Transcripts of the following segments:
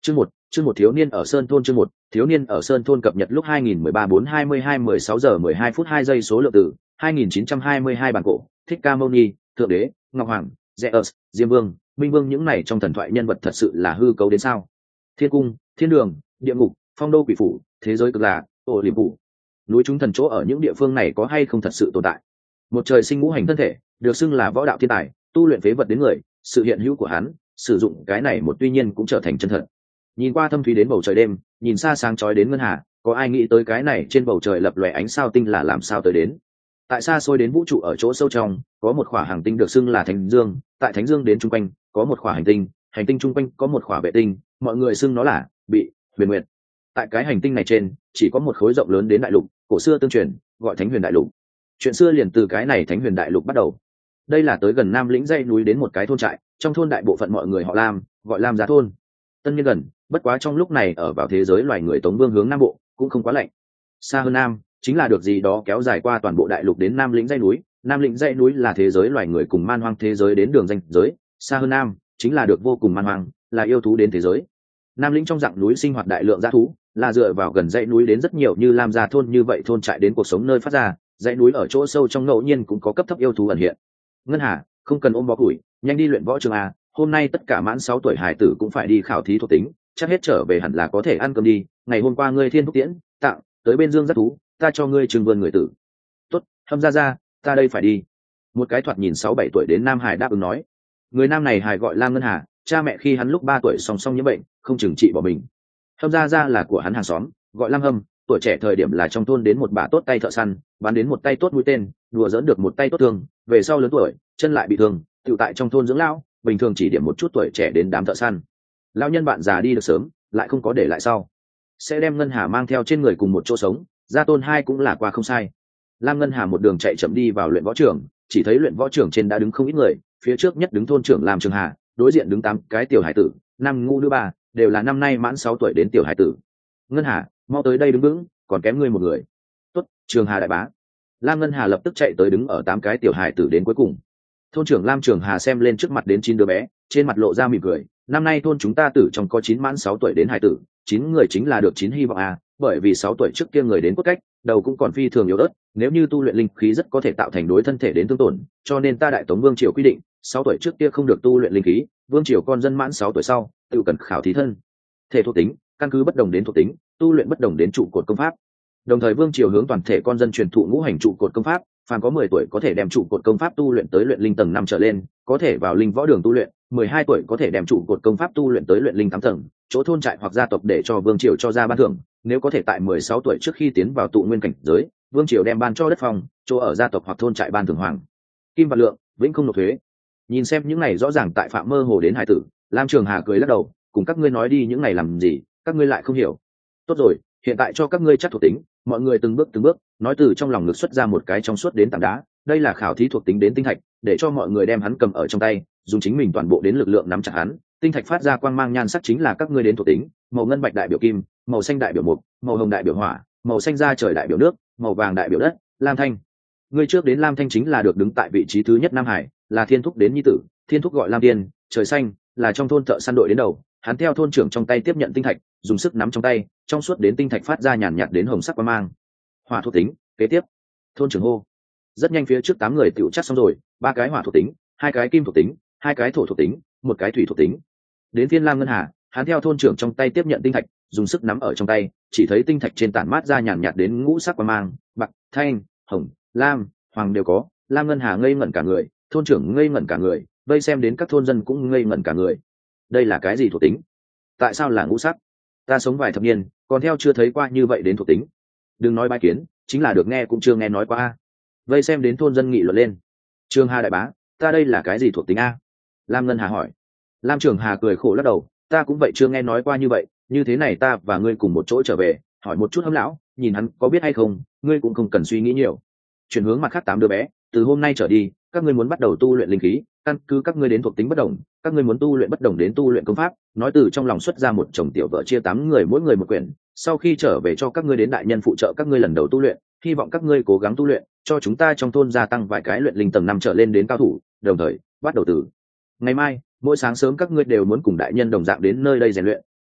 Chương một thiếu niên ở Sơn thôn. Chương một thiếu niên ở Sơn thôn cập nhật lúc 2013 4:22 16 giờ 12 phút 2 giây số lượng từ 2922 bản cổ, Thích Ca Mâu Ni, Thượng Đế, Ngọc Hoàng, Zeus, Diêm Vương, Minh Vương, những này trong thần thoại nhân vật thật sự là hư cấu đến sao? Thiên cung, thiên đường, địa ngục, phong đô quỷ phủ, thế giới cực lạc, ổ liềm phủ, núi chúng thần chỗ ở những địa phương này có hay không thật sự tồn tại? Một trời sinh ngũ hành thân thể, được xưng là võ đạo thiên tài, tu luyện phế vật đến người, sự hiện hữu của hắn, sử dụng cái này một tuy nhiên cũng trở thành chân thật. Nhìn qua thâm thúy đến bầu trời đêm, nhìn xa sáng chói đến ngân hà, có ai nghĩ tới cái này trên bầu trời lập lòe ánh sao tinh là làm sao tới đến? Tại xa xôi đến vũ trụ ở chỗ sâu trong, có một khỏa hành tinh được xưng là Thánh Dương, tại Thánh Dương đến trung quanh, có một khỏa hành tinh trung quanh có một khỏa vệ tinh, mọi người xưng nó là Bị Huyền Nguyệt. Tại cái hành tinh này trên, chỉ có một khối rộng lớn đến đại lục, cổ xưa tương truyền, gọi Thánh Huyền Đại Lục. Chuyện xưa liền từ cái này Thánh Huyền Đại Lục bắt đầu. Đây là tới gần Nam lĩnh dãy núi đến một cái thôn trại, trong thôn đại bộ phận mọi người họ Lam, gọi Lam Gia thôn. Tân Niên gần, bất quá trong lúc này ở vào thế giới loài người Tống Vương hướng Nam Bộ, cũng không quá lạnh. Xa hơn Nam, chính là được gì đó kéo dài qua toàn bộ đại lục đến Nam lĩnh dãy núi. Nam lĩnh dãy núi là thế giới loài người cùng man hoang thế giới đến đường ranh giới. Xa hơn Nam, chính là được vô cùng man hoang, là yêu thú đến thế giới. Nam lĩnh trong dạng núi sinh hoạt đại lượng dã thú, là dựa vào gần dãy núi đến rất nhiều như Lam Gia thôn như vậy thôn trại đến cuộc sống nơi phát ra. Dãy núi ở chỗ sâu trong ngẫu nhiên cũng có cấp thấp yêu thú ẩn hiện. Ngân Hà, không cần ôm bó củi, nhanh đi luyện võ trường a, hôm nay tất cả mãn 6 tuổi hải tử cũng phải đi khảo thí thuộc tính, chắc hết trở về hẳn là có thể ăn cơm đi. Ngày hôm qua ngươi thiên thúc tiễn tặng tới bên Dương Giác thú, ta cho ngươi trường vườn người tử. Tốt, Hâm ra, ta đây phải đi. Một cái thoạt nhìn 6-7 tuổi đến nam hải đáp ứng nói. Người nam này hải gọi Lam Ngân Hà, cha mẹ khi hắn lúc 3 tuổi song song nhiễm bệnh, không chừng trị bỏ mình. Hâm ra là của hắn hàng xóm, gọi Lam Hâm, tuổi trẻ thời điểm là trong thôn đến một bà tốt tay thợ săn, bán đến một tay tốt mũi tên, đùa giỡn được một tay tốt thương, về sau lớn tuổi, chân lại bị thương, tựu tại trong thôn dưỡng lão, bình thường chỉ điểm một chút tuổi trẻ đến đám thợ săn. Lão nhân bạn già đi được sớm, lại không có để lại sau, sẽ đem Ngân Hà mang theo trên người cùng một chỗ sống, gia tôn hai cũng là qua không sai. Lam Ngân Hà một đường chạy chậm đi vào luyện võ trường, chỉ thấy luyện võ trường trên đã đứng không ít người, phía trước nhất đứng thôn trưởng Lam Trường Hà, đối diện đứng 8 cái tiểu hải tử, nam ngu nữ ba, đều là năm nay mãn 6 tuổi đến tiểu hải tử. Ngân Hà, mau tới đây đứng vững, còn kém ngươi một người. Tốt, Trường Hà đại bá. Lam Ngân Hà lập tức chạy tới đứng ở 8 cái tiểu hải tử đến cuối cùng. Thôn trưởng Lam Trường Hà xem lên trước mặt đến 9 đứa bé, trên mặt lộ ra mỉm cười. Năm nay thôn chúng ta tử trong có 9 mãn 6 tuổi đến hải tử, 9 người chính là được 9 hy vọng à, bởi vì 6 tuổi trước kia người đến cốt cách, đầu cũng còn phi thường yếu ớt, nếu như tu luyện linh khí rất có thể tạo thành đối thân thể đến thương tổn, cho nên ta Đại Tống Vương triều quy định, 6 tuổi trước kia không được tu luyện linh khí, vương triều con dân mãn 6 tuổi sau, tự cần khảo thí thân thể thuộc tính, căn cứ bất đồng đến thuộc tính, tu luyện bất đồng đến trụ cột công pháp. Đồng thời vương triều hướng toàn thể con dân truyền thụ ngũ hành trụ cột công pháp, phàm có 10 tuổi có thể đem trụ cột công pháp tu luyện tới luyện linh tầng 5 trở lên, có thể vào linh võ đường tu luyện, 12 tuổi có thể đem trụ cột công pháp tu luyện tới luyện linh 8 tầng, chỗ thôn trại hoặc gia tộc để cho vương triều cho ra ban thưởng, nếu có thể tại 16 tuổi trước khi tiến vào tụ nguyên cảnh giới, vương triều đem ban cho đất phong, chỗ ở gia tộc hoặc thôn trại ban thưởng hoàng kim và lượng, vĩnh không nộp thuế. Nhìn xem những này rõ ràng tại phạm mơ hồ đến hải tử, Lam Trường Hà cười lắc đầu, cùng các ngươi nói đi những này làm gì, các ngươi lại không hiểu. Tốt rồi, hiện tại cho các ngươi chắc thuộc tính. Mọi người từng bước nói từ trong lòng ngực xuất ra một cái trong suốt đến tảng đá, đây là khảo thí thuộc tính đến tinh thạch, để cho mọi người đem hắn cầm ở trong tay, dùng chính mình toàn bộ đến lực lượng nắm chặt hắn. Tinh thạch phát ra quang mang nhan sắc chính là các ngươi đến thuộc tính, màu ngân bạch đại biểu kim, màu xanh đại biểu mộc, màu hồng đại biểu hỏa, màu xanh da trời đại biểu nước, màu vàng đại biểu đất. Lam Thanh, ngươi trước đến Lam Thanh chính là được đứng tại vị trí thứ nhất Nam Hải, là thiên thúc đến nhi tử, thiên thúc gọi Lam Tiên, trời xanh, là trong thôn thợ săn đội đến đầu, hắn theo thôn trưởng trong tay tiếp nhận tinh thạch, dùng sức nắm trong tay, trong suốt đến tinh thạch phát ra nhàn nhạt đến hồng sắc quang mang. Hỏa thuộc tính, kế tiếp. Thôn trưởng hô. Rất nhanh phía trước 8 người tựu chắc xong rồi, 3 cái hỏa thuộc tính, 2 cái kim thuộc tính, 2 cái thổ thuộc tính, 1 cái thủy thuộc tính. Đến phiên Lam Ngân Hà, hắn theo thôn trưởng trong tay tiếp nhận tinh thạch, dùng sức nắm ở trong tay, chỉ thấy tinh thạch trên tản mát ra nhàn nhạt đến ngũ sắc quang mang, bạc, thanh, hồng, lam, hoàng đều có. Lam Ngân Hà ngây ngẩn cả người, thôn trưởng ngây ngẩn cả người, vây xem đến các thôn dân cũng ngây ngẩn cả người. Đây là cái gì thuộc tính? Tại sao là ngũ sắc? Ta sống vài thập niên, còn theo chưa thấy qua như vậy đến thuộc tính. Đừng nói bái kiến, chính là được nghe cũng chưa nghe nói qua. Vây xem đến thôn dân nghị luận lên. Trường Hà đại bá, ta đây là cái gì thuộc tính a? Lam Ngân Hà hỏi. Lam Trường Hà cười khổ lắc đầu, ta cũng vậy chưa nghe nói qua như vậy, như thế này ta và ngươi cùng một chỗ trở về, hỏi một chút Hâm lão, nhìn hắn có biết hay không, ngươi cũng không cần suy nghĩ nhiều. Chuyển hướng mặt khác 8 đứa bé, từ hôm nay trở đi, các ngươi muốn bắt đầu tu luyện linh khí, căn cứ các ngươi đến thuộc tính bất đồng, các ngươi muốn tu luyện bất đồng đến tu luyện công pháp. Nói từ trong lòng xuất ra một chồng tiểu vợ chia 8 người mỗi người một quyển, sau khi trở về cho các ngươi đến đại nhân phụ trợ các ngươi lần đầu tu luyện, hy vọng các ngươi cố gắng tu luyện, cho chúng ta trong thôn gia tăng vài cái luyện linh tầng 5 trở lên đến cao thủ, đồng thời bắt đầu từ ngày mai, mỗi sáng sớm các ngươi đều muốn cùng đại nhân đồng dạng đến nơi đây rèn luyện,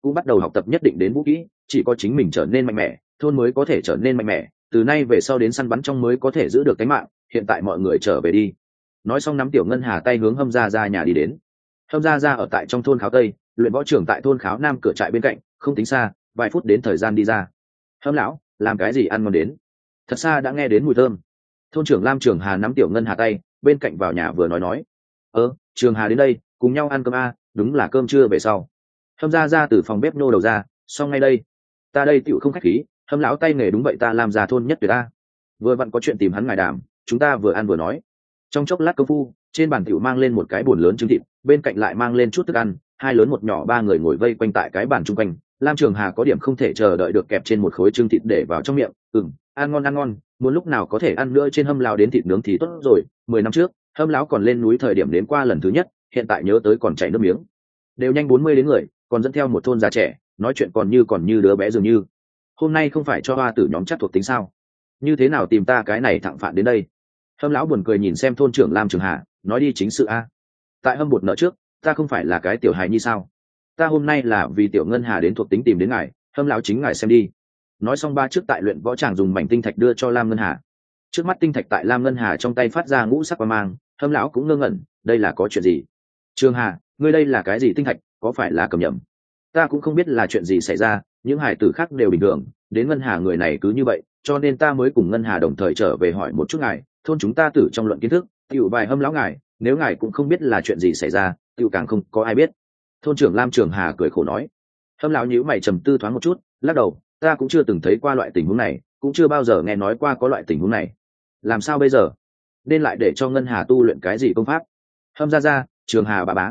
cũng bắt đầu học tập nhất định đến vũ kỹ, chỉ có chính mình trở nên mạnh mẽ, thôn mới có thể trở nên mạnh mẽ, từ nay về sau đến săn bắn trong mới có thể giữ được tính mạng. Hiện tại mọi người trở về đi. Nói xong nắm Tiểu Ngân Hà tay hướng Hâm Gia Gia nhà đi đến. Hâm Gia Gia ở tại trong thôn Kháo Tây, luyện võ trưởng tại thôn Kháo Nam cửa trại bên cạnh, không tính xa, vài phút đến thời gian đi ra. Hâm lão, làm cái gì ăn ngon đến? Thật xa đã nghe đến mùi thơm. Thôn trưởng Lam Trường Hà nắm Tiểu Ngân Hà tay, bên cạnh vào nhà vừa nói. Trường Hà đến đây, cùng nhau ăn cơm a, đúng là cơm trưa về sau. Hâm Gia Gia từ phòng bếp nô đầu ra, xong ngay đây. Ta đây tiểu không khách khí, Hâm lão tay nghề đúng vậy, ta làm già thôn nhất tuyệt ta. Vừa vặn có chuyện tìm hắn ngài đàm, chúng ta vừa ăn vừa nói. Trong chốc lát công phu, trên bàn tiểu mang lên một cái bồn lớn trứng thịt, bên cạnh lại mang lên chút thức ăn, hai lớn một nhỏ ba người ngồi vây quanh tại cái bàn chung quanh. Lam Trường Hà có điểm không thể chờ đợi được kẹp trên một khối trứng thịt để vào trong miệng. Ăn ngon, muốn lúc nào có thể ăn nữa trên Hâm lão đến thịt nướng thì tốt rồi. 10 năm trước, Hâm lão còn lên núi thời điểm đến qua lần thứ nhất, hiện tại nhớ tới còn chảy nước miếng. Đều nhanh 40 đến người, còn dẫn theo một thôn già trẻ, nói chuyện còn như đứa bé dường như. Hôm nay không phải cho hoa tử nhóm chắc thuộc tính sao? Như thế nào tìm ta cái này thẳng phạn đến đây? Hâm lão buồn cười nhìn xem thôn trưởng Lam Trường Hà, nói đi chính sự a. Tại Hâm bột nợ trước, ta không phải là cái tiểu hài nhi sao? Ta hôm nay là vì Tiểu Ngân Hà đến thuộc tính tìm đến ngài, Hâm lão chính ngài xem đi. Nói xong ba trước tại luyện võ tràng dùng mảnh tinh thạch đưa cho Lam Ngân Hà. Trước mắt tinh thạch tại Lam Ngân Hà trong tay phát ra ngũ sắc quang mang, Hâm lão cũng ngơ ngẩn, đây là có chuyện gì? Trường Hà, ngươi đây là cái gì tinh thạch, có phải là cầm nhầm? Ta cũng không biết là chuyện gì xảy ra, những hải tử khác đều bình thường, đến Ngân Hà người này cứ như vậy, cho nên ta mới cùng Ngân Hà đồng thời trở về hỏi một chút ngài, thôn chúng ta tử trong luận kiến thức, tiểu bài Hâm lão ngài, nếu ngài cũng không biết là chuyện gì xảy ra, tiểu càng không có ai biết. Thôn trưởng Lam Trường Hà cười khổ nói. Hâm lão nhíu mày trầm tư thoáng một chút, lắc đầu, ta cũng chưa từng thấy qua loại tình huống này, cũng chưa bao giờ nghe nói qua có loại tình huống này. Làm sao bây giờ? Nên lại để cho Ngân Hà tu luyện cái gì công pháp? Hâm gia, Trường Hà bà bá,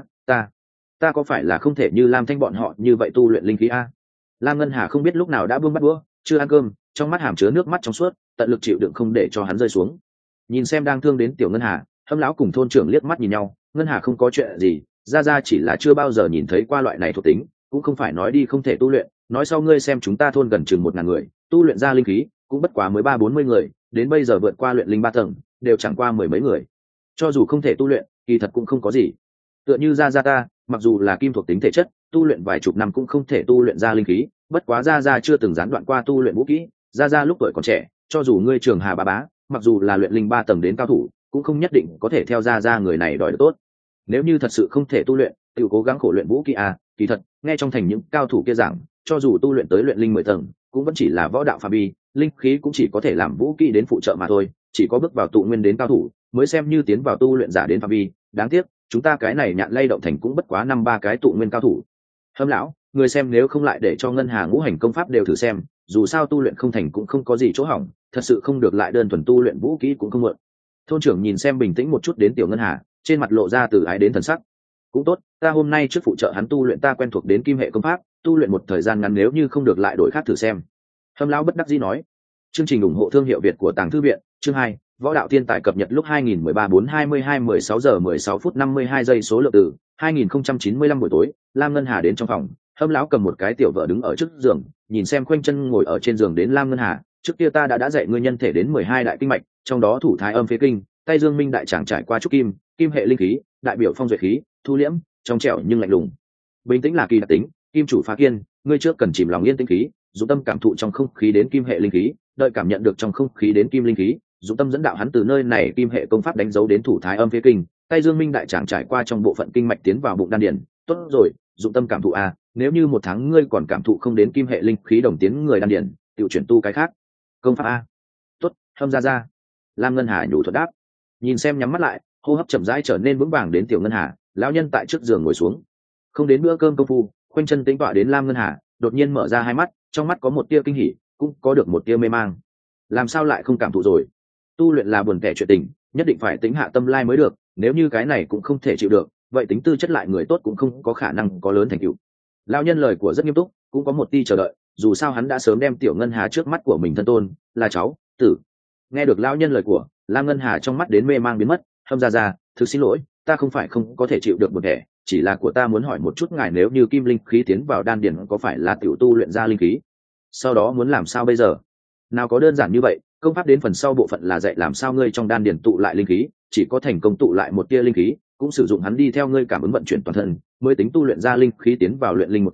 ta có phải là không thể như Lam Thanh bọn họ như vậy tu luyện linh khí a? Lam Ngân Hà không biết lúc nào đã buông bắt đũa, chưa ăn cơm, trong mắt hàm chứa nước mắt trong suốt, tận lực chịu đựng không để cho hắn rơi xuống. Nhìn xem đang thương đến Tiểu Ngân Hà, Hâm lão cùng thôn trưởng liếc mắt nhìn nhau. Ngân Hà không có chuyện gì, gia chỉ là chưa bao giờ nhìn thấy qua loại này thuộc tính, cũng không phải nói đi không thể tu luyện. Nói sau ngươi xem chúng ta thôn gần chừng 1000 người, tu luyện ra linh khí cũng bất quá mới 30-40 người, đến bây giờ vượt qua luyện linh 3 tầng, đều chẳng qua mười mấy người. Cho dù không thể tu luyện, kỳ thật cũng không có gì. Tựa như gia ta, mặc dù là kim thuộc tính thể chất, tu luyện vài chục năm cũng không thể tu luyện ra linh khí, bất quá gia chưa từng gián đoạn qua tu luyện vũ kỹ. Gia lúc tuổi còn trẻ, cho dù ngươi Trường Hà bà bá, mặc dù là luyện linh 3 tầng đến cao thủ, cũng không nhất định có thể theo gia người này đòi được tốt. Nếu như thật sự không thể tu luyện, tự cố gắng khổ luyện vũ kỹ à, kỳ thật, nghe trong thành những cao thủ kia giảng, cho dù tu luyện tới luyện linh 10 tầng, cũng vẫn chỉ là võ đạo phạm vi, linh khí cũng chỉ có thể làm vũ kỹ đến phụ trợ mà thôi, chỉ có bước vào tụ nguyên đến cao thủ, mới xem như tiến vào tu luyện giả đến phạm vi. Đáng tiếc, chúng ta cái này Nhạn Lay động thành cũng bất quá 5-3 cái tụ nguyên cao thủ. Hâm lão, người xem nếu không lại để cho Ngân Hà ngũ hành công pháp đều thử xem, dù sao tu luyện không thành cũng không có gì chỗ hỏng, thật sự không được lại đơn thuần tu luyện vũ kỹ cũng không muộn. Thôn trưởng nhìn xem bình tĩnh một chút đến Tiểu Ngân Hà, trên mặt lộ ra từ ái đến thần sắc. Cũng tốt, ta hôm nay trước phụ trợ hắn tu luyện ta quen thuộc đến kim hệ công pháp, tu luyện một thời gian ngắn nếu như không được lại đổi khác thử xem. Hâm lão bất đắc dĩ nói. Chương trình ủng hộ thương hiệu Việt của Tàng Thư viện, chương 2, võ đạo thiên tài cập nhật lúc 2013-4-22 16 giờ 16 phút 52 giây số lượng từ 2095 buổi tối. Lam Ngân Hà đến trong phòng, Hâm lão cầm một cái tiểu vợ đứng ở trước giường, nhìn xem khoanh chân ngồi ở trên giường đến Lam Ngân Hà, trước kia ta đã dạy ngươi nhân thể đến 12 đại kinh mạch, trong đó thủ thái âm phế kinh, tay dương minh đại tràng trải qua trúc kim, kim hệ linh khí, đại biểu phong duệ khí, thu liễm, trong trẻo nhưng lạnh lùng. Bình tĩnh là kỳ đặc tính, kim chủ phá kiên, ngươi trước cần chìm lòng yên tĩnh khí, dụng tâm cảm thụ trong không khí đến kim hệ linh khí, đợi cảm nhận được trong không khí đến kim linh khí, dụng tâm dẫn đạo hắn từ nơi này kim hệ công pháp đánh dấu đến thủ thái âm phế kinh, tay dương minh đại tràng trải qua trong bộ phận kinh mạch tiến vào bụng đan điền. Tốt rồi, dụng tâm cảm thụ a, nếu như 1 tháng ngươi còn cảm thụ không đến kim hệ linh khí đồng tiến người đan điền, tự chuyển tu cái khác. Công pháp a. Tốt, Hâm ra. Lam Ngân Hà nhủ thuật đáp. Nhìn xem nhắm mắt lại, hô hấp chậm rãi trở nên vững vàng đến Tiểu Ngân Hà, lão nhân tại trước giường ngồi xuống. Không đến bữa cơm công phu, khoanh chân tĩnh tọa đến Lam Ngân Hà, đột nhiên mở ra hai mắt, trong mắt có một tia kinh hỉ, cũng có được một tia mê mang. Làm sao lại không cảm thụ rồi? Tu luyện là buồn tẻ chuyện tình, nhất định phải tính hạ tâm lai mới được, nếu như cái này cũng không thể chịu được, vậy tính tư chất lại người tốt cũng không có khả năng có lớn thành tựu. Lão nhân lời của rất nghiêm túc, cũng có một tia chờ đợi, dù sao hắn đã sớm đem Tiểu Ngân Hà trước mắt của mình thân tôn, là cháu, tử. Nghe được lão nhân lời của, Lam Ngân Hà trong mắt đến mê mang biến mất. Hâm ra, thực xin lỗi, ta không phải không có thể chịu được buồn tẻ, chỉ là của ta muốn hỏi một chút ngài, nếu như kim linh khí tiến vào đan điền có phải là tiểu tu luyện ra linh khí, sau đó muốn làm sao bây giờ? Nào có đơn giản như vậy, công pháp đến phần sau bộ phận là dạy làm sao ngươi trong đan điền tụ lại linh khí, chỉ có thành công tụ lại một tia linh khí, cũng sử dụng hắn đi theo ngươi cảm ứng vận chuyển toàn thân, mới tính tu luyện ra linh khí tiến vào luyện linh 1 tầng.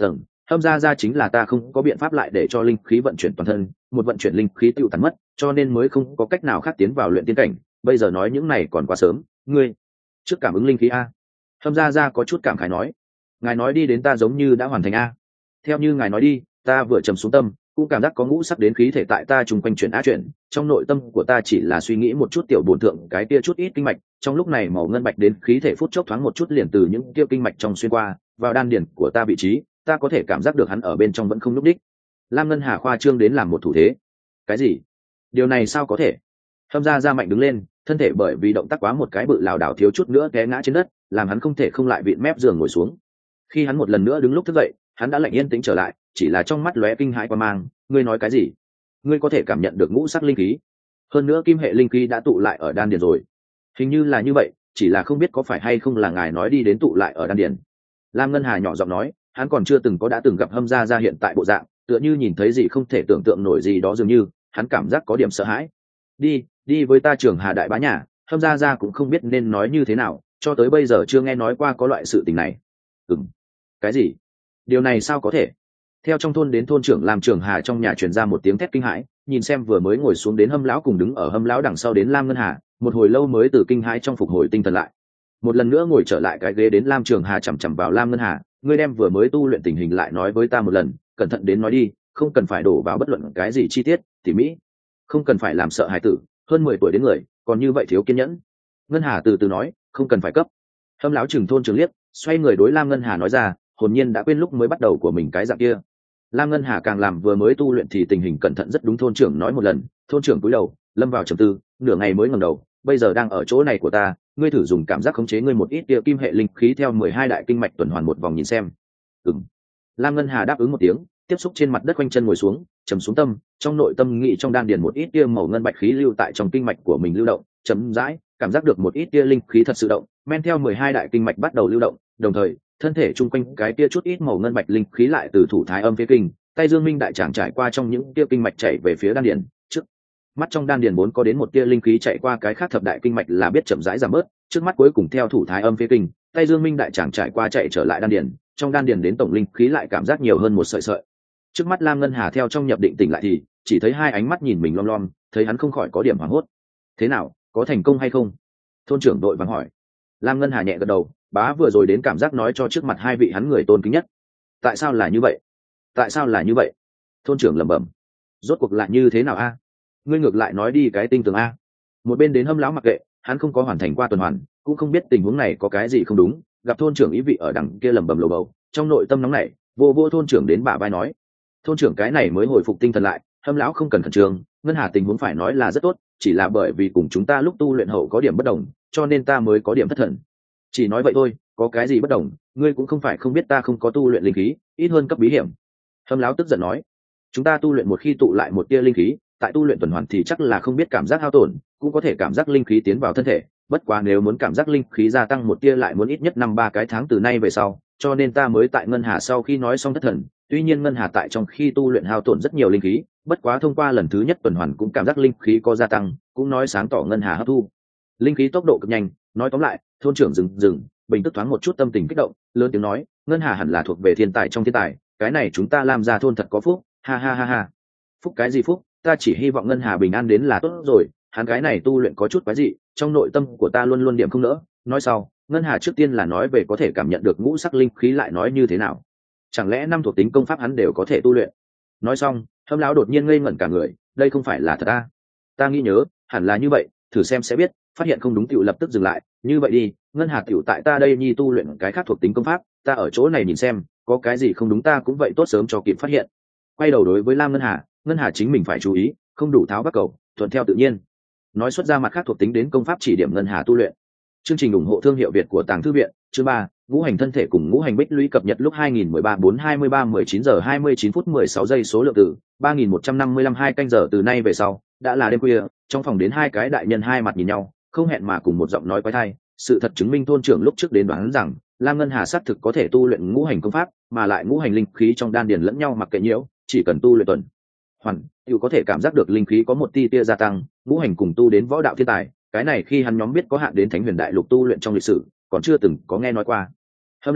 Hâm ra chính là ta không có biện pháp lại để cho linh khí vận chuyển toàn thân, một vận chuyển linh khí tiêu tán mất, cho nên mới không có cách nào khác tiến vào luyện tiên cảnh. Bây giờ nói những này còn quá sớm. Ngươi trước cảm ứng linh khí a. Hâm ra có chút cảm khái nói, ngài nói đi đến ta giống như đã hoàn thành a. Theo như ngài nói đi, ta vừa trầm xuống tâm, cũng cảm giác có ngũ sắc đến khí thể tại ta trùng quanh chuyển á chuyển, trong nội tâm của ta chỉ là suy nghĩ một chút tiểu bổn thượng cái kia chút ít kinh mạch, trong lúc này màu ngân bạch đến khí thể phút chốc thoáng một chút liền từ những kia kinh mạch trong xuyên qua vào đan điển của ta vị trí, ta có thể cảm giác được hắn ở bên trong vẫn không lúc đích. Lam Ngân Hà khoa trương đến làm một thủ thế. Cái gì? Điều này sao có thể? Hâm ra mạnh đứng lên, thân thể bởi vì động tác quá một cái bự lảo đảo thiếu chút nữa té ngã trên đất, làm hắn không thể không lại vịn mép giường ngồi xuống. Khi hắn một lần nữa đứng lúc thức dậy, hắn đã lạnh yên tĩnh trở lại, chỉ là trong mắt lóe kinh hãi qua mang. Ngươi nói cái gì? Ngươi có thể cảm nhận được ngũ sắc linh khí, hơn nữa kim hệ linh khí đã tụ lại ở đan điền rồi. Hình như là như vậy, chỉ là không biết có phải hay không là ngài nói đi đến tụ lại ở đan điền. Lam Ngân Hà nhỏ giọng nói, hắn còn chưa từng đã từng gặp Hâm ra hiện tại bộ dạng, tựa như nhìn thấy gì không thể tưởng tượng nổi gì đó, dường như hắn cảm giác có điểm sợ hãi. Đi với ta Trường Hà đại bá nhà. Hâm ra cũng không biết nên nói như thế nào, cho tới bây giờ chưa nghe nói qua có loại sự tình này. Cái gì? Điều này sao có thể? Theo trong thôn đến thôn trưởng Lam Trường Hà trong nhà truyền ra một tiếng thét kinh hãi, nhìn xem vừa mới ngồi xuống đến Hâm lão cùng đứng ở Hâm lão đằng sau đến Lam Ngân Hà, một hồi lâu mới từ kinh hãi trong phục hồi tinh thần lại. Một lần nữa ngồi trở lại cái ghế đến Lam Trường Hà chằm chằm vào Lam Ngân Hà, ngươi đem vừa mới tu luyện tình hình lại nói với ta một lần, cẩn thận đến nói đi, không cần phải đổ vào bất luận cái gì chi tiết tỉ mỹ, không cần phải làm sợ hài tử, hơn 10 tuổi đến người còn như vậy thiếu kiên nhẫn. Ngân Hà từ từ nói, không cần phải cấp. Hâm lão chừng thôn trường liếc, xoay người đối Lam Ngân Hà nói ra, hồn nhiên đã quên lúc mới bắt đầu của mình cái dạng kia. Lam Ngân Hà càng làm vừa mới tu luyện thì tình hình cẩn thận rất đúng, thôn trưởng nói một lần. Thôn trưởng cúi đầu lâm vào trầm tư, nửa ngày mới ngẩng đầu, bây giờ đang ở chỗ này của ta, ngươi thử dùng cảm giác khống chế ngươi một ít tia kim hệ linh khí theo 12 đại kinh mạch tuần hoàn một vòng nhìn xem. Lam Ngân Hà đáp ứng một tiếng, tiếp xúc trên mặt đất quanh chân ngồi xuống, trầm xuống tâm, trong nội tâm nghĩ trong đan điền một ít tia màu ngân bạch khí lưu tại trong kinh mạch của mình lưu động, chấm dãi cảm giác được một ít tia linh khí thật sự động, men theo 12 đại kinh mạch bắt đầu lưu động, đồng thời thân thể chung quanh cái tia chút ít màu ngân bạch linh khí lại từ thủ thái âm phía kinh, tay dương minh đại tràng trải qua trong những tia kinh mạch chạy về phía đan điền, trước mắt trong đan điền vốn có đến một tia linh khí chạy qua cái khác thập đại kinh mạch là biết chậm rãi giảm bớt, trước mắt cuối cùng theo thủ thái âm phía kinh, tay dương minh đại tràng trải qua chạy trở lại đan điền, trong đan điền đến tổng linh khí lại cảm giác nhiều hơn một sợi sợi. Trước mắt Lam Ngân Hà theo trong nhập định tỉnh lại thì chỉ thấy hai ánh mắt nhìn mình lom lom, thấy hắn không khỏi có điểm hoảng hốt. Thế nào, có thành công hay không? Thôn trưởng đội vàng hỏi. Lam Ngân Hà nhẹ gật đầu, bá vừa rồi đến cảm giác nói cho trước mặt hai vị hắn người tôn kính nhất. Tại sao là như vậy? Tại sao là như vậy? Thôn trưởng lẩm bẩm. Rốt cuộc lại như thế nào a? Ngươi ngược lại nói đi cái tinh tường a. Một bên đến Hâm lão mặc kệ, hắn không có hoàn thành qua tuần hoàn, cũng không biết tình huống này có cái gì không đúng, gặp thôn trưởng ý vị ở đằng kia lẩm bẩm lầu bầu, trong nội tâm nóng nảy, vô thôn trưởng đến bả vai nói. Thôn trưởng cái này mới hồi phục tinh thần lại, Hâm lão không cần khẩn trương, Ngân Hà tình huống phải nói là rất tốt, chỉ là bởi vì cùng chúng ta lúc tu luyện hậu có điểm bất đồng, cho nên ta mới có điểm thất thần. Chỉ nói vậy thôi, có cái gì bất đồng, ngươi cũng không phải không biết ta không có tu luyện linh khí, ít hơn cấp bí hiểm. Hâm lão tức giận nói, chúng ta tu luyện một khi tụ lại một tia linh khí, tại tu luyện tuần hoàn thì chắc là không biết cảm giác hao tổn, cũng có thể cảm giác linh khí tiến vào thân thể, bất quá nếu muốn cảm giác linh khí gia tăng một tia lại muốn ít nhất 5-3 cái tháng từ nay về sau, cho nên ta mới tại Ngân Hà sau khi nói xong thất thần. Tuy nhiên Ngân Hà tại trong khi tu luyện hao tổn rất nhiều linh khí, bất quá thông qua lần thứ nhất tuần hoàn cũng cảm giác linh khí có gia tăng, cũng nói sáng tỏ Ngân Hà hấp thu linh khí tốc độ cực nhanh. Nói tóm lại, thôn trưởng dừng bình tức thoáng một chút tâm tình kích động, lớn tiếng nói, Ngân Hà hẳn là thuộc về thiên tài trong thiên tài, cái này chúng ta làm ra thôn thật có phúc, ha ha ha ha. Phúc cái gì phúc, ta chỉ hy vọng Ngân Hà bình an đến là tốt rồi, hắn cái này tu luyện có chút quái dị, trong nội tâm của ta luôn luôn điểm không nỡ. Nói sau, Ngân Hà trước tiên là nói về có thể cảm nhận được ngũ sắc linh khí, lại nói như thế nào, chẳng lẽ 5 thuộc tính công pháp hắn đều có thể tu luyện? Nói xong, Hâm lão đột nhiên ngây ngẩn cả người, đây không phải là thật ta nghĩ nhớ hẳn là như vậy, thử xem sẽ biết. Phát hiện không đúng tiểu lập tức dừng lại, như vậy đi, Ngân Hà tiểu tại ta đây nhi tu luyện cái khác thuộc tính công pháp, ta ở chỗ này nhìn xem có cái gì không đúng, ta cũng vậy tốt sớm cho kịp phát hiện. Quay đầu đối với Lam Ngân Hà chính mình phải chú ý, không đủ tháo bắt cầu, thuận theo tự nhiên. Nói xuất ra mặt khác thuộc tính đến công pháp chỉ điểm Ngân Hà tu luyện. Chương trình ủng hộ thương hiệu Việt của Tàng Thư Viện, chương 3, ngũ hành thân thể cùng ngũ hành bích lũy cập nhật lúc 2013-4-23-19 giờ 29 phút 16 giây, số lượng từ 3155 2 canh giờ. Từ nay về sau đã là đêm khuya, trong phòng đến hai cái đại nhân hai mặt nhìn nhau, không hẹn mà cùng một giọng nói quái thai. Sự thật chứng minh thôn trưởng lúc trước đến đoán rằng Lam Ngân Hà xác thực có thể tu luyện ngũ hành công pháp, mà lại ngũ hành linh khí trong đan điền lẫn nhau mặc kệ nhiễu, chỉ cần tu luyện tuần hoàn, đều có thể cảm giác được linh khí có một tia gia tăng. Ngũ hành cùng tu đến võ đạo thiên tài, cái này khi hắn nhóm biết có hạn đến Thánh Huyền Đại Lục tu luyện trong lịch sử, còn chưa từng có nghe nói qua. Hâm lão,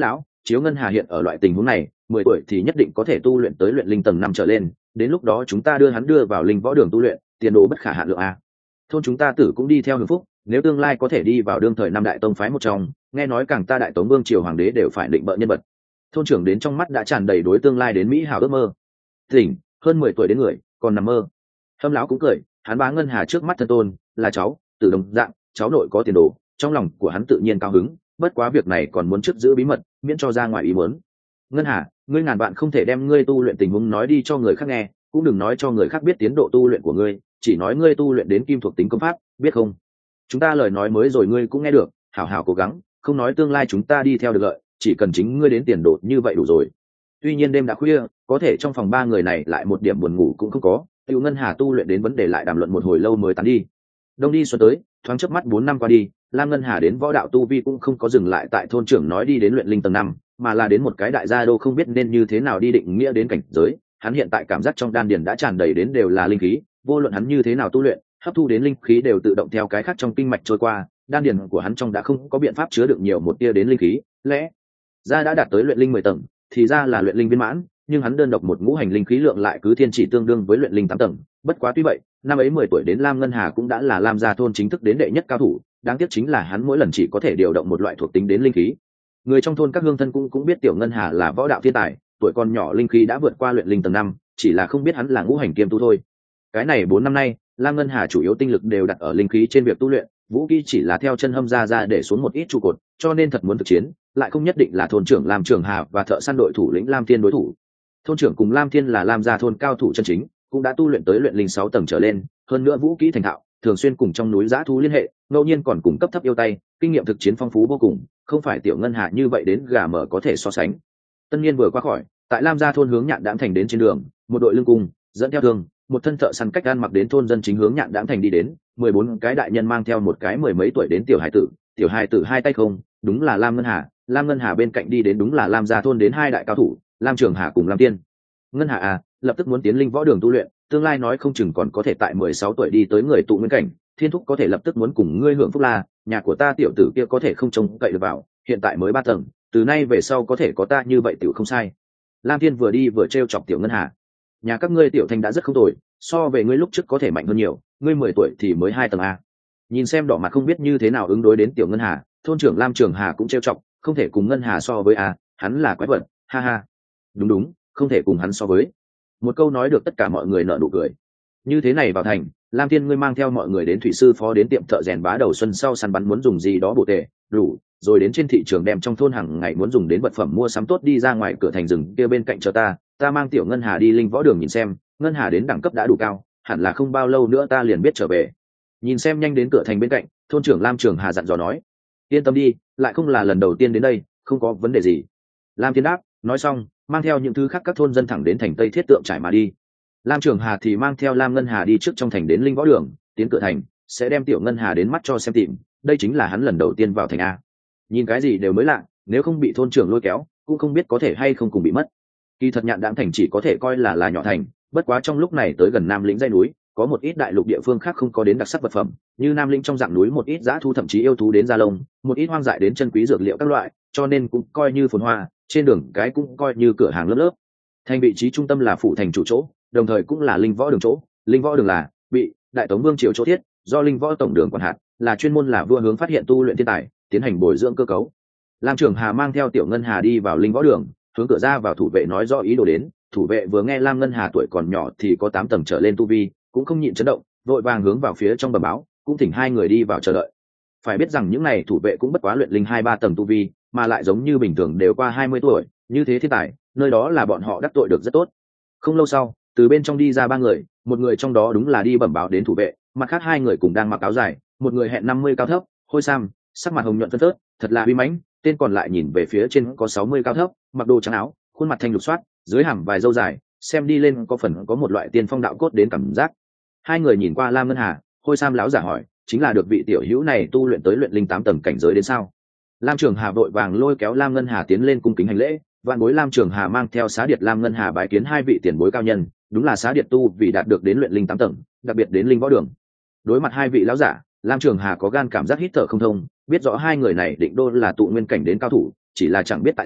chiếu Ngân Hà hiện ở loại tình huống này 10 tuổi thì nhất định có thể tu luyện tới luyện linh tầng 5 trở lên, đến lúc đó chúng ta đưa vào linh võ đường tu luyện, tiền đồ bất khả hạn lượng a. Thôn chúng ta tử cũng đi theo hưởng phúc, nếu tương lai có thể đi vào đương thời năm đại tông phái một trong, nghe nói càng ta đại tống vương triều hoàng đế đều phải định bợ nhân vật. Thôn trưởng đến trong mắt đã tràn đầy đối tương lai đến mỹ hảo ước mơ. Tỉnh, hơn 10 tuổi đến người, còn nằm mơ. Hâm lão cũng cười, hắn bá Ngân Hà trước mắt thân tôn, là cháu, từ đồng dạng, cháu nội có tiền đồ, trong lòng của hắn tự nhiên cao hứng, bất quá việc này còn muốn trước giữ bí mật, miễn cho ra ngoài ý muốn. Ngân Hà, ngươi ngàn vạn không thể đem ngươi tu luyện tình huống nói đi cho người khác nghe, cũng đừng nói cho người khác biết tiến độ tu luyện của ngươi, chỉ nói ngươi tu luyện đến kim thuộc tính công pháp, biết không? Chúng ta lời nói mới rồi ngươi cũng nghe được, hảo hảo cố gắng, không nói tương lai chúng ta đi theo được lợi, chỉ cần chính ngươi đến tiền độ như vậy đủ rồi. Tuy nhiên đêm đã khuya, có thể trong phòng ba người này lại một điểm buồn ngủ cũng không có, Tiêu Ngân Hà tu luyện đến vấn đề lại đàm luận một hồi lâu mới tán đi. Đông đi xuân tới, thoáng chớp mắt 4 năm qua đi, Lam Ngân Hà đến võ đạo tu vi cũng không có dừng lại tại thôn trưởng nói đi đến luyện linh tầng 5, mà là đến một cái đại gia đô không biết nên như thế nào đi định nghĩa đến cảnh giới. Hắn hiện tại cảm giác trong đan điền đã tràn đầy đến đều là linh khí, vô luận hắn như thế nào tu luyện, hấp thu đến linh khí đều tự động theo cái khác trong kinh mạch trôi qua, đan điền của hắn trong đã không có biện pháp chứa đựng nhiều một tia đến linh khí, lẽ ra đã đạt tới luyện linh 10 tầng, thì ra là luyện linh viên mãn, nhưng hắn đơn độc một ngũ hành linh khí lượng lại cứ thiên chỉ tương đương với luyện linh 8 tầng. Bất quá tuy vậy, năm ấy 10 tuổi đến Lam Ngân Hà cũng đã là Lam gia thôn chính thức đến đệ nhất cao thủ, đáng tiếc chính là hắn mỗi lần chỉ có thể điều động một loại thuộc tính đến linh khí. Người trong thôn các hương thân cũng biết Tiểu Ngân Hà là võ đạo thiên tài, tuổi còn nhỏ linh khí đã vượt qua luyện linh tầng 5, chỉ là không biết hắn là ngũ hành kiêm tu thôi. Cái này 4 năm nay, Lam Ngân Hà chủ yếu tinh lực đều đặt ở linh khí trên việc tu luyện, vũ khí chỉ là theo chân hâm ra để xuống một ít trụ cột, cho nên thật muốn thực chiến, lại không nhất định là thôn trưởng Lam Trường Hà và thợ săn đội thủ lĩnh Lam Thiên đối thủ. Thôn trưởng cùng Lam Thiên là Lam gia thôn cao thủ chân chính, cũng đã tu luyện tới luyện linh 6 tầng trở lên, hơn nữa vũ khí thành thạo, thường xuyên cùng trong núi dã thú liên hệ, ngẫu nhiên còn cùng cấp thấp yêu tay, kinh nghiệm thực chiến phong phú vô cùng, không phải Tiểu Ngân Hà như vậy đến gà mở có thể so sánh. Tân niên vừa qua khỏi, tại Lam gia thôn hướng Nhạn Đãng thành đến trên đường, một đội lưng cung dẫn theo thương, một thân thợ săn cách gan mặc đến thôn dân chính hướng Nhạn Đãng thành đi đến, 14 cái đại nhân mang theo một cái mười mấy tuổi đến tiểu hài tử hai tay không, đúng là Lam Ngân Hà bên cạnh đi đến đúng là Lam gia thôn đến hai đại cao thủ, Lam Trường Hà cùng Lam Tiên. Ngân Hà à, lập tức muốn tiến linh võ đường tu luyện, tương lai nói không chừng còn có thể tại 16 tuổi đi tới người tụ nguyên cảnh, Thiên thúc có thể lập tức muốn cùng ngươi hưởng phúc la, nhà của ta tiểu tử kia có thể không trông cậy được vào, hiện tại mới 3 tầng, từ nay về sau có thể có ta như vậy tiểu không sai. Lam Thiên vừa đi vừa trêu chọc Tiểu Ngân Hà. Nhà các ngươi Tiểu Thanh đã rất không tồi, so về ngươi lúc trước có thể mạnh hơn nhiều, ngươi 10 tuổi thì mới 2 tầng a. Nhìn xem đỏ mặt không biết như thế nào ứng đối đến Tiểu Ngân Hà, thôn trưởng Lam Trường Hà cũng trêu chọc, không thể cùng Ngân Hà so với a, hắn là quái vật, ha ha. Đúng, không thể cùng hắn so với. Một câu nói được tất cả mọi người nở nụ cười. Như thế này vào thành, Lam Thiên ngươi mang theo mọi người đến thủy sư phó đến tiệm thợ rèn bá đầu xuân sau săn bắn muốn dùng gì đó bổ tệ, đủ, rồi đến trên thị trường đem trong thôn hàng ngày muốn dùng đến vật phẩm mua sắm tốt đi ra ngoài cửa thành rừng kia bên cạnh chờ ta mang Tiểu Ngân Hà đi linh võ đường nhìn xem, Ngân Hà đến đẳng cấp đã đủ cao, hẳn là không bao lâu nữa ta liền biết trở về. Nhìn xem nhanh đến cửa thành bên cạnh, thôn trưởng Lam Trường Hà dặn dò nói, yên tâm đi, lại không là lần đầu tiên đến đây, không có vấn đề gì. Lam Thiên đáp, nói xong, mang theo những thứ khác các thôn dân thẳng đến thành Tây Thiết Tượng trải mà đi. Lam Trường Hà thì mang theo Lam Ngân Hà đi trước trong thành đến linh võ đường, tiến cửa thành sẽ đem Tiểu Ngân Hà đến mắt cho xem tìm, đây chính là hắn lần đầu tiên vào thành a. Nhìn cái gì đều mới lạ, nếu không bị thôn trưởng lôi kéo cũng không biết có thể hay không cùng bị mất. Kỳ thật Nhạn Đãng thành chỉ có thể coi là nhỏ thành, bất quá trong lúc này tới gần Nam lĩnh dãy núi, có một ít đại lục địa phương khác không có đến đặc sắc vật phẩm, như Nam lĩnh trong dạng núi một ít dã thu thậm chí yêu thú đến da lông, một ít hoang dại đến chân quý dược liệu các loại, cho nên cũng coi như phồn hoa, trên đường cái cũng coi như cửa hàng lớp lớp. Thành vị trí trung tâm là phủ thành chủ chỗ, đồng thời cũng là linh võ đường chỗ. Linh võ đường là bị đại tống vương triều chỗ thiết, do linh võ tổng đường quản hạt, là chuyên môn là vua hướng phát hiện tu luyện thiên tài, tiến hành bồi dưỡng cơ cấu. Lam Trường Hà mang theo Tiểu Ngân Hà đi vào linh võ đường, hướng cửa ra vào thủ vệ nói rõ ý đồ đến. Thủ vệ vừa nghe Lam Ngân Hà tuổi còn nhỏ thì có 8 tầng trở lên tu vi, cũng không nhịn chấn động, vội vàng hướng vào phía trong bẩm báo, cũng thỉnh hai người đi vào chờ đợi. Phải biết rằng những này thủ vệ cũng bất quá luyện linh 2-3 tầng tu vi, mà lại giống như bình thường đều qua 20 tuổi, như thế thiên tài, nơi đó là bọn họ đắc tội được rất tốt. Không lâu sau, từ bên trong đi ra 3 người, một người trong đó đúng là đi bẩm báo đến thủ vệ, mặt khác 2 người cùng đang mặc áo dài, một người hẹn 50 cao thấp, hôi sam, sắc mặt hồng nhuận phân phớt, thật là uy mãnh, tên còn lại nhìn về phía trên có 60 cao thấp, mặc đồ trắng áo, khuôn mặt thanh lục xoát, dưới hàm vài râu dài, xem đi lên có phần có một loại tiên phong đạo cốt đến cảm giác. 2 người nhìn qua Lam Ngân Hà, hôi sam láo giả hỏi, chính là được vị tiểu hữu này tu luyện tới luyện linh 8 tầng cảnh giới đến sao? Lam Trường Hà vội vàng lôi kéo Lam Ngân Hà tiến lên cung kính hành lễ, vạn bối Lam Trường Hà mang theo Xá Điệt Lam Ngân Hà bái kiến 2 vị tiền bối cao nhân, đúng là Xá Điệt tu vì đạt được đến luyện linh 8 tầng, đặc biệt đến linh võ đường. Đối mặt 2 vị lão giả, Lam Trường Hà có gan cảm giác hít thở không thông, biết rõ 2 người này định đô là tụ nguyên cảnh đến cao thủ, chỉ là chẳng biết tại sao,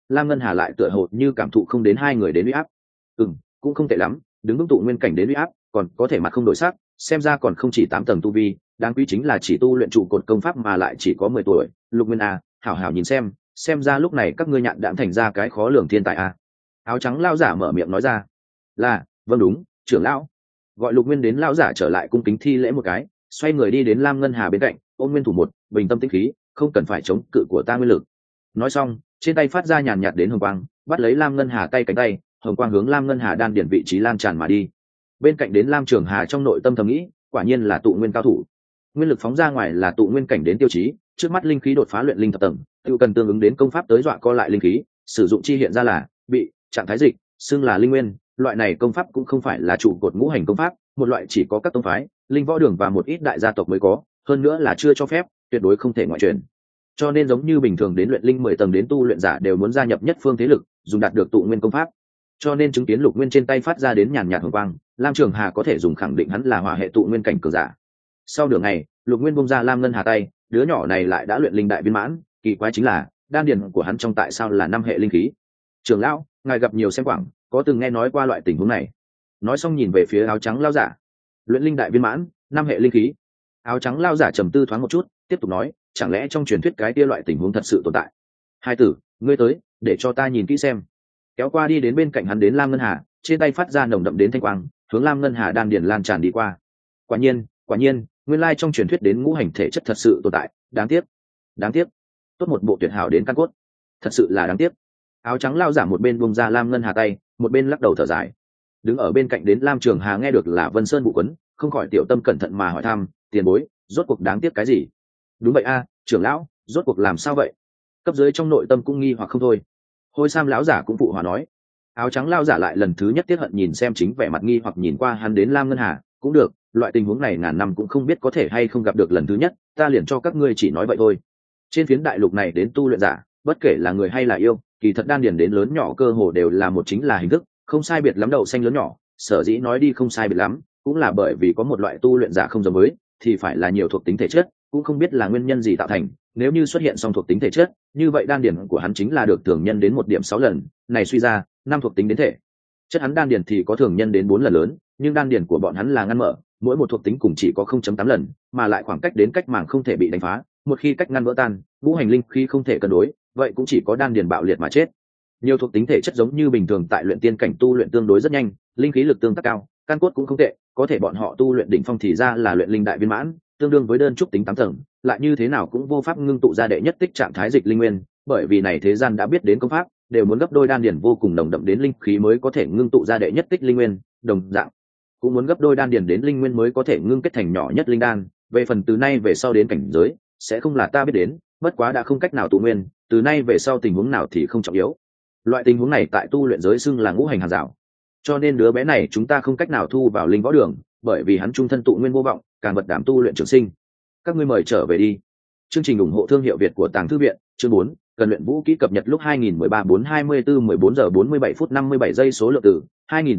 lam ngân hà lại tựa hồ như cảm thụ không đến hai người đến uy áp. Cũng không tệ lắm, đứng vững tụ nguyên cảnh đến uy áp, còn có thể mặt không đổi sắc, xem ra còn không chỉ 8 tầng tu vi, đáng quý chính là chỉ tu luyện trụ cột công pháp mà lại chỉ có 10 tuổi. Lục Nguyên à, hảo hảo nhìn xem ra lúc này các ngươi nhạn đãng thành ra cái khó lường thiên tài à. Áo trắng lão giả mở miệng nói ra. Là, vâng đúng, trưởng lão. Gọi Lục Nguyên đến lão giả trở lại cung kính thi lễ một cái, xoay người đi đến lam ngân hà bên cạnh, ôm nguyên thủ một, bình tâm tĩnh khí, không cần phải chống cự của ta nguyên lực. Nói xong, trên tay phát ra nhàn nhạt đến hồng quang, bắt lấy lam ngân hà tay cánh tay, hồng quang hướng lam ngân hà đan điển vị trí lan tràn mà đi. Bên cạnh đến lam trường hà trong nội tâm thầm nghĩ, quả nhiên là tụ nguyên cao thủ. Nguyên lực phóng ra ngoài là tụ nguyên cảnh đến tiêu chí, trước mắt linh khí đột phá luyện linh thập tầng, tự cần tương ứng đến công pháp tới dọa co lại linh khí, sử dụng chi hiện ra là bị trạng thái dịch, xưng là linh nguyên. Loại này công pháp cũng không phải là trụ cột ngũ hành công pháp, một loại chỉ có các tông phái, linh võ đường và một ít đại gia tộc mới có, hơn nữa là chưa cho phép, tuyệt đối không thể ngoại truyền. Cho nên giống như bình thường đến luyện linh 10 tầng đến tu luyện giả đều muốn gia nhập nhất phương thế lực, dùng đạt được tụ nguyên công pháp. Cho nên chứng kiến Lục Nguyên trên tay phát ra đến nhàn nhạt hồng quang, lam trường hà có thể dùng khẳng định hắn là hỏa hệ tụ nguyên cảnh cường giả. Sau nửa ngày, Lục Nguyên bung ra lam ngân hà tay, đứa nhỏ này lại đã luyện linh đại viên mãn, kỳ quái chính là đan điền của hắn trong tại sao là 5 hệ linh khí. Trưởng lão, ngài gặp nhiều xem quảng, có từng nghe nói qua loại tình huống này. Nói xong nhìn về phía áo trắng lão giả. Luyện linh đại viên mãn, 5 hệ linh khí. Áo trắng lão giả trầm tư thoáng một chút, tiếp tục nói, chẳng lẽ trong truyền thuyết cái kia loại tình huống thật sự tồn tại. Hai tử, ngươi tới, để cho ta nhìn kỹ xem. Kéo qua đi đến bên cạnh hắn đến lam ngân hà, trên tay phát ra nồng đậm đến thanh quang, hướng lam ngân hà đan điền lan tràn đi qua. Quả nhiên, nguyên lai trong truyền thuyết đến ngũ hành thể chất thật sự tồn tại, đáng tiếc, tốt một bộ tuyệt hảo đến căn cốt, thật sự là đáng tiếc. Áo trắng lao giả một bên buông ra lam ngân hà tay, một bên lắc đầu thở dài. Đứng ở bên cạnh đến lam trường hà nghe được là Vân Sơn Bụ Quấn, không khỏi tiểu tâm cẩn thận mà hỏi thăm, tiền bối, rốt cuộc đáng tiếc cái gì? Đúng vậy a, trưởng lão, rốt cuộc làm sao vậy? Cấp dưới trong nội tâm cũng nghi hoặc không thôi. Hôi sam lão giả cũng phụ hòa nói. Áo trắng lao giả lại lần thứ nhất tiếc hận nhìn xem chính vẻ mặt nghi hoặc nhìn qua hắn đến lam ngân hà, cũng được, loại tình huống này ngàn năm cũng không biết có thể hay không gặp được lần thứ nhất, ta liền cho các ngươi chỉ nói vậy thôi. Trên phiến đại lục này đến tu luyện giả, bất kể là người hay là yêu, kỳ thật đan điền đến lớn nhỏ cơ hồ đều là một chính là hình thức, không sai biệt lắm đậu xanh lớn nhỏ, sở dĩ nói đi không sai biệt lắm, cũng là bởi vì có một loại tu luyện giả không giống với, thì phải là nhiều thuộc tính thể chất, cũng không biết là nguyên nhân gì tạo thành, nếu như xuất hiện song thuộc tính thể chất, như vậy đan điền của hắn chính là được thường nhân đến 1.6 lần, này suy ra, 5 thuộc tính đến thể chất hắn đan điền thì có thường nhân đến 4 lần lớn, nhưng đan điền của bọn hắn là ngăn mở, mỗi một thuộc tính cùng chỉ có 0.8 lần, mà lại khoảng cách đến cách màng không thể bị đánh phá, một khi cách ngăn vỡ tan, ngũ hành linh khí không thể cân đối, vậy cũng chỉ có đan điền bạo liệt mà chết. Nhiều thuộc tính thể chất giống như bình thường tại luyện tiên cảnh tu luyện tương đối rất nhanh, linh khí lực tương tác cao, căn cốt cũng không tệ, có thể bọn họ tu luyện đỉnh phong thì ra là luyện linh đại viên mãn, tương đương với đơn trúc tính 8 tầng, lại như thế nào cũng vô pháp ngưng tụ ra đệ nhất tích trạng thái dịch linh nguyên, bởi vì này thế gian đã biết đến công pháp, đều muốn gấp đôi đan điền vô cùng nồng đậm đến linh khí mới có thể ngưng tụ ra đệ nhất tích linh nguyên, đồng dạng cũng muốn gấp đôi đan điền đến linh nguyên mới có thể ngưng kết thành nhỏ nhất linh đan. Về phần từ nay về sau đến cảnh giới, sẽ không là ta biết đến, bất quá đã không cách nào tụ nguyên, từ nay về sau tình huống nào thì không trọng yếu. Loại tình huống này tại tu luyện giới xưng là ngũ hành hàng rào, cho nên đứa bé này chúng ta không cách nào thu vào linh võ đường, bởi vì hắn trung thân tụ nguyên vô vọng, càng vật đảm tu luyện trường sinh. Các ngươi mời trở về đi. Chương trình ủng hộ thương hiệu Việt của Tàng Thư viện, chương 4, cần luyện vũ kỹ cập nhật lúc 2013-4-24 14 giờ 47 phút 57 giây số lượng từ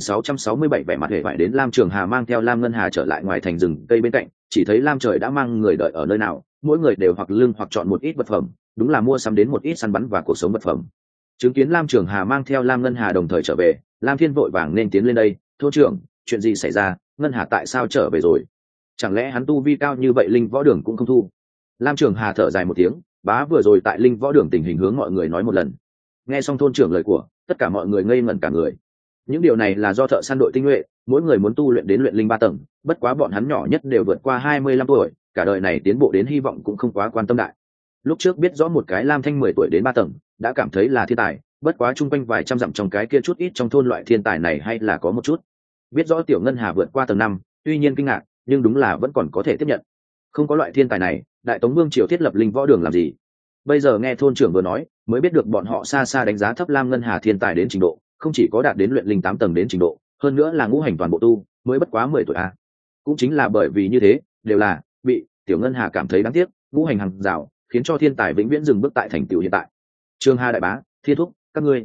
2667 vẻ mặt hề vải đến Lam Trường Hà mang theo Lam Ngân Hà trở lại ngoài thành rừng cây bên cạnh, chỉ thấy Lam Trời đã mang người đợi ở nơi nào, mỗi người đều hoặc lưng hoặc chọn một ít vật phẩm, đúng là mua sắm đến một ít săn bắn và cuộc sống vật phẩm. Chứng kiến Lam Trường Hà mang theo Lam Ngân Hà đồng thời trở về, Lam Thiên vội vàng nên tiến lên đây, thôn trưởng, chuyện gì xảy ra, Ngân Hà tại sao trở về rồi? Chẳng lẽ hắn tu vi cao như vậy linh võ đường cũng không thu? Lam Trường Hà thở dài một tiếng, bá vừa rồi tại linh võ đường tình hình hướng mọi người nói một lần. Nghe xong thôn trưởng lời của, tất cả mọi người ngây ngẩn cả người. Những điều này là do thợ săn đội tinh nhuệ, mỗi người muốn tu luyện đến luyện linh 3 tầng, bất quá bọn hắn nhỏ nhất đều vượt qua 25 tuổi, cả đời này tiến bộ đến hy vọng cũng không quá quan tâm đại. Lúc trước biết rõ một cái Lam Thanh 10 tuổi đến 3 tầng, đã cảm thấy là thiên tài, bất quá chung quanh vài trăm dặm trong cái kia chút ít trong thôn loại thiên tài này hay là có một chút. Biết rõ Tiểu Ngân Hà vượt qua tầng 5, tuy nhiên kinh ngạc, nhưng đúng là vẫn còn có thể tiếp nhận. Không có loại thiên tài này, Đại Tống Vương triều thiết lập linh võ đường làm gì? Bây giờ nghe thôn trưởng vừa nói, mới biết được bọn họ xa xa đánh giá thấp Lam Ngân Hà thiên tài đến trình độ, không chỉ có đạt đến luyện linh 8 tầng đến trình độ, hơn nữa là ngũ hành toàn bộ tu, mới bất quá 10 tuổi à. Cũng chính là bởi vì như thế, đều là bị Tiểu Ngân Hà cảm thấy đáng tiếc, ngũ hành hàng rào, khiến cho thiên tài vĩnh viễn dừng bước tại thành tựu hiện tại. Trương Hà đại bá, Thiên Thúc,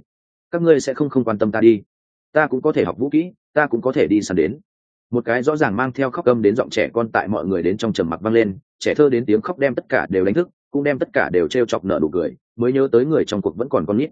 các ngươi sẽ không quan tâm ta đi. Ta cũng có thể học vũ kỹ, ta cũng có thể đi săn đến. Một cái rõ ràng mang theo khóc câm đến giọng trẻ con tại mọi người đến trong trầm mặc vang lên, trẻ thơ đến tiếng khóc đem tất cả đều đánh thức, cũng đem tất cả đều trêu chọc nở nụ cười, mới nhớ tới người trong cuộc vẫn còn con nít.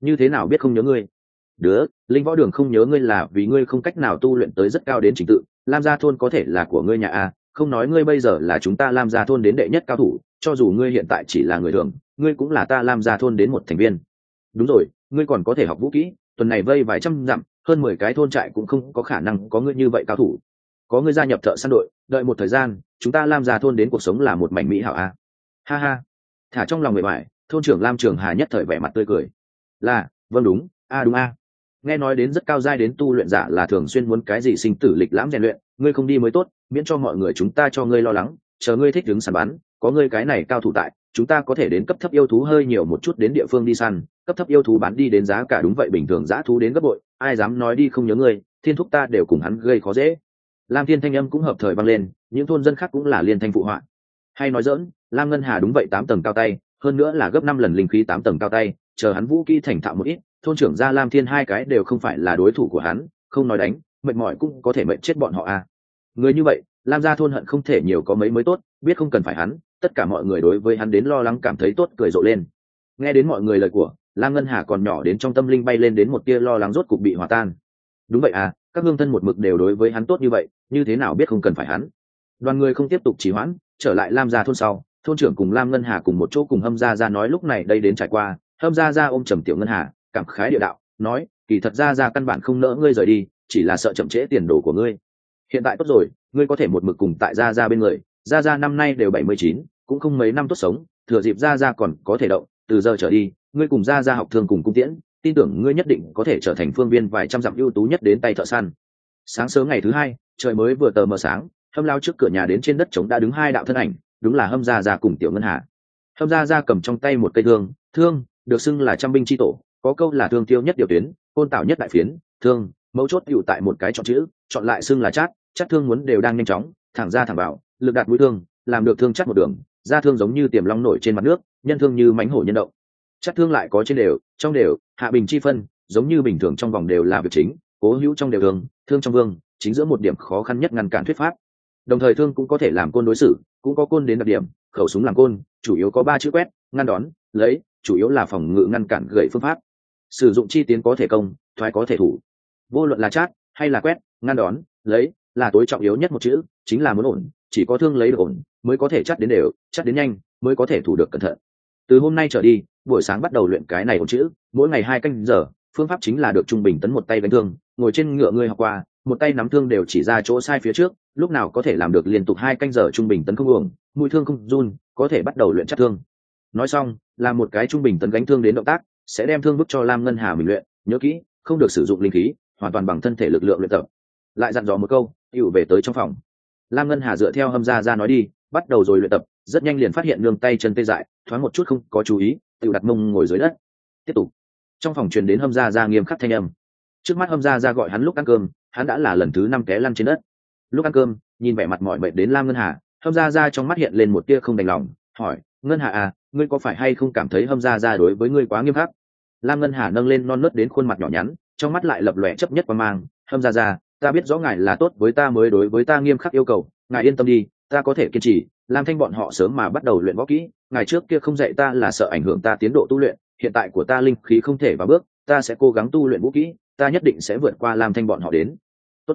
như thế nào biết không nhớ ngươi? Đứa linh võ đường không nhớ ngươi là vì ngươi không cách nào tu luyện tới rất cao đến trình tự. Lam gia thôn có thể là của ngươi nhà a, không nói ngươi bây giờ là chúng ta Lam gia thôn đến đệ nhất cao thủ, cho dù ngươi hiện tại chỉ là người thường, ngươi cũng là ta Lam gia thôn đến một thành viên. Đúng rồi, ngươi còn có thể học vũ kỹ, tuần này vây vài trăm dặm, hơn 10 cái thôn trại cũng không có khả năng có ngươi như vậy cao thủ. Có ngươi gia nhập thợ săn đội, đợi một thời gian, chúng ta Lam gia thôn đến cuộc sống là một mảnh mỹ hảo a. Ha ha. Thả trong lòng người bại, thôn trưởng Lam Trường Hà nhất thời vẻ mặt tươi cười. Là, vâng đúng, a đúng a. Nghe nói đến rất cao giai đến tu luyện giả là thường xuyên muốn cái gì sinh tử lịch lãm rèn luyện, ngươi không đi mới tốt, miễn cho mọi người chúng ta cho ngươi lo lắng, chờ ngươi thích đứng săn bắn, có ngươi cái này cao thủ tại, chúng ta có thể đến cấp thấp yêu thú hơi nhiều một chút đến địa phương đi săn, cấp thấp yêu thú bán đi đến giá cả đúng vậy bình thường dã thú đến gấp bội, ai dám nói đi không nhớ ngươi, thiên thúc ta đều cùng hắn gây khó dễ. Lam Thiên thanh âm cũng hợp thời vang lên, những thôn dân khác cũng là liên thanh phụ họa. Hay nói dỡn, Lam Ngân Hà đúng vậy 8 tầng cao tay, hơn nữa là gấp 5 lần linh khí 8 tầng cao tay, chờ hắn vũ kỹ thành thạo một ít, thôn trưởng gia Lam Thiên hai cái đều không phải là đối thủ của hắn, không nói đánh, mệt mỏi cũng có thể mệt chết bọn họ à. Người như vậy, Lam gia thôn hận không thể nhiều có mấy mới tốt, biết không cần phải hắn, tất cả mọi người đối với hắn đến lo lắng cảm thấy tốt cười rộ lên. Nghe đến mọi người lời của, Lam Ngân Hà còn nhỏ đến trong tâm linh bay lên đến một tia lo lắng rốt cục bị hòa tan. Đúng vậy à, các hương thân một mực đều đối với hắn tốt như vậy, như thế nào biết không cần phải hắn. Đoàn người không tiếp tục trì hoãn, trở lại Lam gia thôn sau, thôn trưởng cùng Lam Ngân Hà cùng một chỗ cùng Hâm gia gia nói lúc này đây đến trải qua, Hâm gia gia ôm trầm Tiểu Ngân Hà, cảm khái địa đạo, nói, kỳ thật gia căn bản không nỡ ngươi rời đi, chỉ là sợ chậm trễ tiền đồ của ngươi. Hiện tại tốt rồi, ngươi có thể một mực cùng tại gia bên người, gia năm nay đều 79, cũng không mấy năm tốt sống, thừa dịp gia còn có thể động, từ giờ trở đi, ngươi cùng gia học thương cùng cung tiễn, tin tưởng ngươi nhất định có thể trở thành phương viên vài trăm dặm ưu tú nhất đến tay thợ săn. Sáng sớm ngày thứ hai, trời mới vừa tờ mờ sáng, Hâm lao trước cửa nhà đến trên đất trống đã đứng hai đạo thân ảnh, đúng là Hâm gia cùng Tiểu Ngân Hà. Hâm gia cầm trong tay một cây thương được xưng là trăm binh chi tổ, có câu là thương tiêu nhất điều tuyến, côn tạo nhất đại phiến, thương mấu chốt tựu tại một cái chọn chữ, chọn lại xưng là chát thương muốn đều đang nhanh chóng, thẳng ra thẳng vào, lực đạt mũi thương, làm được thương chắc một đường, ra thương giống như tiềm long nổi trên mặt nước, nhân thương như mãnh hổ nhân động. Chát thương lại có trên đều, trong đều, hạ bình chi phân, giống như bình thường trong vòng đều là việc chính, cố hữu trong đều thương trong vương, chính giữa một điểm khó khăn nhất ngăn cản thuyết pháp. Đồng thời thương cũng có thể làm côn đối xử, cũng có côn đến đặc điểm, khẩu súng làm côn, chủ yếu có 3 chữ quét, ngăn đón, lấy, chủ yếu là phòng ngự ngăn cản gậy phương pháp. Sử dụng chi tiến có thể công, thoái có thể thủ. Vô luận là chát hay là quét, ngăn đón, lấy, là tối trọng yếu nhất một chữ, chính là muốn ổn, chỉ có thương lấy được ổn, mới có thể chát đến đều, chát đến nhanh, mới có thể thủ được cẩn thận. Từ hôm nay trở đi, buổi sáng bắt đầu luyện cái này ổn chữ, mỗi ngày 2 canh giờ, phương pháp chính là được trung bình tấn một tay đánh thương, ngồi trên ngựa ngươi học qua, một tay nắm thương đều chỉ ra chỗ sai phía trước, lúc nào có thể làm được liên tục 2 canh giờ trung bình tấn không uổng, mũi thương không run, có thể bắt đầu luyện chắc thương. Nói xong, làm một cái trung bình tấn gánh thương đến động tác, sẽ đem thương vứt cho Lam Ngân Hà mình luyện, nhớ kỹ, không được sử dụng linh khí, hoàn toàn bằng thân thể lực lượng luyện tập. Lại dặn dò một câu, hữu về tới trong phòng. Lam Ngân Hà dựa theo Hâm gia nói đi, bắt đầu rồi luyện tập, rất nhanh liền phát hiện nương tay chân tê dại, thoáng một chút không có chú ý, tự đặt mông ngồi dưới đất. Tiếp tục. Trong phòng truyền đến Hâm gia nghiêm khắc thanh âm. Trước mắt Hâm gia gọi hắn lúc ăn cơm, hắn đã là lần thứ 5 té lăn trên đất. Lúc ăn cơm, nhìn vẻ mặt mỏi mệt đến Lam Ngân Hà, Hâm gia trong mắt hiện lên một tia không đành lòng, hỏi, Ngân Hà à, ngươi có phải hay không cảm thấy Hâm gia đối với ngươi quá nghiêm khắc? Lam Ngân Hà nâng lên non nớt đến khuôn mặt nhỏ nhắn, trong mắt lại lập lòe chấp nhất và mang, Hâm gia, ta biết rõ ngài là tốt với ta mới đối với ta nghiêm khắc yêu cầu, ngài yên tâm đi, ta có thể kiên trì. Lam Thanh bọn họ sớm mà bắt đầu luyện võ kỹ, ngài trước kia không dạy ta là sợ ảnh hưởng ta tiến độ tu luyện, hiện tại của ta linh khí không thể vào bước, ta sẽ cố gắng tu luyện vũ kỹ, ta nhất định sẽ vượt qua Lam Thanh bọn họ đến. Tốt,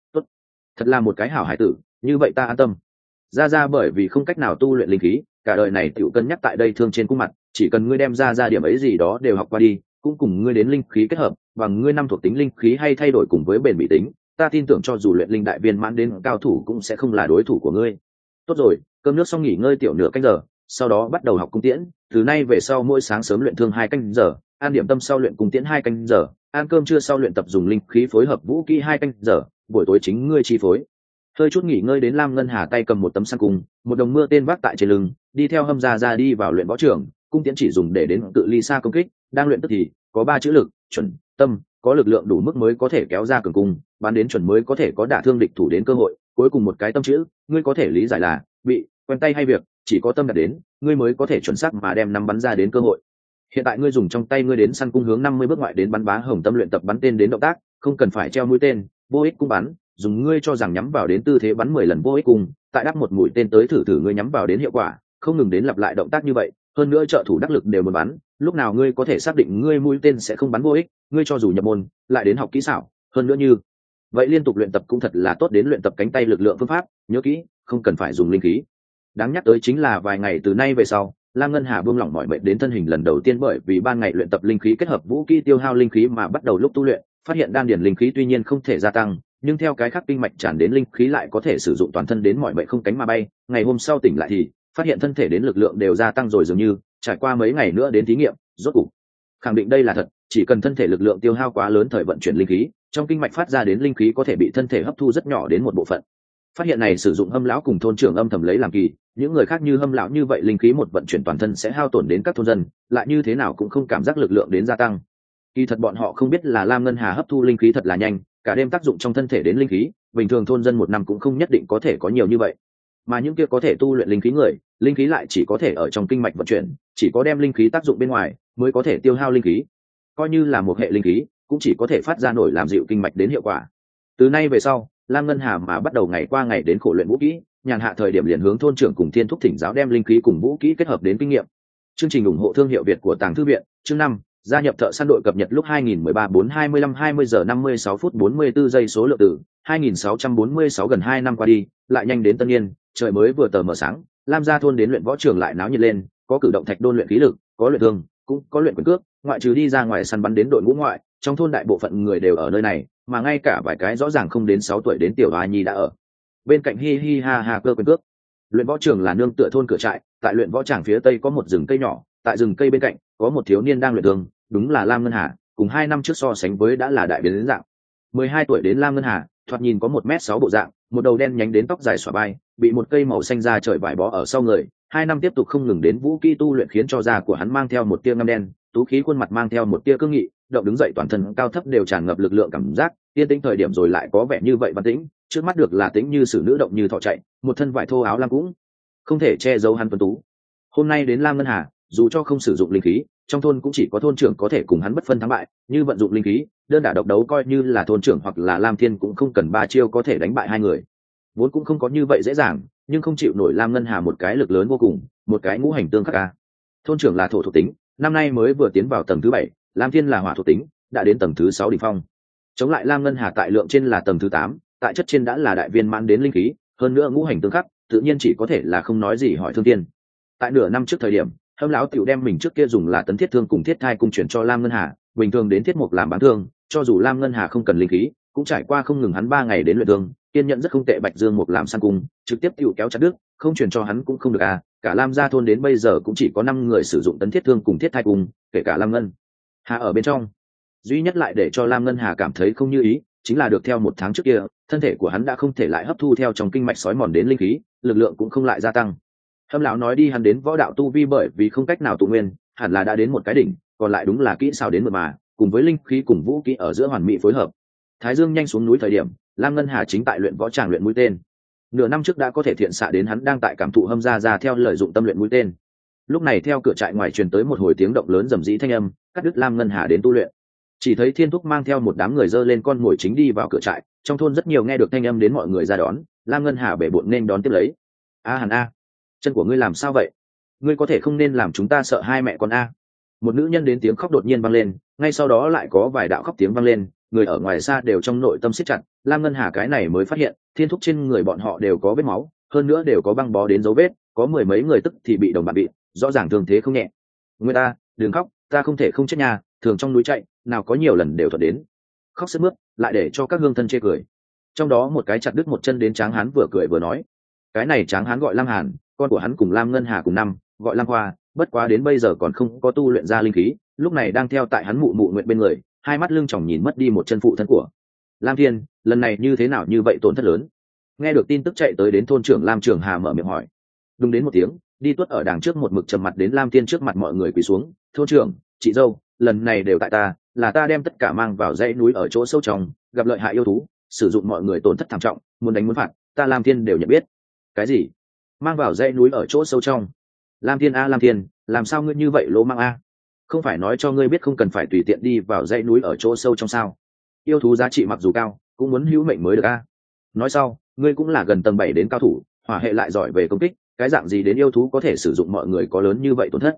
thật là một cái hảo hải tử, như vậy ta an tâm. Gia bởi vì không cách nào tu luyện linh khí, cả đời này tiểu cân nhắc tại đây thương trên cung mặt, chỉ cần ngươi đem ra điểm ấy gì đó đều học qua đi, cũng cùng ngươi đến linh khí kết hợp, bằng ngươi năm thuộc tính linh khí hay thay đổi cùng với bền bỉ tính, ta tin tưởng cho dù luyện linh đại viên mãn đến cao thủ cũng sẽ không là đối thủ của ngươi. Tốt rồi, cơm nước xong nghỉ ngơi tiểu nửa canh giờ, sau đó bắt đầu học cung tiễn, từ nay về sau mỗi sáng sớm luyện thương 2 canh giờ, ăn điểm tâm sau luyện cung tiễn 2 canh giờ, ăn cơm trưa sau luyện tập dùng linh khí phối hợp vũ kỹ 2 canh giờ, buổi tối chính ngươi chi phối. Hơi chút nghỉ ngơi đến Lam Ngân Hà tay cầm một tấm săn cung, một đồng mưa tên vác tại trên lưng, đi theo Hâm gia đi vào luyện võ trường, cung tiễn chỉ dùng để đến cự ly xa công kích, đang luyện tức thì có 3 chữ lực, chuẩn, tâm, có lực lượng đủ mức mới có thể kéo ra cường cung, bắn đến chuẩn mới có thể có đả thương địch thủ đến cơ hội, cuối cùng một cái tâm chữ, ngươi có thể lý giải là bị quen tay hay việc, chỉ có tâm đạt đến, ngươi mới có thể chuẩn xác mà đem nắm bắn ra đến cơ hội. Hiện tại ngươi dùng trong tay ngươi đến săn cung hướng 50 bước ngoại đến bắn bá hồng tâm luyện tập bắn tên đến động tác, không cần phải treo mũi tên, vô ích cung bắn, dùng ngươi cho rằng nhắm vào đến tư thế bắn 10 lần vô ích cung, tại đắp một mũi tên tới thử ngươi nhắm vào đến hiệu quả, không ngừng đến lặp lại động tác như vậy, hơn nữa trợ thủ đắc lực đều muốn bắn, lúc nào ngươi có thể xác định ngươi mũi tên sẽ không bắn vô ích, ngươi cho dù nhập môn lại đến học kỹ xảo, hơn nữa như vậy liên tục luyện tập cũng thật là tốt đến luyện tập cánh tay lực lượng phương pháp, nhớ kỹ không cần phải dùng linh khí. Đáng nhắc tới chính là vài ngày từ nay về sau, Lam Ngân Hà buông lỏng mọi mệt đến thân hình lần đầu tiên, bởi vì ban ngày luyện tập linh khí kết hợp vũ kỹ tiêu hao linh khí mà bắt đầu lúc tu luyện, phát hiện đan điền linh khí tuy nhiên không thể gia tăng, nhưng theo cái khác kinh mạch tràn đến linh khí lại có thể sử dụng toàn thân đến mọi mệt không cánh mà bay. Ngày hôm sau tỉnh lại thì phát hiện thân thể đến lực lượng đều gia tăng rồi, dường như trải qua mấy ngày nữa đến thí nghiệm, rốt cục khẳng định đây là thật, chỉ cần thân thể lực lượng tiêu hao quá lớn thời vận chuyển linh khí, trong kinh mạch phát ra đến linh khí có thể bị thân thể hấp thu rất nhỏ đến một bộ phận. Phát hiện này sử dụng Hâm lão cùng thôn trưởng âm thầm lấy làm kỳ, những người khác như Hâm lão như vậy linh khí một vận chuyển toàn thân sẽ hao tổn đến các thôn dân, lại như thế nào cũng không cảm giác lực lượng đến gia tăng. Kỳ thật bọn họ không biết là Lam Ngân Hà hấp thu linh khí thật là nhanh, cả đêm tác dụng trong thân thể đến linh khí, bình thường thôn dân một năm cũng không nhất định có thể có nhiều như vậy. Mà những kia có thể tu luyện linh khí người, linh khí lại chỉ có thể ở trong kinh mạch vận chuyển, chỉ có đem linh khí tác dụng bên ngoài mới có thể tiêu hao linh khí. Coi như là một hệ linh khí, cũng chỉ có thể phát ra nổi làm dịu kinh mạch đến hiệu quả. Từ nay về sau, Lam Ngân Hà mà bắt đầu ngày qua ngày đến khổ luyện vũ kỹ, nhàn hạ thời điểm liền hướng thôn trưởng cùng Thiên Thúc thỉnh giáo đem linh khí cùng vũ kỹ kết hợp đến kinh nghiệm. Chương trình ủng hộ thương hiệu Việt của Tàng Thư viện, chương 5, gia nhập thợ săn đội cập nhật lúc 2013 4:25 20 giờ 56 phút 44 giây số lượng tử 2646, gần 2 năm qua đi, lại nhanh đến tân niên, trời mới vừa tờ mờ sáng, Lam gia thôn đến luyện võ trường lại náo nhiệt lên, có cử động thạch đôn luyện khí lực, có luyện thương, cũng có luyện quyền cước, ngoại trừ đi ra ngoài săn bắn đến đội ngũ ngoại, trong thôn đại bộ phận người đều ở nơi này, mà ngay cả vài cái rõ ràng không đến 6 tuổi đến tiểu hoa nhi đã ở bên cạnh hi hi ha ha cơ quyền cước. Luyện võ trường là nương tựa thôn cửa trại, tại luyện võ tràng phía tây có một rừng cây nhỏ, tại rừng cây bên cạnh có một thiếu niên đang luyện thương, đúng là Lam Ngân Hà, cùng 2 năm trước so sánh với đã là đại biến đến dạng. 12 tuổi đến Lam Ngân Hà, thoạt nhìn có 1m6 bộ dạng, một đầu đen nhánh đến tóc dài xõa vai, bị một cây màu xanh da trời vải bó ở sau người. 2 năm tiếp tục không ngừng đến vũ kỹ tu luyện khiến cho da của hắn mang theo một tia ngăm đen, tú khí khuôn mặt mang theo một tia cương nghị, động đứng dậy toàn thân cao thấp đều tràn ngập lực lượng cảm giác, yên tĩnh thời điểm rồi lại có vẻ như vậy văn tĩnh, trước mắt được là tĩnh như sử nữ động như thọ chạy, một thân vải thô áo lam cũng không thể che giấu hắn tuấn tú. Hôm nay đến Lam Ngân Hà, dù cho không sử dụng linh khí, trong thôn cũng chỉ có thôn trưởng có thể cùng hắn bất phân thắng bại, như vận dụng linh khí, đơn đả độc đấu coi như là thôn trưởng hoặc là Lam Thiên cũng không cần 3 chiêu có thể đánh bại hai người. Vốn cũng không có như vậy dễ dàng, nhưng không chịu nổi Lam Ngân Hà một cái lực lớn vô cùng, một cái ngũ hành tương khắc a. Thôn trưởng là thổ thuộc tính, năm nay mới vừa tiến vào tầng thứ 7, Lam Thiên là hỏa thuộc tính, đã đến tầng thứ 6 đỉnh phong. Chống lại Lam Ngân Hà tại lượng trên là tầng thứ 8, tại chất trên đã là đại viên mãn đến linh khí, hơn nữa ngũ hành tương khắc, tự nhiên chỉ có thể là không nói gì hỏi Thương Tiên. Tại nửa năm trước thời điểm, Hâm lão tiểu đem mình trước kia dùng là tấn thiết thương cùng thiết thai cung chuyển cho Lam Ngân Hà, bình thường đến thiết mục làm bán thương, cho dù Lam Ngân Hà không cần linh khí, cũng trải qua không ngừng hắn 3 ngày đến luyện thương, kiên nhẫn rất không tệ. Bạch Dương mục làm sang cung, trực tiếp tiểu kéo chặt đứt, không chuyển cho hắn cũng không được à, cả Lam gia thôn đến bây giờ cũng chỉ có 5 người sử dụng tấn thiết thương cùng thiết thai cung, kể cả Lam Ngân Hà ở bên trong. Duy nhất lại để cho Lam Ngân Hà cảm thấy không như ý, chính là được theo 1 tháng trước kia, thân thể của hắn đã không thể lại hấp thu theo trong kinh mạch sói mòn đến linh khí, lực lượng cũng không lại gia tăng. Hâm lão nói đi hắn đến võ đạo tu vi bởi vì không cách nào tụ nguyên, hẳn là đã đến một cái đỉnh, còn lại đúng là kỹ sao đến mượt mà, cùng với linh khí cùng vũ khí ở giữa hoàn mỹ phối hợp. Thái Dương nhanh xuống núi thời điểm, Lam Ngân Hà chính tại luyện võ tràng luyện mũi tên. Nửa năm trước đã có thể thiện xạ đến hắn đang tại cảm thụ Hâm ra theo lợi dụng tâm luyện mũi tên. Lúc này theo cửa trại ngoài truyền tới một hồi tiếng động lớn rầm rĩ thanh âm, cắt đứt Lam Ngân Hà đến tu luyện. Chỉ thấy Thiên Thúc mang theo một đám người dơ lên con mồi chính đi vào cửa trại, trong thôn rất nhiều nghe được thanh âm đến mọi người ra đón, Lam Ngân Hà bể bộn nên đón tiếp lấy. A Hàn a, chân của ngươi làm sao vậy? Ngươi có thể không nên làm chúng ta sợ hai mẹ con a. Một nữ nhân đến tiếng khóc đột nhiên vang lên, ngay sau đó lại có vài đạo khóc tiếng vang lên, người ở ngoài xa đều trong nội tâm siết chặt. Lam Ngân Hà cái này mới phát hiện, Thiên Thúc trên người bọn họ đều có vết máu, hơn nữa đều có băng bó đến dấu vết, có 10 mấy người tức thì bị đồng bạn bị, rõ ràng thương thế không nhẹ. Người ta, đừng khóc, ta không thể không chết nhà, thường trong núi chạy, nào có nhiều lần đều thuận đến. Khóc sướt mướt, lại để cho các hương thân chê cười. Trong đó một cái chặt đứt một chân đến tráng hán vừa cười vừa nói, cái này tráng hán gọi Lam Hàn, con của hắn cùng Lam Ngân Hà cùng năm, gọi Lam Hoa, bất quá đến bây giờ còn không có tu luyện ra linh khí, lúc này đang theo tại hắn mụ mụ nguyện bên người, hai mắt lưng tròng nhìn mất đi một chân phụ thân của Lam Thiên, lần này như thế nào như vậy tổn thất lớn. Nghe được tin tức chạy tới đến thôn trưởng Lam Trường Hà mở miệng hỏi. Đúng đến một tiếng, đi tuất ở đằng trước một mực trầm mặt đến Lam Thiên trước mặt mọi người quỳ xuống, thôn trưởng, chị dâu, lần này đều tại ta, là ta đem tất cả mang vào dãy núi ở chỗ sâu trong, gặp lợi hại yêu thú, sử dụng mọi người tổn thất thảm trọng, muốn đánh muốn phạt, ta Lam Thiên đều nhận biết. Cái gì? Mang vào dãy núi ở chỗ sâu trong? Lam Thiên a Lam Thiên, làm sao ngươi như vậy lỗ mang a? Không phải nói cho ngươi biết không cần phải tùy tiện đi vào dãy núi ở chỗ sâu trong sao? Yêu thú giá trị mặc dù cao, cũng muốn hữu mệnh mới được a. Nói sau, ngươi cũng là gần tầng 7 đến cao thủ, hỏa hệ lại giỏi về công kích, cái dạng gì đến yêu thú có thể sử dụng mọi người có lớn như vậy tổn thất?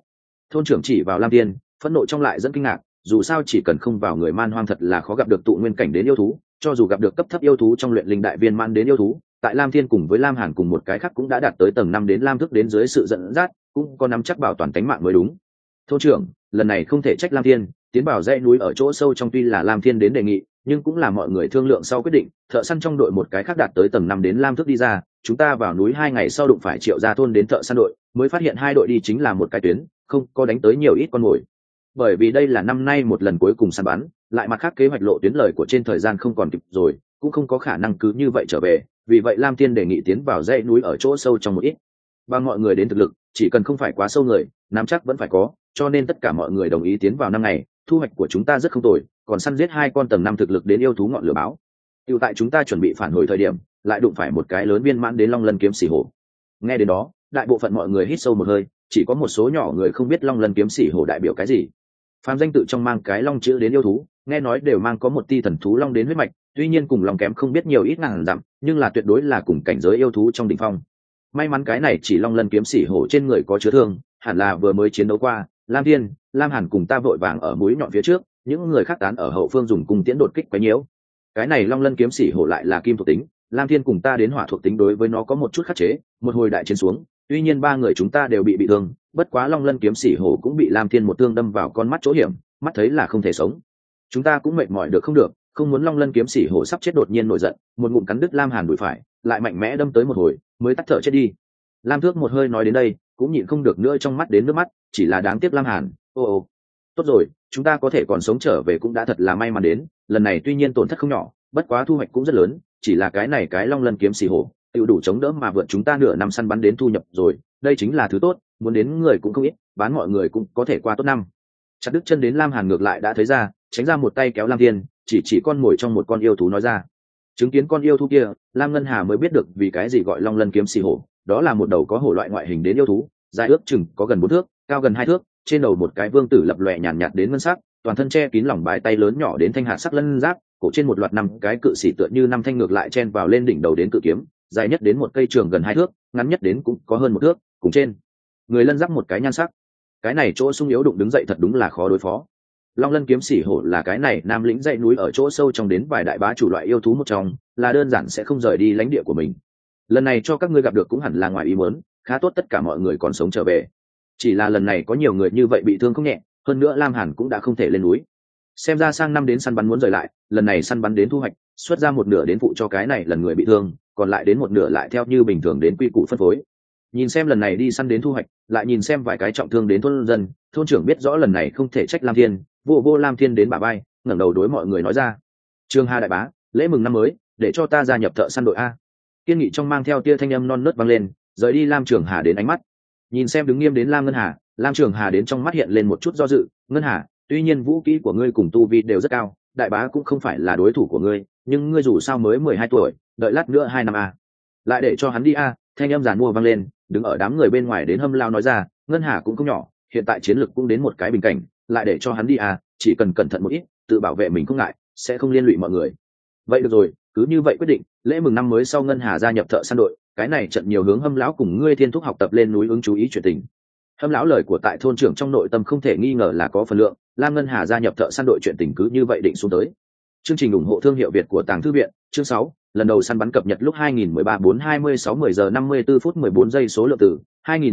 Thôn trưởng chỉ vào Lam Thiên, phẫn nộ trong lại dẫn kinh ngạc, dù sao chỉ cần không vào người man hoang thật là khó gặp được tụ nguyên cảnh đến yêu thú, cho dù gặp được cấp thấp yêu thú trong luyện linh đại viên man đến yêu thú, tại Lam Thiên cùng với Lam Hàn cùng một cái khác cũng đã đạt tới tầng 5 đến Lam Thức đến dưới sự dẫn dắt, cũng có nắm chắc bảo toàn tính mạng mới đúng. Thôn trưởng, lần này không thể trách Lam Thiên, tiến vào dãy núi ở chỗ sâu trong tuy là Lam Thiên đến đề nghị, nhưng cũng là mọi người thương lượng sau quyết định, thợ săn trong đội một cái khác đạt tới tầng 5 đến Lam Thức đi ra, chúng ta vào núi 2 ngày sau đụng phải Triệu Gia thôn đến thợ săn đội, mới phát hiện hai đội đi chính là một cái tuyến, không có đánh tới nhiều ít con mồi. Bởi vì đây là năm nay một lần cuối cùng săn bắn, lại mặt khác kế hoạch lộ tuyến lời của trên thời gian không còn kịp rồi, cũng không có khả năng cứ như vậy trở về, vì vậy Lam Thiên đề nghị tiến vào dãy núi ở chỗ sâu trong một ít. Bằng mọi người đến thực lực, chỉ cần không phải quá sâu người, nắm chắc vẫn phải có, cho nên tất cả mọi người đồng ý tiến vào 5 ngày, thu hoạch của chúng ta rất không tồi, còn săn giết 2 con tầng 5 thực lực đến yêu thú ngọn lửa báo. Tiểu tại chúng ta chuẩn bị phản hồi thời điểm, lại đụng phải một cái lớn viên mãn đến Long Lân kiếm xỉ hổ. Nghe đến đó, đại bộ phận mọi người hít sâu một hơi, chỉ có một số nhỏ người không biết Long Lân kiếm xỉ hổ đại biểu cái gì. Phàm danh tự trong mang cái long chữ đến yêu thú, nghe nói đều mang có một ti thần thú long đến huyết mạch, tuy nhiên cùng long kém không biết nhiều ít ngàn dặm, nhưng là tuyệt đối là cùng cảnh giới yêu thú trong đỉnh phong. May mắn cái này chỉ Long Lân kiếm xỉ hổ trên người có chứa thương, hẳn là vừa mới chiến đấu qua. Lam Thiên, Lam Hàn cùng ta vội vàng ở mũi nhọn phía trước, những người khác tán ở hậu phương dùng cung tiễn đột kích quấy nhiễu. Cái này Long Lân kiếm xỉ hổ lại là kim thuộc tính, Lam Thiên cùng ta đến hỏa thuộc tính đối với nó có một chút khắc chế, một hồi đại chiến xuống, tuy nhiên 3 người chúng ta đều bị thương, bất quá Long Lân kiếm xỉ hổ cũng bị Lam Thiên một thương đâm vào con mắt chỗ hiểm, mắt thấy là không thể sống. Chúng ta cũng mệt mỏi được không được, không muốn Long Lân kiếm xỉ hổ sắp chết đột nhiên nổi giận, một ngụm cắn đứt Lam Hàn đùi phải, lại mạnh mẽ đâm tới một hồi, mới tắt thở chết đi. Lam Thước một hơi nói đến đây, cũng nhịn không được nữa trong mắt đến nước mắt, chỉ là đáng tiếc Lam Hàn. Ô, tốt rồi, chúng ta có thể còn sống trở về cũng đã thật là may mắn đến, lần này tuy nhiên tổn thất không nhỏ, bất quá thu hoạch cũng rất lớn, chỉ là cái này cái Long Lân kiếm xỉ hổ, tiêu đủ chống đỡ mà vượt chúng ta nửa năm săn bắn đến thu nhập rồi, đây chính là thứ tốt, muốn đến người cũng không ít, bán mọi người cũng có thể qua tốt năm. Chặt đứt chân đến Lam Hàn ngược lại đã thấy ra, tránh ra một tay kéo Lam Thiên, chỉ con mồi trong một con yêu thú nói ra. Chứng kiến con yêu thú kia, Lam Ngân Hà mới biết được vì cái gì gọi Long Lân kiếm xỉ hổ, đó là một đầu có hổ loại ngoại hình đến yêu thú, dài ước chừng có gần 4 thước, cao gần 2 thước, trên đầu một cái vương tử lập lòe nhàn nhạt đến ngân sắc, toàn thân che kín lỏng bài tay lớn nhỏ đến thanh hạt sắc lân giáp, cổ trên một loạt 5 cái cự sĩ tựa như 5 thanh ngược lại chen vào lên đỉnh đầu đến cự kiếm, dài nhất đến một cây trường gần 2 thước, ngắn nhất đến cũng có hơn 1 thước, cùng trên người lân giáp một cái nhan sắc. Cái này chỗ sung yếu đụng đứng dậy thật đúng là khó đối phó. Long Lân kiếm xỉ hổ là cái này nam lĩnh dãy núi ở chỗ sâu trong đến vài đại bá chủ loại yêu thú một trong, là đơn giản sẽ không rời đi lãnh địa của mình. Lần này cho các ngươi gặp được cũng hẳn là ngoài ý muốn, khá tốt tất cả mọi người còn sống trở về. Chỉ là lần này có nhiều người như vậy bị thương không nhẹ, hơn nữa Lam Hàn cũng đã không thể lên núi. Xem ra sang năm đến săn bắn muốn rời lại, lần này săn bắn đến thu hoạch, xuất ra một nửa đến phụ cho cái này lần người bị thương, còn lại đến một nửa lại theo như bình thường đến quy củ phân phối. Nhìn xem lần này đi săn đến thu hoạch, lại nhìn xem vài cái trọng thương đến thôn dân, thôn trưởng biết rõ lần này không thể trách Lam Thiên, vô Lam Thiên đến bả vai, ngẩng đầu đối mọi người nói ra: Trương Hà đại bá, lễ mừng năm mới, để cho ta gia nhập thợ săn đội a. Kiên nghị trong mang theo tia thanh âm non nớt vang lên, rời đi Lam Trường Hà đến ánh mắt. Nhìn xem đứng nghiêm đến Lam Ngân Hà, Lam Trường Hà đến trong mắt hiện lên một chút do dự. Ngân Hà, tuy nhiên vũ kỹ của ngươi cùng tu vi đều rất cao, đại bá cũng không phải là đối thủ của ngươi, nhưng ngươi dù sao mới 12 tuổi, đợi lát nữa 2 năm a. Lại để cho hắn đi a. Thanh âm giàn mua vang lên, đứng ở đám người bên ngoài đến Hâm Lao nói ra: Ngân Hà cũng không nhỏ, hiện tại chiến lực cũng đến một cái bình cảnh, lại để cho hắn đi a, chỉ cần cẩn thận một ít, tự bảo vệ mình không ngại, sẽ không liên lụy mọi người. Vậy được rồi, cứ như vậy quyết định, lễ mừng năm mới sau Ngân Hà gia nhập thợ săn đội, cái này trận nhiều hướng Hâm lão cùng ngươi Thiên Thúc học tập lên núi ứng chú ý chuyện tình. Hâm lão lời của tại thôn trưởng trong nội tâm không thể nghi ngờ là có phần lượng, Lam Ngân Hà gia nhập thợ săn đội chuyện tình cứ như vậy định xuống tới. Chương trình ủng hộ thương hiệu Việt của Tàng Thư viện, chương 6, lần đầu săn bắn cập nhật lúc 2013-4-26 giờ 54 phút 14 giây số lượng từ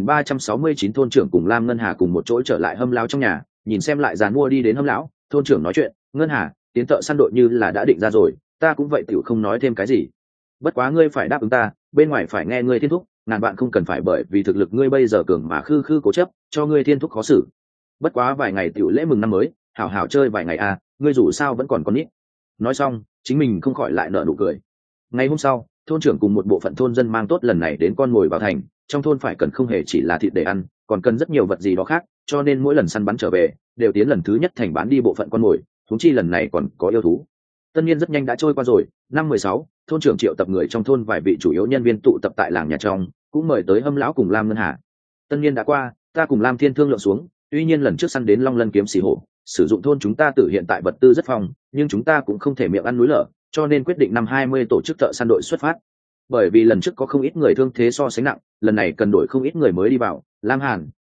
2369 thôn trưởng cùng Lam Ngân Hà cùng một chỗ trở lại Hâm lão trong nhà, nhìn xem lại dàn mua đi đến Hâm lão, thôn trưởng nói chuyện: Ngân Hà, tiến thợ săn đội như là đã định ra rồi, ta cũng vậy tiểu không nói thêm cái gì. Bất quá ngươi phải đáp ứng ta, bên ngoài phải nghe ngươi Thiên Thúc, ngàn bạn không cần phải bởi vì thực lực ngươi bây giờ cường mà khư cố chấp, cho ngươi Thiên Thúc khó xử. Bất quá vài ngày tiểu lễ mừng năm mới, hảo hảo chơi vài ngày à, ngươi dù sao vẫn còn con nít. Nói xong, chính mình không khỏi lại nở nụ cười. Ngày hôm sau, thôn trưởng cùng một bộ phận thôn dân mang tốt lần này đến con mồi vào thành, trong thôn phải cần không hề chỉ là thịt để ăn, còn cần rất nhiều vật gì đó khác, cho nên mỗi lần săn bắn trở về, đều tiến lần thứ nhất thành bán đi bộ phận con mồi, huống chi lần này còn có yêu thú. Tân niên rất nhanh đã trôi qua rồi, năm 16, thôn trưởng triệu tập người trong thôn vài vị chủ yếu nhân viên tụ tập tại làng nhà trong, cũng mời tới Hâm lão cùng Lam Ngân Hà. Tân niên đã qua, ta cùng Lam Thiên thương lượng xuống, tuy nhiên lần trước săn đến Long Lân kiếm xỉ hổ, sử dụng thôn chúng ta tự hiện tại vật tư rất phong, nhưng chúng ta cũng không thể miệng ăn núi lở, cho nên quyết định năm 20 tổ chức thợ săn đội xuất phát. Bởi vì lần trước có không ít người thương thế so sánh nặng, lần này cần đổi không ít người mới đi vào. Lam Hàn,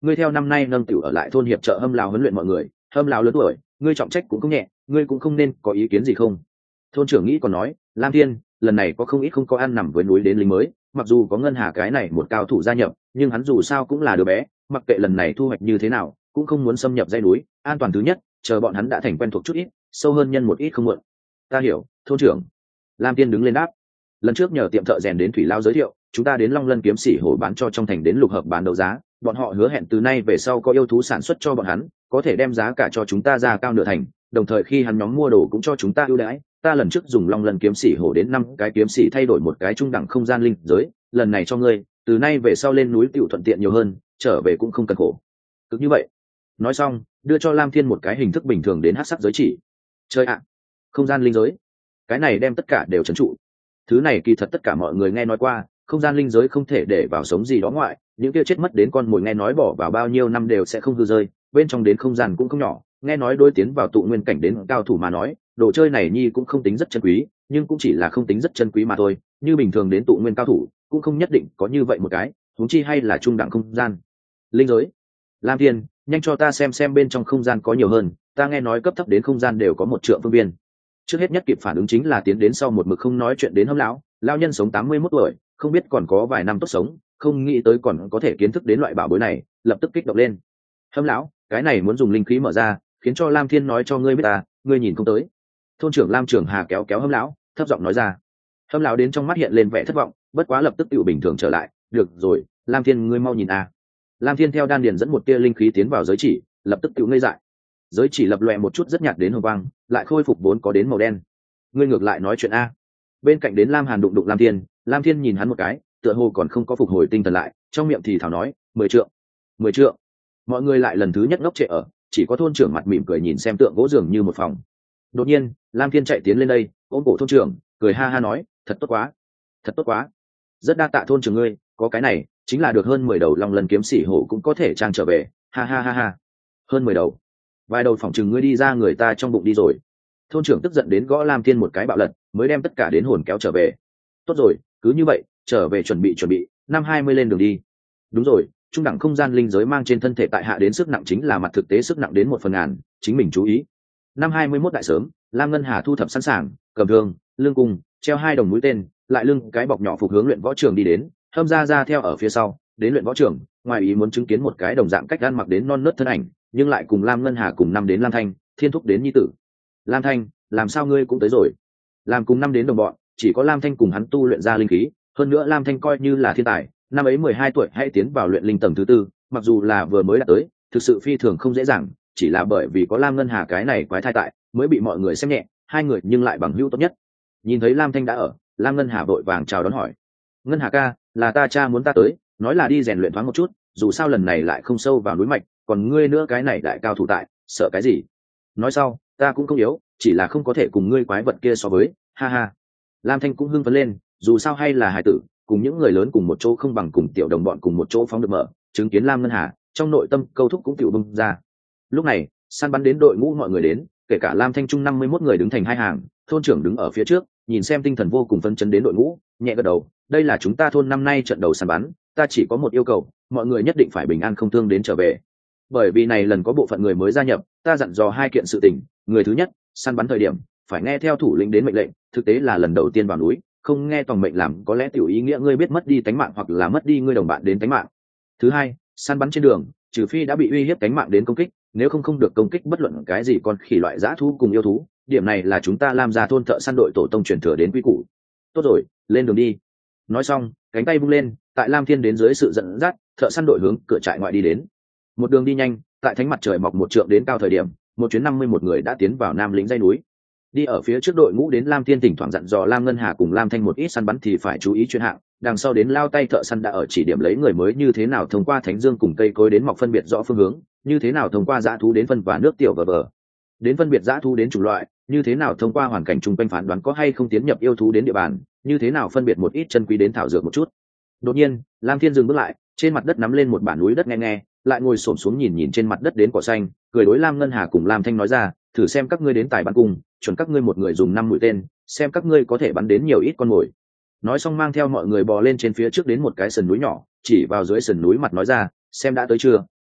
ngươi theo năm nay nâng tiểu ở lại thôn hiệp trợ Hâm lão huấn luyện mọi người, Hâm lão lớn tuổi, ngươi trọng trách cũng không nhẹ, ngươi cũng không nên có ý kiến gì không? Thôn trưởng nghĩ còn nói, Lam Thiên, lần này có không ít không có ăn nằm với núi đến lính mới, mặc dù có Ngân Hà cái này một cao thủ gia nhập, nhưng hắn dù sao cũng là đứa bé, mặc kệ lần này thu hoạch như thế nào, cũng không muốn xâm nhập dãy núi, an toàn thứ nhất, chờ bọn hắn đã thành quen thuộc chút ít, sâu hơn nhân một ít không muộn. Ta hiểu, thôn trưởng. Lam Thiên đứng lên đáp. Lần trước nhờ tiệm thợ rèn đến thủy lao giới thiệu, chúng ta đến Long Lân kiếm sĩ hổ bán cho trong thành đến lục hợp bán đấu giá, bọn họ hứa hẹn từ nay về sau có yêu thú sản xuất cho bọn hắn, có thể đem giá cả cho chúng ta ra cao nửa thành, đồng thời khi hắn nhóm mua đồ cũng cho chúng ta ưu đãi. Ta lần trước dùng Long Lân kiếm sĩ hổ đến 5 cái kiếm sĩ thay đổi một cái trung đẳng không gian linh giới, lần này cho ngươi, từ nay về sau lên núi tiểu thuận tiện nhiều hơn, trở về cũng không cần khổ. Cứ như vậy. Nói xong, đưa cho Lam Thiên một cái hình thức bình thường đến hắc sắc giới chỉ. Chơi ạ, không gian linh giới. Cái này đem tất cả đều trấn trụ. Thứ này kỳ thật tất cả mọi người nghe nói qua, không gian linh giới không thể để vào sống gì đó ngoại, những kia chết mất đến con mồi nghe nói bỏ vào bao nhiêu năm đều sẽ không hư rơi, bên trong đến không gian cũng không nhỏ, nghe nói đối tiến vào tụ nguyên cảnh đến cao thủ mà nói, đồ chơi này nhi cũng không tính rất chân quý, nhưng cũng chỉ là không tính rất chân quý mà thôi, như bình thường đến tụ nguyên cao thủ, cũng không nhất định có như vậy một cái, huống chi hay là trung đẳng không gian. Linh giới. Lam Thiên, nhanh cho ta xem bên trong không gian có nhiều hơn, ta nghe nói cấp thấp đến không gian đều có 1 triệu phương viên. Trước hết nhất kịp phản ứng chính là tiến đến sau một mực không nói chuyện đến Hâm lão, lão nhân sống 81 tuổi, không biết còn có vài năm tốt sống, không nghĩ tới còn có thể kiến thức đến loại bảo bối này, lập tức kích động lên. Hâm lão, cái này muốn dùng linh khí mở ra, khiến cho Lam Thiên nói cho ngươi biết ta, ngươi nhìn không tới. Thôn trưởng Lam Trường Hà kéo kéo Hâm lão, thấp giọng nói ra. Hâm lão đến trong mắt hiện lên vẻ thất vọng, bất quá lập tức tự bình thường trở lại, được rồi, Lam Thiên ngươi mau nhìn a. Lam Thiên theo đan điền dẫn một tia linh khí tiến vào giới chỉ, lập tức tự ngây dại. Giới chỉ lập lòe một chút rất nhạt đến hồng quang, lại khôi phục vốn có đến màu đen. Ngươi ngược lại nói chuyện a. Bên cạnh đến Lam Hàn đụng đụng Lam Thiên nhìn hắn một cái, tựa hồ còn không có phục hồi tinh thần lại, trong miệng thì thảo nói, 10 trượng. 10 trượng. Mọi người lại lần thứ nhất ngốc trệ ở, chỉ có thôn trưởng mặt mỉm cười nhìn xem tượng gỗ dường như một phòng. Đột nhiên, Lam Thiên chạy tiến lên đây, ôm cổ thôn trưởng, cười ha ha nói, thật tốt quá, thật tốt quá. Rất đa tạ thôn trưởng ngươi, có cái này, chính là được hơn 10 đầu Long Lân kiếm sĩ hổ cũng có thể trang trở về, ha ha ha ha. Hơn 10 đầu. Vài đầu phỏng chừng ngươi đi ra người ta trong bụng đi rồi. Thôn trưởng tức giận đến gõ Lam Thiên một cái bạo lật, mới đem tất cả đến hồn kéo trở về. Tốt rồi, cứ như vậy, trở về chuẩn bị, năm 20 lên đường đi. Đúng rồi, trung đẳng không gian linh giới mang trên thân thể tại hạ đến sức nặng chính là mặt thực tế sức nặng đến 1/1000, chính mình chú ý. Năm 21 đại sớm, Lam Ngân Hà thu thập sẵn sàng, cầm thương, lưng cung, treo 2 đồng mũi tên, lại lưng cái bọc nhỏ phục hướng luyện võ trường đi đến, Hâm ra theo ở phía sau, đến luyện võ trường, ngoài ý muốn chứng kiến một cái đồng dạng cách ăn mặc đến non nớt thân ảnh, nhưng lại cùng Lam Ngân Hà cùng năm đến Lam Thanh, Thiên Thúc đến nhi tử. Lam Thanh, làm sao ngươi cũng tới rồi? Làm cùng năm đến đồng bọn, chỉ có Lam Thanh cùng hắn tu luyện ra linh khí, hơn nữa Lam Thanh coi như là thiên tài, năm ấy 12 tuổi hãy tiến vào luyện linh tầng thứ 4, mặc dù là vừa mới đạt tới, thực sự phi thường không dễ dàng, chỉ là bởi vì có Lam Ngân Hà cái này quái thai tại, mới bị mọi người xem nhẹ, hai người nhưng lại bằng hữu tốt nhất. Nhìn thấy Lam Thanh đã ở, Lam Ngân Hà vội vàng chào đón hỏi. Ngân Hà ca, là ta cha muốn ta tới, nói là đi rèn luyện thoáng một chút, dù sao lần này lại không sâu vào núi mạch, còn ngươi nữa cái này đại cao thủ tại, sợ cái gì? Nói sau, ta cũng không yếu, chỉ là không có thể cùng ngươi quái vật kia so với, ha ha. Lam Thanh cũng hưng phấn lên, dù sao hay là hài tử, cùng những người lớn cùng một chỗ không bằng cùng tiểu đồng bọn cùng một chỗ phóng được mở, chứng kiến Lam Ngân Hà, trong nội tâm câu thúc cũng tiểu bung ra. Lúc này, săn bắn đến đội ngũ mọi người đến, kể cả Lam Thanh Trung 51 người đứng thành hai hàng, thôn trưởng đứng ở phía trước, nhìn xem tinh thần vô cùng phấn chấn đến đội ngũ, nhẹ gật đầu, đây là chúng ta thôn năm nay trận đầu săn bắn, ta chỉ có một yêu cầu, mọi người nhất định phải bình an không thương đến trở về. Bởi vì này lần có bộ phận người mới gia nhập, ta dặn dò 2 kiện sự tình, người thứ nhất, săn bắn thời điểm phải nghe theo thủ lĩnh đến mệnh lệnh, thực tế là lần đầu tiên vào núi, không nghe tòng mệnh làm có lẽ tiểu ý nghĩa ngươi biết mất đi tánh mạng hoặc là mất đi ngươi đồng bạn đến tánh mạng. Thứ hai, săn bắn trên đường, trừ phi đã bị uy hiếp tánh mạng đến công kích, nếu không được công kích bất luận cái gì con khỉ loại dã thú cùng yêu thú, điểm này là chúng ta Lam gia thôn thợ săn đội tổ tông truyền thừa đến quy củ. Tốt rồi, lên đường đi. Nói xong, cánh tay vung lên, tại Lam Thiên đến dưới sự dẫn dắt, thợ săn đội hướng cửa trại ngoại đi đến. Một đường đi nhanh, tại thánh mặt trời mọc 1 trượng đến cao thời điểm, một chuyến 51 người đã tiến vào Nam lĩnh dãy núi. Đi ở phía trước đội ngũ đến Lam Thiên thỉnh thoảng dặn dò Lam Ngân Hà cùng Lam Thanh một ít săn bắn thì phải chú ý chuyên hạng, đằng sau đến lao tay thợ săn đã ở chỉ điểm lấy người mới như thế nào thông qua thánh dương cùng cây cối đến mọc phân biệt rõ phương hướng, như thế nào thông qua dã thú đến phân và nước tiểu vờ đến phân biệt dã thú đến chủng loại, như thế nào thông qua hoàn cảnh chung quanh phán đoán có hay không tiến nhập yêu thú đến địa bàn, như thế nào phân biệt một ít chân quý đến thảo dược một chút. Đột nhiên, Lam Thiên dừng bước lại, trên mặt đất nắm lên một bản núi đất nghe, lại ngồi xổm xuống nhìn trên mặt đất đến cỏ xanh, cười đối Lam Ngân Hà cùng Lam Thanh nói ra, thử xem các ngươi đến tài bắn cung, chuẩn các ngươi một người dùng 5 mũi tên, xem các ngươi có thể bắn đến nhiều ít con mồi. Nói xong mang theo mọi người bò lên trên phía trước đến một cái sườn núi nhỏ, chỉ vào dưới sườn núi mặt nói ra, xem đã tới chưa,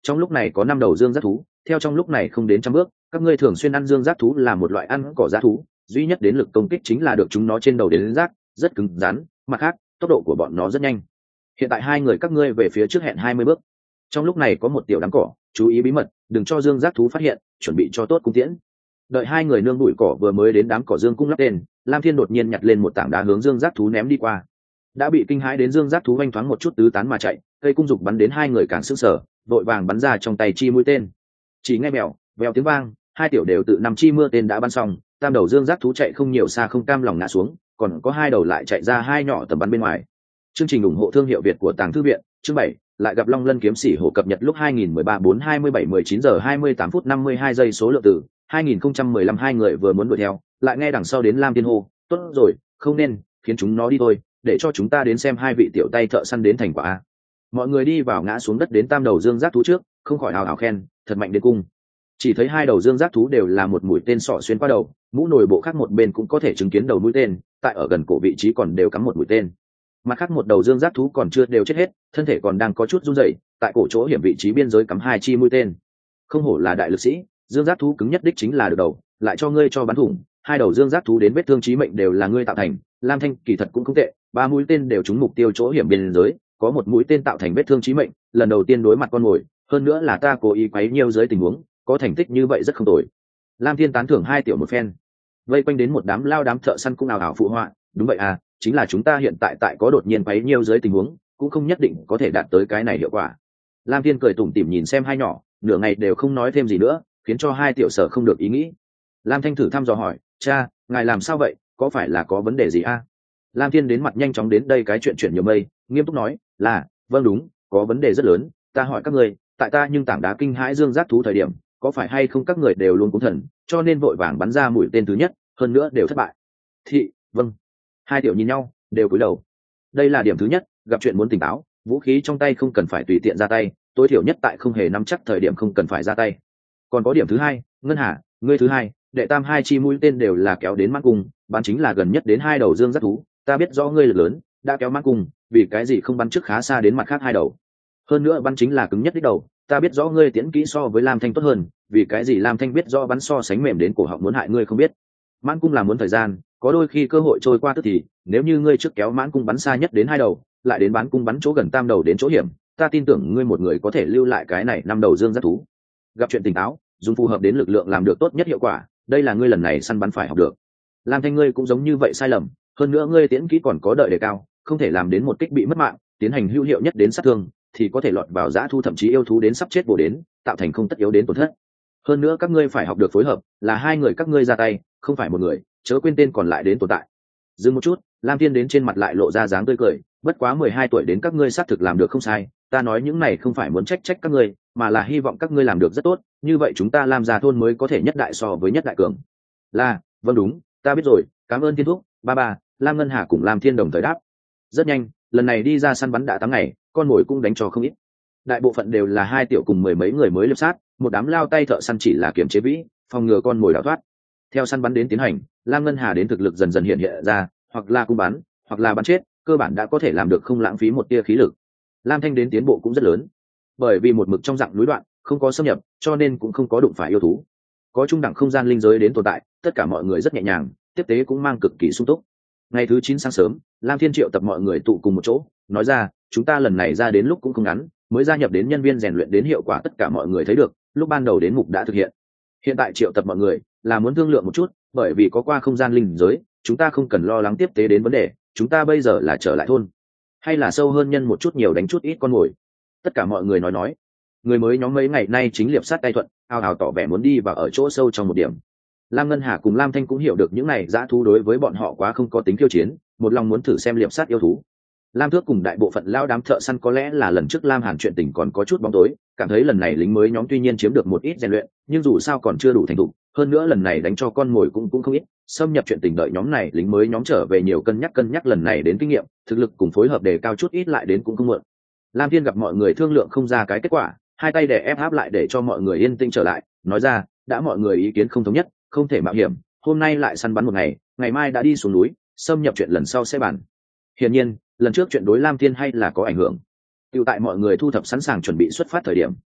trong lúc này có 5 đầu dương giác thú, theo trong lúc này không đến trăm bước, các ngươi thường xuyên ăn dương giác thú là một loại ăn cỏ dã thú, duy nhất đến lực công kích chính là được chúng nó trên đầu đến rác, rất cứng rắn, mặt khác tốc độ của bọn nó rất nhanh. Hiện tại hai người các ngươi về phía trước hẹn 20 bước, trong lúc này có một tiểu đám cỏ, chú ý bí mật, đừng cho dương giác thú phát hiện, chuẩn bị cho tốt cung tiễn. Đợi hai người nương bụi cỏ vừa mới đến đám cỏ dương cung lắp tên, Lam Thiên đột nhiên nhặt lên một tảng đá hướng dương giác thú ném đi qua. Đã bị kinh hãi đến dương giác thú oanh thoáng một chút tứ tán mà chạy, cây cung dục bắn đến hai người càng sững sờ, vội vàng bắn ra trong tay chi mũi tên. Chỉ nghe mèo vèo tiếng vang, hai tiểu đều tự nằm chi mưa tên đã bắn xong, tam đầu dương giác thú chạy không nhiều xa không cam lòng ngã xuống, còn có hai đầu lại chạy ra hai nhỏ tầm bắn bên ngoài. Chương trình ủng hộ thương hiệu Việt của Tàng Thư viện, chương 7, lại gặp Long Lân kiếm sĩ hổ cập nhật lúc 2013 427 19 giờ 28 phút 52 giây số lượng tử, 2015 hai người vừa muốn đuổi theo, lại nghe đằng sau đến Lam Thiên hô, tốt rồi, không nên, khiến chúng nó đi thôi, để cho chúng ta đến xem hai vị tiểu tay thợ săn đến thành quả a. Mọi người đi vào ngã xuống đất đến tam đầu dương giác thú trước, không khỏi hào hào khen, thật mạnh đến cung. Chỉ thấy hai đầu dương giác thú đều là một mũi tên sọ xuyên qua đầu, mũ nồi bộ khác một bên cũng có thể chứng kiến đầu mũi tên, tại ở gần cổ vị trí còn đều cắm một mũi tên. Mặt khác một đầu dương giác thú còn chưa đều chết hết, thân thể còn đang có chút run rẩy, tại cổ chỗ hiểm vị trí biên giới cắm hai chi mũi tên. Không hổ là đại lực sĩ, dương giác thú cứng nhất đích chính là được đầu, lại cho ngươi cho bắn thủng, hai đầu dương giác thú đến vết thương chí mệnh đều là ngươi tạo thành. Lam Thanh kỳ thật cũng không tệ, ba mũi tên đều trúng mục tiêu chỗ hiểm biên giới, có một mũi tên tạo thành vết thương chí mệnh, lần đầu tiên đối mặt con mồi, hơn nữa là ta cố ý quấy nhiêu dưới tình huống, có thành tích như vậy rất không tồi. Lam Thiên tán thưởng hai tiểu một phen. Vây quanh đến một đám lao đám thợ săn cũng ào ào phụ họa, đúng vậy à, chính là chúng ta hiện tại có đột nhiên quấy nhiêu dưới tình huống, cũng không nhất định có thể đạt tới cái này hiệu quả. Lam Thiên cười tủm tỉm nhìn xem hai nhỏ, nửa ngày đều không nói thêm gì nữa, khiến cho hai tiểu sở không được ý nghĩ. Lam Thanh thử thăm dò hỏi, cha, ngài làm sao vậy, có phải là có vấn đề gì a? Lam Thiên đến mặt nhanh chóng đến đây cái chuyện chuyển nhiều mây, nghiêm túc nói, là, vâng đúng, có vấn đề rất lớn, ta hỏi các người, tại ta nhưng tảng đá kinh hãi dương giác thú thời điểm, có phải hay không các người đều luôn cúng thần, cho nên vội vàng bắn ra mũi tên thứ nhất, hơn nữa đều thất bại. Thị, vâng. Hai tiểu nhìn nhau, đều cúi đầu. Đây là điểm thứ nhất, gặp chuyện muốn tỉnh táo, vũ khí trong tay không cần phải tùy tiện ra tay, tối thiểu nhất tại không hề nắm chắc thời điểm không cần phải ra tay. Còn có điểm thứ hai, Ngân Hà, ngươi thứ hai, đệ tam hai chi mũi tên đều là kéo đến mãn cung, bắn chính là gần nhất đến hai đầu dương giác thú, ta biết rõ ngươi lực lớn, đã kéo mãn cung, vì cái gì không bắn trước khá xa đến mặt khác hai đầu. Hơn nữa bắn chính là cứng nhất đích đầu, ta biết rõ ngươi tiễn kỹ so với Lam Thanh tốt hơn, vì cái gì Lam Thanh biết rõ bắn so sánh mềm đến cổ họng muốn hại ngươi không biết. Mãn cung là muốn thời gian, có đôi khi cơ hội trôi qua tức thì, nếu như ngươi trước kéo mãn cung bắn xa nhất đến hai đầu, lại đến bán cung bắn chỗ gần tam đầu đến chỗ hiểm, ta tin tưởng ngươi một người có thể lưu lại cái này năm đầu dương giác thú. Gặp chuyện tỉnh táo, dùng phù hợp đến lực lượng làm được tốt nhất hiệu quả, đây là ngươi lần này săn bắn phải học được. Lam Thanh ngươi cũng giống như vậy sai lầm, hơn nữa ngươi tiễn kỹ còn có đợi đề cao, không thể làm đến một kích bị mất mạng, tiến hành hữu hiệu nhất đến sát thương, thì có thể lọt vào dã thú thậm chí yêu thú đến sắp chết bổ đến, tạo thành không tất yếu đến tổn thất. Hơn nữa các ngươi phải học được phối hợp, là hai người các ngươi ra tay, không phải một người, chớ quên tên còn lại đến tồn tại. Dừng một chút, Lam Thiên đến trên mặt lại lộ ra dáng tươi cười, bất quá 12 tuổi đến các ngươi xác thực làm được không sai, ta nói những này không phải muốn trách các ngươi, mà là hy vọng các ngươi làm được rất tốt, như vậy chúng ta Lam gia thôn mới có thể nhất đại so với nhất đại cường. Là, vâng đúng, ta biết rồi, cảm ơn Thiên thúc, ba, Lam Ngân Hà cùng Lam Thiên đồng thời đáp. Rất nhanh, lần này đi ra săn bắn đã 8 ngày, con mồi cũng đánh cho không ít. Đại bộ phận đều là hai tiểu cùng mười mấy người mới liệp sát, một đám lao tay thợ săn chỉ là kiểm chế vĩ, phòng ngừa con mồi đào thoát. Theo săn bắn đến tiến hành, Lam Ngân Hà đến thực lực dần dần hiện ra, hoặc là cung bắn, hoặc là bắn chết, cơ bản đã có thể làm được không lãng phí một tia khí lực. Lam Thanh đến tiến bộ cũng rất lớn, bởi vì một mực trong dạng núi đoạn, không có xâm nhập, cho nên cũng không có đụng phải yêu thú. Có trung đẳng không gian linh giới đến tồn tại, tất cả mọi người rất nhẹ nhàng, tiếp tế cũng mang cực kỳ sung túc. Ngày thứ 9 sáng sớm, Lam Thiên triệu tập mọi người tụ cùng một chỗ, nói ra, chúng ta lần này ra đến lúc cũng không ngắn, mới gia nhập đến nhân viên rèn luyện đến hiệu quả tất cả mọi người thấy được, lúc ban đầu đến mục đã thực hiện. Hiện tại triệu tập mọi người là muốn thương lượng một chút, bởi vì có qua không gian linh giới, chúng ta không cần lo lắng tiếp tế đến vấn đề, chúng ta bây giờ là trở lại thôn, hay là sâu hơn nhân một chút nhiều đánh chút ít con mồi. Tất cả mọi người nói, người mới nhóm mấy ngày nay chính liệp sát tay thuận, ào ào tỏ vẻ muốn đi vào ở chỗ sâu trong một điểm. Lam Ngân Hà cùng Lam Thanh cũng hiểu được những này dã thú đối với bọn họ quá không có tính khiêu chiến, một lòng muốn thử xem liệp sát yêu thú. Lam Thước cùng đại bộ phận lao đám thợ săn có lẽ là lần trước Lam Hàn chuyện tình còn có chút bóng tối, cảm thấy lần này lính mới nhóm tuy nhiên chiếm được một ít rèn luyện, nhưng dù sao còn chưa đủ thành thục, hơn nữa lần này đánh cho con mồi cũng không ít, xâm nhập chuyện tình đợi nhóm này lính mới nhóm trở về nhiều cân nhắc lần này đến kinh nghiệm, thực lực cùng phối hợp đề cao chút ít lại đến cũng không muộn. Lam Thiên gặp mọi người thương lượng không ra cái kết quả, hai tay đè ép áp lại để cho mọi người yên tĩnh trở lại, nói ra, đã mọi người ý kiến không thống nhất, không thể mạo hiểm, hôm nay lại săn bắn một ngày, ngày mai đã đi xuống núi, xâm nhập chuyện lần sau sẽ bàn. Hiển nhiên, lần trước chuyện đối Lam Thiên hay là có ảnh hưởng. Tiểu tại mọi người thu thập sẵn sàng chuẩn bị xuất phát thời điểm,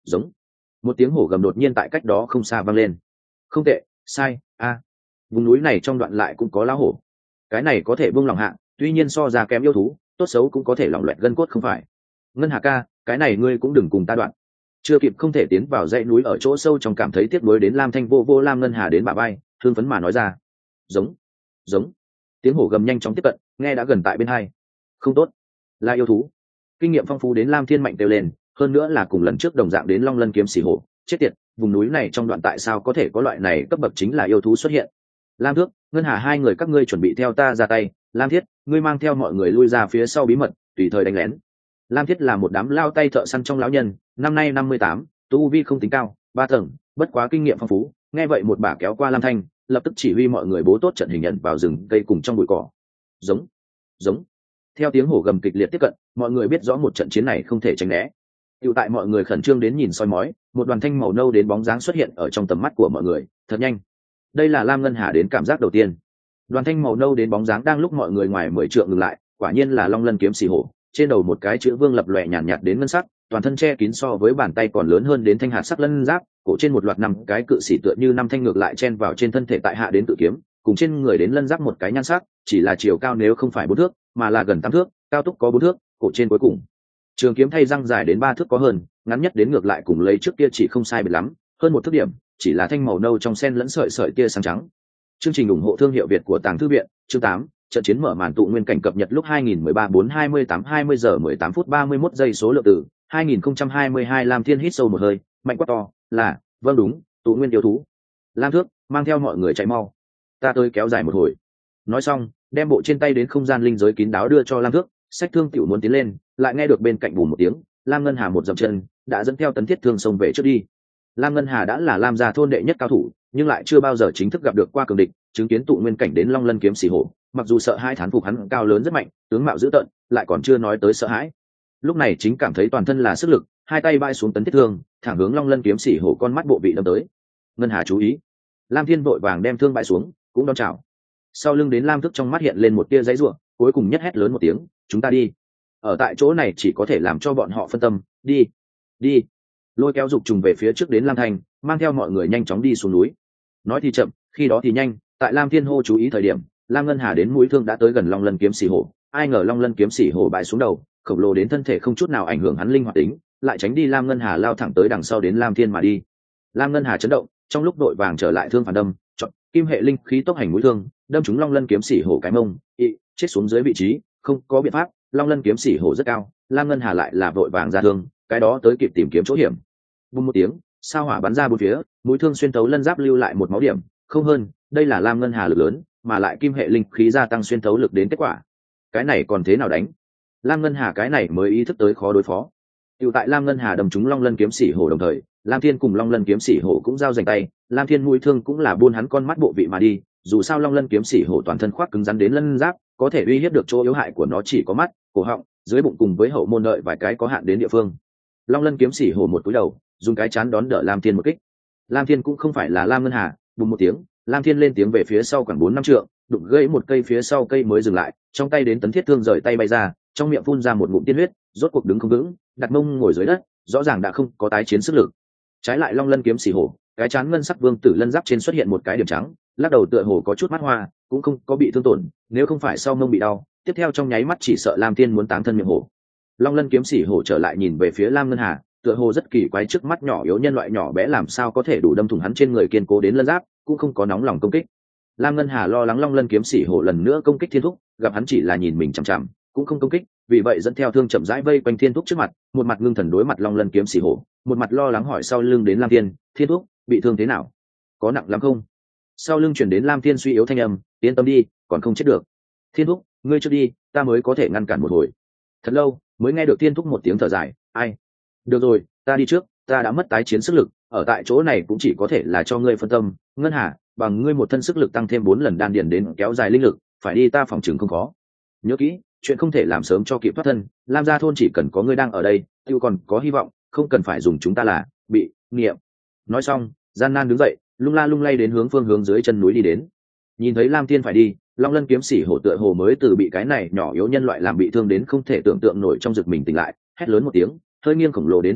giống. Một tiếng hổ gầm đột nhiên tại cách đó không xa vang lên. Không tệ, sai, a. Vùng núi này trong đoạn lại cũng có lão hổ. Cái này có thể buông lòng hạ, tuy nhiên so ra kém yêu thú, tốt xấu cũng có thể lỏng loẹt gân cốt không phải. Ngân Hà ca, cái này ngươi cũng đừng cùng ta đoạn. Chưa kịp không thể tiến vào dãy núi ở chỗ sâu trong cảm thấy tiếc nuối đến Lam Thanh vô Lam Ngân Hà đến bả vai, thương phấn mà nói ra. Giống, giống. Tiếng hổ gầm nhanh chóng tiếp cận, nghe đã gần tại bên hai. Không tốt, là yêu thú. Kinh nghiệm phong phú đến Lam Thiên mạnh kêu lên, hơn nữa là cùng lần trước đồng dạng đến Long Lân kiếm xỉ hổ. Chết tiệt, vùng núi này trong đoạn tại sao có thể có loại này cấp bậc chính là yêu thú xuất hiện. Lam Thước, Ngân Hà hai người các ngươi chuẩn bị theo ta ra tay. Lam Thiết, ngươi mang theo mọi người lui ra phía sau bí mật, tùy thời đánh lén. Lam Thiết là một đám lao tay thợ săn trong lão nhân, năm nay 58, tu vi không tính cao, 3 tầng, bất quá kinh nghiệm phong phú. Nghe vậy một bà kéo qua Lam Thanh, lập tức chỉ huy mọi người bố tốt trận hình nhận vào rừng cây cùng trong bụi cỏ. Giống, giống. Theo tiếng hổ gầm kịch liệt tiếp cận, mọi người biết rõ một trận chiến này không thể tránh né. Tiểu tại mọi người khẩn trương đến nhìn soi mói, một đoàn thanh màu nâu đến bóng dáng xuất hiện ở trong tầm mắt của mọi người, thật nhanh. Đây là Lam Ngân Hà đến cảm giác đầu tiên. Đoàn thanh màu nâu đến bóng dáng đang lúc mọi người ngoài 10 trượng ngừng lại, quả nhiên là Long Lân kiếm xỉ hổ, trên đầu một cái chữ vương lập lòe nhàn nhạt đến ngân sắc, toàn thân che kín so với bàn tay còn lớn hơn đến thanh hạt sắc lân giáp, cổ trên một loạt năm cái cự sĩ tựa như năm thanh ngược lại chen vào trên thân thể tại hạ đến tự kiếm, cùng trên người đến lân giáp một cái nhan sắc, chỉ là chiều cao nếu không phải 4 thước, mà là gần 8 thước, cao túc có 4 thước, cổ trên cuối cùng. Trường kiếm thay răng dài đến 3 thước có hơn, ngắn nhất đến ngược lại cùng lấy trước kia chỉ không sai biệt lắm, hơn 1 thước điểm, chỉ là thanh màu nâu trong sen lẫn sợi sợi tia sáng trắng. Chương trình ủng hộ thương hiệu Việt của Tàng Thư viện, chương 8, trận chiến mở màn tụ nguyên cảnh cập nhật lúc 2013-4-28-20 giờ 18 phút 31 giây số lượng từ 2022 Lam Thiên hít sâu một hơi, mạnh quát to, là, vâng đúng, tụ nguyên yêu thú. Lam Thước, mang theo mọi người chạy mau. Ta tới kéo dài một hồi. Nói xong, đem bộ trên tay đến không gian linh giới kín đáo đưa cho Lam Thước, Sách Thương tiểu muốn tiến lên, lại nghe được bên cạnh bùm một tiếng, Lam Ngân Hà một dậm chân, đã dẫn theo Tấn Thiết Thương xông về trước đi. Lam Ngân Hà đã là Lam gia thôn đệ nhất cao thủ, nhưng lại chưa bao giờ chính thức gặp được qua cường địch, chứng kiến tụ nguyên cảnh đến Long Lân kiếm xỉ hổ, mặc dù sợ hai thán phục hắn cao lớn rất mạnh, tướng mạo dữ tợn, lại còn chưa nói tới sợ hãi. Lúc này chính cảm thấy toàn thân là sức lực, hai tay bay xuống Tấn Thiết Thương, thẳng hướng Long Lân kiếm xỉ hổ con mắt bộ vị đâm tới. Ngân Hà chú ý. Lam Thiên vội vàng đem thương bại xuống, cũng đón chào. Sau lưng đến Lam Thức trong mắt hiện lên một tia giấy rủa, cuối cùng nhất hét lớn một tiếng, chúng ta đi. Ở tại chỗ này chỉ có thể làm cho bọn họ phân tâm, đi, đi. Lôi kéo dục trùng về phía trước đến Lam Thành, mang theo mọi người nhanh chóng đi xuống núi. Nói thì chậm, khi đó thì nhanh, tại Lam Thiên hô chú ý thời điểm, Lam Ngân Hà đến mũi thương đã tới gần Long Lân kiếm xỉ hổ, ai ngờ Long Lân kiếm xỉ hổ bại xuống đầu, khổng lồ đến thân thể không chút nào ảnh hưởng hắn linh hoạt tính, lại tránh đi Lam Ngân Hà lao thẳng tới đằng sau đến Lam Thiên mà đi. Lam Ngân Hà chấn động, trong lúc đội vàng trở lại thương phản đâm, chọn kim hệ linh khí tốc hành mũi thương, đâm trúng Long Lân kiếm xỉ hổ cái mông, chết xuống dưới vị trí, không có biện pháp, Long Lân kiếm xỉ hổ rất cao, Lam Ngân Hà lại là vội vàng ra thương, cái đó tới kịp tìm kiếm chỗ hiểm. Bùng một tiếng, sao hỏa bắn ra bốn phía, mũi thương xuyên thấu lân giáp lưu lại một máu điểm, không hơn, đây là Lam Ngân Hà lực lớn, mà lại kim hệ linh khí gia tăng xuyên thấu lực đến kết quả. Cái này còn thế nào đánh? Lam Ngân Hà cái này mới ý thức tới khó đối phó. Tiểu tại Lam Ngân Hà đâm trúng Long Lân kiếm xỉ hổ đồng thời, Lam Thiên cùng Long Lân kiếm xỉ hổ cũng giao giành tay, Lam Thiên mũi thương cũng là buôn hắn con mắt bộ vị mà đi, dù sao Long Lân kiếm xỉ hổ toàn thân khoác cứng rắn đến lân giáp, có thể uy hiếp được chỗ yếu hại của nó chỉ có mắt, cổ họng, dưới bụng cùng với hậu môn đợi vài cái có hạn đến địa phương. Long Lân kiếm xỉ hổ một cúi đầu, dùng cái chán đón đỡ Lam Thiên một kích. Lam Thiên cũng không phải là Lam Ngân Hà, bùng một tiếng, Lam Thiên lên tiếng về phía sau khoảng 4-5 trượng, đụng gãy một cây phía sau cây mới dừng lại, trong tay đến Tấn Thiết Thương rời tay bay ra, trong miệng phun ra một ngụm tiên huyết, rốt cuộc đứng không vững, đặt mông ngồi dưới đất, rõ ràng đã không có tái chiến sức lực. Trái lại Long Lân kiếm xỉ hổ, cái chán ngân sắc vương tử lân giáp trên xuất hiện một cái điểm trắng, lắc đầu tựa hồ có chút mắt hoa, cũng không có bị thương tổn, nếu không phải sau mông bị đau, tiếp theo trong nháy mắt chỉ sợ Lam Thiên muốn táng thân miệng hổ. Long Lân kiếm xỉ hổ trở lại nhìn về phía Lam Ngân Hà, tựa hồ rất kỳ quái, trước mắt nhỏ yếu nhân loại nhỏ bé làm sao có thể đủ đâm thủng hắn trên người kiên cố đến lân giáp, cũng không có nóng lòng công kích. Lam Ngân Hà lo lắng Long Lân kiếm xỉ hổ lần nữa công kích Thiên Thúc, gặp hắn chỉ là nhìn mình chằm chằm, cũng không công kích, vì vậy dẫn theo thương chậm rãi vây quanh Thiên Thúc trước mặt, một mặt ngưng thần đối mặt Long Lân kiếm xỉ hổ, một mặt lo lắng hỏi sau lưng đến Lam Thiên, Thiên Thúc, bị thương thế nào? Có nặng lắm không? Sau lưng chuyển đến Lam Thiên suy yếu thanh âm, yên tâm đi, còn không chết được. Thiên Thúc, ngươi trước đi, ta mới có thể ngăn cản một hồi. Thật lâu mới nghe được Thiên Thúc một tiếng thở dài, ai? Được rồi, ta đi trước, ta đã mất tái chiến sức lực, ở tại chỗ này cũng chỉ có thể là cho ngươi phân tâm. Ngân Hà, bằng ngươi một thân sức lực tăng thêm 4 lần đan điền đến kéo dài linh lực, phải đi ta phòng trường không khó. Nhớ kỹ, chuyện không thể làm sớm cho kịp thoát thân, Lam gia thôn chỉ cần có ngươi đang ở đây, tiêu còn có hy vọng, không cần phải dùng chúng ta là bị nghiệm. Nói xong, gian nan đứng dậy, lung la lung lay đến phương hướng dưới chân núi đi đến. Nhìn thấy Lam Thiên phải đi, Long Lân kiếm xỉ hổ tựa hồ mới từ bị cái này nhỏ yếu nhân loại làm bị thương đến không thể tưởng tượng nổi trong rực mình tỉnh lại, hét lớn một tiếng, hơi nghiêng khổng lồ đến thân thể,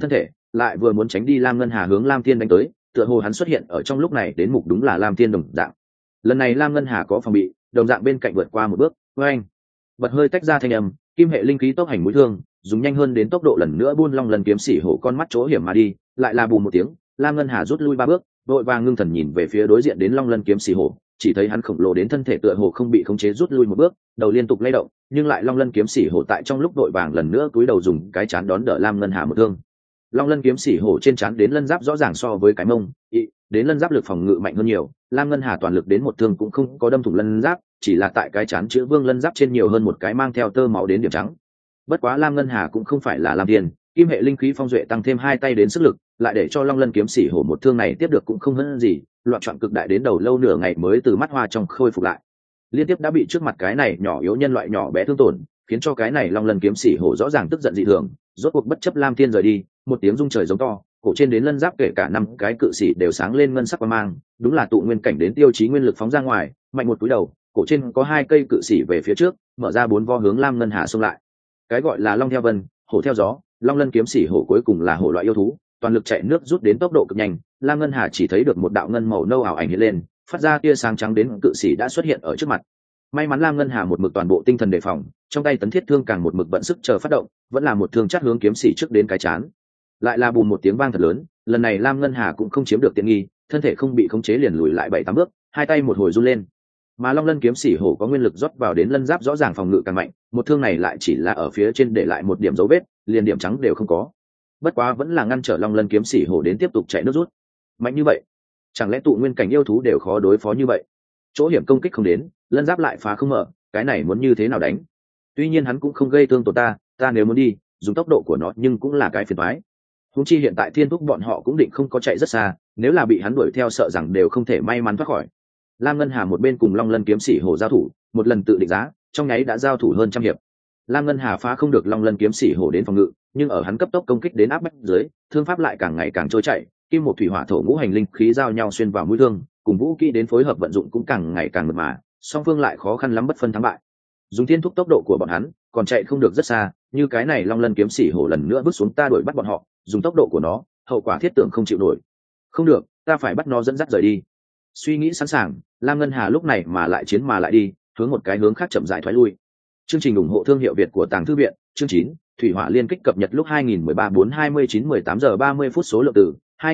lại vừa muốn tránh đi lam ngân hà hướng lam thiên đánh tới, tựa hồ hắn xuất hiện ở trong lúc này đến mục đúng là lam thiên đồng dạng. Lần này lam ngân hà có phòng bị, đồng dạng bên cạnh vượt qua một bước, với anh bật hơi tách ra thanh âm, kim hệ linh khí tốc hành mũi thương dùng nhanh hơn đến tốc độ lần nữa buôn long lần kiếm xỉ hổ con mắt chỗ hiểm mà đi, lại là bùm một tiếng, lam ngân hà rút lui 3 bước, đội vàng ngưng thần nhìn về phía đối diện đến long lân kiếm xỉ hổ, chỉ thấy hắn khổng lồ đến thân thể tựa hồ không bị khống chế rút lui một bước, đầu liên tục lay động, nhưng lại long lân kiếm xỉ hổ tại trong lúc đội vàng lần nữa cúi đầu dùng cái chán đón đỡ lam ngân hà một thương. Long lân kiếm xỉ hổ trên chán đến lân giáp rõ ràng so với cái mông đến lân giáp lực phòng ngự mạnh hơn nhiều, lam ngân hà toàn lực đến một thương cũng không có đâm thủng lân giáp, chỉ là tại cái chán chữ vương lân giáp trên nhiều hơn một cái mang theo tơ máu đến điểm trắng. Bất quá lam ngân hà cũng không phải là lam tiền, kim hệ linh khí phong duệ tăng thêm 2 tay đến sức lực, lại để cho long lân kiếm xỉ hổ một thương này tiếp được cũng không hơn gì, loạn trọn cực đại đến đầu lâu nửa ngày mới từ mắt hoa trong khôi phục lại. Liên tiếp đã bị trước mặt cái này nhỏ yếu nhân loại nhỏ bé thương tổn, khiến cho cái này long lân kiếm xỉ hổ rõ ràng tức giận dị thường, rốt cuộc bất chấp lam thiên rời đi, một tiếng rung trời giống to, cổ trên đến lân giáp kể cả 5 cái cự sĩ đều sáng lên ngân sắc quang mang, đúng là tụ nguyên cảnh đến tiêu chí nguyên lực phóng ra ngoài, mạnh một túi đầu, cổ trên có 2 cây cự sĩ về phía trước, mở ra 4 vo hướng lam ngân hà xông lại. Cái gọi là long theo vân, hổ theo gió, long lân kiếm xỉ hổ cuối cùng là hổ loại yêu thú, toàn lực chạy nước rút đến tốc độ cực nhanh, lam ngân hà chỉ thấy được một đạo ngân màu nâu ảo ảnh hiện lên, phát ra tia sáng trắng đến cự sĩ đã xuất hiện ở trước mặt. May mắn lam ngân hà một mực toàn bộ tinh thần đề phòng, trong tay tấn thiết thương càng một mực vận sức chờ phát động, vẫn là một thương chát hướng kiếm sĩ trước đến cái chán. Lại là bùm một tiếng vang thật lớn, lần này lam ngân hà cũng không chiếm được tiện nghi, thân thể không bị khống chế liền lùi lại 7-8 bước, 2 tay một hồi run lên. Mà long lân kiếm xỉ hổ có nguyên lực rót vào đến lân giáp rõ ràng phòng ngự càng mạnh, một thương này lại chỉ là ở phía trên để lại một điểm dấu vết, liền điểm trắng đều không có. Bất quá vẫn là ngăn trở long lân kiếm xỉ hổ đến tiếp tục chạy nước rút. Mạnh như vậy, chẳng lẽ tụ nguyên cảnh yêu thú đều khó đối phó như vậy? Chỗ hiểm công kích không đến, lân giáp lại phá không mở, cái này muốn như thế nào đánh? Tuy nhiên hắn cũng không gây thương tổn ta nếu muốn đi, dùng tốc độ của nó nhưng cũng là cái phiền toái. Huống chi hiện tại thiên thúc bọn họ cũng định không có chạy rất xa, nếu là bị hắn đuổi theo sợ rằng đều không thể may mắn thoát khỏi. Lam ngân hà một bên cùng long lân kiếm xỉ hổ giao thủ, một lần tự định giá, trong nháy đã giao thủ hơn trăm hiệp. Lam ngân hà phá không được long lân kiếm xỉ hổ đến phòng ngự, nhưng ở hắn cấp tốc công kích đến áp bách dưới, thương pháp lại càng ngày càng trôi chảy, kim một thủy hỏa thổ ngũ hành linh khí giao nhau xuyên vào mũi thương, cùng vũ kỹ đến phối hợp vận dụng cũng càng ngày càng mượt mà, song phương lại khó khăn lắm bất phân thắng bại. Dùng thiên thúc tốc độ của bọn hắn, còn chạy không được rất xa, như cái này long lân kiếm xỉ hổ lần nữa bước xuống ta đuổi bắt bọn họ, dùng tốc độ của nó, hậu quả thiết tưởng không chịu nổi. Không được, ta phải bắt nó dẫn dắt rời đi. Suy nghĩ sẵn sàng, lam ngân hà lúc này mà lại chiến mà lại đi, hướng một cái hướng khác chậm rãi thoái lui. Chương trình ủng hộ thương hiệu Việt của Tàng Thư viện, chương 9, Thủy Hỏa Liên Kích cập nhật lúc 2013-4-29-18 giờ 30 phút số lượng từ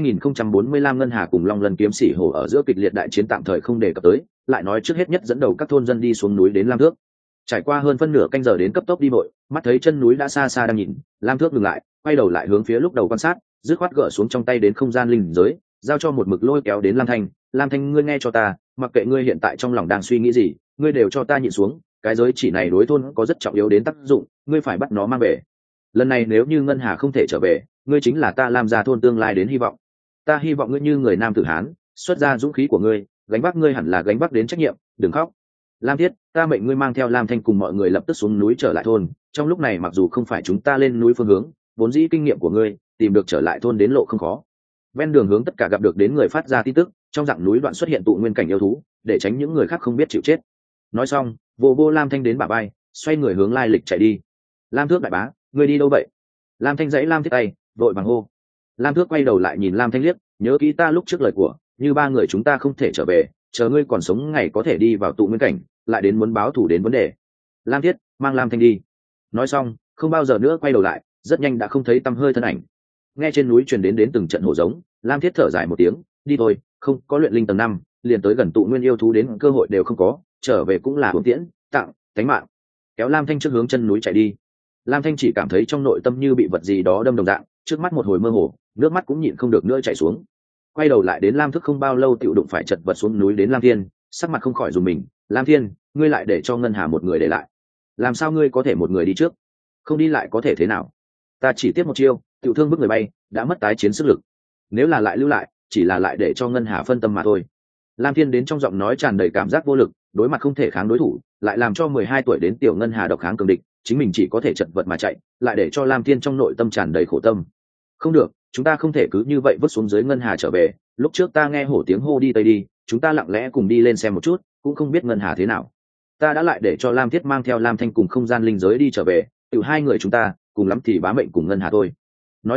2045 ngân hà cùng long lân kiếm xỉ hổ ở giữa kịch liệt đại chiến tạm thời không đề cập tới, lại nói trước hết nhất dẫn đầu các thôn dân đi xuống núi đến Lam Thước. Trải qua hơn phân nửa canh giờ đến cấp tốc đi vội, mắt thấy chân núi đã xa xa đang nhìn, Lam Thước dừng lại, quay đầu lại hướng phía lúc đầu quan sát, dứt khoát gỡ xuống trong tay đến không gian linh giới, giao cho một mực lôi kéo đến Lam Thanh, ngươi nghe cho ta, mặc kệ ngươi hiện tại trong lòng đang suy nghĩ gì, ngươi đều cho ta nhịn xuống, cái giới chỉ này đối thôn có rất trọng yếu đến tác dụng, ngươi phải bắt nó mang về. Lần này nếu như ngân hà không thể trở về, ngươi chính là ta Lam gia thôn tương lai đến hy vọng. Ta hy vọng ngươi như người nam tử hán, xuất ra dũng khí của ngươi, gánh vác ngươi hẳn là gánh vác đến trách nhiệm, đừng khóc. Lam Thiết, ta mệnh ngươi mang theo Lam Thanh cùng mọi người lập tức xuống núi trở lại thôn, trong lúc này mặc dù không phải chúng ta lên núi phương hướng, vốn dĩ kinh nghiệm của ngươi, tìm được trở lại thôn đến lộ không khó. Ven đường hướng tất cả gặp được đến người phát ra tin tức, trong dạng núi đoạn xuất hiện tụ nguyên cảnh yêu thú, để tránh những người khác không biết chịu chết. Nói xong, vô Lam Thanh đến bả vai, xoay người hướng lai lịch chạy đi. Lam Thước đại bá, ngươi đi đâu vậy? Lam Thanh giãy Lam Thiết tay, vội vàng hô. Lam Thước quay đầu lại nhìn Lam Thanh liếc, nhớ kỹ ta lúc trước lời của, như 3 người chúng ta không thể trở về, chờ ngươi còn sống ngày có thể đi vào tụ nguyên cảnh, lại đến muốn báo thủ đến vấn đề. Lam Thiết, mang Lam Thanh đi. Nói xong, không bao giờ nữa quay đầu lại, rất nhanh đã không thấy tăm hơi thân ảnh. Nghe trên núi truyền đến từng trận hổ giống, Lam Thiết thở dài một tiếng, đi thôi, không có luyện linh tầng 5, liền tới gần tụ nguyên yêu thú đến cơ hội đều không có, trở về cũng là hưởng tiễn, tặng thánh mạng. Kéo Lam Thanh trước hướng chân núi chạy đi. Lam Thanh chỉ cảm thấy trong nội tâm như bị vật gì đó đâm đồng dạng, trước mắt một hồi mơ hồ, nước mắt cũng nhịn không được nữa chảy xuống. Quay đầu lại đến Lam Thức không bao lâu tiểu đụng phải chật vật xuống núi đến Lam Thiên, sắc mặt không khỏi dùng mình. Lam Thiên, ngươi lại để cho ngân hà một người để lại, làm sao ngươi có thể một người đi trước, không đi lại có thể thế nào? Ta chỉ tiếp một chiêu, tiểu thương bức người bay, đã mất tái chiến sức lực. Nếu là lại lưu lại, chỉ là lại để cho ngân hà phân tâm mà thôi. Lam Thiên đến trong giọng nói tràn đầy cảm giác vô lực, đối mặt không thể kháng đối thủ, lại làm cho 12 tuổi đến tiểu ngân hà độc kháng cường địch, chính mình chỉ có thể chật vật mà chạy, lại để cho Lam Thiên trong nội tâm tràn đầy khổ tâm. Không được, chúng ta không thể cứ như vậy vứt xuống dưới ngân hà trở về, lúc trước ta nghe hổ tiếng hô đi tây đi, chúng ta lặng lẽ cùng đi lên xem một chút, cũng không biết ngân hà thế nào. Ta đã lại để cho Lam Thiết mang theo Lam Thanh cùng không gian linh giới đi trở về, từ 2 người chúng ta, cùng lắm thì bá mệnh cùng ngân hà thôi. Nói xong,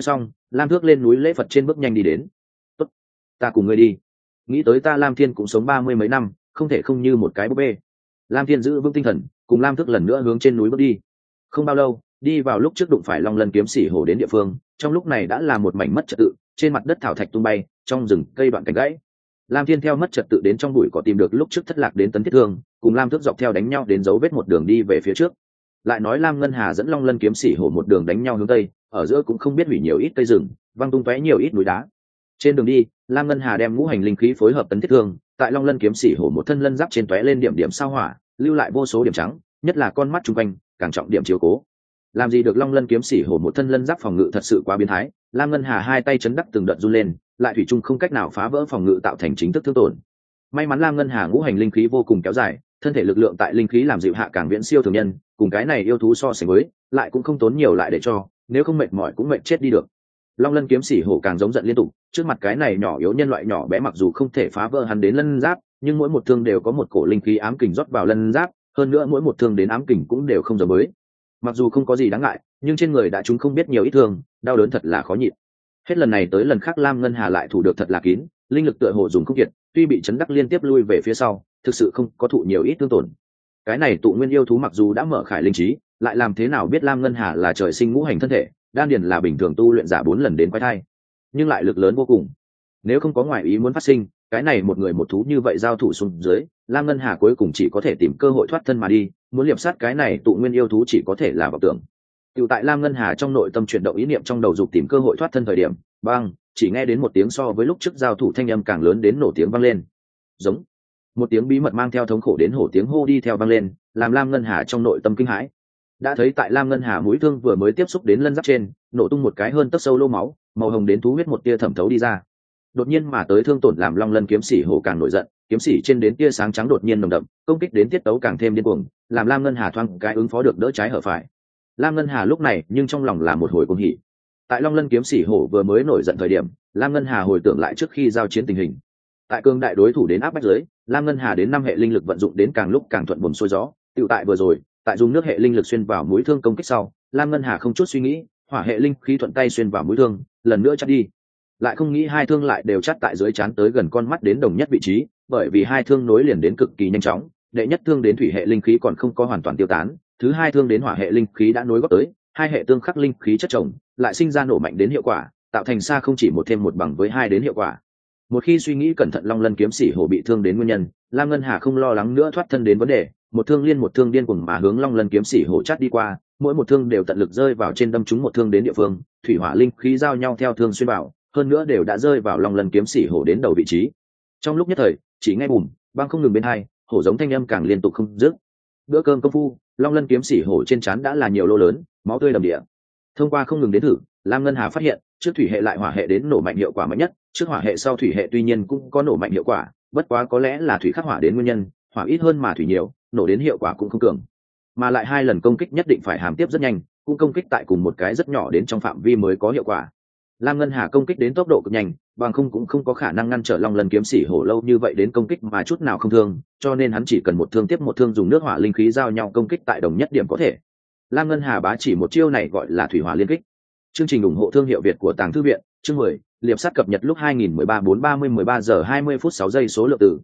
Lam Thước lên núi lễ Phật trên bước nhanh đi đến. Tốt, ta cùng ngươi đi. Nghĩ tới ta Lam Thiên cũng sống 30 mấy năm, không thể không như một cái búp bê. Lam Thiên giữ vững tinh thần, cùng Lam Thước lần nữa hướng trên núi bước đi. Không bao lâu, đi vào lúc trước đụng phải Long Lân kiếm sĩ hổ đến địa phương, trong lúc này đã là một mảnh mất trật tự, trên mặt đất thảo thạch tung bay, trong rừng cây đoạn cành gãy. Lam Thiên theo mất trật tự đến trong bụi cỏ tìm được lúc trước thất lạc đến Tấn Thiết Thương, cùng Lam Thước dọc theo đánh nhau đến dấu vết một đường đi về phía trước. Lại nói Lam Ngân Hà dẫn Long Lân kiếm sĩ hổ một đường đánh nhau hướng tây, ở giữa cũng không biết hủy nhiều ít cây rừng, văng tung tóe nhiều ít núi đá. Trên đường đi, Lam Ngân Hà đem ngũ hành linh khí phối hợp Tấn Thiết Thương, tại Long Lân kiếm sĩ hổ một thân lân giáp trên tóe lên điểm điểm sao hỏa, lưu lại vô số điểm trắng, nhất là con mắt trung quanh, càng trọng điểm chiếu cố. Làm gì được Long Lân kiếm sĩ hổ một thân lân giáp phòng ngự thật sự quá biến thái, Lam Ngân Hà hai tay chấn đắc từng đợt run lên, lại thủy chung không cách nào phá vỡ phòng ngự tạo thành chính thức thương tổn. May mắn Lam Ngân Hà ngũ hành linh khí vô cùng kéo dài, thân thể lực lượng tại linh khí làm dịu hạ càng viễn siêu thường nhân, cùng cái này yêu thú so sánh với, lại cũng không tốn nhiều lại để cho, nếu không mệt mỏi cũng mệt chết đi được. Long Lân kiếm sĩ hổ càng giống giận liên tục, trước mặt cái này nhỏ yếu nhân loại nhỏ bé mặc dù không thể phá vỡ hắn đến lân giáp, nhưng mỗi một thương đều có một cổ linh khí ám kình rót vào lân giáp, hơn nữa mỗi một thương đến ám kình cũng đều không giống với. Mặc dù không có gì đáng ngại, nhưng trên người đã chúng không biết nhiều ít thương, đau đớn thật là khó nhịn. Hết lần này tới lần khác Lam Ngân Hà lại thủ được thật là kín, linh lực tựa hồ dùng không kiệt, tuy bị chấn đắc liên tiếp lui về phía sau, thực sự không có thụ nhiều ít thương tổn. Cái này tụ nguyên yêu thú mặc dù đã mở khải linh trí, lại làm thế nào biết Lam Ngân Hà là trời sinh ngũ hành thân thể, đan điền là bình thường tu luyện giả 4 lần đến quái thai, nhưng lại lực lớn vô cùng. Nếu không có ngoại ý muốn phát sinh, cái này một người một thú như vậy giao thủ xuống dưới, Lam Ngân Hà cuối cùng chỉ có thể tìm cơ hội thoát thân mà đi, muốn liệp sát cái này tụ nguyên yêu thú chỉ có thể là vọng tưởng. Tiểu tại Lam Ngân Hà trong nội tâm chuyển động ý niệm trong đầu dục tìm cơ hội thoát thân thời điểm, bang, chỉ nghe đến một tiếng so với lúc trước giao thủ thanh âm càng lớn đến nổ tiếng vang lên. Giống. Một tiếng bí mật mang theo thống khổ đến hổ tiếng hô đi theo vang lên, làm Lam Ngân Hà trong nội tâm kinh hãi. Đã thấy tại Lam Ngân Hà mũi thương vừa mới tiếp xúc đến lân giáp trên, nổ tung một cái hơn tấc sâu lô máu, màu hồng đến thú huyết một tia thẩm thấu đi ra. Đột nhiên mà tới thương tổn làm Long Lân kiếm sĩ hổ càng nổi giận, kiếm sĩ trên đến tia sáng trắng đột nhiên nồng đậm, công kích đến tiết tấu càng thêm điên cuồng, làm Lam Ngân Hà thoáng cái ứng phó được đỡ trái hở phải. Lam Ngân Hà lúc này nhưng trong lòng là một hồi cuồng hỉ. Tại Long Lân kiếm sĩ hổ vừa mới nổi giận thời điểm, Lam Ngân Hà hồi tưởng lại trước khi giao chiến tình hình. Tại cương đại đối thủ đến áp bách dưới, Lam Ngân Hà đến 5 hệ linh lực vận dụng đến càng lúc càng thuận buồm xuôi gió. Tiểu tại vừa rồi, tại dùng nước hệ linh lực xuyên vào mũi thương công kích sau, Lam Ngân Hà không chút suy nghĩ, hỏa hệ linh khí thuận tay xuyên vào mũi thương, lần nữa chặt đi. Lại không nghĩ hai thương lại đều chắt tại dưới trán tới gần con mắt đến đồng nhất vị trí, bởi vì hai thương nối liền đến cực kỳ nhanh chóng, đệ nhất thương đến thủy hệ linh khí còn không có hoàn toàn tiêu tán, thứ hai thương đến hỏa hệ linh khí đã nối góp tới, hai hệ tương khắc linh khí chất chồng, lại sinh ra nổ mạnh đến hiệu quả, tạo thành xa không chỉ một thêm một bằng với hai đến hiệu quả. Một khi suy nghĩ cẩn thận Long Lân kiếm sĩ hổ bị thương đến nguyên nhân, Lam Ngân Hà không lo lắng nữa thoát thân đến vấn đề, một thương liên một thương điên cuồng mà hướng Long Lân kiếm sĩ hổ chát đi qua, mỗi một thương đều tận lực rơi vào trên đâm trúng một thương đến địa phương, thủy hỏa linh khí giao nhau theo thương xuyên vào, hơn nữa đều đã rơi vào Long Lân kiếm sĩ hổ đến đầu vị trí. Trong lúc nhất thời, chỉ nghe bùm, băng không ngừng bên hai, hổ giống thanh âm càng liên tục không dứt. Bữa cơm công phu, Long Lân kiếm sĩ hổ trên trán đã là nhiều lỗ lớn, máu tươi đầm địa. Thông qua không ngừng đến thử, Lam Ngân Hà phát hiện, trước thủy hệ lại hỏa hệ đến nổ mạnh hiệu quả mạnh nhất, trước hỏa hệ sau thủy hệ tuy nhiên cũng có nổ mạnh hiệu quả, bất quá có lẽ là thủy khắc hỏa đến nguyên nhân, hỏa ít hơn mà thủy nhiều, nổ đến hiệu quả cũng không cường. Mà lại hai lần công kích nhất định phải hàm tiếp rất nhanh, cũng công kích tại cùng một cái rất nhỏ đến trong phạm vi mới có hiệu quả. Lam Ngân Hà công kích đến tốc độ cực nhanh, bằng không cũng không có khả năng ngăn trở Long Lân kiếm sĩ hổ lâu như vậy đến công kích mà chút nào không thương, cho nên hắn chỉ cần một thương tiếp một thương dùng nước hỏa linh khí giao nhau công kích tại đồng nhất điểm có thể. Lam Ngân Hà bá chỉ một chiêu này gọi là thủy hỏa liên kích. Chương trình ủng hộ thương hiệu Việt của Tàng Thư viện, chương 10, liệp sát cập nhật lúc 2013 4:30 13 giờ 20 phút 6 giây số lượng từ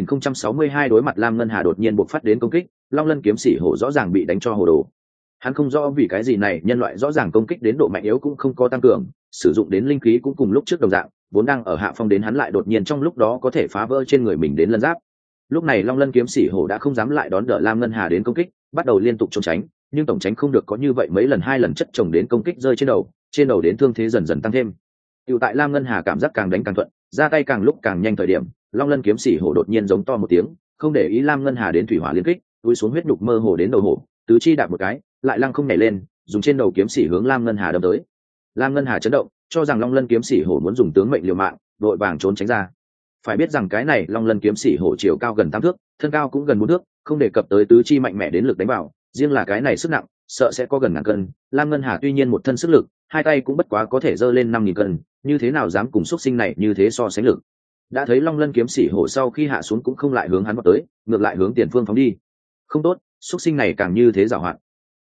2062 đối mặt Lam Ngân Hà đột nhiên bộc phát đến công kích, Long Lân kiếm sĩ hổ rõ ràng bị đánh cho hồ đồ. Hắn không rõ vì cái gì này, nhân loại rõ ràng công kích đến độ mạnh yếu cũng không có tăng cường, sử dụng đến linh khí cũng cùng lúc trước đồng dạng, vốn đang ở hạ phong đến hắn lại đột nhiên trong lúc đó có thể phá vỡ trên người mình đến lân giáp. Lúc này Long Lân kiếm sĩ hổ đã không dám lại đón đỡ Lam Ngân Hà đến công kích, bắt đầu liên tục trốn tránh, nhưng tổng tránh không được có như vậy mấy lần, hai lần chất chồng đến công kích rơi trên đầu đến thương thế dần dần tăng thêm. Tiểu tại Lam Ngân Hà cảm giác càng đánh càng thuận, ra tay càng lúc càng nhanh thời điểm, Long Lân kiếm sĩ hổ đột nhiên giống to một tiếng, không để ý Lam Ngân Hà đến thủy hỏa liên kích, túi xuống huyết nhục mơ hồ đến đầu hổ, tứ chi đạp một cái, lại lăng không nhảy lên, dùng trên đầu kiếm sĩ hướng Lam Ngân Hà đâm tới. Lam Ngân Hà chấn động, cho rằng Long Lân kiếm sĩ hổ muốn dùng tướng mệnh liều mạng, đội vàng trốn tránh ra. Phải biết rằng cái này Long Lân kiếm sĩ hổ chiều cao gần 8 thước, thân cao cũng gần 4 thước, không đề cập tới tứ chi mạnh mẽ đến lực đánh vào, riêng là cái này sức nặng, sợ sẽ có gần ngàn cân. Lam Ngân Hà tuy nhiên một thân sức lực, hai tay cũng bất quá có thể dơ lên 5.000 cân, như thế nào dám cùng xuất sinh này như thế so sánh lực. Đã thấy Long Lân kiếm sĩ hổ sau khi hạ xuống cũng không lại hướng hắn vào tới, ngược lại hướng tiền phương phóng đi. Không tốt, xuất sinh này càng như thế giàu hoạt.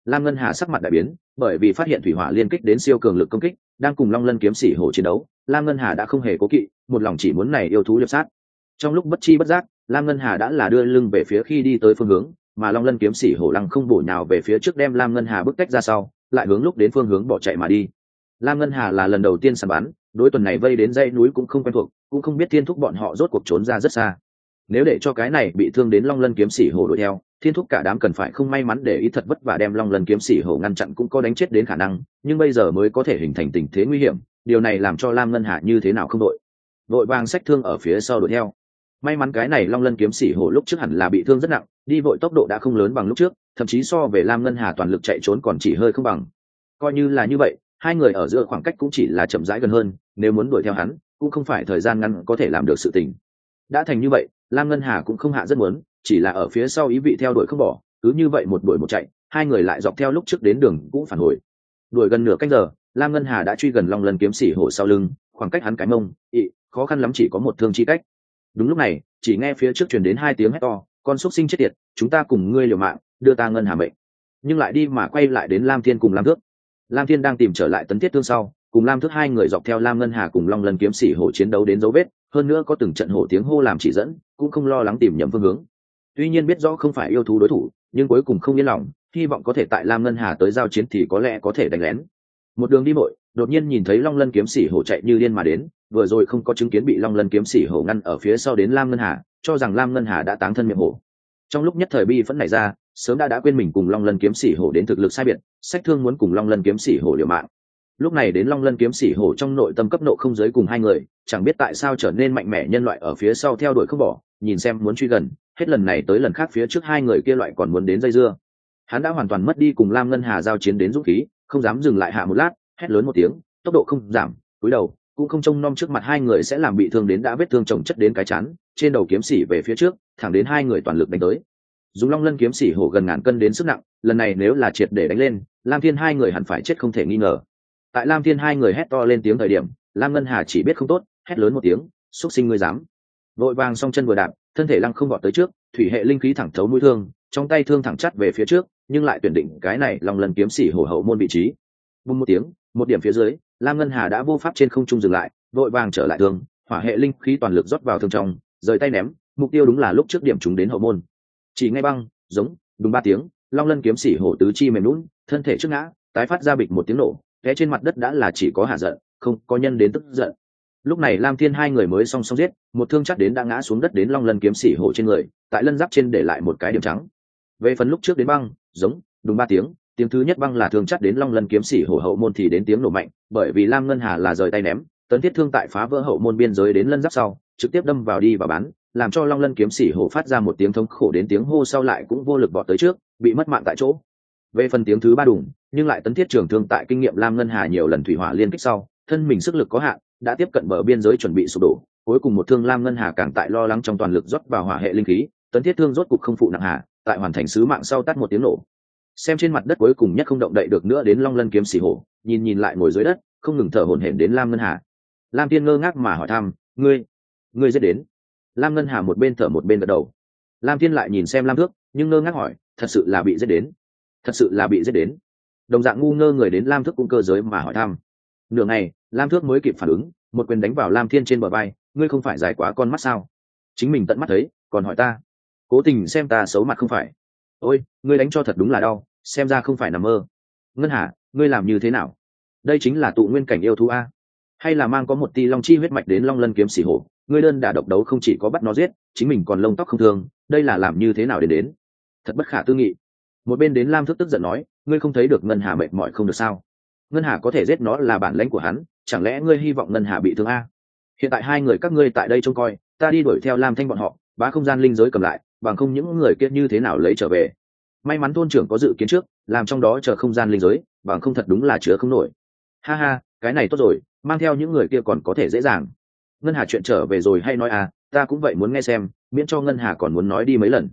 Lam Ngân Hà sắc mặt đại biến, bởi vì phát hiện thủy hỏa liên kích đến siêu cường lực công kích, đang cùng Long Lân kiếm sĩ hổ chiến đấu, Lam Ngân Hà đã không hề cố kỵ, một lòng chỉ muốn này yêu thú liệp sát. Trong lúc bất chi bất giác, Lam Ngân Hà đã là đưa lưng về phía khi đi tới phương hướng, mà Long Lân kiếm sĩ hổ lăng không bổ nhào về phía trước đem Lam Ngân Hà bức tách ra sau, lại hướng lúc đến phương hướng bỏ chạy mà đi. Lam Ngân Hà là lần đầu tiên săn bắn, đối tuần này vây đến dãy núi cũng không quen thuộc, cũng không biết Thiên Thúc bọn họ rốt cuộc trốn ra rất xa. Nếu để cho cái này bị thương đến Long Lân kiếm sĩ hổ đuổi theo, Thiên Thúc cả đám cần phải không may mắn để ý thật vất vả đem Long Lân kiếm sĩ hổ ngăn chặn cũng có đánh chết đến khả năng, nhưng bây giờ mới có thể hình thành tình thế nguy hiểm, điều này làm cho Lam Ngân Hà như thế nào không đội. Vội vàng xách thương ở phía sau đuổi theo. May mắn cái này Long Lân kiếm sĩ hổ lúc trước hẳn là bị thương rất nặng, đi vội tốc độ đã không lớn bằng lúc trước, thậm chí so về Lam Ngân Hà toàn lực chạy trốn còn chỉ hơi không bằng. Coi như là như vậy, hai người ở giữa khoảng cách cũng chỉ là chậm rãi gần hơn, nếu muốn đuổi theo hắn, cũng không phải thời gian ngắn có thể làm được sự tình. Đã thành như vậy, Lam Ngân Hà cũng không hạ rất muốn, chỉ là ở phía sau ý vị theo đuổi không bỏ, cứ như vậy một đuổi một chạy, hai người lại dọc theo lúc trước đến đường cũng phản hồi. Đuổi gần nửa canh giờ, Lam Ngân Hà đã truy gần Long Lân kiếm sĩ hổ sau lưng, khoảng cách hắn cái mông, khó khăn lắm chỉ có một thương chi cách. Đúng lúc này, chỉ nghe phía trước truyền đến hai tiếng hét to, con xúc sinh chết tiệt, chúng ta cùng ngươi liều mạng, đưa ta Ngân Hà mệnh. Nhưng lại đi mà quay lại đến Lam Thiên cùng Lam Thước. Lam Thiên đang tìm trở lại Tấn Thiết Thương sau, cùng Lam Thước hai người dọc theo Lam Ngân Hà cùng Long Lân kiếm sĩ hổ chiến đấu đến dấu vết, hơn nữa có từng trận hổ tiếng hô làm chỉ dẫn, cũng không lo lắng tìm nhầm phương hướng. Tuy nhiên biết rõ không phải yêu thú đối thủ, nhưng cuối cùng không yên lòng, hy vọng có thể tại Lam Ngân Hà tới giao chiến thì có lẽ có thể đánh lén. Một đường đi vội, đột nhiên nhìn thấy Long Lân kiếm sĩ hổ chạy như điên mà đến, vừa rồi không có chứng kiến bị Long Lân kiếm sĩ hổ ngăn ở phía sau đến Lam Ngân Hà, cho rằng Lam Ngân Hà đã táng thân miệng hổ. Trong lúc nhất thời bi phẫn nảy ra, sớm đã quên mình cùng Long Lân kiếm sĩ hổ đến thực lực sai biệt, sách thương muốn cùng Long Lân kiếm sĩ hổ liều mạng. Lúc này đến Long Lân kiếm sĩ hổ trong nội tâm cấp nộ không giới cùng hai người, chẳng biết tại sao trở nên mạnh mẽ nhân loại ở phía sau theo đuổi không bỏ, nhìn xem muốn truy gần, hết lần này tới lần khác phía trước hai người kia loại còn muốn đến dây dưa. Hắn đã hoàn toàn mất đi cùng Lam Ngân Hà giao chiến đến dũng khí, không dám dừng lại hạ một lát, hét lớn một tiếng, tốc độ không giảm, cúi đầu, cũng không trông nom trước mặt hai người sẽ làm bị thương đến đã vết thương chồng chất đến cái chán, trên đầu kiếm sĩ về phía trước, thẳng đến hai người toàn lực đánh tới. Dùng Long Lân kiếm sĩ hổ gần ngàn cân đến sức nặng, lần này nếu là triệt để đánh lên, Lam Thiên hai người hẳn phải chết không thể nghi ngờ. Tại Lam Thiên hai người hét to lên tiếng thời điểm, Lam Ngân Hà chỉ biết không tốt, hét lớn một tiếng, xúc sinh ngươi dám. Vội vàng song chân vừa đạp, thân thể lăng không vọt tới trước, thủy hệ linh khí thẳng thấu mũi thương, trong tay thương thẳng chắt về phía trước, nhưng lại tuyển định cái này Long Lân kiếm sĩ hổ hậu môn vị trí. Bùng một tiếng, một điểm phía dưới, Lam Ngân Hà đã vô pháp trên không trung dừng lại, vội vàng trở lại thương, hỏa hệ linh khí toàn lực rót vào thương trong, rời tay ném, mục tiêu đúng là lúc trước điểm chúng đến hậu môn. Chỉ ngay băng, giống, đúng ba tiếng, Long Lân kiếm sĩ hổ tứ chi mềm nhũn, thân thể trước ngã, tái phát ra bịch một tiếng nổ, té trên mặt đất đã là chỉ có hạ giận, không có nhân đến tức giận. Lúc này Lam Thiên hai người mới song song giết, một thương chắc đến đã ngã xuống đất đến Long Lân kiếm sĩ hổ trên người, tại lân giáp trên để lại một cái điểm trắng. Về phần lúc trước đến băng, giống, đúng ba tiếng, tiếng thứ nhất băng là thương chắc đến Long Lân kiếm sĩ hổ hậu môn thì đến tiếng nổ mạnh, bởi vì Lam Ngân Hà là rời tay ném, Tấn Thiết Thương tại phá vỡ hậu môn biên giới đến lân giáp sau, trực tiếp đâm vào đi và bắn, làm cho Long Lân kiếm sĩ hổ phát ra một tiếng thống khổ đến tiếng hô sau lại cũng vô lực bọt tới trước, bị mất mạng tại chỗ. Về phần tiếng thứ ba đùng, nhưng lại Tấn Thiết trường thương tại kinh nghiệm Lam Ngân Hà nhiều lần thủy hỏa liên kích sau, thân mình sức lực có hạn, đã tiếp cận bờ biên giới chuẩn bị sụp đổ, cuối cùng một thương Lam Ngân Hà càng tại lo lắng trong toàn lực rót vào hỏa hệ linh khí, Tấn Thiết thương rốt cục không phụ nặng hà, tại hoàn thành sứ mạng sau tắt một tiếng nổ. Xem trên mặt đất cuối cùng nhất không động đậy được nữa đến Long Lân kiếm sĩ hổ, nhìn lại ngồi dưới đất, không ngừng thở hổn hển đến Lam Ngân Hà. Lam Tiên ngơ ngác mà hỏi thăm, ngươi giết đến? Lam Ngân Hà một bên thở một bên gật đầu. Lam Tiên lại nhìn xem Lam Thước, nhưng ngơ ngác hỏi, thật sự là bị giết đến? Thật sự là bị giết đến? Đồng dạng ngu ngơ người đến Lam Thước cũng cơ giới mà hỏi thăm. Nửa ngày, Lam Thước mới kịp phản ứng, một quyền đánh vào Lam Thiên trên bờ vai, ngươi không phải dài quá con mắt sao? Chính mình tận mắt thấy, còn hỏi ta? Cố tình xem ta xấu mặt không phải? Ôi, ngươi đánh cho thật đúng là đau, xem ra không phải nằm mơ. Ngân Hà, ngươi làm như thế nào? Đây chính là tụ nguyên cảnh yêu thú a, hay là mang có một ti long chi huyết mạch đến Long Lân kiếm sĩ hổ? Ngươi đơn đả độc đấu không chỉ có bắt nó giết, chính mình còn lông tóc không thương, đây là làm như thế nào đến? Thật bất khả tư nghị. Một bên đến Lam Thước tức giận nói, ngươi không thấy được Ngân Hà mệt mỏi không được sao? Ngân Hà có thể giết nó là bản lãnh của hắn, chẳng lẽ ngươi hy vọng Ngân Hà bị thương a? Hiện tại hai người các ngươi tại đây trông coi, ta đi đuổi theo Lam Thanh bọn họ, bá không gian linh giới cầm lại, bằng không những người kia như thế nào lấy trở về? May mắn thôn trưởng có dự kiến trước, làm trong đó chờ không gian linh giới, bằng không thật đúng là chứa không nổi. Ha ha, cái này tốt rồi, mang theo những người kia còn có thể dễ dàng. Ngân Hà chuyện trở về rồi hay nói à, ta cũng vậy muốn nghe xem, miễn cho Ngân Hà còn muốn nói đi mấy lần.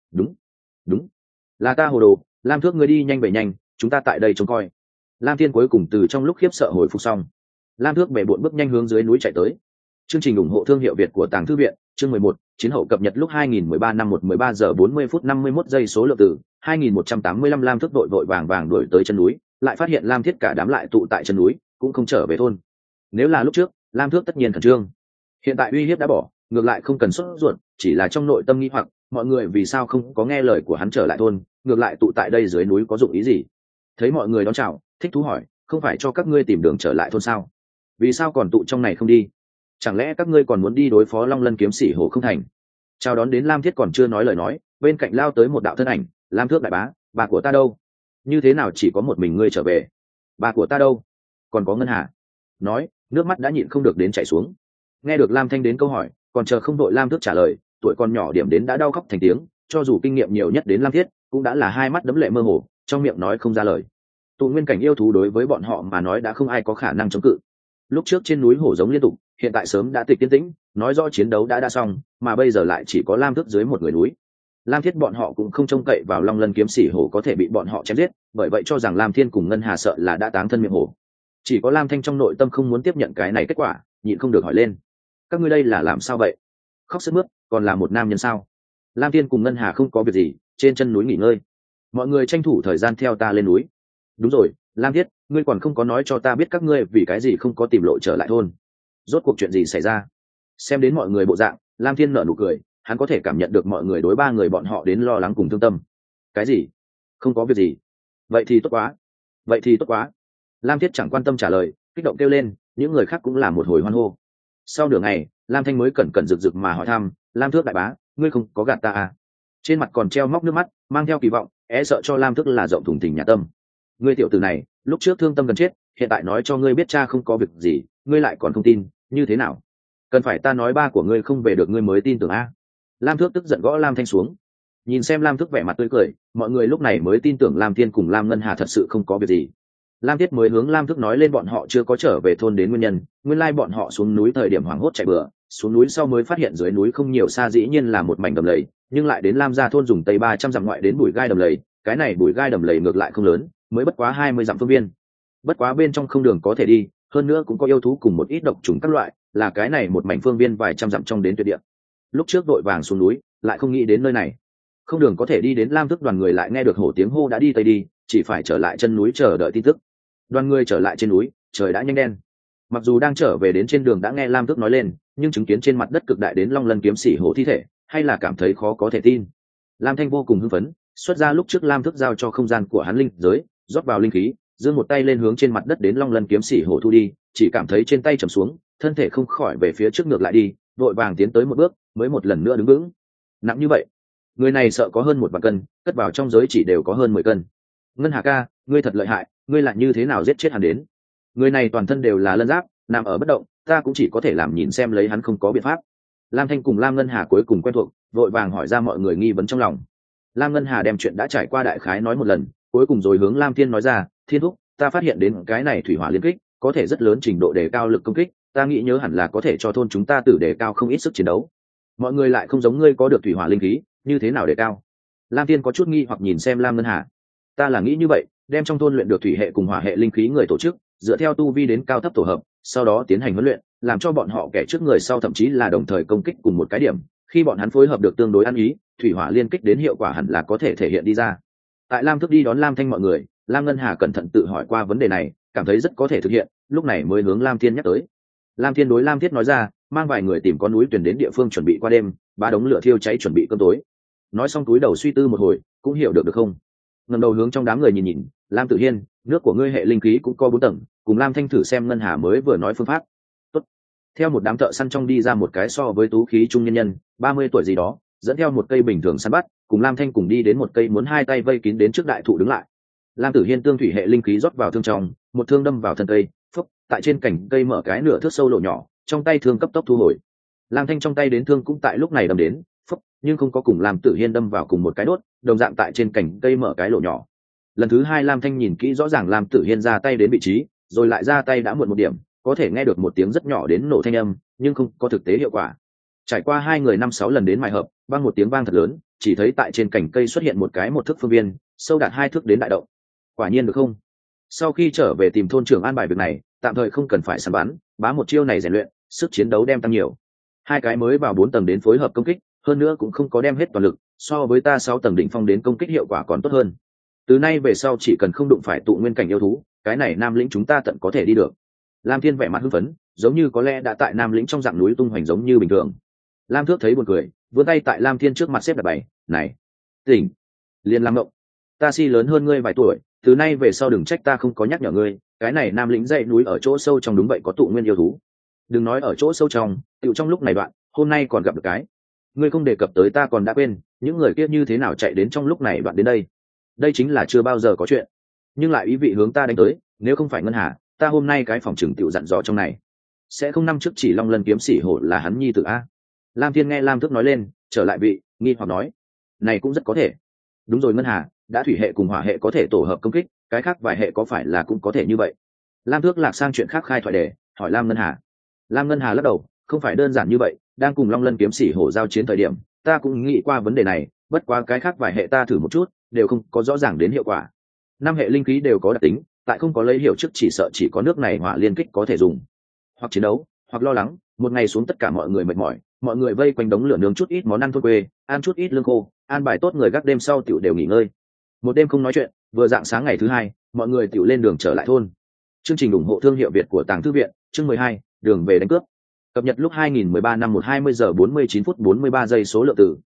Đúng, là ta hồ đồ. Lam Thước ngươi đi nhanh về nhanh, chúng ta tại đây trông coi. Lam Thiên cuối cùng từ trong lúc khiếp sợ hồi phục xong, Lam Thước bể bộn bước nhanh hướng dưới núi chạy tới. Chương trình ủng hộ thương hiệu Việt của Tàng Thư viện, chương 11, chiến hậu cập nhật lúc 2013 năm 13 giờ 40 phút 51 giây số lượng từ 2185 Lam Thước vội vội vàng vàng đuổi tới chân núi, lại phát hiện Lam Thiết cả đám lại tụ tại chân núi, cũng không trở về thôn. Nếu là lúc trước, Lam Thước tất nhiên khẩn trương. Hiện tại uy hiếp đã bỏ, ngược lại không cần sốt ruột, chỉ là trong nội tâm nghi hoặc, mọi người vì sao không có nghe lời của hắn trở lại thôn, ngược lại tụ tại đây dưới núi có dụng ý gì? Thấy mọi người đón chào, Thích Thú hỏi, không phải cho các ngươi tìm đường trở lại thôn sao? Vì sao còn tụ trong này không đi? Chẳng lẽ các ngươi còn muốn đi đối phó Long Lân kiếm sĩ Hồ không thành? Chào đón đến Lam Thiết còn chưa nói lời nói, bên cạnh lao tới một đạo thân ảnh. Lam Thước đại bá, bà của ta đâu? Như thế nào chỉ có một mình ngươi trở về? Bà của ta đâu? Còn có Ngân Hà. Nói, nước mắt đã nhịn không được đến chảy xuống. Nghe được Lam Thanh đến câu hỏi, còn chờ không đội Lam Thước trả lời, tuổi con nhỏ điểm đến đã đau khóc thành tiếng, cho dù kinh nghiệm nhiều nhất đến Lam Thiết cũng đã là hai mắt đấm lệ mơ hồ, trong miệng nói không ra lời. Tụ nguyên cảnh yêu thú đối với bọn họ mà nói đã không ai có khả năng chống cự. Lúc trước trên núi hổ giống liên tục, hiện tại sớm đã tịch tiến tĩnh, nói rõ chiến đấu đã xong, mà bây giờ lại chỉ có Lam Thước dưới một người núi. Lam Thiết bọn họ cũng không trông cậy vào Long Lân kiếm sĩ hổ có thể bị bọn họ chém giết, bởi vậy cho rằng Lam Thiên cùng Ngân Hà sợ là đã táng thân miệng hổ. Chỉ có Lam Thanh trong nội tâm không muốn tiếp nhận cái này kết quả, nhịn không được hỏi lên: các ngươi đây là làm sao vậy? Khóc sướt mướt, còn là một nam nhân sao? Lam Thiên cùng Ngân Hà không có việc gì, trên chân núi nghỉ ngơi. Mọi người tranh thủ thời gian theo ta lên núi. Đúng rồi, Lam Thiết, ngươi còn không có nói cho ta biết các ngươi vì cái gì không có tìm lộ trở lại thôn. Rốt cuộc chuyện gì xảy ra? Xem đến mọi người bộ dạng, Lam Thiên nở nụ cười, hắn có thể cảm nhận được mọi người đối ba người bọn họ đến lo lắng cùng thương tâm. Cái gì? Không có việc gì. Vậy thì tốt quá. Vậy thì tốt quá. Lam Thiết chẳng quan tâm trả lời, kích động kêu lên, những người khác cũng là một hồi hoan hô. Sau nửa ngày, Lam Thanh mới cẩn cẩn rực rực mà hỏi thăm, Lam Thước đại bá, ngươi không có gạt ta à? Trên mặt còn treo móc nước mắt, mang theo kỳ vọng, sợ cho Lam Thước là rộng thùng thình nhà tâm. Ngươi tiểu tử này, lúc trước thương tâm gần chết, hiện tại nói cho ngươi biết cha không có việc gì, ngươi lại còn không tin, như thế nào? Cần phải ta nói ba của ngươi không về được ngươi mới tin tưởng a? Lam Thước tức giận gõ Lam Thanh xuống. Nhìn xem Lam Thước vẻ mặt tươi cười, mọi người lúc này mới tin tưởng Lam Thiên cùng Lam Ngân Hà thật sự không có việc gì. Lam Thiết mới hướng Lam Thước nói lên bọn họ chưa có trở về thôn đến nguyên nhân, nguyên lai bọn họ xuống núi thời điểm hoảng hốt chạy bừa, xuống núi sau mới phát hiện dưới núi không nhiều xa dĩ nhiên là một mảnh đầm lầy, nhưng lại đến Lam gia thôn dùng tây 300 dặm ngoại đến bụi gai đầm lầy, cái này bụi gai đầm lầy ngược lại không lớn, mới bất quá 20 dặm phương viên. Bất quá bên trong không đường có thể đi, hơn nữa cũng có yêu thú cùng một ít độc trùng các loại, là cái này một mảnh phương viên vài trăm dặm trong đến tuyệt địa. Lúc trước đội vàng xuống núi, lại không nghĩ đến nơi này. Không đường có thể đi đến Lam Thước đoàn người lại nghe được hổ tiếng hô đã đi tây đi, chỉ phải trở lại chân núi chờ đợi tin tức. Đoàn người trở lại trên núi, trời đã nhanh đen. Mặc dù đang trở về đến trên đường đã nghe Lam Thước nói lên, nhưng chứng kiến trên mặt đất cực đại đến Long Lân kiếm sĩ hổ thi thể, hay là cảm thấy khó có thể tin. Lam Thanh vô cùng hưng phấn, xuất ra lúc trước Lam Thước giao cho không gian của hắn linh giới, rót vào linh khí, giơ một tay lên hướng trên mặt đất đến Long Lân kiếm sĩ hổ thu đi, chỉ cảm thấy trên tay trầm xuống, thân thể không khỏi về phía trước ngược lại đi, vội vàng tiến tới một bước, mới một lần nữa đứng vững. Nặng như vậy, người này sợ có hơn 1 vạn cân, cất vào trong giới chỉ đều có hơn 10 cân. Ngân Hà ca, ngươi thật lợi hại, ngươi lại như thế nào giết chết hắn đến? Người này toàn thân đều là lân giáp, nằm ở bất động, ta cũng chỉ có thể làm nhìn xem lấy hắn không có biện pháp. Lam Thanh cùng Lam Ngân Hà cuối cùng quen thuộc, vội vàng hỏi ra mọi người nghi vấn trong lòng. Lam Ngân Hà đem chuyện đã trải qua đại khái nói một lần, cuối cùng rồi hướng Lam Thiên nói ra, Thiên thúc, ta phát hiện đến cái này thủy hỏa liên kích, có thể rất lớn trình độ đề cao lực công kích, ta nghĩ nhớ hẳn là có thể cho thôn chúng ta tự đề cao không ít sức chiến đấu. Mọi người lại không giống ngươi có được thủy hỏa linh khí, như thế nào đề cao? Lam Thiên có chút nghi hoặc nhìn xem Lam Ngân Hà. Ta là nghĩ như vậy, đem trong thôn luyện được thủy hệ cùng hỏa hệ linh khí người tổ chức, dựa theo tu vi đến cao thấp tổ hợp, sau đó tiến hành huấn luyện, làm cho bọn họ kẻ trước người sau thậm chí là đồng thời công kích cùng một cái điểm, khi bọn hắn phối hợp được tương đối ăn ý, thủy hỏa liên kích đến hiệu quả hẳn là có thể thể hiện đi ra. Tại Lam Thước đi đón Lam Thanh mọi người, Lam Ngân Hà cẩn thận tự hỏi qua vấn đề này, cảm thấy rất có thể thực hiện, lúc này mới hướng Lam Thiên nhắc tới. Lam Thiên đối Lam Thiết nói ra, mang vài người tìm con núi tuyển đến địa phương chuẩn bị qua đêm, ba đống lửa thiêu cháy chuẩn bị cơm tối. Nói xong túi đầu suy tư một hồi, cũng hiểu được không? Ngẩng đầu hướng trong đám người nhìn nhìn, Lam Tử Hiên, nước của ngươi hệ linh khí cũng có 4 tầng, cùng Lam Thanh thử xem Ngân Hà mới vừa nói phương pháp. Tốt. Theo một đám thợ săn trong đi ra một cái so với tú khí trung nhân nhân, 30 tuổi gì đó, dẫn theo một cây bình thường săn bắt, cùng Lam Thanh cùng đi đến một cây muốn hai tay vây kín đến trước đại thụ đứng lại. Lam Tử Hiên tương thủy hệ linh khí rót vào thương trong, một thương đâm vào thân cây, phốc, tại trên cành cây mở cái nửa thước sâu lỗ nhỏ, trong tay thương cấp tốc thu hồi. Lam Thanh trong tay đến thương cũng tại lúc này đâm đến, phốc, nhưng không có cùng Lam Tử Hiên đâm vào cùng một cái đốt, đồng dạng tại trên cành cây mở cái lỗ nhỏ. Lần thứ hai Lam Thanh nhìn kỹ rõ ràng Lam Tử Hiên ra tay đến vị trí, rồi lại ra tay đã muộn một điểm, có thể nghe được một tiếng rất nhỏ đến nổ thanh âm, nhưng không có thực tế hiệu quả. Trải qua 2 người 5-6 lần đến mài hợp, vang một tiếng vang thật lớn, chỉ thấy tại trên cành cây xuất hiện một cái 1 thước phương viên, sâu đạt 2 thước đến đại động. Quả nhiên được không? Sau khi trở về tìm thôn trưởng an bài việc này, tạm thời không cần phải săn bắn, bá một chiêu này rèn luyện, sức chiến đấu đem tăng nhiều. 2 cái mới vào 4 tầng đến phối hợp công kích, hơn nữa cũng không có đem hết toàn lực, so với ta 6 tầng đỉnh phong đến công kích hiệu quả còn tốt hơn. Từ nay về sau chỉ cần không đụng phải tụ nguyên cảnh yêu thú, cái này Nam lĩnh chúng ta tận có thể đi được. Lam Thiên vẻ mặt hưng phấn, giống như có lẽ đã tại Nam lĩnh trong dạng núi tung hoành giống như bình thường. Lam Thước thấy buồn cười, vươn tay tại Lam Thiên trước mặt xếp đặt bày, này, tỉnh, liền làm ngộng, ta si lớn hơn ngươi vài tuổi, từ nay về sau đừng trách ta không có nhắc nhở ngươi, cái này Nam lĩnh dãy núi ở chỗ sâu trong đúng vậy có tụ nguyên yêu thú. Đừng nói ở chỗ sâu trong, tựu trong lúc này đoạn, hôm nay còn gặp được cái. Ngươi không đề cập tới ta còn đã quên, những người kia như thế nào chạy đến trong lúc này đoạn đến đây. Đây chính là chưa bao giờ có chuyện, nhưng lại ý vị hướng ta đánh tới, nếu không phải ngân hà, ta hôm nay cái phòng trừng tựu dặn dò trong này. Sẽ không năm trước chỉ Long Lân kiếm sĩ hổ là hắn nhi tử a. Lam Thiên nghe Lam Thước nói lên, trở lại vị, nghi hoặc nói, này cũng rất có thể. Đúng rồi ngân hà, đã thủy hệ cùng hỏa hệ có thể tổ hợp công kích, cái khác vài hệ có phải là cũng có thể như vậy? Lam Thước lạc sang chuyện khác khai thoại đề, hỏi Lam Ngân Hà. Lam Ngân Hà lắc đầu, không phải đơn giản như vậy, đang cùng Long Lân kiếm sĩ hổ giao chiến thời điểm, ta cũng nghĩ qua vấn đề này, bất quá cái khác vài hệ ta thử một chút, đều không có rõ ràng đến hiệu quả. 5 hệ linh khí đều có đặc tính, tại không có lấy hiệu trước chỉ sợ chỉ có nước này hỏa liên kích có thể dùng. Hoặc chiến đấu, hoặc lo lắng, một ngày xuống tất cả mọi người mệt mỏi, mọi người vây quanh đống lửa nướng chút ít món ăn thôn quê, ăn chút ít lương khô, an bài tốt người gác đêm sau tiểu đều nghỉ ngơi. Một đêm không nói chuyện, vừa dạng sáng ngày thứ hai, mọi người tiểu lên đường trở lại thôn. Chương trình ủng hộ thương hiệu Việt của Tàng Thư viện, chương 12, đường về đánh cướp. Cập nhật lúc 2013 năm 20 giờ 49 phút 43 giây số lượng từ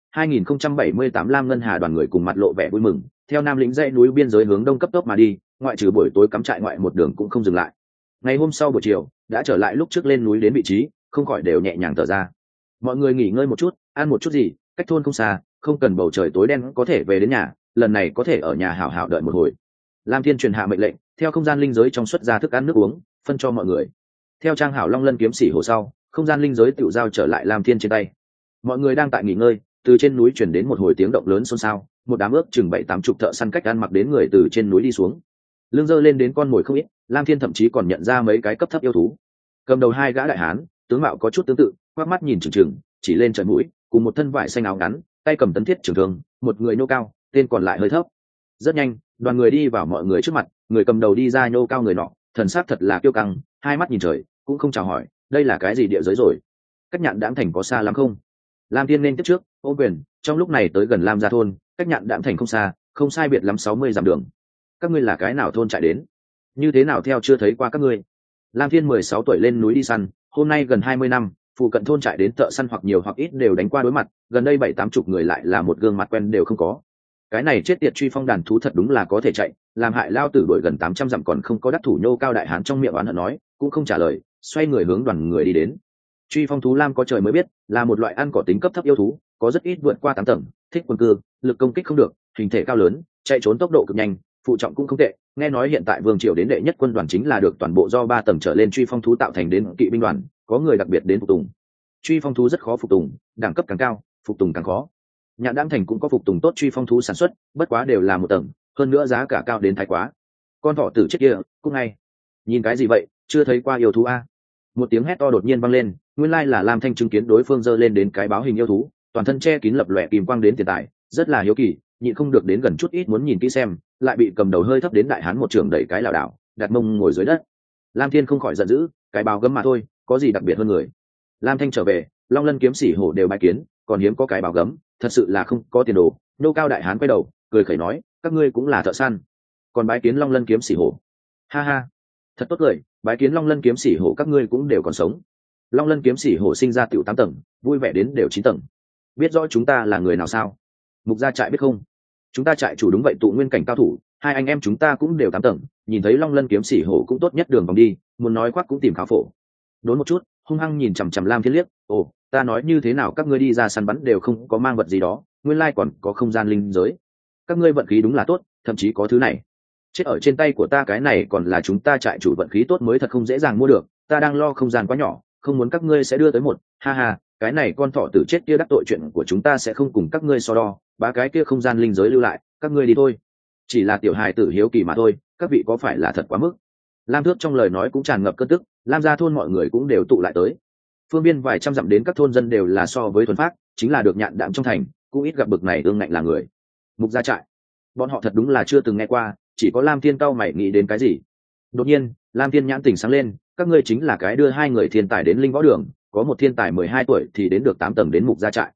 2078 Lam Ngân Hà đoàn người cùng mặt lộ vẻ vui mừng, theo Nam lĩnh dãy núi biên giới hướng đông cấp tốc mà đi, ngoại trừ buổi tối cắm trại ngoại một đường cũng không dừng lại. Ngày hôm sau buổi chiều, đã trở lại lúc trước lên núi đến vị trí, không khỏi đều nhẹ nhàng thở ra. Mọi người nghỉ ngơi một chút, ăn một chút gì, cách thôn không xa, không cần bầu trời tối đen có thể về đến nhà, lần này có thể ở nhà hảo hảo đợi một hồi. Lam Thiên truyền hạ mệnh lệnh, theo không gian linh giới trong xuất ra thức ăn nước uống, phân cho mọi người. Theo trang hảo Long Lân kiếm sĩ hồ sau, không gian linh giới tự giao trở lại Lam Thiên trên tay. Mọi người đang tại nghỉ ngơi, từ trên núi chuyển đến một hồi tiếng động lớn xôn xao, một đám ước chừng 7-80 thợ săn cách ăn mặc đến người từ trên núi đi xuống. Lương dơ lên đến con mồi không ít, Lam Thiên thậm chí còn nhận ra mấy cái cấp thấp yêu thú. Cầm đầu 2 gã đại hán, tướng mạo có chút tương tự, quắc mắt nhìn chừng chừng, chỉ lên trời mũi, cùng một thân vải xanh áo ngắn, tay cầm tấn thiết trường thương, một người nhô cao, tên còn lại hơi thấp. Rất nhanh, đoàn người đi vào mọi người trước mặt, người cầm đầu đi ra nhô cao người nọ, thần sắc thật là kiêu căng, 2 mắt nhìn trời, cũng không chào hỏi, đây là cái gì địa giới rồi? Cách Nhạn Đãng thành có xa lắm không? Lam Thiên nên tiếp trước, ôm quyền, trong lúc này tới gần Lam gia thôn, cách Nhạn Đãng thành không xa, không sai biệt lắm 60 dặm đường. Các ngươi là cái nào thôn chạy đến? Như thế nào theo chưa thấy qua các ngươi? Lam Thiên 16 tuổi lên núi đi săn, hôm nay gần 20 năm, phụ cận thôn trại đến thợ săn hoặc nhiều hoặc ít đều đánh qua đối mặt, gần đây 7-80 người lại là một gương mặt quen đều không có. Cái này chết tiệt truy phong đàn thú thật đúng là có thể chạy, làm hại lao tử đuổi gần 800 dặm còn không có đắc thủ nhô cao đại hán trong miệng oán hận nói, cũng không trả lời, xoay người hướng đoàn người đi đến. Truy phong thú Lam có trời mới biết, là một loại ăn cỏ tính cấp thấp yêu thú, có rất ít vượt qua 8 tầng, thích quân cư, lực công kích không được, hình thể cao lớn, chạy trốn tốc độ cực nhanh, phụ trọng cũng không tệ. Nghe nói hiện tại vương triều đến đệ nhất quân đoàn chính là được toàn bộ do 3 tầng trở lên truy phong thú tạo thành đến kỵ binh đoàn, có người đặc biệt đến phục tùng. Truy phong thú rất khó phục tùng, đẳng cấp càng cao, phục tùng càng khó. Nhạn Đãng thành cũng có phục tùng tốt truy phong thú sản xuất, bất quá đều là 1 tầng, hơn nữa giá cả cao đến thái quá. Con thỏ tử chết kia, cũng ngay. Nhìn cái gì vậy, chưa thấy qua yêu thú a? Một tiếng hét to đột nhiên vang lên, nguyên lai là Lam Thanh chứng kiến đối phương giơ lên đến cái báo hình yêu thú, toàn thân che kín lập lòe kim quang đến tiền tài, rất là hiếu kỳ, nhịn không được đến gần chút ít muốn nhìn kỹ xem, lại bị cầm đầu hơi thấp đến đại hán một trường đẩy cái lảo đảo, đặt mông ngồi dưới đất. Lam Thiên không khỏi giận dữ, cái báo gấm mà thôi, có gì đặc biệt hơn người? Lam Thanh trở về, Long Lân kiếm sĩ hổ đều bái kiến, còn hiếm có cái báo gấm, thật sự là không có tiền đồ. Nô cao đại hán quay đầu, cười khẩy nói, các ngươi cũng là thợ săn, còn bái kiến Long Lân kiếm sĩ hổ. Ha ha, thật tốt cười, bái kiến Long Lân kiếm sĩ hổ các ngươi cũng đều còn sống. Long Lân kiếm sĩ hổ sinh ra tiểu 8 tầng, vui vẻ đến đều 9 tầng. Biết rõ chúng ta là người nào sao? Mục gia trại biết không? Chúng ta trại chủ đúng vậy tụ nguyên cảnh cao thủ, 2 anh em chúng ta cũng đều 8 tầng, nhìn thấy Long Lân kiếm sĩ hổ cũng tốt nhất đường vòng đi, muốn nói khoác cũng tìm khá phổ. Đốn một chút, hung hăng nhìn chằm chằm Lam Thiên liếc, ồ, ta nói như thế nào các ngươi đi ra săn bắn đều không có mang vật gì đó, nguyên lai còn có không gian linh giới. Các ngươi vận khí đúng là tốt, thậm chí có thứ này. Chết ở trên tay của ta cái này còn là chúng ta trại chủ vận khí tốt mới thật không dễ dàng mua được, ta đang lo không gian quá nhỏ, không muốn các ngươi sẽ đưa tới một, ha ha, cái này con thỏ tử chết kia đắc tội chuyện của chúng ta sẽ không cùng các ngươi so đo, ba cái kia không gian linh giới lưu lại, các ngươi đi thôi. Chỉ là tiểu hài tử hiếu kỳ mà thôi, các vị có phải là thật quá mức? Lam Thước trong lời nói cũng tràn ngập cơn tức, Lam gia thôn mọi người cũng đều tụ lại tới. Phương biên vài trăm dặm đến các thôn dân đều là so với thuần phát, chính là được Nhạn Đãng trong thành, cũng ít gặp bực này ương ngạnh là người. Mục gia trại, bọn họ thật đúng là chưa từng nghe qua, chỉ có Lam Thiên cau mày nghĩ đến cái gì. Đột nhiên, Lam Thiên nhãn tỉnh sáng lên, các ngươi chính là cái đưa 2 người thiên tài đến linh võ đường, có một thiên tài 12 tuổi thì đến được 8 tầng đến Mục gia trại.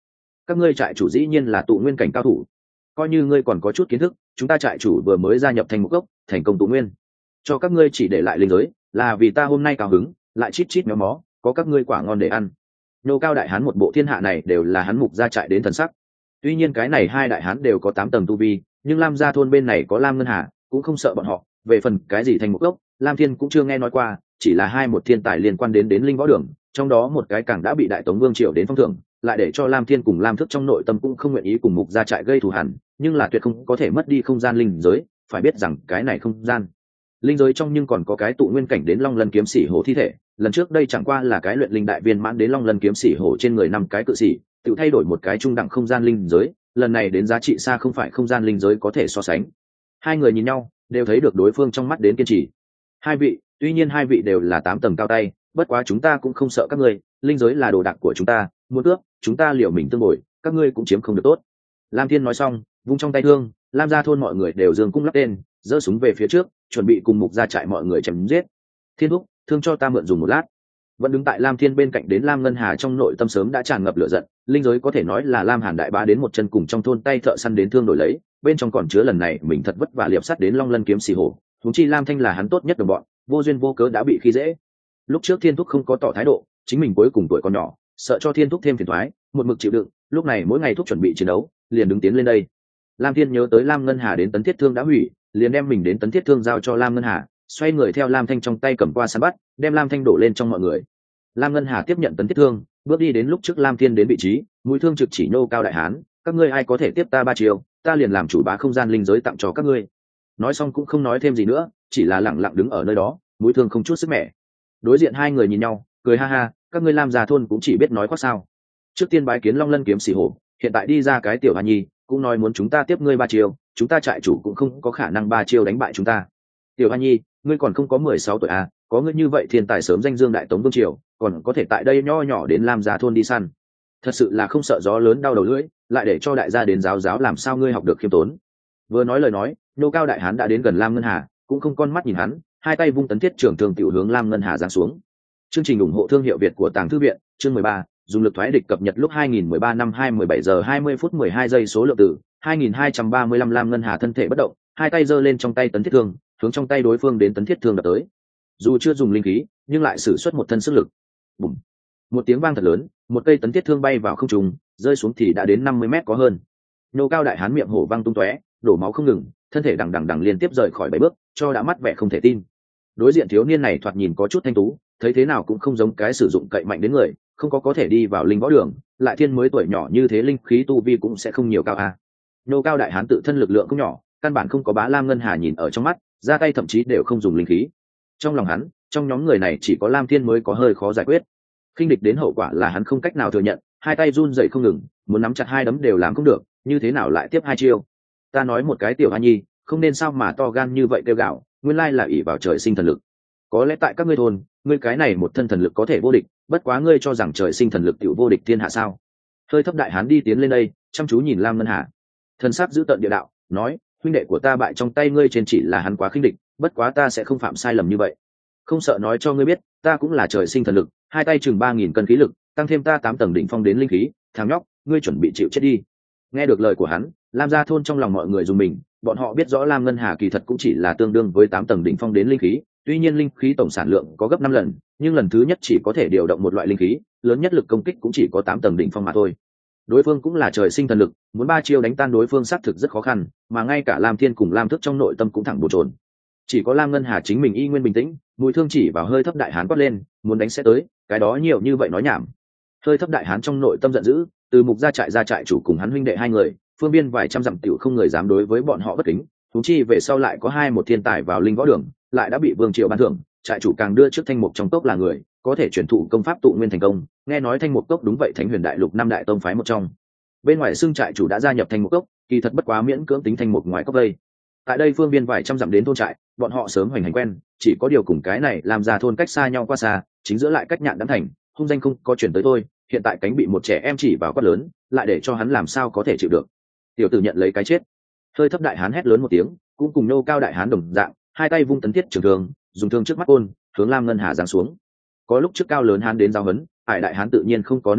các ngươi trại chủ dĩ nhiên là tụ nguyên cảnh cao thủ, coi như ngươi còn có chút kiến thức, chúng ta trại chủ vừa mới gia nhập thành một gốc thành công tụ nguyên, cho các ngươi chỉ để lại linh giới là vì ta hôm nay cao hứng, lại chít chít méo mó, có các ngươi quả ngon để ăn. Nô Cao đại hán một bộ thiên hạ này đều là hắn mục gia trại đến thần sắc. Tuy nhiên cái này hai đại hán đều có 8 tầng tu vi, nhưng Lam gia thôn bên này có Lam Ngân Hà, cũng không sợ bọn họ. Về phần cái gì thành một gốc, Lam Thiên cũng chưa nghe nói qua, chỉ là hai một thiên tài liên quan đến linh võ đường, trong đó một cái càng đã bị đại tống vương triều đến phong thưởng, lại để cho Lam Thiên cùng Lam Thức trong nội tâm cũng không nguyện ý cùng mục gia trại gây thù hằn, nhưng là tuyệt không có thể mất đi không gian linh giới. Phải biết rằng cái này không gian linh giới trong nhưng còn có cái tụ nguyên cảnh đến Long Lân kiếm sĩ hổ thi thể. Lần trước đây chẳng qua là cái luyện linh đại viên mãn đến Long Lân kiếm sĩ hổ trên người 5 cái cự sĩ, tự thay đổi một cái trung đẳng không gian linh giới, lần này đến giá trị xa không phải không gian linh giới có thể so sánh. Hai người nhìn nhau đều thấy được đối phương trong mắt đến kiên trì. Hai vị, tuy nhiên hai vị đều là 8 tầng cao tay, bất quá chúng ta cũng không sợ các ngươi, linh giới là đồ đạc của chúng ta, muốn cướp chúng ta liều mình tương bồi, các ngươi cũng chiếm không được tốt. Lam Thiên nói xong vung trong tay thương, Lam gia thôn mọi người đều giương cung lắp tên, giơ súng về phía trước, chuẩn bị cùng mục gia trại mọi người chém giết. Thiên thúc, thương cho ta mượn dùng một lát. Vẫn đứng tại Lam Thiên bên cạnh đến Lam Ngân Hà trong nội tâm sớm đã tràn ngập lửa giận, linh giới có thể nói là Lam Hàn đại bá đến một chân cùng trong thôn tay thợ săn đến thương đổi lấy, bên trong còn chứa lần này mình thật vất vả liệp sắt đến Long Lân kiếm xì hổ, huống chi Lam Thanh là hắn tốt nhất đồng bọn, vô duyên vô cớ đã bị khi dễ. Lúc trước Thiên thúc không có tỏ thái độ, chính mình cuối cùng tuổi còn nhỏ, sợ cho Thiên thúc thêm phiền toái, một mực chịu đựng, lúc này mỗi ngày thúc chuẩn bị chiến đấu, liền đứng tiến lên đây. Lam Thiên nhớ tới Lam Ngân Hà đến tấn thiết thương đã hủy, liền đem mình đến tấn thiết thương giao cho Lam Ngân Hà, xoay người theo Lam Thanh trong tay cầm qua săn bắt, đem Lam Thanh đổ lên trong mọi người. Lam Ngân Hà tiếp nhận tấn thiết thương, bước đi đến lúc trước Lam Thiên đến vị trí, mũi thương trực chỉ Nô Cao đại hán, các ngươi ai có thể tiếp ta 3 chiều, ta liền làm chủ bá không gian linh giới tặng cho các ngươi. Nói xong cũng không nói thêm gì nữa, chỉ là lặng lặng đứng ở nơi đó, mũi thương không chút sức mẻ. Đối diện hai người nhìn nhau, cười ha ha, các ngươi Lam già thôn cũng chỉ biết nói khoác sao. Trước tiên bái kiến Long Lân kiếm xì hổ, hiện tại đi ra cái tiểu Hoa Nhi, cũng nói muốn chúng ta tiếp ngươi 3 chiều, chúng ta trại chủ cũng không có khả năng 3 chiều đánh bại chúng ta. Tiểu Hoa Nhi, ngươi còn không có 16 tuổi à, có ngươi như vậy thiên tài sớm danh dương đại tống vương triều, còn có thể tại đây nho nhỏ đến Lam gia thôn đi săn, thật sự là không sợ gió lớn đau đầu lưỡi, lại để cho đại gia đến giáo giáo làm sao ngươi học được khiêm tốn. Vừa nói lời nói, Nô Cao đại hán đã đến gần Lam Ngân Hà, cũng không con mắt nhìn hắn, hai tay vung tấn thiết trưởng thường tiểu hướng Lam Ngân Hà giáng xuống. Chương trình ủng hộ thương hiệu Việt của Tàng Thư viện, chương 13, dùng lực thoái địch cập nhật lúc 2013 năm 17 giờ 20 phút 12 giây số lượng tử 2235. Lam Ngân Hà thân thể bất động, hai tay giơ lên trong tay tấn thiết thương, hướng trong tay đối phương đến tấn thiết thương đập tới. Dù chưa dùng linh khí, nhưng lại sử xuất một thân sức lực. Bùm. Một tiếng vang thật lớn, một cây tấn thiết thương bay vào không trung, rơi xuống thì đã đến 50 mét có hơn. Nô Cao đại hán miệng hổ văng tung tóe, đổ máu không ngừng, thân thể đằng liên tiếp rời khỏi 7 bước, cho đã mắt vẻ không thể tin. Đối diện thiếu niên này thoạt nhìn có chút thanh tú, thấy thế nào cũng không giống cái sử dụng cậy mạnh đến người, không có thể đi vào linh võ đường, lại thiên mới tuổi nhỏ như thế linh khí tu vi cũng sẽ không nhiều cao a. Nô Cao đại hán tự thân lực lượng cũng nhỏ, căn bản không có bá Lam Ngân Hà nhìn ở trong mắt, ra tay thậm chí đều không dùng linh khí. Trong lòng hắn, trong nhóm người này chỉ có Lam Thiên mới có hơi khó giải quyết. Khinh địch đến hậu quả là hắn không cách nào thừa nhận, hai tay run rẩy không ngừng, muốn nắm chặt hai đấm đều làm không được, như thế nào lại tiếp 2 chiêu. Ta nói một cái tiểu Hoa Nhi, không nên sao mà to gan như vậy kêu gạo, nguyên lai là ỷ vào trời sinh thần lực. Có lẽ tại các ngươi thôn, ngươi cái này một thân thần lực có thể vô địch, bất quá ngươi cho rằng trời sinh thần lực tiểu vô địch thiên hạ sao? Hơi thấp đại hán đi tiến lên đây, chăm chú nhìn Lam Ngân Hà. Thần sắc giữ tận địa đạo, nói, huynh đệ của ta bại trong tay ngươi trên chỉ là hắn quá khinh địch, bất quá ta sẽ không phạm sai lầm như vậy. Không sợ nói cho ngươi biết, ta cũng là trời sinh thần lực, hai tay chừng 3000 cân khí lực, tăng thêm ta 8 tầng đỉnh phong đến linh khí, thằng nhóc, ngươi chuẩn bị chịu chết đi. Nghe được lời của hắn, Lam gia thôn trong lòng mọi người dùng mình, bọn họ biết rõ Lam Ngân Hà kỳ thật cũng chỉ là tương đương với 8 tầng đỉnh phong đến linh khí, tuy nhiên linh khí tổng sản lượng có gấp 5 lần, nhưng lần thứ nhất chỉ có thể điều động một loại linh khí, lớn nhất lực công kích cũng chỉ có 8 tầng đỉnh phong mà thôi. Đối phương cũng là trời sinh thần lực, muốn 3 chiêu đánh tan đối phương xác thực rất khó khăn, mà ngay cả Lam Thiên cùng Lam Thức trong nội tâm cũng thẳng bồn chồn. Chỉ có Lam Ngân Hà chính mình y nguyên bình tĩnh, mũi thương chỉ vào hơi thấp đại hán quát lên, muốn đánh sẽ tới, cái đó nhiều như vậy nói nhảm. Hơi thấp đại hán trong nội tâm giận dữ, từ mục ra trại chủ cùng hắn huynh đệ hai người, phương biên vài trăm dặm tiểu không người dám đối với bọn họ bất kính, thú chi về sau lại có một thiên tài vào linh võ đường, lại đã bị vương triều ban thưởng, trại chủ càng đưa trước thanh mục trong tốc là người có thể chuyển thụ công pháp tụ nguyên thành công, nghe nói thanh mục cốc đúng vậy Thánh Huyền Đại Lục 5 đại tông phái một trong. Bên ngoài xưng trại chủ đã gia nhập thanh mục cốc, kỳ thật bất quá miễn cưỡng tính thanh mục ngoài cốc đây. Tại đây phương biên vài trăm dặm đến thôn trại, bọn họ sớm hoành hành quen, chỉ có điều cùng cái này làm ra thôn cách xa nhau quá xa, chính giữa lại cách Nhạn Đãng thành, hung danh không có chuyển tới tôi, hiện tại cánh bị một trẻ em chỉ vào quát lớn, lại để cho hắn làm sao có thể chịu được. Tiểu tử nhận lấy cái chết. Hơi thấp đại hán hét lớn một tiếng, cũng cùng Nô Cao đại hán đồng dạng, hai tay vung tấn thiết trường thương, dùng thương trước mắt ôn, hướng Lam Ngân Hà giáng xuống. Có lúc trước cao lớn hán đến giao hấn, Hải đại hán tự nhiên không có nương tay,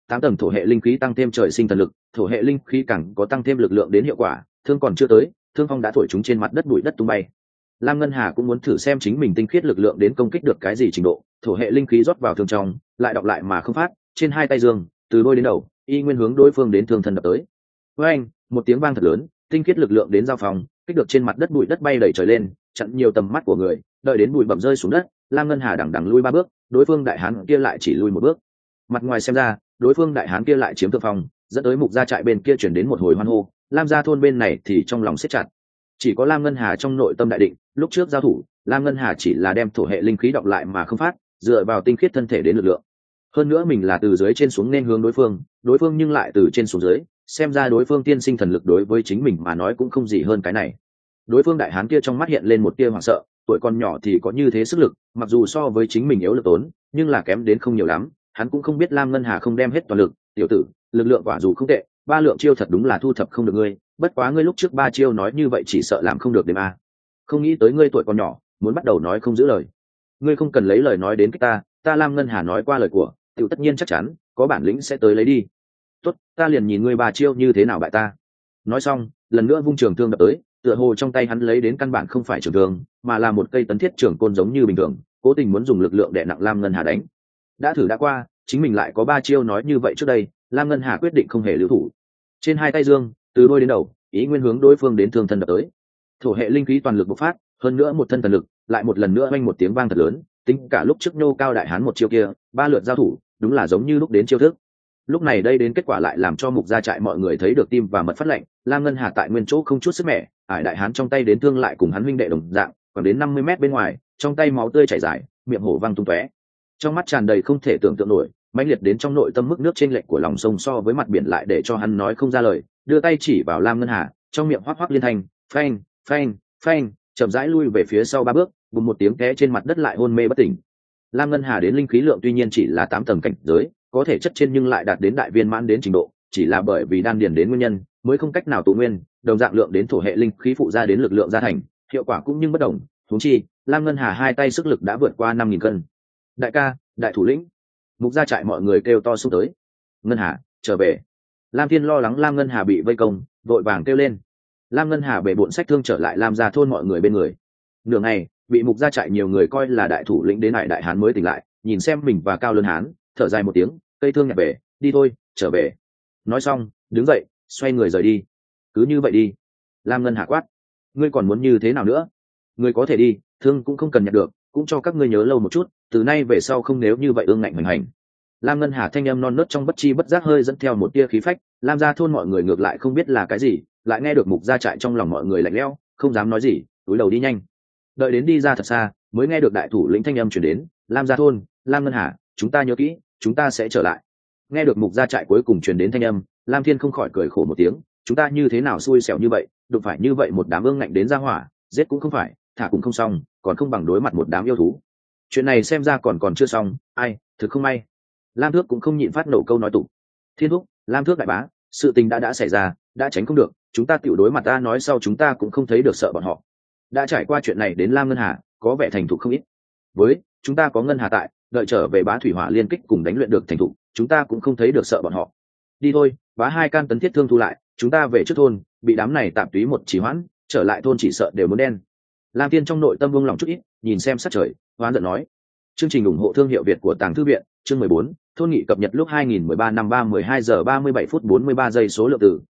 8 tầng thổ hệ linh khí tăng thêm trời sinh thần lực, thổ hệ linh khí càng có tăng thêm lực lượng đến hiệu quả, thương còn chưa tới, thương phong đã thổi chúng trên mặt đất bụi đất tung bay. Lam Ngân Hà cũng muốn thử xem chính mình tinh khiết lực lượng đến công kích được cái gì trình độ, thổ hệ linh khí rót vào thương trong, lại đọc lại mà không phát, trên hai tay dương, từ đôi đến đầu, y nguyên hướng đối phương đến thương thần đập tới. Với anh, một tiếng vang thật lớn, tinh khiết lực lượng đến giao phòng, kích được trên mặt đất bụi đất bay đầy trời lên, chặn nhiều tầm mắt của người, đợi đến bụi bặm rơi xuống đất, Lam Ngân Hà đằng đằng lui 3 bước, đối phương đại hán kia lại chỉ lui 1 bước. Mặt ngoài xem ra, đối phương đại hán kia lại chiếm thượng phong, dẫn tới Mục gia trại bên kia chuyển đến một hồi hoan hô, Lam gia thôn bên này thì trong lòng siết chặt. Chỉ có Lam Ngân Hà trong nội tâm đại định, lúc trước giao thủ, Lam Ngân Hà chỉ là đem thổ hệ linh khí đọc lại mà không phát, dựa vào tinh khiết thân thể đến lực lượng. Hơn nữa mình là từ dưới trên xuống nên hướng đối phương nhưng lại từ trên xuống dưới, xem ra đối phương tiên sinh thần lực đối với chính mình mà nói cũng không gì hơn cái này. Đối phương đại hán kia trong mắt hiện lên một tia hoảng sợ, tuổi còn nhỏ thì có như thế sức lực, mặc dù so với chính mình yếu lực tốn, nhưng là kém đến không nhiều lắm, hắn cũng không biết Lam Ngân Hà không đem hết toàn lực, tiểu tử, lực lượng quả dù không tệ, 3 lượng chiêu thật đúng là thu thập không được ngươi, bất quá ngươi lúc trước 3 chiêu nói như vậy chỉ sợ làm không được đêm a. Không nghĩ tới ngươi tuổi còn nhỏ, muốn bắt đầu nói không giữ lời. Ngươi không cần lấy lời nói đến cái ta Lam Ngân Hà nói qua lời của, tiểu tất nhiên chắc chắn, có bản lĩnh sẽ tới lấy đi. Tốt, ta liền nhìn ngươi 3 chiêu như thế nào bại ta. Nói xong, lần nữa vung trường thương đập tới, tựa hồ trong tay hắn lấy đến căn bản không phải trường thương, mà là một cây tấn thiết trường côn giống như bình thường, cố tình muốn dùng lực lượng đè nặng Lam Ngân Hà đánh. Đã thử đã qua, chính mình lại có 3 chiêu nói như vậy trước đây, Lam Ngân Hà quyết định không hề lưu thủ. Trên hai tay dương, từ đôi đến đầu, ý nguyên hướng đối phương đến thương thân đập tới. Thổ hệ linh khí toàn lực bộc phát, hơn nữa một thân thần lực, lại một lần nữa vang một tiếng vang thật lớn, tính cả lúc trước nhô cao đại hán một chiêu kia, 3 lượt giao thủ, đúng là giống như lúc đến chiêu thức. Lúc này đây đến kết quả lại làm cho Mục gia trại mọi người thấy được tim và mật phát lạnh, Lam Ngân Hà tại nguyên chỗ không chút sức mẻ, ải đại hán trong tay đến thương lại cùng hắn huynh đệ đồng dạng, còn đến 50 mét bên ngoài, trong tay máu tươi chảy rải, miệng hổ văng tung tóe. Trong mắt tràn đầy không thể tưởng tượng nổi, mãnh liệt đến trong nội tâm mức nước chênh lệch của lòng sông so với mặt biển lại để cho hắn nói không ra lời, đưa tay chỉ vào Lam Ngân Hà, trong miệng hoắc hoắc liên thanh, phanh, phanh, phanh, chậm rãi lui về phía sau 3 bước, bùng một tiếng té trên mặt đất lại hôn mê bất tỉnh. Lam Ngân Hà đến linh khí lượng tuy nhiên chỉ là 8 tầng cảnh giới, có thể chất trên nhưng lại đạt đến đại viên mãn đến trình độ, chỉ là bởi vì đan điền đến nguyên nhân, mới không cách nào tụ nguyên, đồng dạng lượng đến thổ hệ linh khí phụ ra đến lực lượng gia thành, hiệu quả cũng nhưng bất đồng. Huống chi, Lam Ngân Hà hai tay sức lực đã vượt qua 5000 cân. Đại ca, đại thủ lĩnh. Mục gia trại mọi người kêu to xung tới. Ngân Hà, trở về. Lam Thiên lo lắng Lam Ngân Hà bị vây công, vội vàng kêu lên. Lam Ngân Hà bể bộn sách thương trở lại Lam gia thôn mọi người bên người. Nửa ngày, bị Mục gia trại nhiều người coi là đại thủ lĩnh đến đại hán mới tỉnh lại, nhìn xem mình và cao lớn hán, thở dài một tiếng, cây thương nhặt về, đi thôi, trở về. Nói xong, đứng dậy, xoay người rời đi. Cứ như vậy đi. Lam Ngân Hà quát. Ngươi còn muốn như thế nào nữa? Ngươi có thể đi, thương cũng không cần nhặt được, cũng cho các ngươi nhớ lâu một chút, từ nay về sau không nếu như vậy ương ngạnh hoành hành. Lam Ngân Hà thanh âm non nớt trong bất chi bất giác hơi dẫn theo một tia khí phách, Lam gia thôn mọi người ngược lại không biết là cái gì, lại nghe được Mục gia trại trong lòng mọi người lạnh lẽo, không dám nói gì, túi đầu đi nhanh. Đợi đến đi ra thật xa, mới nghe được đại thủ lĩnh thanh âm truyền đến, Lam gia thôn, Lam Ngân Hà, chúng ta nhớ kỹ, chúng ta sẽ trở lại. Nghe được Mục gia trại cuối cùng truyền đến thanh âm, Lam Thiên không khỏi cười khổ một tiếng, chúng ta như thế nào xui xẻo như vậy, đụng phải như vậy một đám ương ngạnh đến ra hỏa, giết cũng không phải, thả cũng không xong, còn không bằng đối mặt một đám yêu thú. Chuyện này xem ra còn chưa xong, ai, thực không may. Lam Thước cũng không nhịn phát nổ câu nói tủ. Thiên Thúc, Lam Thước đại bá, sự tình đã xảy ra, đã tránh không được, chúng ta tiểu đối mặt ta nói sau chúng ta cũng không thấy được sợ bọn họ. Đã trải qua chuyện này đến Lam Ngân Hà, có vẻ thành thục không ít. Với, chúng ta có Ngân Hà tại, đợi trở về bá thủy hỏa liên kích cùng đánh luyện được thành thục, chúng ta cũng không thấy được sợ bọn họ. Đi thôi, bá 2 can tấn thiết thương thu lại, chúng ta về trước thôn, bị đám này tạm túy một chỉ hoãn, trở lại thôn chỉ sợ đều muốn đen. Lam Tiên trong nội tâm vương lòng chút ít, nhìn xem sát trời, hoán giận nói. Chương trình ủng hộ thương hiệu Việt của Tàng Thư viện, chương 14, thôn nghị cập nhật lúc 2013 năm 12 giờ 37 phút 43 giây số lượng từ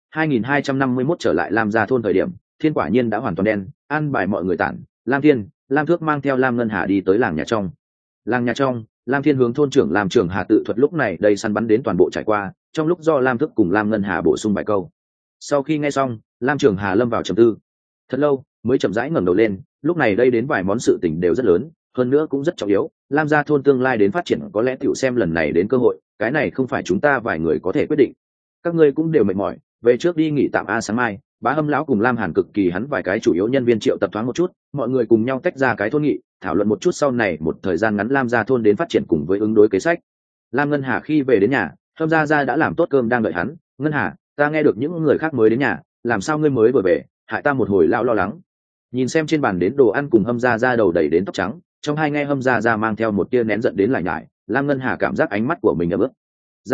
2251 trở lại Lam gia thôn thời điểm, thiên quả nhiên đã hoàn toàn đen, an bài mọi người tản, Lam Thiên, Lam Thước mang theo Lam Ngân Hà đi tới làng nhà trong. Làng nhà trong, Lam Thiên hướng thôn trưởng Lam Trường Hà tự thuật lúc này đây săn bắn đến toàn bộ trải qua, trong lúc do Lam Thước cùng Lam Ngân Hà bổ sung bài câu. Sau khi nghe xong, Lam Trường Hà lâm vào trầm tư. Thật lâu, mới chậm rãi ngẩng đầu lên, lúc này đây đến vài món sự tình đều rất lớn, hơn nữa cũng rất trọng yếu, Lam gia thôn tương lai đến phát triển có lẽ tiểu xem lần này đến cơ hội, cái này không phải chúng ta vài người có thể quyết định. Các ngươi cũng đều mệt mỏi, về trước đi nghỉ tạm sáng mai, Bá Hâm lão cùng Lam Hàn cực kỳ hắn vài cái chủ yếu nhân viên triệu tập thoáng một chút, mọi người cùng nhau tách ra cái thôn nghị, thảo luận một chút sau này một thời gian ngắn Lam gia thôn đến phát triển cùng với ứng đối kế sách. Lam Ngân Hà khi về đến nhà, Hâm gia đã làm tốt cơm đang đợi hắn. Ngân Hà, ta nghe được những người khác mới đến nhà, làm sao ngươi mới vừa về, hại ta một hồi lão lo lắng. Nhìn xem trên bàn đến đồ ăn cùng Hâm gia đầu đầy đến tóc trắng, trong hai nghe Hâm gia mang theo một tia nén giận đến lại nhải, Lam Ngân Hà cảm giác ánh mắt của mình ấm ức. Gia,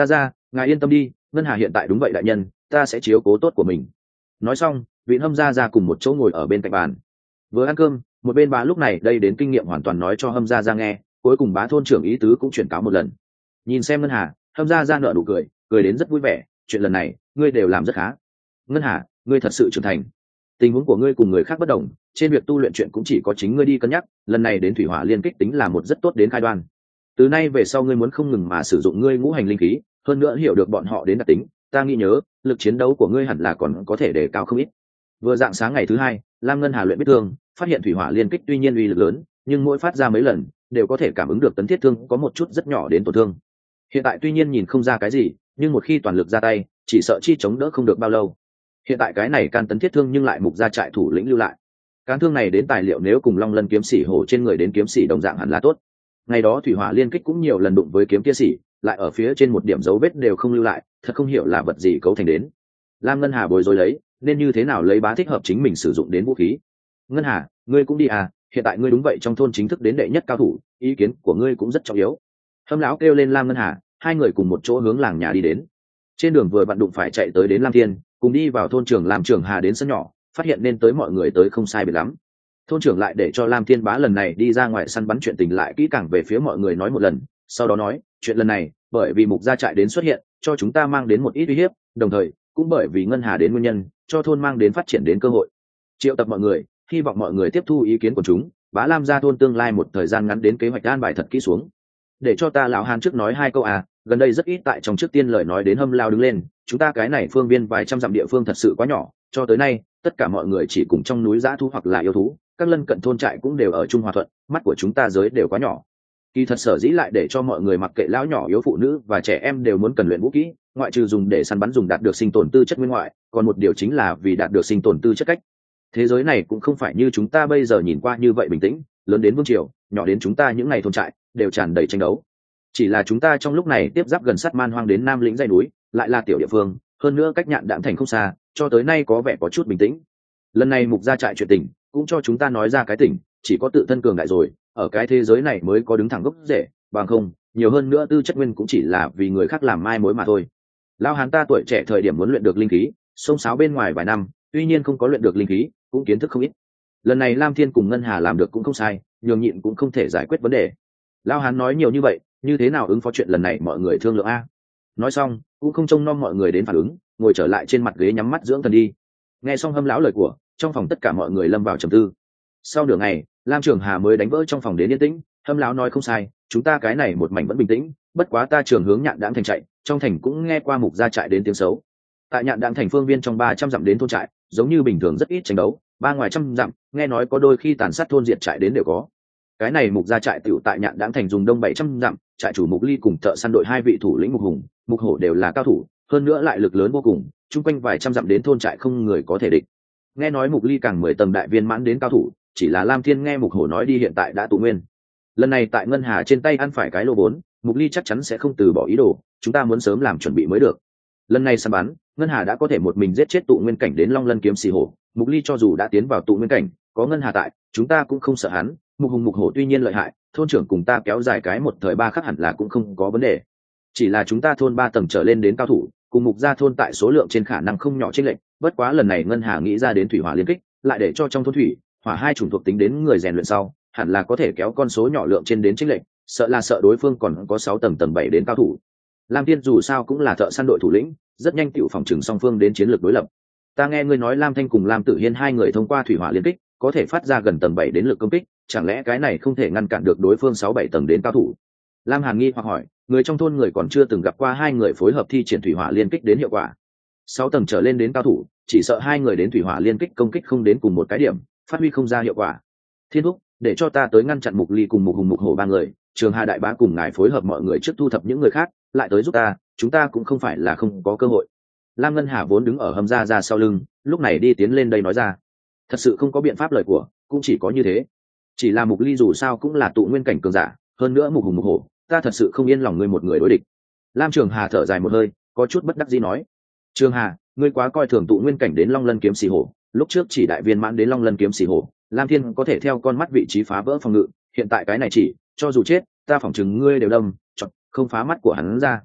ngài yên tâm đi, ngân hà hiện tại đúng vậy đại nhân, ta sẽ chiếu cố tốt của mình. Nói xong vị hâm gia ra cùng một chỗ ngồi ở bên cạnh bàn vừa ăn cơm, một bên bá lúc này đây đến kinh nghiệm hoàn toàn nói cho hâm gia ra nghe, cuối cùng bá thôn trưởng ý tứ cũng chuyển cáo một lần. Nhìn xem ngân hà, hâm gia ra nở nụ cười, cười đến rất vui vẻ, chuyện lần này ngươi đều làm rất khá. Ngân hà, ngươi thật sự trưởng thành. Tình huống của ngươi cùng người khác bất đồng, trên việc tu luyện chuyện cũng chỉ có chính ngươi đi cân nhắc, lần này đến thủy hỏa liên kích tính là một rất tốt đến khai đoan. Từ nay về sau ngươi muốn không ngừng mà sử dụng ngươi ngũ hành linh khí, hơn nữa hiểu được bọn họ đến đặc tính, ta nghĩ nhớ lực chiến đấu của ngươi hẳn là còn có thể đề cao không ít. Vừa dạng sáng ngày thứ hai, lam ngân hà luyện biết thương, phát hiện thủy hỏa liên kích tuy nhiên uy lực lớn, nhưng mỗi phát ra mấy lần đều có thể cảm ứng được tấn thiết thương có một chút rất nhỏ đến tổn thương. Hiện tại tuy nhiên nhìn không ra cái gì, nhưng một khi toàn lực ra tay chỉ sợ chi chống đỡ không được bao lâu. Hiện tại cái này can tấn thiết thương nhưng lại mục gia trại thủ lĩnh lưu lại, cán thương này đến tài liệu nếu cùng long lân kiếm sĩ hổ trên người đến kiếm sĩ đồng dạng hẳn là tốt. Ngày đó thủy hỏa liên kích cũng nhiều lần đụng với kiếm kia sĩ, lại ở phía trên một điểm dấu vết đều không lưu lại, thật không hiểu là vật gì cấu thành đến. Lam ngân hà bồi rồi lấy nên như thế nào lấy bá thích hợp chính mình sử dụng đến vũ khí. Ngân hà, ngươi cũng đi à, hiện tại ngươi đúng vậy trong thôn chính thức đến đệ nhất cao thủ, ý kiến của ngươi cũng rất trọng yếu. Hâm lão kêu lên Lam ngân hà, hai người cùng một chỗ hướng làng nhà đi đến. Trên đường vừa vặn đụng phải chạy tới đến Lam Thiên, cùng đi vào thôn trưởng làm trưởng hà đến sân nhỏ, phát hiện nên tới mọi người tới không sai biệt lắm. Thôn trưởng lại để cho Lam Thiên bá lần này đi ra ngoài săn bắn chuyện tình lại kỹ càng về phía mọi người nói một lần, sau đó nói chuyện lần này bởi vì mục gia trại đến xuất hiện cho chúng ta mang đến một ít uy hiếp, đồng thời cũng bởi vì ngân hà đến nguyên nhân cho thôn mang đến phát triển đến cơ hội. Triệu tập mọi người, hy vọng mọi người tiếp thu ý kiến của chúng, bá Lam gia thôn tương lai một thời gian ngắn đến kế hoạch an bài thật kỹ xuống. Để cho ta lão Hàn trước nói hai câu à, gần đây rất ít tại trong trước tiên lời nói đến hâm lao đứng lên, chúng ta cái này phương viên vài trăm dặm địa phương thật sự quá nhỏ, cho tới nay tất cả mọi người chỉ cùng trong núi dã thú hoặc là yêu thú, các lân cận thôn trại cũng đều ở chung hòa thuận, mắt của chúng ta giới đều quá nhỏ. Kỳ thật sở dĩ lại để cho mọi người mặc kệ lão nhỏ yếu phụ nữ và trẻ em đều muốn cần luyện vũ kỹ, ngoại trừ dùng để săn bắn dùng đạt được sinh tồn tư chất nguyên ngoại, còn một điều chính là vì đạt được sinh tồn tư chất cách. Thế giới này cũng không phải như chúng ta bây giờ nhìn qua như vậy bình tĩnh, lớn đến vương triều, nhỏ đến chúng ta những ngày thôn trại đều tràn đầy tranh đấu. Chỉ là chúng ta trong lúc này tiếp giáp gần sát man hoang đến nam lĩnh dãy núi, lại là tiểu địa phương, hơn nữa cách Nhạn Đạm thành không xa, cho tới nay có vẻ có chút bình tĩnh. Lần này mục gia trại chuyện tình cũng cho chúng ta nói ra cái tỉnh, chỉ có tự thân cường đại rồi, ở cái thế giới này mới có đứng thẳng gốc rễ, bằng không nhiều hơn nữa tư chất nguyên cũng chỉ là vì người khác làm mai mối mà thôi. Lão Hán ta tuổi trẻ thời điểm muốn luyện được linh khí, xông xáo bên ngoài vài năm, tuy nhiên không có luyện được linh khí, cũng kiến thức không ít. Lần này Lam Thiên cùng Ngân Hà làm được cũng không sai, nhường nhịn cũng không thể giải quyết vấn đề. Lão Hán nói nhiều như vậy, như thế nào ứng phó chuyện lần này mọi người thương lượng a. Nói xong cũng không trông nom mọi người đến phản ứng, ngồi trở lại trên mặt ghế nhắm mắt dưỡng thần đi. Nghe xong hâm lão lời của, trong phòng tất cả mọi người lâm vào trầm tư. Sau nửa ngày, Lam Trường Hà mới đánh vỡ trong phòng đến yên tĩnh, hâm lão nói không sai, chúng ta cái này một mảnh vẫn bình tĩnh, bất quá ta trường hướng Nhạn Đạm thành chạy, trong thành cũng nghe qua mục gia trại đến tiếng xấu. Tại Nhạn Đạm thành phương viên trong 300 dặm đến thôn trại, giống như bình thường rất ít tranh đấu, ba ngoài trăm dặm, nghe nói có đôi khi tàn sát thôn diệt trại đến đều có. Cái này mục gia trại tiểu tại Nhạn Đạm thành dùng đông 700 dặm, trại chủ Mục Ly cùng thợ săn đội hai vị thủ lĩnh Mục Hùng, Mục Hổ đều là cao thủ, hơn nữa lại lực lớn vô cùng, chung quanh vài trăm dặm đến thôn trại không người có thể địch. Nghe nói Mục Ly càng 10 tầng đại viên mãn đến cao thủ, chỉ là Lam Thiên nghe Mục Hổ nói đi hiện tại đã tụ nguyên. Lần này tại Ngân Hà trên tay ăn phải cái lô 4, Mục Ly chắc chắn sẽ không từ bỏ ý đồ, chúng ta muốn sớm làm chuẩn bị mới được. Lần này săn bắn, Ngân Hà đã có thể một mình giết chết tụ nguyên cảnh đến Long Lân kiếm xì hổ, Mục Ly cho dù đã tiến vào tụ nguyên cảnh, có Ngân Hà tại, chúng ta cũng không sợ hắn. Mục Hùng Mục Hổ tuy nhiên lợi hại, thôn trưởng cùng ta kéo dài cái một thời ba khắc hẳn là cũng không có vấn đề. Chỉ là chúng ta thôn 3 tầng trở lên đến cao thủ, cùng Mục gia thôn tại số lượng trên khả năng không nhỏ chênh lệch, bất quá lần này Ngân Hà nghĩ ra đến thủy hỏa liên kích, lại để cho trong thôn thủy, hỏa hai chủng thuộc tính đến người rèn luyện sau, hẳn là có thể kéo con số nhỏ lượng trên đến chênh lệch, sợ là sợ đối phương còn có 6 tầng tầng 7 đến cao thủ. Lam Tiên dù sao cũng là thợ săn đội thủ lĩnh, rất nhanh tiểu phòng trừng song phương đến chiến lược đối lập. Ta nghe ngươi nói Lam Thanh cùng Lam Tử Hiên hai người thông qua thủy hỏa liên kích, có thể phát ra gần tầng 7 đến lực công kích, chẳng lẽ cái này không thể ngăn cản được đối phương 6-7 tầng đến cao thủ? Lam Hàn nghi hoặc hỏi, người trong thôn người còn chưa từng gặp qua hai người phối hợp thi triển thủy hỏa liên kích đến hiệu quả. 6 tầng trở lên đến cao thủ, chỉ sợ hai người đến thủy hỏa liên kích công kích không đến cùng một cái điểm, phát huy không ra hiệu quả. Thiên Thúc, để cho ta tới ngăn chặn Mục Ly cùng Mục Hùng Mục Hổ ba người, Trường Hà đại bá cùng ngài phối hợp mọi người trước thu thập những người khác, lại tới giúp ta, chúng ta cũng không phải là không có cơ hội. Lam Ngân Hà vốn đứng ở hầm ra sau lưng, lúc này đi tiến lên đây nói ra, thật sự không có biện pháp lời của, cũng chỉ có như thế. Chỉ là Mục Ly dù sao cũng là tụ nguyên cảnh cường giả, hơn nữa Mục Hùng Mục Hổ, ta thật sự không yên lòng ngươi một người đối địch. Lam Trường Hà thở dài một hơi, có chút bất đắc dĩ nói, Trường Hà, ngươi quá coi thường tụ nguyên cảnh đến Long Lân kiếm xì hổ, lúc trước chỉ đại viên mãn đến Long Lân kiếm xì hổ, Lam Thiên có thể theo con mắt vị trí phá vỡ phòng ngự, hiện tại cái này chỉ, cho dù chết, ta phỏng chừng ngươi đều đâm, chọn, không phá mắt của hắn ra.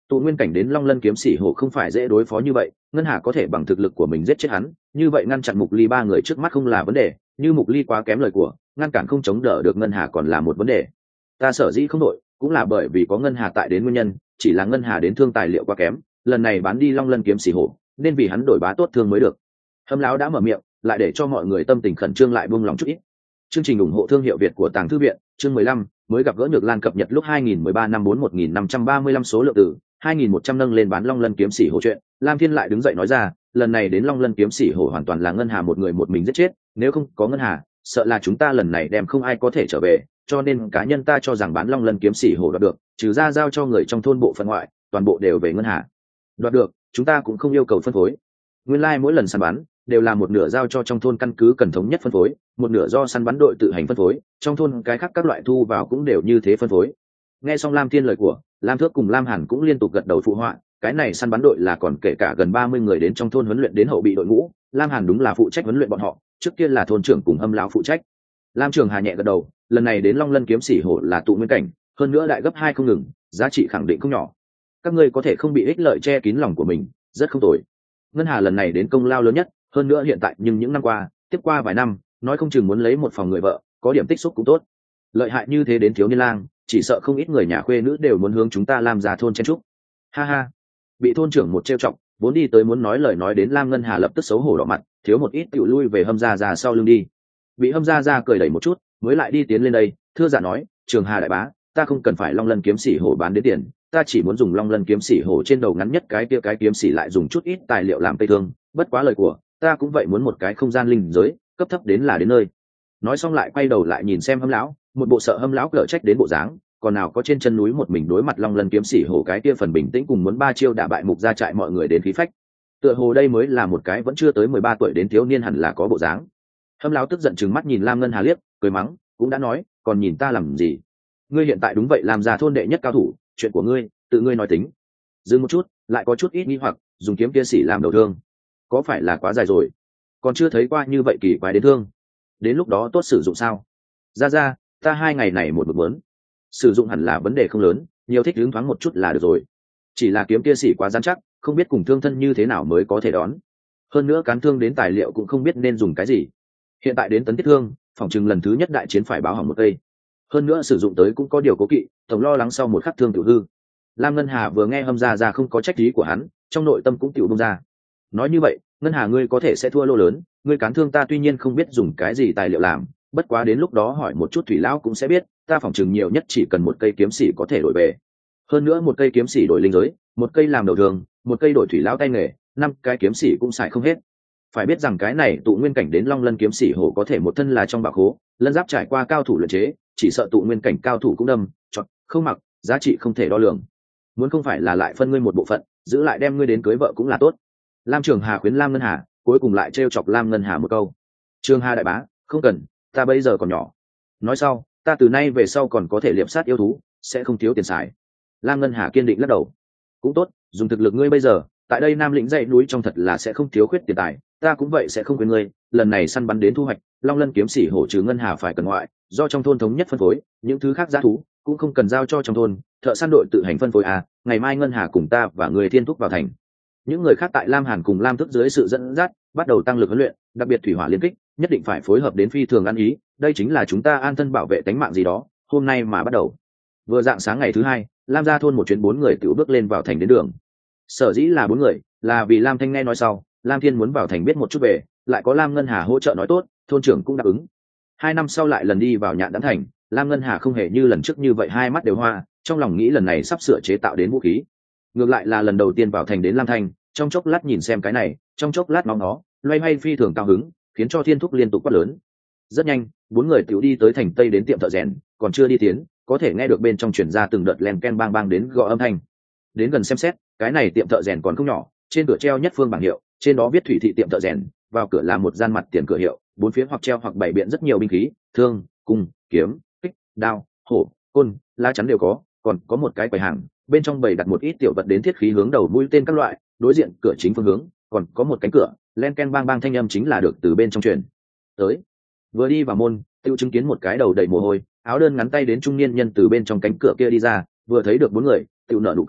tụ nguyên cảnh đến long lân kiếm sĩ hổ không phải dễ đối phó như vậy, ngân hà có thể bằng thực lực của mình giết chết hắn, như vậy ngăn chặn mục ly ba người trước mắt không là vấn đề, như mục ly quá kém lời của ngăn cản không chống đỡ được ngân hà còn là một vấn đề. Ta sở dĩ không đội cũng là bởi vì có ngân hà tại đến nguyên nhân, chỉ là ngân hà đến thương tài liệu quá kém, lần này bán đi long lân kiếm sĩ hổ nên vì hắn đổi bá tốt thương mới được. Hâm lão đã mở miệng, lại để cho mọi người tâm tình khẩn trương lại buông lòng chút ít. Chương trình ủng hộ thương hiệu Việt của Tàng Thư viện, chương 15, mới gặp gỡ Nhược Lan cập nhật lúc 2013 năm 41535 số lượng từ 2100 nâng lên bán long lân kiếm sĩ hổ chuyện. Lam Thiên lại đứng dậy nói ra, lần này đến long lân kiếm sĩ hổ hoàn toàn là ngân hà một người một mình giết chết, nếu không có ngân hà, sợ là chúng ta lần này đem không ai có thể trở về, cho nên cá nhân ta cho rằng bán long lân kiếm sĩ hổ đoạt được, trừ ra giao cho người trong thôn bộ phận ngoại, toàn bộ đều về ngân hà. Đoạt được, chúng ta cũng không yêu cầu phân phối. Nguyên lai mỗi lần săn bắn đều là một nửa giao cho trong thôn căn cứ cần thống nhất phân phối, một nửa do săn bắn đội tự hành phân phối, trong thôn cái khác các loại thu vào cũng đều như thế phân phối. Nghe xong Lam Thiên lời của, Lam Thước cùng Lam Hàn cũng liên tục gật đầu phụ họa, cái này săn bắn đội là còn kể cả gần 30 người đến trong thôn huấn luyện đến hậu bị đội ngũ, Lam Hàn đúng là phụ trách huấn luyện bọn họ, trước kia là thôn trưởng cùng Hâm lão phụ trách. Lam Trường Hà nhẹ gật đầu, lần này đến Long Lân kiếm sĩ hổ là tụ nguyên cảnh, hơn nữa đại gấp 2 không ngừng, giá trị khẳng định không nhỏ. Các ngươi có thể không bị ích lợi che kín lòng của mình, rất không tồi. Ngân Hà lần này đến công lao lớn nhất, hơn nữa hiện tại nhưng những năm qua, tiếp qua vài năm, nói không chừng muốn lấy một phòng người vợ, có điểm tích xúc cũng tốt. Lợi hại như thế đến thiếu niên lang, chỉ sợ không ít người nhà khuê nữ đều muốn hướng chúng ta làm ra thôn chen trúc. Ha ha. Bị thôn trưởng một trêu chọc, vốn đi tới muốn nói lời nói đến Lam Ngân Hà lập tức xấu hổ đỏ mặt, thiếu một ít tiểu lui về Hâm gia gia sau lưng đi. Bị Hâm gia gia cười đẩy một chút, mới lại đi tiến lên đây, thưa dạ nói, Trường Hà đại bá, ta không cần phải long lân kiếm sĩ hổ bán đến tiền, ta chỉ muốn dùng long lân kiếm sĩ hổ trên đầu ngắn nhất cái kia cái kiếm sĩ lại dùng chút ít tài liệu làm cây thương, bất quá lời của ta cũng vậy muốn một cái không gian linh giới, cấp thấp đến là đến nơi. Nói xong lại quay đầu lại nhìn xem Hâm lão, một bộ sợ Hâm lão cở trách đến bộ dáng, còn nào có trên chân núi một mình đối mặt long lân kiếm sĩ hổ cái kia phần bình tĩnh cùng muốn ba chiêu đả bại mục gia trại mọi người đến khí phách. Tựa hồ đây mới là một cái vẫn chưa tới 13 tuổi đến thiếu niên hẳn là có bộ dáng. Hâm lão tức giận trừng mắt nhìn Lam Ngân Hà liếc, cười mắng, cũng đã nói, còn nhìn ta làm gì? Ngươi hiện tại đúng vậy làm ra thôn đệ nhất cao thủ, chuyện của ngươi, tự ngươi nói tính. Dừng một chút, lại có chút ít nghi hoặc, dùng kiếm kia sĩ làm đầu thương, có phải là quá dài rồi? Còn chưa thấy qua như vậy kỳ quái đến thương. Đến lúc đó tốt sử dụng sao? Ra, ta 2 ngày này một muốn. Sử dụng hẳn là vấn đề không lớn, nhiều thích hướng thoáng một chút là được rồi. Chỉ là kiếm kia sĩ quá rắn chắc, không biết cùng thương thân như thế nào mới có thể đón. Hơn nữa cán thương đến tài liệu cũng không biết nên dùng cái gì. Hiện tại đến tấn tiết thương, phỏng chừng lần thứ nhất đại chiến phải báo hỏng một cây. Hơn nữa sử dụng tới cũng có điều cố kỵ, tổng lo lắng sau một khắc thương tự hư. Lam Ngân Hà vừa nghe Hâm ra không có trách ý của hắn, trong nội tâm cũng tiểu bông ra. Nói như vậy, Ngân Hà ngươi có thể sẽ thua lô lớn, ngươi cán thương ta tuy nhiên không biết dùng cái gì tài liệu làm, bất quá đến lúc đó hỏi một chút thủy lão cũng sẽ biết, ta phỏng chừng nhiều nhất chỉ cần một cây kiếm sĩ có thể đổi về. Hơn nữa một cây kiếm sĩ đổi linh giới, một cây làm đầu đường, một cây đổi thủy lão tay nghề, 5 cái kiếm sĩ cũng xài không hết. Phải biết rằng cái này tụ nguyên cảnh đến long lân kiếm sĩ hổ có thể một thân là trong bạc hố, lân giáp trải qua cao thủ luyện chế, chỉ sợ tụ nguyên cảnh cao thủ cũng đâm chọn không mặc, giá trị không thể đo lường. Muốn không phải là lại phân ngươi một bộ phận, giữ lại đem ngươi đến cưới vợ cũng là tốt. Lam Trường Hà khuyến Lam Ngân Hà, cuối cùng lại trêu chọc Lam Ngân Hà một câu, Trường Hà đại bá, không cần, ta bây giờ còn nhỏ. Nói sau, ta từ nay về sau còn có thể liệp sát yêu thú, sẽ không thiếu tiền xài. Lam Ngân Hà kiên định lắc đầu, cũng tốt, dùng thực lực ngươi bây giờ tại đây Nam Lĩnh dãy núi trong thật là sẽ không thiếu khuyết tiền tài, ta cũng vậy sẽ không quên ngươi. Lần này săn bắn đến thu hoạch, long lân kiếm sĩ hổ trừ Ngân Hà phải cần ngoại, do trong thôn thống nhất phân phối, những thứ khác giá thú cũng không cần giao cho trong thôn, thợ săn đội tự hành phân phối à. Ngày mai Ngân Hà cùng ta và người thiên thúc vào thành. Những người khác tại Lam Hàn cùng Lam Thức dưới sự dẫn dắt bắt đầu tăng lực huấn luyện, đặc biệt thủy hỏa liên kích nhất định phải phối hợp đến phi thường ăn ý, đây chính là chúng ta an thân bảo vệ tính mạng gì đó. Hôm nay mà bắt đầu. Vừa dạng sáng ngày thứ 2, Lam gia thôn một chuyến 4 người tự bước lên vào thành đến đường. Sở dĩ là 4 người, là vì Lam Thanh nghe nói sau, Lam Thiên muốn vào thành biết một chút về, lại có Lam Ngân Hà hỗ trợ nói tốt, thôn trưởng cũng đáp ứng. 2 năm sau lại lần đi vào Nhạn Đãng thành, Lam Ngân Hà không hề như lần trước như vậy hai mắt đều hoa, trong lòng nghĩ lần này sắp sửa chế tạo đến vũ khí. Ngược lại là lần đầu tiên vào thành đến Lam Thanh, trong chốc lát nhìn xem cái này, trong chốc lát ngóng nó, loay hoay phi thường cao hứng, khiến cho Thiên Thúc liên tục quát lớn. Rất nhanh, 4 người tiểu đi tới thành Tây đến tiệm thợ rèn, còn chưa đi tiến, có thể nghe được bên trong truyền ra từng đợt len ken bang bang đến gõ âm thanh. Đến gần xem xét, cái này tiệm thợ rèn còn không nhỏ, trên cửa treo nhất phương bảng hiệu, trên đó viết Thủy thị tiệm thợ rèn, vào cửa là một gian mặt tiền cửa hiệu, 4 phía hoặc treo hoặc bày biện rất nhiều binh khí, thương, cung, kiếm, kích, đao, hổ, côn, lá chắn đều có, còn có một cái quầy hàng, bên trong bày đặt một ít tiểu vật đến thiết khí hướng đầu mũi tên các loại, đối diện cửa chính phương hướng, còn có một cánh cửa, len ken bang bang thanh âm chính là được từ bên trong truyền tới. Vừa đi vào môn, tiêu chứng kiến một cái đầu đầy mồ hôi, áo đơn ngắn tay đến trung niên nhân từ bên trong cánh cửa kia đi ra, vừa thấy được 4 người, tiêu nở nụ cười,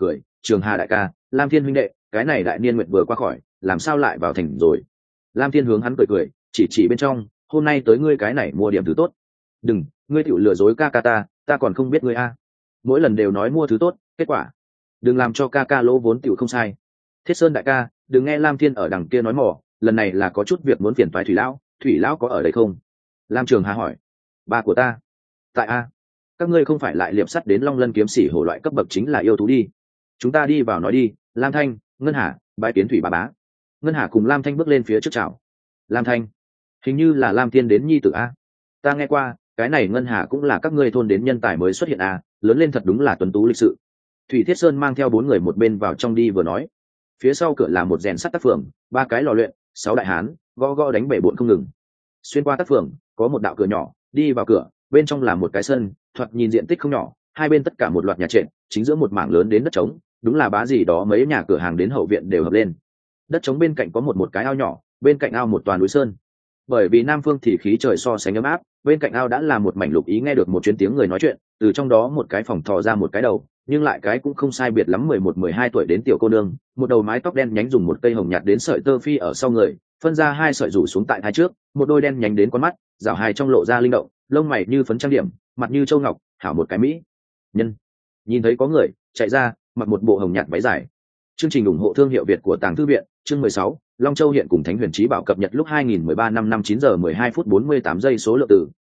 Trường Hà đại ca, Lam Thiên huynh đệ, cái này đại niên nguyệt vừa qua khỏi, làm sao lại vào thành rồi? Lam Thiên hướng hắn cười cười, chỉ bên trong, hôm nay tới ngươi cái này mua điểm thứ tốt. Đừng, ngươi tiểu lừa dối ca ca ta còn không biết ngươi a. Mỗi lần đều nói mua thứ tốt, kết quả đừng làm cho ca ca lỗ vốn tiểu không sai. Thiết Sơn đại ca, đừng nghe Lam Thiên ở đằng kia nói mỏ, lần này là có chút việc muốn phiền toái Thủy lão có ở đây không? Lam Trường Hà hỏi. Ba của ta. Tại a. Các ngươi không phải lại liệp sắt đến Long Lân kiếm sĩ hổ loại cấp bậc chính là yêu thú đi. Chúng ta đi vào nói đi, Lam Thanh, Ngân Hà, bái kiến Thủy bà bá. Ngân Hà cùng Lam Thanh bước lên phía trước chào. Lam Thanh, hình như là Lam Thiên đến nhi tử a. Ta nghe qua, cái này Ngân Hà cũng là các ngươi thôn đến nhân tài mới xuất hiện a, lớn lên thật đúng là tuấn tú lịch sự. Thủy Thiết Sơn mang theo 4 người một bên vào trong đi vừa nói. Phía sau cửa là một rèn sắt tác phường, 3 cái lò luyện, 6 đại hán, gõ đánh bể bộn không ngừng. Xuyên qua tác phường, có một đạo cửa nhỏ, đi vào cửa, bên trong là một cái sân, thoạt nhìn diện tích không nhỏ, hai bên tất cả một loạt nhà trệt, chính giữa một mảng lớn đến đất trống, đúng là bá gì đó mấy nhà cửa hàng đến hậu viện đều hợp lên. Đất trống bên cạnh có một cái ao nhỏ, bên cạnh ao một toàn núi sơn. Bởi vì Nam Phương thì khí trời so sánh ấm áp, bên cạnh ao đã là một mảnh lục ý nghe được một chuyến tiếng người nói chuyện, từ trong đó một cái phòng thò ra một cái đầu, nhưng lại cái cũng không sai biệt lắm 11-12 tuổi đến tiểu cô nương, một đầu mái tóc đen nhánh dùng một cây hồng nhạt đến sợi tơ phi ở sau người, phân ra 2 sợi rủ xuống tại hai trước, một đôi đen nhánh đến con mắt, rảo hài trong lộ ra linh động, lông mày như phấn trang điểm, mặt như châu ngọc, hảo một cái mỹ nhân. Nhìn thấy có người chạy ra, mặc một bộ hồng nhạt váy dài. Chương trình ủng hộ thương hiệu Việt của Tàng Thư viện, chương 16, Long Châu hiện cùng Thánh Huyền Chí Bảo cập nhật lúc 2013 năm 9 giờ 12 phút 48 giây số lượng tử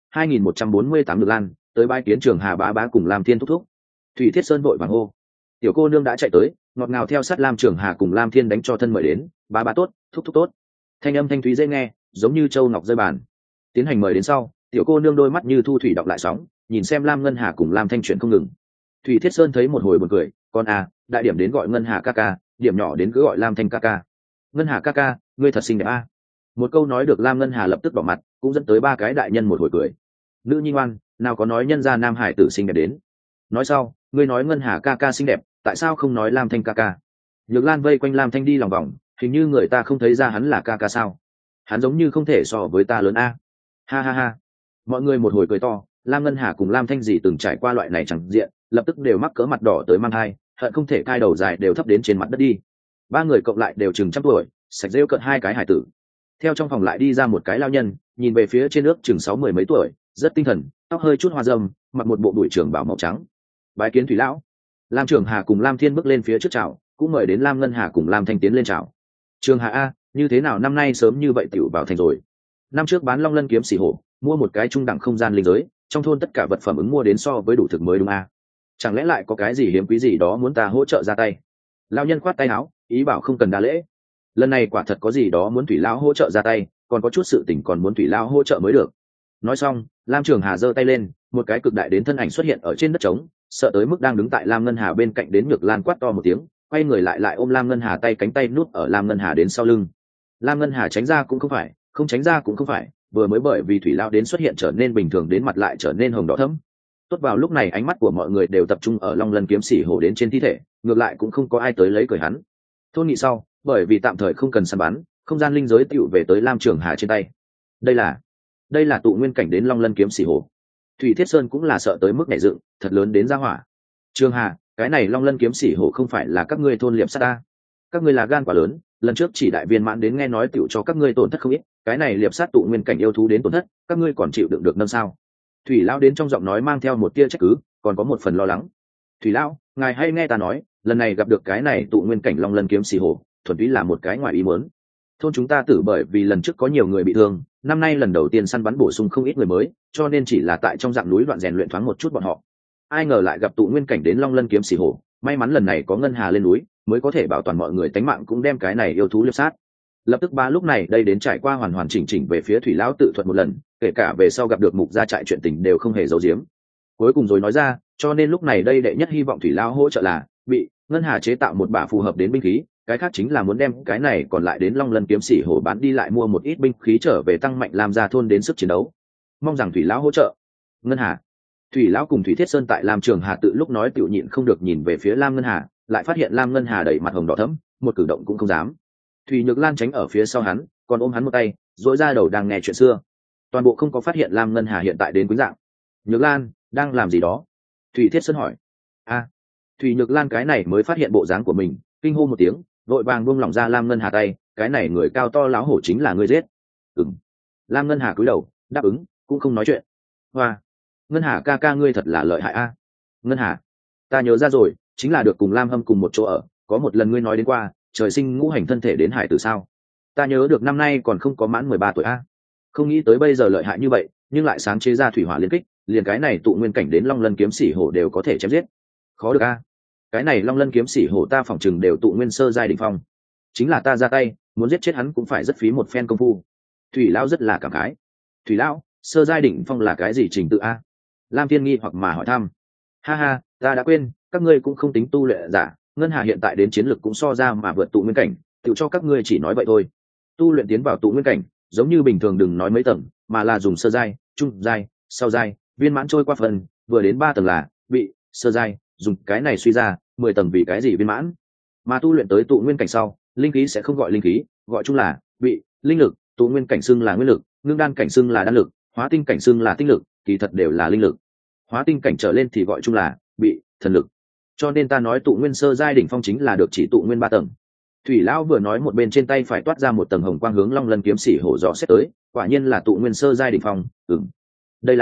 2148 được lan, tới bãi kiến Trường Hà bá bá cùng Lam Thiên thúc thúc. Thủy Thiết Sơn vội vàng hô. Tiểu cô nương đã chạy tới, ngọt ngào theo sát Lam Trường Hà cùng Lam Thiên đánh cho thân mời đến, bá bá tốt, thúc thúc tốt. Thanh âm thanh thúy dễ nghe, giống như châu ngọc rơi bàn. Tiến hành mời đến sau, tiểu cô nương đôi mắt như thu thủy đọc lại sóng, nhìn xem Lam Ngân Hà cùng Lam Thanh chuyển không ngừng. Thủy Thiết Sơn thấy một hồi buồn cười, con à, đại điểm đến gọi Ngân Hà ca ca, điểm nhỏ đến cứ gọi Lam Thanh ca ca. Ngân Hà ca ca, ngươi thật xinh đẹp a. Một câu nói được Lam Ngân Hà lập tức đỏ mặt, cũng dẫn tới 3 cái đại nhân một hồi cười. Nữ nhi ngoan, nào có nói nhân gia nam hải tử xinh đẹp đến. Nói sau, ngươi nói Ngân Hà ca ca xinh đẹp, tại sao không nói Lam Thanh ca ca? Nhược Lan vây quanh Lam Thanh đi lòng vòng, hình như người ta không thấy ra hắn là ca ca sao? Hắn giống như không thể so với ta lớn a. Ha ha ha. Mọi người một hồi cười to, Lam Ngân Hà cùng Lam Thanh gì từng trải qua loại này chẳng diện, lập tức đều mắc cỡ mặt đỏ tới mang hai, hận không thể cai đầu dài đều thấp đến trên mặt đất đi. 3 người cộng lại đều chừng trăm tuổi, sạch rêu cận 2 cái hải tử. Theo trong phòng lại đi ra một cái lao nhân, nhìn về phía trên nước chừng 60 mấy tuổi, rất tinh thần, tóc hơi chút hoa râm, mặc một bộ đuổi trưởng bảo màu trắng. Bái kiến Thủy lão. Lam Trường Hà cùng Lam Thiên bước lên phía trước chào, cũng mời đến Lam Ngân Hà cùng Lam Thanh tiến lên chào. Trường Hà a, như thế nào năm nay sớm như vậy tiểu vào thành rồi? Năm trước bán Long Lân kiếm xỉ hổ, mua một cái trung đẳng không gian linh giới, trong thôn tất cả vật phẩm ứng mua đến so với đủ thực mới đúng a. Chẳng lẽ lại có cái gì hiếm quý gì đó muốn ta hỗ trợ ra tay? Lão nhân khoát tay áo, ý bảo không cần đa lễ. Lần này quả thật có gì đó muốn Thủy lão hỗ trợ ra tay, còn có chút sự tình còn muốn Thủy lão hỗ trợ mới được. Nói xong, Lam Trường Hà giơ tay lên, một cái cực đại đến thân ảnh xuất hiện ở trên đất trống, sợ tới mức đang đứng tại Lam Ngân Hà bên cạnh đến Nhược Lan quát to một tiếng, quay người lại ôm Lam Ngân Hà tay cánh tay nút ở Lam Ngân Hà đến sau lưng. Lam Ngân Hà tránh ra cũng không phải, không tránh ra cũng không phải, vừa mới bởi vì Thủy lão đến xuất hiện trở nên bình thường đến mặt lại trở nên hồng đỏ thẫm. Tốt vào lúc này ánh mắt của mọi người đều tập trung ở Long Lân kiếm sĩ hổ đến trên thi thể, ngược lại cũng không có ai tới lấy cười hắn. Thôn nghị sau, bởi vì tạm thời không cần săn bắn, không gian linh giới tựu về tới Lam Trường Hà trên tay. Đây là tụ nguyên cảnh đến Long Lân kiếm sĩ hổ. Thủy Thiết Sơn cũng là sợ tới mức nhảy dựng, thật lớn đến ra hỏa. Trường Hà, cái này Long Lân kiếm sĩ hổ không phải là các ngươi thôn liệp sát ta? Các ngươi là gan quá lớn, lần trước chỉ đại viên mãn đến nghe nói tựu cho các ngươi tổn thất không ít, cái này liệp sát tụ nguyên cảnh yêu thú đến tổn thất, các ngươi còn chịu đựng được nâng sao? Thủy lão đến trong giọng nói mang theo một tia trách cứ, còn có một phần lo lắng. Thủy lão, ngài hay nghe ta nói, lần này gặp được cái này tụ nguyên cảnh Long Lân kiếm xì hổ, thuần túy là một cái ngoài ý muốn. Thôn chúng ta tử bởi vì lần trước có nhiều người bị thương, năm nay lần đầu tiên săn bắn bổ sung không ít người mới, cho nên chỉ là tại trong dạng núi đoạn rèn luyện thoáng một chút bọn họ. Ai ngờ lại gặp tụ nguyên cảnh đến Long Lân kiếm xì hổ, may mắn lần này có Ngân Hà lên núi, mới có thể bảo toàn mọi người tánh mạng cũng đem cái này yêu thú liệp sát. Lập tức ba lúc này đây đến trải qua hoàn chỉnh về phía Thủy lão tự thuật một lần, kể cả về sau gặp được mục gia trại chuyện tình đều không hề giấu giếm. Cuối cùng rồi nói ra, cho nên lúc này đây đệ nhất hy vọng Thủy lão hỗ trợ là bị Ngân Hà chế tạo một bả phù hợp đến binh khí, cái khác chính là muốn đem cái này còn lại đến Long Lân kiếm sĩ hổ bán đi lại mua một ít binh khí trở về tăng mạnh làm ra thôn đến sức chiến đấu. Mong rằng Thủy lão hỗ trợ. Ngân Hà. Thủy lão cùng Thủy Thiết Sơn tại Lam Trường Hà tự lúc nói tiểu nhịn không được nhìn về phía Lam Ngân Hà, lại phát hiện Lam Ngân Hà đầy mặt hồng đỏ thẫm, một cử động cũng không dám. Thủy Nhược Lan tránh ở phía sau hắn, còn ôm hắn một tay, duỗi ra đầu đang nghe chuyện xưa. Toàn bộ không có phát hiện Lam Ngân Hà hiện tại đến quýnh dạng. Nhược Lan đang làm gì đó? Thủy Thiết Sơn hỏi. Thủy Nhược Lan cái này mới phát hiện bộ dáng của mình, kinh hô một tiếng, vội vàng buông lỏng ra Lam Ngân Hà tay, cái này người cao to láo hổ chính là ngươi giết. Ừm. Lam Ngân Hà cúi đầu đáp ứng, cũng không nói chuyện. Hoa, Ngân Hà ca ca ngươi thật là lợi hại a. Ngân Hà, ta nhớ ra rồi, chính là được cùng Lam Hâm cùng một chỗ ở, có một lần ngươi nói đến qua trời sinh ngũ hành thân thể đến hải tử sao. Ta nhớ được năm nay còn không có mãn 13 tuổi a. Không nghĩ tới bây giờ lợi hại như vậy, nhưng lại sáng chế ra thủy hỏa liên kích, liền cái này tụ nguyên cảnh đến Long Lân kiếm sĩ hổ đều có thể chém giết. Khó được a. Cái này Long Lân kiếm sĩ hổ ta phỏng chừng đều tụ nguyên sơ giai đỉnh phong, chính là ta ra tay muốn giết chết hắn cũng phải rất phí một phen công phu. Thủy lão rất là cảm khái. Thủy lão, sơ giai đỉnh phong là cái gì trình tự a? Lam Thiên nghi hoặc mà hỏi thăm. Ha ha, ta đã quên, các ngươi cũng không tính tu luyện giả, Ngân Hà hiện tại đến chiến lực cũng so ra mà vượt tụ nguyên cảnh, tự cho các ngươi chỉ nói vậy thôi. Tu luyện tiến vào tụ nguyên cảnh, giống như bình thường đừng nói mấy tầng, mà là dùng sơ giai, trung giai, sau giai, viên mãn trôi qua phần, vừa đến 3 tầng là bị sơ giai, dùng cái này suy ra 10 tầng vì cái gì viên mãn. Mà tu luyện tới tụ nguyên cảnh sau, linh khí sẽ không gọi linh khí, gọi chung là bị linh lực, tụ nguyên cảnh xưng là nguyên lực, ngưng đan cảnh xưng là đan lực, hóa tinh cảnh xưng là tinh lực, kỳ thật đều là linh lực. Hóa tinh cảnh trở lên thì gọi chung là bị thần lực. Cho nên ta nói tụ nguyên sơ giai đỉnh phong chính là được chỉ tụ nguyên 3 tầng. Thủy lão vừa nói một bên trên tay phải toát ra một tầng hồng quang hướng Long Lân kiếm sĩ hổ dò xét tới, quả nhiên là tụ nguyên sơ giai đỉnh phong. Đây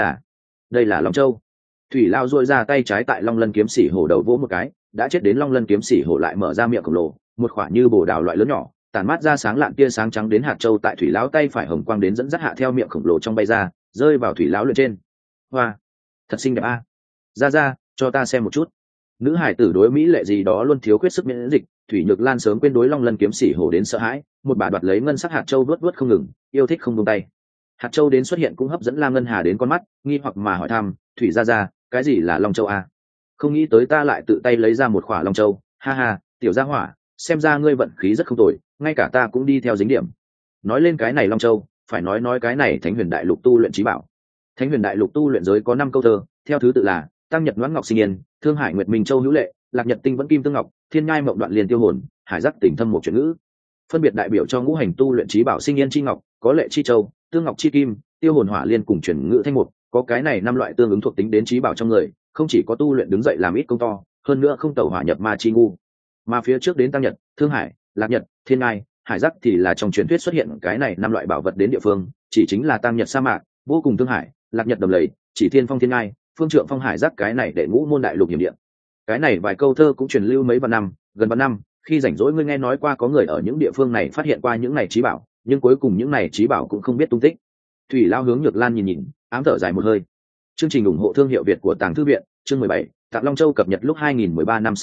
là Long Châu. Thủy lão duỗi ra tay trái tại Long Lân kiếm sĩ hổ đầu vỗ một cái, đã chết đến Long Lân kiếm sĩ hổ lại mở ra miệng khổng lồ, một quả như bồ đào loại lớn nhỏ, tản mát ra sáng lạn tia sáng trắng đến hạt châu tại thủy lão tay phải hồng quang đến dẫn dắt hạ theo miệng khổng lồ trong bay ra, rơi vào thủy lão lượn trên. Hoa, thật xinh đẹp a. Ra, cho ta xem một chút. Nữ hải tử đối mỹ lệ gì đó luôn thiếu khuyết sức miễn dịch, Thủy Nhược Lan sớm quên đối Long Lân kiếm sĩ hổ đến sợ hãi, một bà đoạt lấy ngân sắc hạt châu vớt không ngừng, yêu thích không buông tay. Hạt châu đến xuất hiện cũng hấp dẫn Lam Ngân Hà đến con mắt, nghi hoặc mà hỏi thăm, "Thủy ra, cái gì là Long Châu a?" Không nghĩ tới ta lại tự tay lấy ra một khỏa Long Châu, ha ha, tiểu gia hỏa, xem ra ngươi vận khí rất không tồi, ngay cả ta cũng đi theo dính điểm. Nói lên cái này Long Châu, phải nói cái này Thánh Huyền Đại Lục tu luyện chí bảo. Thánh Huyền Đại Lục tu luyện giới có 5 câu thơ, theo thứ tự là Tăng Nhật Noãn Ngọc Sinh Yên, Thương Hải Nguyệt Minh Châu Hữu Lệ, Lạc Nhật Tinh Vẫn Kim Tương Ngọc, Thiên Nhai Mộng Đoạn Liên Tiêu Hồn, Hải Giác Tỉnh Thâm một chuyện ngữ. Phân biệt đại biểu cho ngũ hành tu luyện chí bảo Sinh Yên chi ngọc, có Lệ chi châu, Tương Ngọc chi kim, Tiêu Hồn Hỏa Liên cùng chuyển ngữ thanh mục, có cái này 5 loại tương ứng thuộc tính đến chí bảo trong người, không chỉ có tu luyện đứng dậy làm ít công to, hơn nữa không tẩu hỏa nhập ma chi ngu. Mà phía trước đến Tăng Nhật, Thương Hải, Lạc Nhật, Thiên Nhai, Hải Giác thì là trong truyền thuyết xuất hiện cái này 5 loại bảo vật đến địa phương, chỉ chính là Tăng Nhật sa mạc, vô cùng Thương Hải, Lạc Nhật đầm lầy, chỉ Thiên Phong Thiên Nhai, Phương Trượng Phong Hải Giác cái này để ngũ môn đại lục hiểm địa. Cái này vài câu thơ cũng truyền lưu mấy vạn năm, gần vạn năm, khi rảnh rỗi ngươi nghe nói qua có người ở những địa phương này phát hiện qua những này chí bảo, nhưng cuối cùng những này chí bảo cũng không biết tung tích. Thủy lao hướng Nhược Lan nhìn, ám thở dài một hơi. Chương trình ủng hộ thương hiệu Việt của Tàng Thư viện, chương 17, Tạng Long Châu cập nhật lúc 2013 năm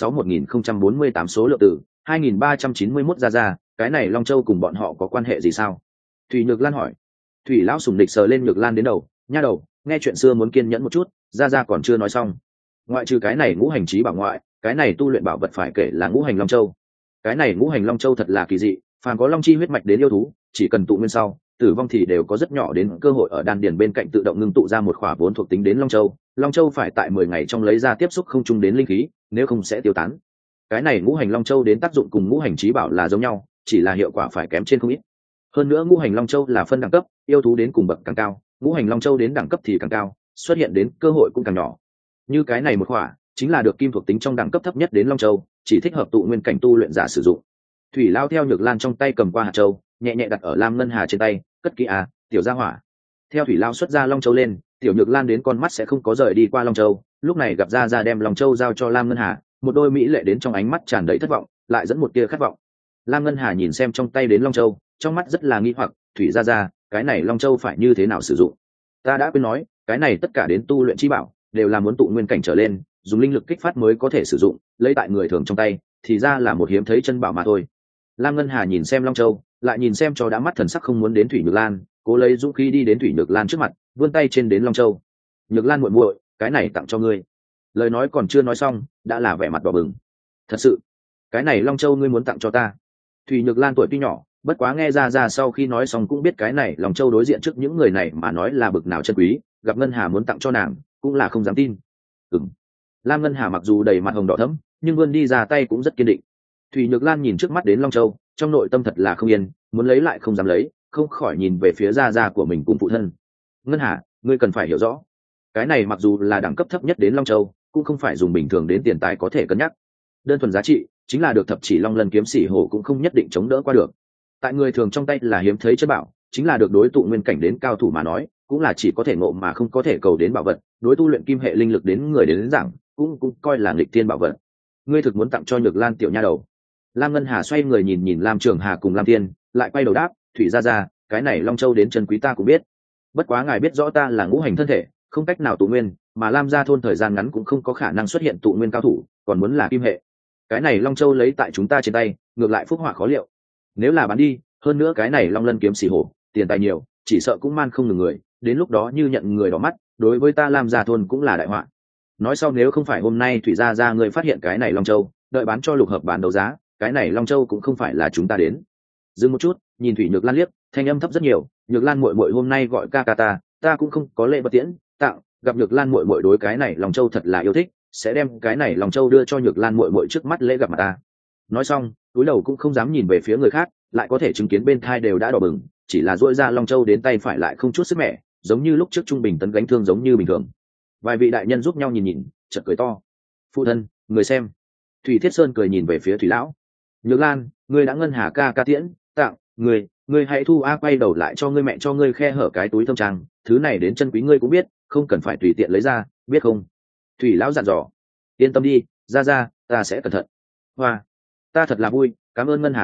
61048 số lượng tử, 2391 ra, cái này Long Châu cùng bọn họ có quan hệ gì sao? Thủy Nhược Lan hỏi. Thủy lão sùng địch sờ lên Nhược Lan đến đầu, nha đầu, nghe chuyện xưa muốn kiên nhẫn một chút, ra còn chưa nói xong. Ngoại trừ cái này ngũ hành chí bảo ngoại, cái này tu luyện bảo vật phải kể là ngũ hành Long Châu. Cái này ngũ hành Long Châu thật là kỳ dị, phàm có long chi huyết mạch đến yêu thú, chỉ cần tụ nguyên sau, tử vong thì đều có rất nhỏ đến cơ hội ở đan điền bên cạnh tự động ngưng tụ ra một khỏa vốn thuộc tính đến Long Châu. Long Châu phải tại 10 ngày trong lấy ra tiếp xúc không chung đến linh khí, nếu không sẽ tiêu tán. Cái này ngũ hành Long Châu đến tác dụng cùng ngũ hành chí bảo là giống nhau, chỉ là hiệu quả phải kém trên không ít. Hơn nữa ngũ hành Long Châu là phân đẳng cấp, yêu thú đến cùng bậc càng cao, ngũ hành Long Châu đến đẳng cấp thì càng cao, xuất hiện đến cơ hội cũng càng nhỏ. Như cái này một khỏa, chính là được kim thuộc tính trong đẳng cấp thấp nhất đến Long Châu, chỉ thích hợp tụ nguyên cảnh tu luyện giả sử dụng. Thủy lao theo Nhược Lan trong tay cầm qua hạt châu, nhẹ nhẹ đặt ở Lam Ngân Hà trên tay, cất kỹ à, tiểu gia hỏa. Theo Thủy lao xuất ra Long Châu lên, tiểu Nhược Lan đến con mắt sẽ không có rời đi qua Long Châu, lúc này gặp ra đem Long Châu giao cho Lam Ngân Hà, một đôi mỹ lệ đến trong ánh mắt tràn đầy thất vọng, lại dẫn một tia khát vọng. Lam Ngân Hà nhìn xem trong tay đến Long Châu, trong mắt rất là nghi hoặc, Thủy ra, cái này Long Châu phải như thế nào sử dụng? Ta đã quên nói, cái này tất cả đến tu luyện chi bảo, đều là muốn tụ nguyên cảnh trở lên, dùng linh lực kích phát mới có thể sử dụng, lấy tại người thường trong tay, thì ra là một hiếm thấy chân bảo mà thôi. Lam Ngân Hà nhìn xem Long Châu, lại nhìn xem cho đã mắt thần sắc không muốn đến Thủy Nhược Lan, cố lấy dũng khí đi đến Thủy Nhược Lan trước mặt, vươn tay trên đến Long Châu. Nhược Lan muội muội, cái này tặng cho ngươi. Lời nói còn chưa nói xong, đã là vẻ mặt đỏ bừng. Thật sự, cái này Long Châu ngươi muốn tặng cho ta? Thủy Nhược Lan tuổi tuy nhỏ, bất quá nghe ra sau khi nói xong cũng biết cái này Long Châu đối diện trước những người này mà nói là bực nào chân quý, gặp Ngân Hà muốn tặng cho nàng, cũng là không dám tin. Lam Ngân Hà mặc dù đầy mặt hồng đỏ thẫm, nhưng vươn đi ra tay cũng rất kiên định. Thủy Nhược Lan nhìn trước mắt đến Long Châu, trong nội tâm thật là không yên, muốn lấy lại không dám lấy, không khỏi nhìn về phía gia của mình cùng phụ thân. Ngân Hà, ngươi cần phải hiểu rõ, cái này mặc dù là đẳng cấp thấp nhất đến Long Châu, cũng không phải dùng bình thường đến tiền tài có thể cân nhắc. đơn thuần giá trị chính là được thập chỉ long lân kiếm sĩ hổ cũng không nhất định chống đỡ qua được. Tại người thường trong tay là hiếm thấy chất bảo, chính là được đối tụ nguyên cảnh đến cao thủ mà nói cũng là chỉ có thể ngộ mà không có thể cầu đến bảo vật, đối tu luyện kim hệ linh lực đến người đến giảng cũng coi là nghịch thiên bảo vật. Ngươi thực muốn tặng cho Nhược Lan tiểu nha đầu? Lam Ngân Hà xoay người nhìn nhìn Lam Trường Hà cùng Lam Tiên, lại quay đầu đáp, thủy ra, cái này Long Châu đến chân quý ta cũng biết, bất quá ngài biết rõ ta là ngũ hành thân thể, không cách nào tụ nguyên, mà Lam gia thôn thời gian ngắn cũng không có khả năng xuất hiện tụ nguyên cao thủ, còn muốn là kim hệ, cái này Long Châu lấy tại chúng ta trên tay ngược lại phúc họa khó liệu. Nếu là bán đi, hơn nữa cái này Long Lân kiếm xỉ hổ tiền tài nhiều, chỉ sợ cũng man không ngừng người, đến lúc đó như nhận người đỏ mắt, đối với ta Lam gia thôn cũng là đại họa. Nói sau nếu không phải hôm nay thủy gia người phát hiện cái này Long Châu, đợi bán cho lục hợp bán đấu giá, cái này Long Châu cũng không phải là chúng ta đến. Dừng một chút, nhìn Thủy Nhược Lan liếc, thanh âm thấp rất nhiều, Nhược Lan muội muội hôm nay gọi ca ca ta cũng không có lễ vật tiễn tặng, gặp Nhược Lan muội muội đối cái này Long Châu thật là yêu thích, sẽ đem cái này Long Châu đưa cho Nhược Lan muội muội trước mắt lễ gặp mặt ta. Nói xong, túi đầu cũng không dám nhìn về phía người khác, lại có thể chứng kiến bên thai đều đã đỏ bừng, chỉ là duỗi ra Long Châu đến tay phải lại không chút sức mẻ, giống như lúc trước trung bình tấn gánh thương giống như bình thường. Vài vị đại nhân giúp nhau nhìn nhìn, chợt cười to. Phụ thân, người xem. Thủy Thiết Sơn cười nhìn về phía Thủy lão. Nhược Lan, ngươi đã ngân hà ca ca tiễn tặng, ngươi hãy thu a, quay đầu lại cho ngươi mẹ cho ngươi khe hở cái túi thâm trang, thứ này đến chân quý ngươi cũng biết, không cần phải tùy tiện lấy ra, biết không? Thủy lão dặn dò. Yên tâm đi, ra ta sẽ cẩn thận. Hoa, ta thật là vui, cảm ơn ngân hà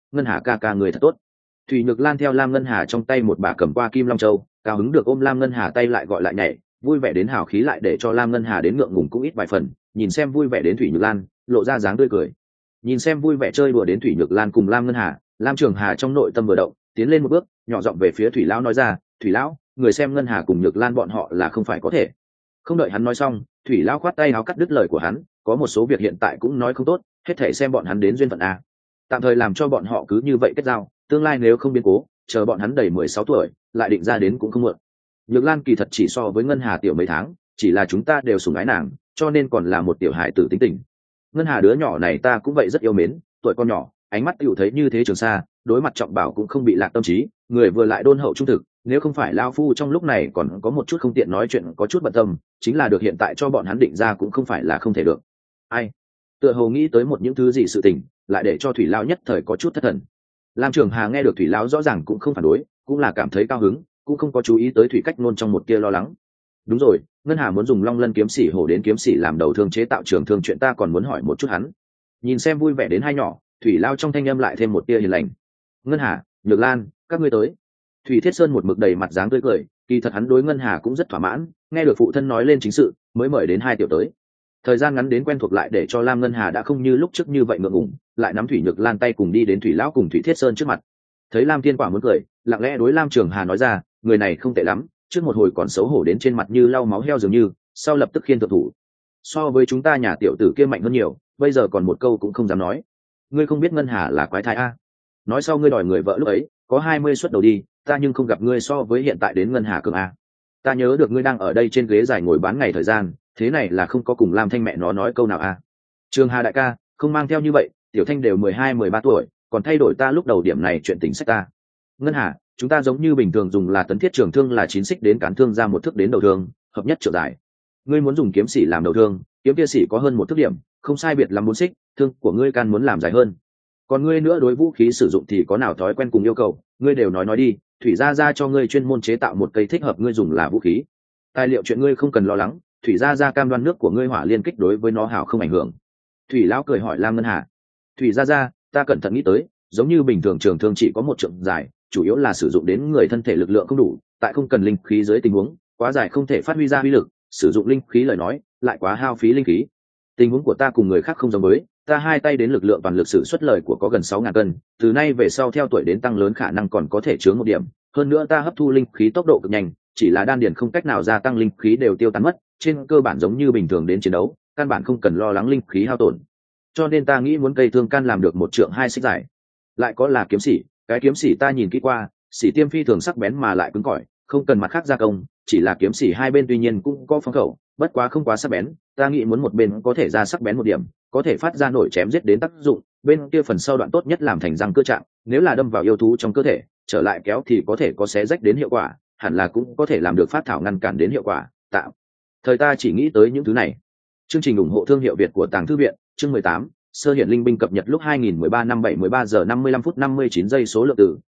ca ca người thật tốt. Thủy Nhược Lan theo Lam Ngân Hà trong tay một bà cầm qua kim long châu, cao hứng được ôm Lam Ngân Hà tay lại gọi lại nhảy, vui vẻ đến hào khí lại để cho Lam Ngân Hà đến ngượng ngùng cũng ít vài phần, nhìn xem vui vẻ đến Thủy Nhược Lan lộ ra dáng tươi cười. Nhìn xem vui vẻ chơi đùa đến Thủy Nhược Lan cùng Lam Ngân Hà, Lam Trường Hà trong nội tâm vừa động, tiến lên một bước, nhỏ giọng về phía Thủy lão nói ra, Thủy lão, người xem Ngân Hà cùng Nhược Lan bọn họ là không phải có thể. Không đợi hắn nói xong, Thủy lão khoát tay áo cắt đứt lời của hắn, có một số việc hiện tại cũng nói không tốt, hết thể xem bọn hắn đến duyên phận a. Tạm thời làm cho bọn họ cứ như vậy kết giao, tương lai nếu không biến cố, chờ bọn hắn đầy 16 tuổi, lại định ra đến cũng không muộn. Nhược Lan kỳ thật chỉ so với Ngân Hà tiểu mấy tháng, chỉ là chúng ta đều sủng ái nàng, cho nên còn là một tiểu hài tử tính tình. Ngân Hà đứa nhỏ này ta cũng vậy rất yêu mến, tuổi con nhỏ, ánh mắt tựu thấy như thế trường xa, đối mặt trọng bảo cũng không bị lạc tâm trí, người vừa lại đôn hậu trung thực, nếu không phải lao phu trong lúc này còn có một chút không tiện nói chuyện có chút bận tâm, chính là được hiện tại cho bọn hắn định ra cũng không phải là không thể được. Ai? Tựa hồ nghĩ tới một những thứ gì sự tình, lại để cho Thủy lão nhất thời có chút thất thần. Lam Trường Hà nghe được Thủy lão rõ ràng cũng không phản đối, cũng là cảm thấy cao hứng, cũng không có chú ý tới Thủy Cách Nôn trong một tia lo lắng. Đúng rồi, Ngân Hà muốn dùng Long Lân kiếm sĩ hổ đến kiếm sĩ làm đầu thương chế tạo trường thương, chuyện ta còn muốn hỏi một chút hắn. Nhìn xem vui vẻ đến hai nhỏ, Thủy lão trong thanh âm lại thêm một tia hiền lành. Ngân Hà, Nhược Lan, các ngươi tới. Thủy Thiết Sơn một mực đầy mặt dáng tươi cười, kỳ thật hắn đối Ngân Hà cũng rất thỏa mãn, nghe được phụ thân nói lên chính sự, mới mời đến hai tiểu tới. Thời gian ngắn đến quen thuộc lại để cho Lam Ngân Hà đã không như lúc trước như vậy ngượng ngùng, lại nắm Thủy Nhược Lan tay cùng đi đến Thủy lão cùng Thủy Thiết Sơn trước mặt. Thấy Lam Thiên Quả muốn cười, lặng lẽ đối Lam Trường Hà nói ra, người này không tệ lắm, trước một hồi còn xấu hổ đến trên mặt như lau máu heo dường như, sau lập tức khiên thượng thủ. So với chúng ta nhà tiểu tử kia mạnh hơn nhiều, bây giờ còn một câu cũng không dám nói. Ngươi không biết Ngân Hà là quái thai a? Nói sau ngươi đòi người vợ lúc ấy, có 20 suất đầu đi, ta nhưng không gặp ngươi so với hiện tại đến Ngân Hà cường a. Ta nhớ được ngươi đang ở đây trên ghế dài ngồi bán ngày thời gian, thế này là không có cùng Lam Thanh mẹ nó nói câu nào a. Trường Hà đại ca, không mang theo như vậy, tiểu Thanh đều 12-13 tuổi, còn thay đổi ta lúc đầu điểm này chuyện tình sách ta. Ngân Hà, chúng ta giống như bình thường dùng là tấn thiết trường thương là 9 xích đến cán thương ra một thước đến đầu thương, hợp nhất trượng dài. Ngươi muốn dùng kiếm sĩ làm đầu thương, kiếm kia sĩ có hơn một thước điểm, không sai biệt lắm 4 xích, thương của ngươi can muốn làm dài hơn. Còn ngươi nữa đối vũ khí sử dụng thì có nào thói quen cùng yêu cầu, ngươi đều nói đi, Thủy gia cho ngươi chuyên môn chế tạo một cây thích hợp ngươi dùng là vũ khí. Tài liệu chuyện ngươi không cần lo lắng, Thủy gia cam đoan nước của ngươi hỏa liên kích đối với nó hảo không ảnh hưởng. Thủy lão cười hỏi Lam Ngân Hà. Thủy gia, ta cẩn thận nghĩ tới, giống như bình thường trường thương chỉ có một trượng dài, chủ yếu là sử dụng đến người thân thể lực lượng không đủ, tại không cần linh khí dưới tình huống, quá dài không thể phát huy ra uy lực, sử dụng linh khí lời nói, lại quá hao phí linh khí. Tình huống của ta cùng người khác không giống với, ta hai tay đến lực lượng toàn lực sử xuất lời của có gần 6.000 cân, từ nay về sau theo tuổi đến tăng lớn khả năng còn có thể chướng một điểm, hơn nữa ta hấp thu linh khí tốc độ cực nhanh, chỉ là đan điền không cách nào gia tăng linh khí đều tiêu tán mất, trên cơ bản giống như bình thường đến chiến đấu, căn bản không cần lo lắng linh khí hao tổn. Cho nên ta nghĩ muốn cây thương can làm được 1 trượng 2 xích dài. Lại có là kiếm sĩ, cái kiếm sĩ ta nhìn kỹ qua, sĩ tiêm phi thường sắc bén mà lại cứng cỏi, không cần mặt khác gia công, chỉ là kiếm sĩ hai bên tuy nhiên cũng có phong khẩu, bất quá không quá sắc bén, ta nghĩ muốn một bên có thể ra sắc bén một điểm, có thể phát ra nổi chém giết đến tác dụng, bên kia phần sau đoạn tốt nhất làm thành răng cơ trạng, nếu là đâm vào yêu thú trong cơ thể, trở lại kéo thì có thể có xé rách đến hiệu quả, hẳn là cũng có thể làm được phát thảo ngăn cản đến hiệu quả, tạo. Thời ta chỉ nghĩ tới những thứ này. Chương trình ủng hộ thương hiệu Việt của Tàng Thư viện, chương 18, Sơ hiện linh binh cập nhật lúc 2013 năm 73 giờ 55 phút 59 giây số lượng tử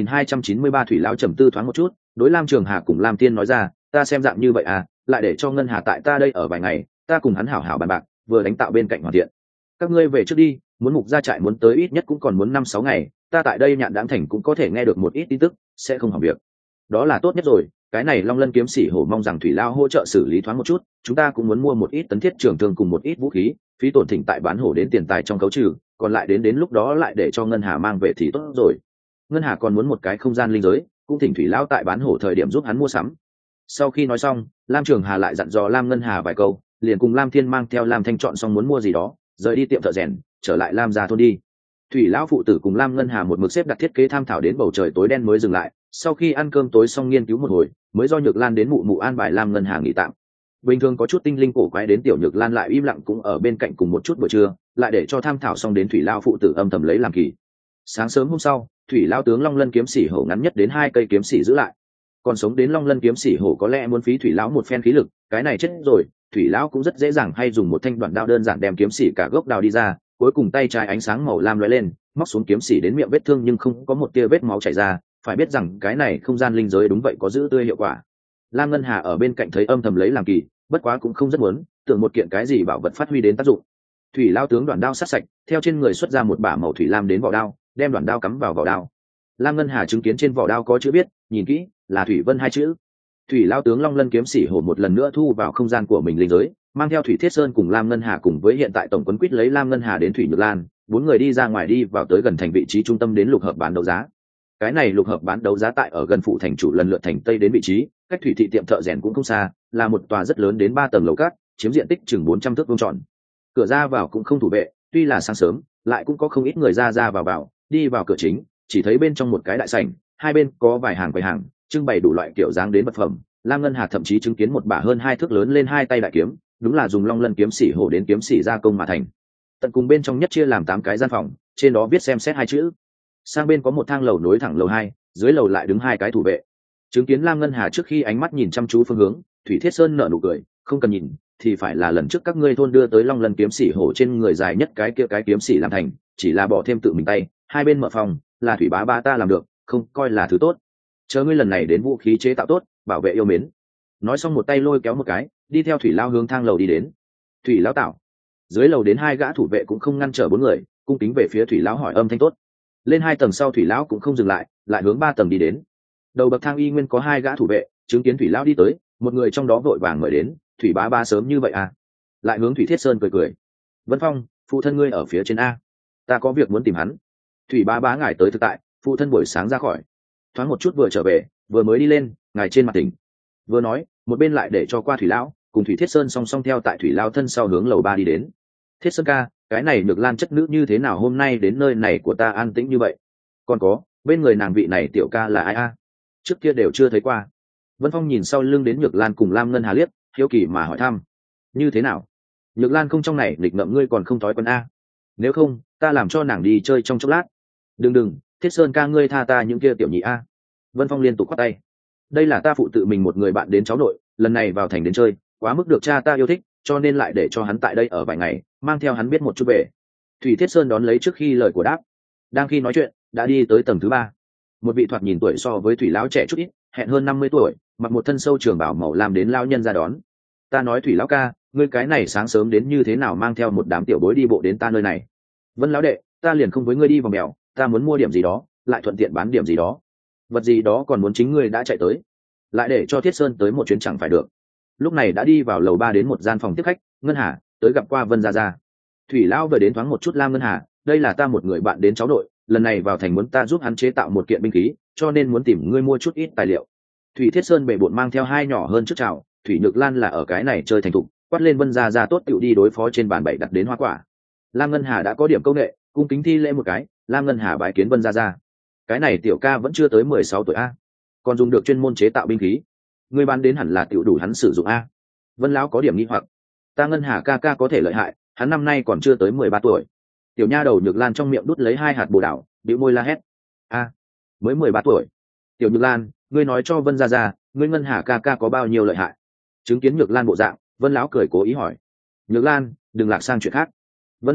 2293. Thủy lão trầm tư thoáng một chút, đối Lam Trường Hà cùng Lam Thiên nói ra, ta xem dạng như vậy à, lại để cho Ngân Hà tại ta đây ở vài ngày, ta cùng hắn hảo hảo bàn bạc, vừa đánh tạo bên cạnh hoàn thiện. Các ngươi về trước đi, muốn mục ra trại muốn tới ít nhất cũng còn muốn 5-6 ngày, ta tại đây Nhạn Đãng thành cũng có thể nghe được một ít tin tức, sẽ không hỏng việc. Đó là tốt nhất rồi, cái này Long Lân kiếm sĩ hổ mong rằng Thủy lão hỗ trợ xử lý thoáng một chút, chúng ta cũng muốn mua một ít tấn thiết trường thương cùng một ít vũ khí, phí tổn thỉnh tại bán hổ đến tiền tài trong cấu trừ, còn lại đến lúc đó lại để cho Ngân Hà mang về thì tốt rồi. Ngân Hà còn muốn một cái không gian linh giới, cũng thỉnh Thủy lão tại bán hổ thời điểm giúp hắn mua sắm. Sau khi nói xong, Lam Trường Hà lại dặn dò Lam Ngân Hà vài câu, liền cùng Lam Thiên mang theo Lam Thanh chọn xong muốn mua gì đó, rời đi tiệm thợ rèn, trở lại Lam gia thôn đi. Thủy lão phụ tử cùng Lam Ngân Hà một mực xếp đặt thiết kế tham thảo đến bầu trời tối đen mới dừng lại, sau khi ăn cơm tối xong nghiên cứu một hồi, mới do Nhược Lan đến mụ mụ an bài Lam Ngân Hà nghỉ tạm. Bình thường có chút tinh linh cổ quái đến tiểu Nhược Lan lại im lặng cũng ở bên cạnh cùng một chút buổi trưa, lại để cho tham thảo xong đến Thủy lão phụ tử âm thầm lấy làm kỳ. Sáng sớm hôm sau, Thủy lão tướng Long Lân kiếm sĩ hổ ngắn nhất đến 2 cây kiếm sĩ giữ lại. Còn sống đến Long Lân kiếm sĩ hổ có lẽ muốn phí Thủy lão một phen khí lực, cái này chết rồi, Thủy lão cũng rất dễ dàng hay dùng một thanh đoạn đao đơn giản đem kiếm sĩ cả gốc đào đi ra, cuối cùng tay trái ánh sáng màu lam lóe lên, móc xuống kiếm sĩ đến miệng vết thương nhưng không có một tia vết máu chảy ra, phải biết rằng cái này không gian linh giới đúng vậy có giữ tươi hiệu quả. Lam Ngân Hà ở bên cạnh thấy âm thầm lấy làm kỳ, bất quá cũng không rất muốn, tưởng một kiện cái gì bảo vật phát huy đến tác dụng. Thủy lão tướng đoạn đao sát sạch, theo trên người xuất ra một bả màu thủy lam đến vỏ đao, đem đoạn đao cắm vào vỏ đao. Lam Ngân Hà chứng kiến trên vỏ đao có chữ viết, nhìn kỹ, là Thủy Vân 2 chữ. Thủy lão tướng Long Lân kiếm sĩ hổ một lần nữa thu vào không gian của mình linh giới, mang theo Thủy Thiết Sơn cùng Lam Ngân Hà cùng với hiện tại tổng quấn quýt lấy Lam Ngân Hà đến Thủy Nhược Lan, 4 người đi ra ngoài đi vào tới gần thành vị trí trung tâm đến lục hợp bán đấu giá. Cái này lục hợp bán đấu giá tại ở gần phụ thành chủ lần lượt thành tây đến vị trí, cách thủy thị tiệm thợ rèn cũng không xa, là một tòa rất lớn đến 3 tầng lầu cát, chiếm diện tích chừng 400 thước vuông tròn. Cửa ra vào cũng không thủ vệ, tuy là sáng sớm, lại cũng có không ít người ra ra vào, đi vào cửa chính, chỉ thấy bên trong một cái đại sảnh, hai bên có vài hàng quầy hàng, trưng bày đủ loại kiểu dáng đến vật phẩm. Lam Ngân Hà thậm chí chứng kiến một bả hơn 2 thước lớn lên 2 tay đại kiếm, đúng là dùng Long Lân kiếm sĩ hổ đến kiếm sĩ gia công mà thành. Tận cùng bên trong nhất chia làm 8 cái gian phòng, trên đó viết xem xét 2 chữ. Sang bên có một thang lầu nối thẳng lầu 2, dưới lầu lại đứng 2 cái thủ vệ. Chứng kiến Lam Ngân Hà trước khi ánh mắt nhìn chăm chú phương hướng, Thủy Thiết Sơn nở nụ cười, không cần nhìn, thì phải là lần trước các ngươi thôn đưa tới Long Lân kiếm sĩ hổ trên người dài nhất cái kia cái kiếm sĩ làm thành, chỉ là bỏ thêm tự mình tay, hai bên mở phòng, là Thủy bá ba ta làm được, không coi là thứ tốt. Chờ ngươi lần này đến vũ khí chế tạo tốt, bảo vệ yêu mến. Nói xong một tay lôi kéo một cái, đi theo Thủy lao hướng thang lầu đi đến. Thủy lão tạo. Dưới lầu đến 2 gã thủ vệ cũng không ngăn trở 4 người, cung kính về phía Thủy lão hỏi âm thanh tốt. Lên 2 tầng sau Thủy lão cũng không dừng lại, lại hướng 3 tầng đi đến. Đầu bậc thang y nguyên có 2 gã thủ vệ, chứng kiến Thủy lão đi tới, một người trong đó vội vàng mời đến, Thủy bá ba sớm như vậy à? Lại hướng Thủy Thiết Sơn cười cười. Vân Phong, phụ thân ngươi ở phía trên a, ta có việc muốn tìm hắn. Thủy bá bá ngài tới thực tại, phụ thân buổi sáng ra khỏi. Thoáng một chút vừa trở về, vừa mới đi lên, ngài trên mặt tỉnh. Vừa nói, một bên lại để cho qua Thủy lão, cùng Thủy Thiết Sơn song song theo tại Thủy lão thân sau hướng lầu 3 đi đến. Thiết Sơn ca, cái này Nhược Lan chất nữ như thế nào hôm nay đến nơi này của ta an tĩnh như vậy? Còn có, bên người nàng vị này tiểu ca là ai a? Trước kia đều chưa thấy qua. Vân Phong nhìn sau lưng đến Nhược Lan cùng Lam Ngân Hà liếc, hiếu kỳ mà hỏi thăm. Như thế nào? Nhược Lan không trong này nghịch ngợm ngươi còn không thói quen a? Nếu không, ta làm cho nàng đi chơi trong chốc lát. Đừng, Thiết Sơn ca ngươi tha ta những kia tiểu nhị a. Vân Phong liên tục khoát tay. Đây là ta phụ tự mình một người bạn đến cháu nội, lần này vào thành đến chơi, quá mức được cha ta yêu thích, cho nên lại để cho hắn tại đây ở vài ngày, mang theo hắn biết một chút về. Thủy Thiết Sơn đón lấy trước khi lời của đáp. Đang khi nói chuyện, đã đi tới tầng thứ 3. Một vị thoạt nhìn tuổi so với Thủy lão trẻ chút ít, hẹn hơn 50 tuổi, mặc một thân sâu trường bảo màu làm đến lao nhân ra đón. Ta nói Thủy lão ca, ngươi cái này sáng sớm đến như thế nào mang theo một đám tiểu bối đi bộ đến ta nơi này? Vân lão đệ, ta liền không với ngươi đi vòng mèo, ta muốn mua điểm gì đó, lại thuận tiện bán điểm gì đó. Vật gì đó còn muốn chính ngươi đã chạy tới, lại để cho Thiết Sơn tới một chuyến chẳng phải được. Lúc này đã đi vào lầu 3 đến một gian phòng tiếp khách. Ngân Hà tới gặp qua Vân gia gia. Thủy lão vừa đến thoáng một chút Lam Ngân Hà, đây là ta một người bạn đến cháu nội, lần này vào thành muốn ta giúp hắn chế tạo một kiện binh khí, cho nên muốn tìm ngươi mua chút ít tài liệu. Thủy Thiết Sơn bệ bội mang theo 2 nhỏ hơn trước chào. Thủy Nhược Lan là ở cái này chơi thành thục, quát lên Vân gia gia tốt tựu đi đối phó trên bàn bày đặt đến hoa quả. Lam Ngân Hà đã có điểm công nghệ, cung kính thi lễ một cái. Lam Ngân Hà bái kiến Vân gia gia. Cái này tiểu ca vẫn chưa tới 16 tuổi a, còn dùng được chuyên môn chế tạo binh khí, ngươi bán đến hẳn là tiểu đủ hắn sử dụng a. Vân lão có điểm nghi hoặc. Ta Ngân Hà ca ca có thể lợi hại, hắn năm nay còn chưa tới 13 tuổi. Tiểu nha đầu Nhược Lan trong miệng đút lấy 2 hạt bồ đào, bĩu môi la hét. A, mới 13 tuổi. Tiểu Nhược Lan, ngươi nói cho Vân gia gia, ngươi Ngân Hà ca ca có bao nhiêu lợi hại? Chứng kiến Nhược Lan bộ dạng, Vân lão cười cố ý hỏi. Nhược Lan, đừng lạc sang chuyện khác. Vân lão đệ,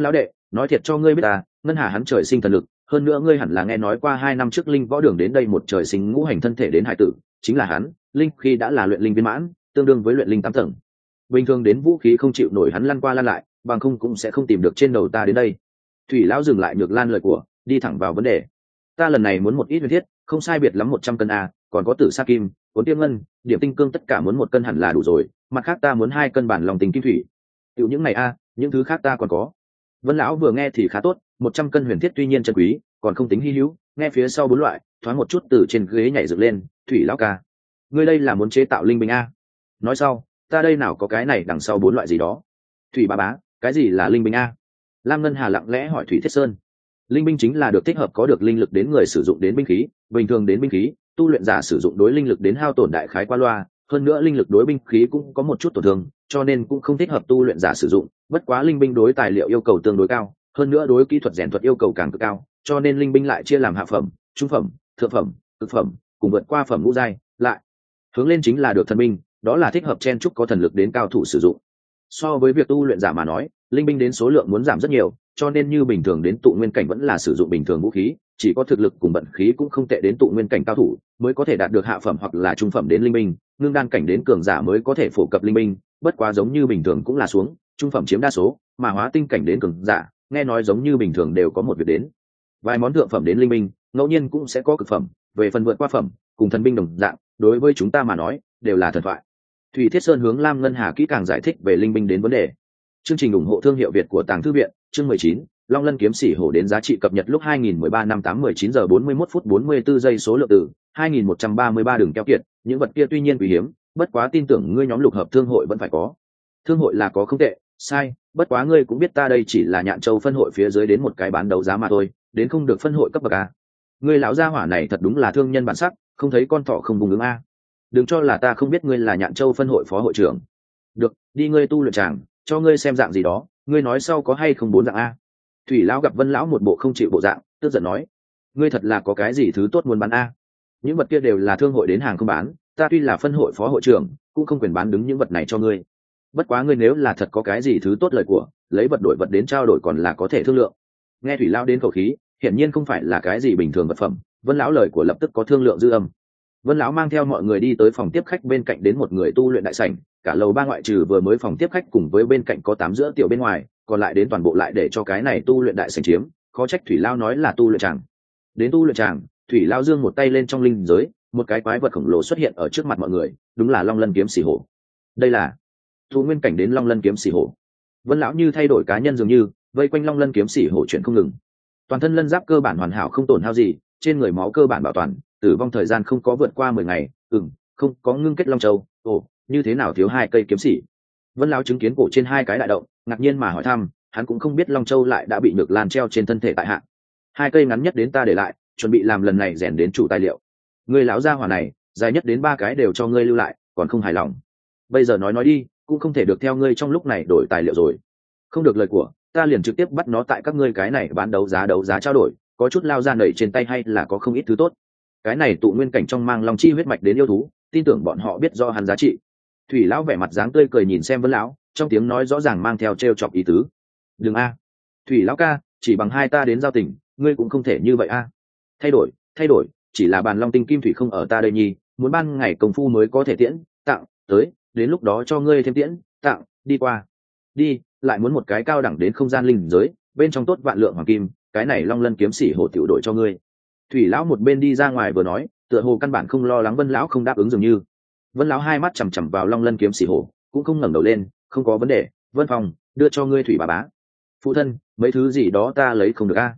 nói thiệt cho ngươi biết ta, ngân hà hắn trời sinh thần lực, hơn nữa ngươi hẳn là nghe nói qua 2 năm trước linh võ đường đến đây một trời sinh ngũ hành thân thể đến hải tử, chính là hắn. Linh khi đã là luyện linh viên mãn, tương đương với luyện linh 8 tầng. Bình thường đến vũ khí không chịu nổi hắn lăn qua lăn lại, bằng không cũng sẽ không tìm được trên đầu ta đến đây. Thủy lão dừng lại Nhược Lan lời của, đi thẳng vào vấn đề. Ta lần này muốn một ít huyền thiết, không sai biệt lắm 100 cân a, còn có tử sa kim, cuốn tiêm ngân, điểm tinh cương tất cả muốn 1 cân hẳn là đủ rồi, mặt khác ta muốn 2 cân bản lòng tình kim thủy. Tiểu những này a, những thứ khác ta còn có. Vân lão vừa nghe thì khá tốt, 100 cân huyền thiết tuy nhiên chân quý, còn không tính hi hữu, nghe phía sau 4 loại, thoáng một chút từ trên ghế nhảy dựng lên, Thủy lão ca, ngươi đây là muốn chế tạo linh binh a? Nói sau, ta đây nào có cái này đằng sau 4 loại gì đó. Thủy bá bá, cái gì là linh binh a? Lam Ngân Hà lặng lẽ hỏi Thủy Thiết Sơn. Linh binh chính là được thích hợp có được linh lực đến người sử dụng đến binh khí, bình thường đến binh khí, tu luyện giả sử dụng đối linh lực đến hao tổn đại khái qua loa, hơn nữa linh lực đối binh khí cũng có một chút tổn thương, cho nên cũng không thích hợp tu luyện giả sử dụng. Bất quá linh binh đối tài liệu yêu cầu tương đối cao, hơn nữa đối kỹ thuật rèn thuật yêu cầu càng cực cao, cho nên linh binh lại chia làm hạ phẩm, trung phẩm, thượng phẩm, cực phẩm, cùng vượt qua phẩm ngũ giai, lại hướng lên chính là được thần binh, đó là thích hợp chen chúc có thần lực đến cao thủ sử dụng. So với việc tu luyện giả mà nói, linh binh đến số lượng muốn giảm rất nhiều, cho nên như bình thường đến tụ nguyên cảnh vẫn là sử dụng bình thường vũ khí, chỉ có thực lực cùng vận khí cũng không tệ đến tụ nguyên cảnh cao thủ mới có thể đạt được hạ phẩm hoặc là trung phẩm đến linh binh, ngưng đan cảnh đến cường giả mới có thể phổ cập linh binh, bất quá giống như bình thường cũng là xuống, trung phẩm chiếm đa số, mà hóa tinh cảnh đến cường giả, nghe nói giống như bình thường đều có một việc đến. Vài món thượng phẩm đến linh binh, ngẫu nhiên cũng sẽ có cực phẩm, về phần vượt qua phẩm, cùng thần binh đồng dạng, đối với chúng ta mà nói, đều là thần thoại. Thủy Thiết Sơn hướng Lam Ngân Hà kỹ càng giải thích về linh binh đến vấn đề. Chương trình ủng hộ thương hiệu Việt của Tàng Thư viện, chương 19, Long Lân kiếm sỉ hổ đến giá trị cập nhật lúc 2013 năm 8:19 giờ 41 phút 44 giây số lượng từ 2133 đường keo kiệt, những vật kia tuy nhiên quý hiếm, bất quá tin tưởng ngươi nhóm lục hợp thương hội vẫn phải có. Thương hội là có không tệ, sai, bất quá ngươi cũng biết ta đây chỉ là Nhạn Châu phân hội phía dưới đến một cái bán đấu giá mà thôi, đến không được phân hội cấp bậc a. Ngươi lão gia hỏa này thật đúng là thương nhân bản sắc, không thấy con thỏ không vùng ứng a. Đừng cho là ta không biết ngươi là Nhạn Châu phân hội phó hội trưởng. Được, đi ngươi tu luyện tràng, cho ngươi xem dạng gì đó, ngươi nói sau có hay không 4 dạng a. Thủy lão gặp Vân lão một bộ không chịu bộ dạng, tức giận nói, ngươi thật là có cái gì thứ tốt muốn bán a? Những vật kia đều là thương hội đến hàng không bán, ta tuy là phân hội phó hội trưởng, cũng không quyền bán đứng những vật này cho ngươi. Bất quá ngươi nếu là thật có cái gì thứ tốt lời của, lấy vật đổi vật đến trao đổi còn là có thể thương lượng. Nghe Thủy lão đến khẩu khí, hiển nhiên không phải là cái gì bình thường vật phẩm, Vân lão lời của lập tức có thương lượng dư âm. Vân lão mang theo mọi người đi tới phòng tiếp khách bên cạnh đến một người tu luyện đại sảnh, cả lầu 3 ngoại trừ vừa mới phòng tiếp khách cùng với bên cạnh có 8 giữa tiểu bên ngoài, còn lại đến toàn bộ lại để cho cái này tu luyện đại sảnh chiếm, khó trách Thủy Lao nói là tu luyện tràng. Đến tu luyện tràng, Thủy Lao giương một tay lên trong linh giới, một cái quái vật khổng lồ xuất hiện ở trước mặt mọi người, đúng là Long Lân kiếm xỉ hổ. Đây là tu nguyên cảnh đến Long Lân kiếm xỉ hổ. Vân lão như thay đổi cá nhân dường như, vây quanh Long Lân kiếm xỉ hổ chuyển không ngừng. Toàn thân lân giáp cơ bản hoàn hảo không tổn hao gì, trên người máu cơ bản bảo toàn, tử vong thời gian không có vượt qua 10 ngày, không có ngưng kết long châu. Ồ, như thế nào thiếu 2 cây kiếm xỉ? Vân lão chứng kiến cổ trên 2 cái đại động, ngạc nhiên mà hỏi thăm, hắn cũng không biết long châu lại đã bị Nhược Lan treo trên thân thể tại hạ. 2 cây ngắn nhất đến ta để lại, chuẩn bị làm lần này rèn đến chủ tài liệu. Ngươi lão gia hỏa này, dài nhất đến 3 cái đều cho ngươi lưu lại, còn không hài lòng. Bây giờ nói đi, cũng không thể được theo ngươi trong lúc này đổi tài liệu rồi. Không được lời của, ta liền trực tiếp bắt nó tại các ngươi cái này bán đấu giá trao đổi, có chút lao ra nảy trên tay hay là có không ít thứ tốt. Cái này tụ nguyên cảnh trong mang long chi huyết mạch đến yêu thú, tin tưởng bọn họ biết do hắn giá trị. Thủy lão vẻ mặt dáng tươi cười nhìn xem Vân lão, trong tiếng nói rõ ràng mang theo trêu chọc ý tứ. Đừng a, Thủy lão ca, chỉ bằng 2 ta đến giao tình, ngươi cũng không thể như vậy a. Thay đổi, chỉ là bàn long tinh kim thủy không ở ta đây nhi, muốn ban ngày công phu mới có thể tiễn tặng tới, đến lúc đó cho ngươi thêm tiễn tặng đi qua. Đi, lại muốn một cái cao đẳng đến không gian linh giới, bên trong tốt vạn lượng hoàng kim, cái này Long Lân kiếm sỉ hổ tiểu đổi cho ngươi. Thủy lão một bên đi ra ngoài vừa nói, tựa hồ căn bản không lo lắng Vân lão không đáp ứng dường như. Vân lão 2 mắt chằm chằm vào Long Lân kiếm sỉ hổ, cũng không ngẩng đầu lên, không có vấn đề, Vân Phong, đưa cho ngươi Thủy bà bá. Phụ thân, mấy thứ gì đó ta lấy không được a.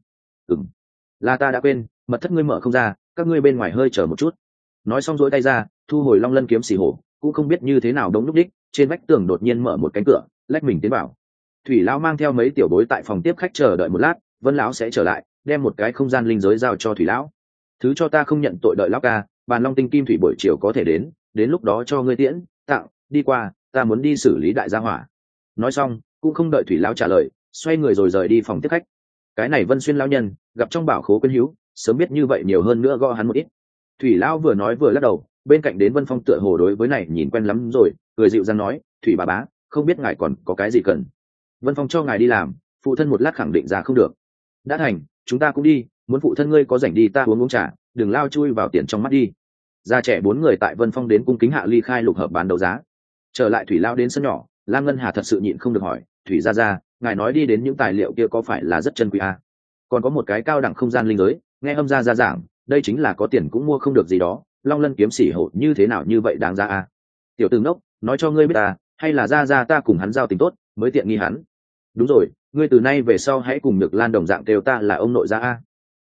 Là ta đã quên, mật thất ngươi mở không ra, các ngươi bên ngoài hơi chờ một chút. Nói xong duỗi tay ra, thu hồi Long Lân kiếm sỉ hổ, cũng không biết như thế nào đống lúc đích, trên vách tường đột nhiên mở một cánh cửa, lách mình tiến vào. Thủy lão mang theo mấy tiểu bối tại phòng tiếp khách chờ đợi một lát, Vân lão sẽ trở lại, đem một cái không gian linh giới giao cho Thủy lão. Thứ cho ta không nhận tội đợi lão ca, bàn long tinh kim thủy buổi chiều có thể đến lúc đó cho ngươi tiễn tặng đi qua, ta muốn đi xử lý đại gia hỏa. Nói xong, cũng không đợi Thủy lão trả lời, xoay người rồi rời đi phòng tiếp khách. Cái này Vân Xuyên lão nhân, gặp trong bảo khố quyến hữu, sớm biết như vậy nhiều hơn nữa gõ hắn một ít. Thủy lão vừa nói vừa lắc đầu, bên cạnh đến Vân Phong tựa hồ đối với này nhìn quen lắm rồi, cười dịu dàng nói, Thủy bà bá, không biết ngài còn có cái gì cần. Vân Phong cho ngài đi làm, phụ thân một lát khẳng định ra không được. Đã thành, chúng ta cũng đi, muốn phụ thân ngươi có rảnh đi ta uống trà, đừng lao chui vào tiền trong mắt đi. Già trẻ bốn người tại Vân Phong đến cung kính hạ ly khai lục hợp bán đấu giá. Trở lại Thủy Lao đến sân nhỏ, Lam Ngân Hà thật sự nhịn không được hỏi, Thủy gia, ngài nói đi đến những tài liệu kia có phải là rất chân quý à? Còn có một cái cao đẳng không gian linh giới, nghe Hâm gia giảng, đây chính là có tiền cũng mua không được gì đó, Long Lân kiếm sĩ hổ như thế nào như vậy đáng giá à? Tiểu Tử ngốc, nói cho ngươi biết ta, hay là gia ta cùng hắn giao tình tốt, mới tiện nghi hắn. Đúng rồi, ngươi từ nay về sau hãy cùng Nhược Lan đồng dạng kêu ta là ông nội gia a.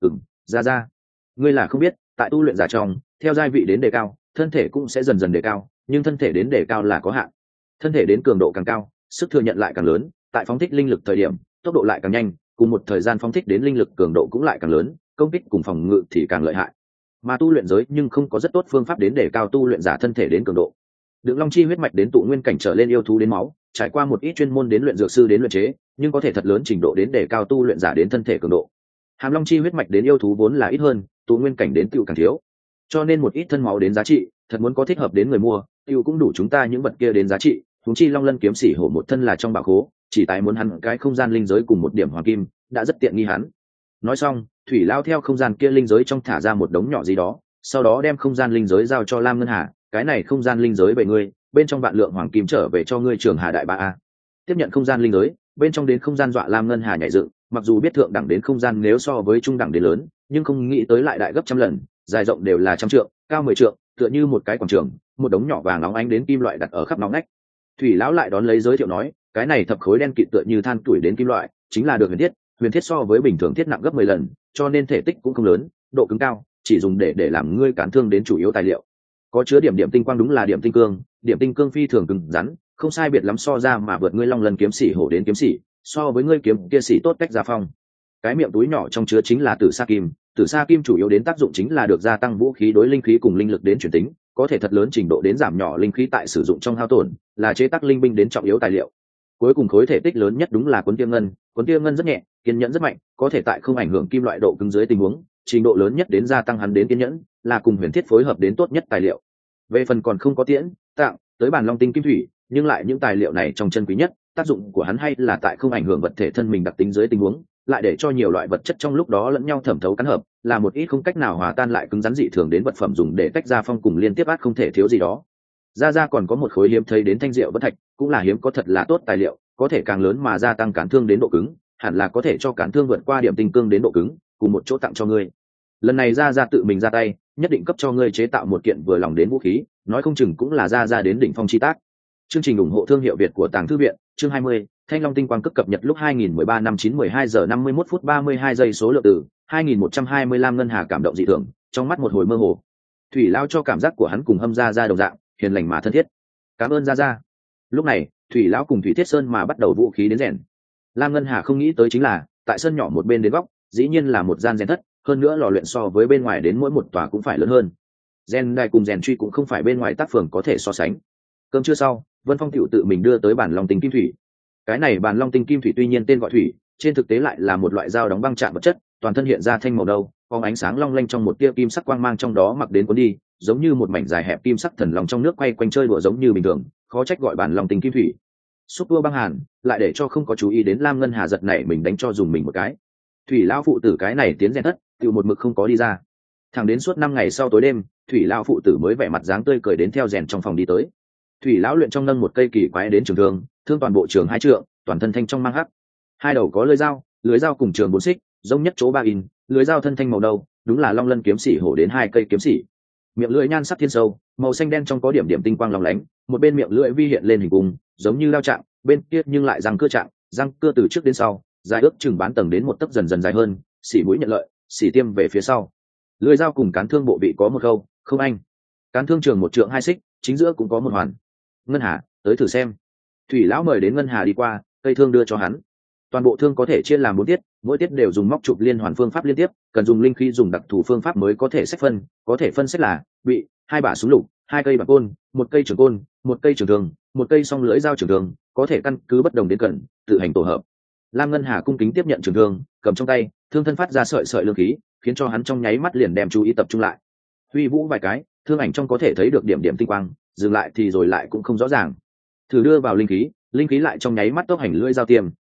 Gia, ngươi là không biết, tại tu luyện giả trong, theo giai vị đến đề cao, thân thể cũng sẽ dần dần đề cao, nhưng thân thể đến đề cao là có hạn. Thân thể đến cường độ càng cao, sức thừa nhận lại càng lớn, tại phóng thích linh lực thời điểm, tốc độ lại càng nhanh, cùng một thời gian phóng thích đến linh lực cường độ cũng lại càng lớn, công kích cùng phòng ngự thì càng lợi hại. Mà tu luyện giới nhưng không có rất tốt phương pháp đến đề cao tu luyện giả thân thể đến cường độ. Được long chi huyết mạch đến tụ nguyên cảnh trở lên yêu thú đến máu, trải qua một ít chuyên môn đến luyện dược sư đến luyện chế, nhưng có thể thật lớn trình độ đến đề cao tu luyện giả đến thân thể cường độ. Hàm long chi huyết mạch đến yêu thú vốn là ít hơn, tụ nguyên cảnh đến tựu càng thiếu. Cho nên một ít thân máu đến giá trị, thật muốn có thích hợp đến người mua, tựu cũng đủ chúng ta những vật kia đến giá trị. Chúng chi Long Lân kiếm sĩ hổ một thân là trong bảo khố, chỉ tại muốn hắn cái không gian linh giới cùng một điểm hoàng kim, đã rất tiện nghi hắn. Nói xong, Thủy lao theo không gian kia linh giới trong thả ra một đống nhỏ gì đó, sau đó đem không gian linh giới giao cho Lam Ngân Hà, cái này không gian linh giới về ngươi, bên trong vạn lượng hoàng kim trở về cho ngươi Trường Hà đại ba a. Tiếp nhận không gian linh giới, bên trong đến không gian dọa Lam Ngân Hà nhảy dựng, mặc dù biết thượng đẳng đến không gian nếu so với trung đẳng đến lớn, nhưng không nghĩ tới lại đại gấp trăm lần, dài rộng đều là trăm trượng, cao 10 trượng, tựa như một cái quảng trường, một đống nhỏ vàng óng ánh đến kim loại đặt ở khắp nóng nách. Thủy lão lại đón lấy giới thiệu nói, cái này thập khối đen kịt tựa như than tuổi đến kim loại, chính là được huyền thiết so với bình thường thiết nặng gấp 10 lần, cho nên thể tích cũng không lớn, độ cứng cao, chỉ dùng để làm ngươi cản thương đến chủ yếu tài liệu. Có chứa điểm tinh quang đúng là điểm tinh cương phi thường cứng rắn, không sai biệt lắm so ra mà vượt ngươi Long Lân kiếm sĩ hổ đến kiếm sĩ, so với ngươi kiếm kia sĩ tốt cách gia phong. Cái miệng túi nhỏ trong chứa chính là tử sa kim chủ yếu đến tác dụng chính là được gia tăng vũ khí đối linh khí cùng linh lực đến chuyển tính, có thể thật lớn trình độ đến giảm nhỏ linh khí tại sử dụng trong hao tổn, là chế tác linh binh đến trọng yếu tài liệu. Cuối cùng khối thể tích lớn nhất đúng là cuốn tia ngân rất nhẹ, kiên nhẫn rất mạnh, có thể tại không ảnh hưởng kim loại độ cứng dưới tình huống, trình độ lớn nhất đến gia tăng hắn đến kiên nhẫn, là cùng huyền thiết phối hợp đến tốt nhất tài liệu. Về phần còn không có tiễn tặng tới bản long tinh kim thủy, nhưng lại những tài liệu này trong chân quý nhất, tác dụng của hắn hay là tại không ảnh hưởng vật thể thân mình đặc tính dưới tình huống, lại để cho nhiều loại vật chất trong lúc đó lẫn nhau thẩm thấu cắn hợp, là một ít không cách nào hòa tan lại cứng rắn dị thường đến vật phẩm dùng để tách ra phong cùng liên tiếp át không thể thiếu gì đó. Ra còn có một khối hiếm thấy đến thanh diệu bất thạch, cũng là hiếm có thật là tốt tài liệu, có thể càng lớn mà gia tăng cản thương đến độ cứng, hẳn là có thể cho cản thương vượt qua điểm tinh cương đến độ cứng, cùng một chỗ tặng cho ngươi. Lần này ra tự mình ra tay, nhất định cấp cho ngươi chế tạo một kiện vừa lòng đến vũ khí, nói không chừng cũng là ra đến đỉnh phong chi tác. Chương trình ủng hộ thương hiệu Việt của Tàng Thư viện, chương 20, Thanh Long tinh quang cấp cập nhật lúc 2013 năm 9:12 giờ 51 phút 32 giây số lượng từ 2125. Ngân Hà cảm động dị thường, trong mắt một hồi mơ hồ. Thủy lao cho cảm giác của hắn cùng Hâm gia đồng dạng, hiền lành mà thân thiết. Cảm ơn gia. Lúc này, Thủy lão cùng Thủy Thiết Sơn mà bắt đầu vũ khí đến rèn. Lam Ngân Hà không nghĩ tới chính là, tại sân nhỏ một bên đến góc, dĩ nhiên là một gian rèn thất, hơn nữa lò luyện so với bên ngoài đến mỗi một tòa cũng phải lớn hơn. Rèn đài cùng rèn truy cũng không phải bên ngoài tác phường có thể so sánh. Cơm trưa sau, Vân Phong tiểu tự mình đưa tới bản long tinh kim thủy. Cái này bản long tinh kim thủy tuy nhiên tên gọi thủy, trên thực tế lại là một loại dao đóng băng chạm vật chất, toàn thân hiện ra thanh màu nâu, phóng ánh sáng long lanh trong một tia kim sắc quang mang trong đó mặc đến cuốn đi, giống như một mảnh dài hẹp kim sắc thần long trong nước quay quanh chơi đùa giống như bình thường, khó trách gọi bản long tinh kim thủy. Xúc tua băng hàn, lại để cho không có chú ý đến Lam Ngân Hà giật này mình đánh cho dùng mình một cái. Thủy lão phụ tử cái này tiến rèn thất, tiểu một mực không có đi ra. Thẳng đến suốt 5 ngày sau tối đêm, Thủy lão phụ tử mới vẻ mặt dáng tươi cười đến theo rèn trong phòng đi tới. Thủy lão luyện trong nâng một cây kỳ quái đến trường thương toàn bộ trường 2 trượng, toàn thân thanh trong mang hắc. Hai đầu có lưới dao cùng trường 4 xích, giống nhất chỗ 3 in, lưới dao thân thanh màu nâu, đúng là Long Lân kiếm sĩ hổ đến 2 cây kiếm sĩ. Miệng lưỡi nhan sắc thiên sâu, màu xanh đen trong có điểm tinh quang lóng lánh, một bên miệng lưỡi vi hiện lên hình cung, giống như dao trạng, bên kia nhưng lại răng cưa từ trước đến sau, dài ước chừng bán tầng đến một tấc dần dần dài hơn, xỉ mũi nhận lợi, xỉ tiêm về phía sau. Lưỡi dao cùng cán thương bộ vị có một khâu, không anh. Cán thương trường 1 trượng 2 xích, chính giữa cũng có một hoàn. Ngân Hà, tới thử xem. Thủy lão mời đến Ngân Hà đi qua, cây thương đưa cho hắn. Toàn bộ thương có thể chia làm 4 tiết, mỗi tiết đều dùng móc chụp liên hoàn phương pháp liên tiếp, cần dùng linh khí dùng đặc thù phương pháp mới có thể xách phân, có thể phân xách là bị 2 bả súng lục, 2 cây bạc côn, 1 cây trường côn, 1 cây trường thương, 1 cây song lưỡi dao trường thương, có thể căn cứ bất đồng đến cần tự hành tổ hợp. Lam Ngân Hà cung kính tiếp nhận trường thương, cầm trong tay, thương thân phát ra sợi lương khí, khiến cho hắn trong nháy mắt liền đem chú ý tập trung lại. Huy vũ vài cái, thương ảnh trong có thể thấy được điểm tinh quang, dừng lại thì rồi lại cũng không rõ ràng. Thử đưa vào linh khí lại trong nháy mắt tốc hành lưỡi dao tiêm,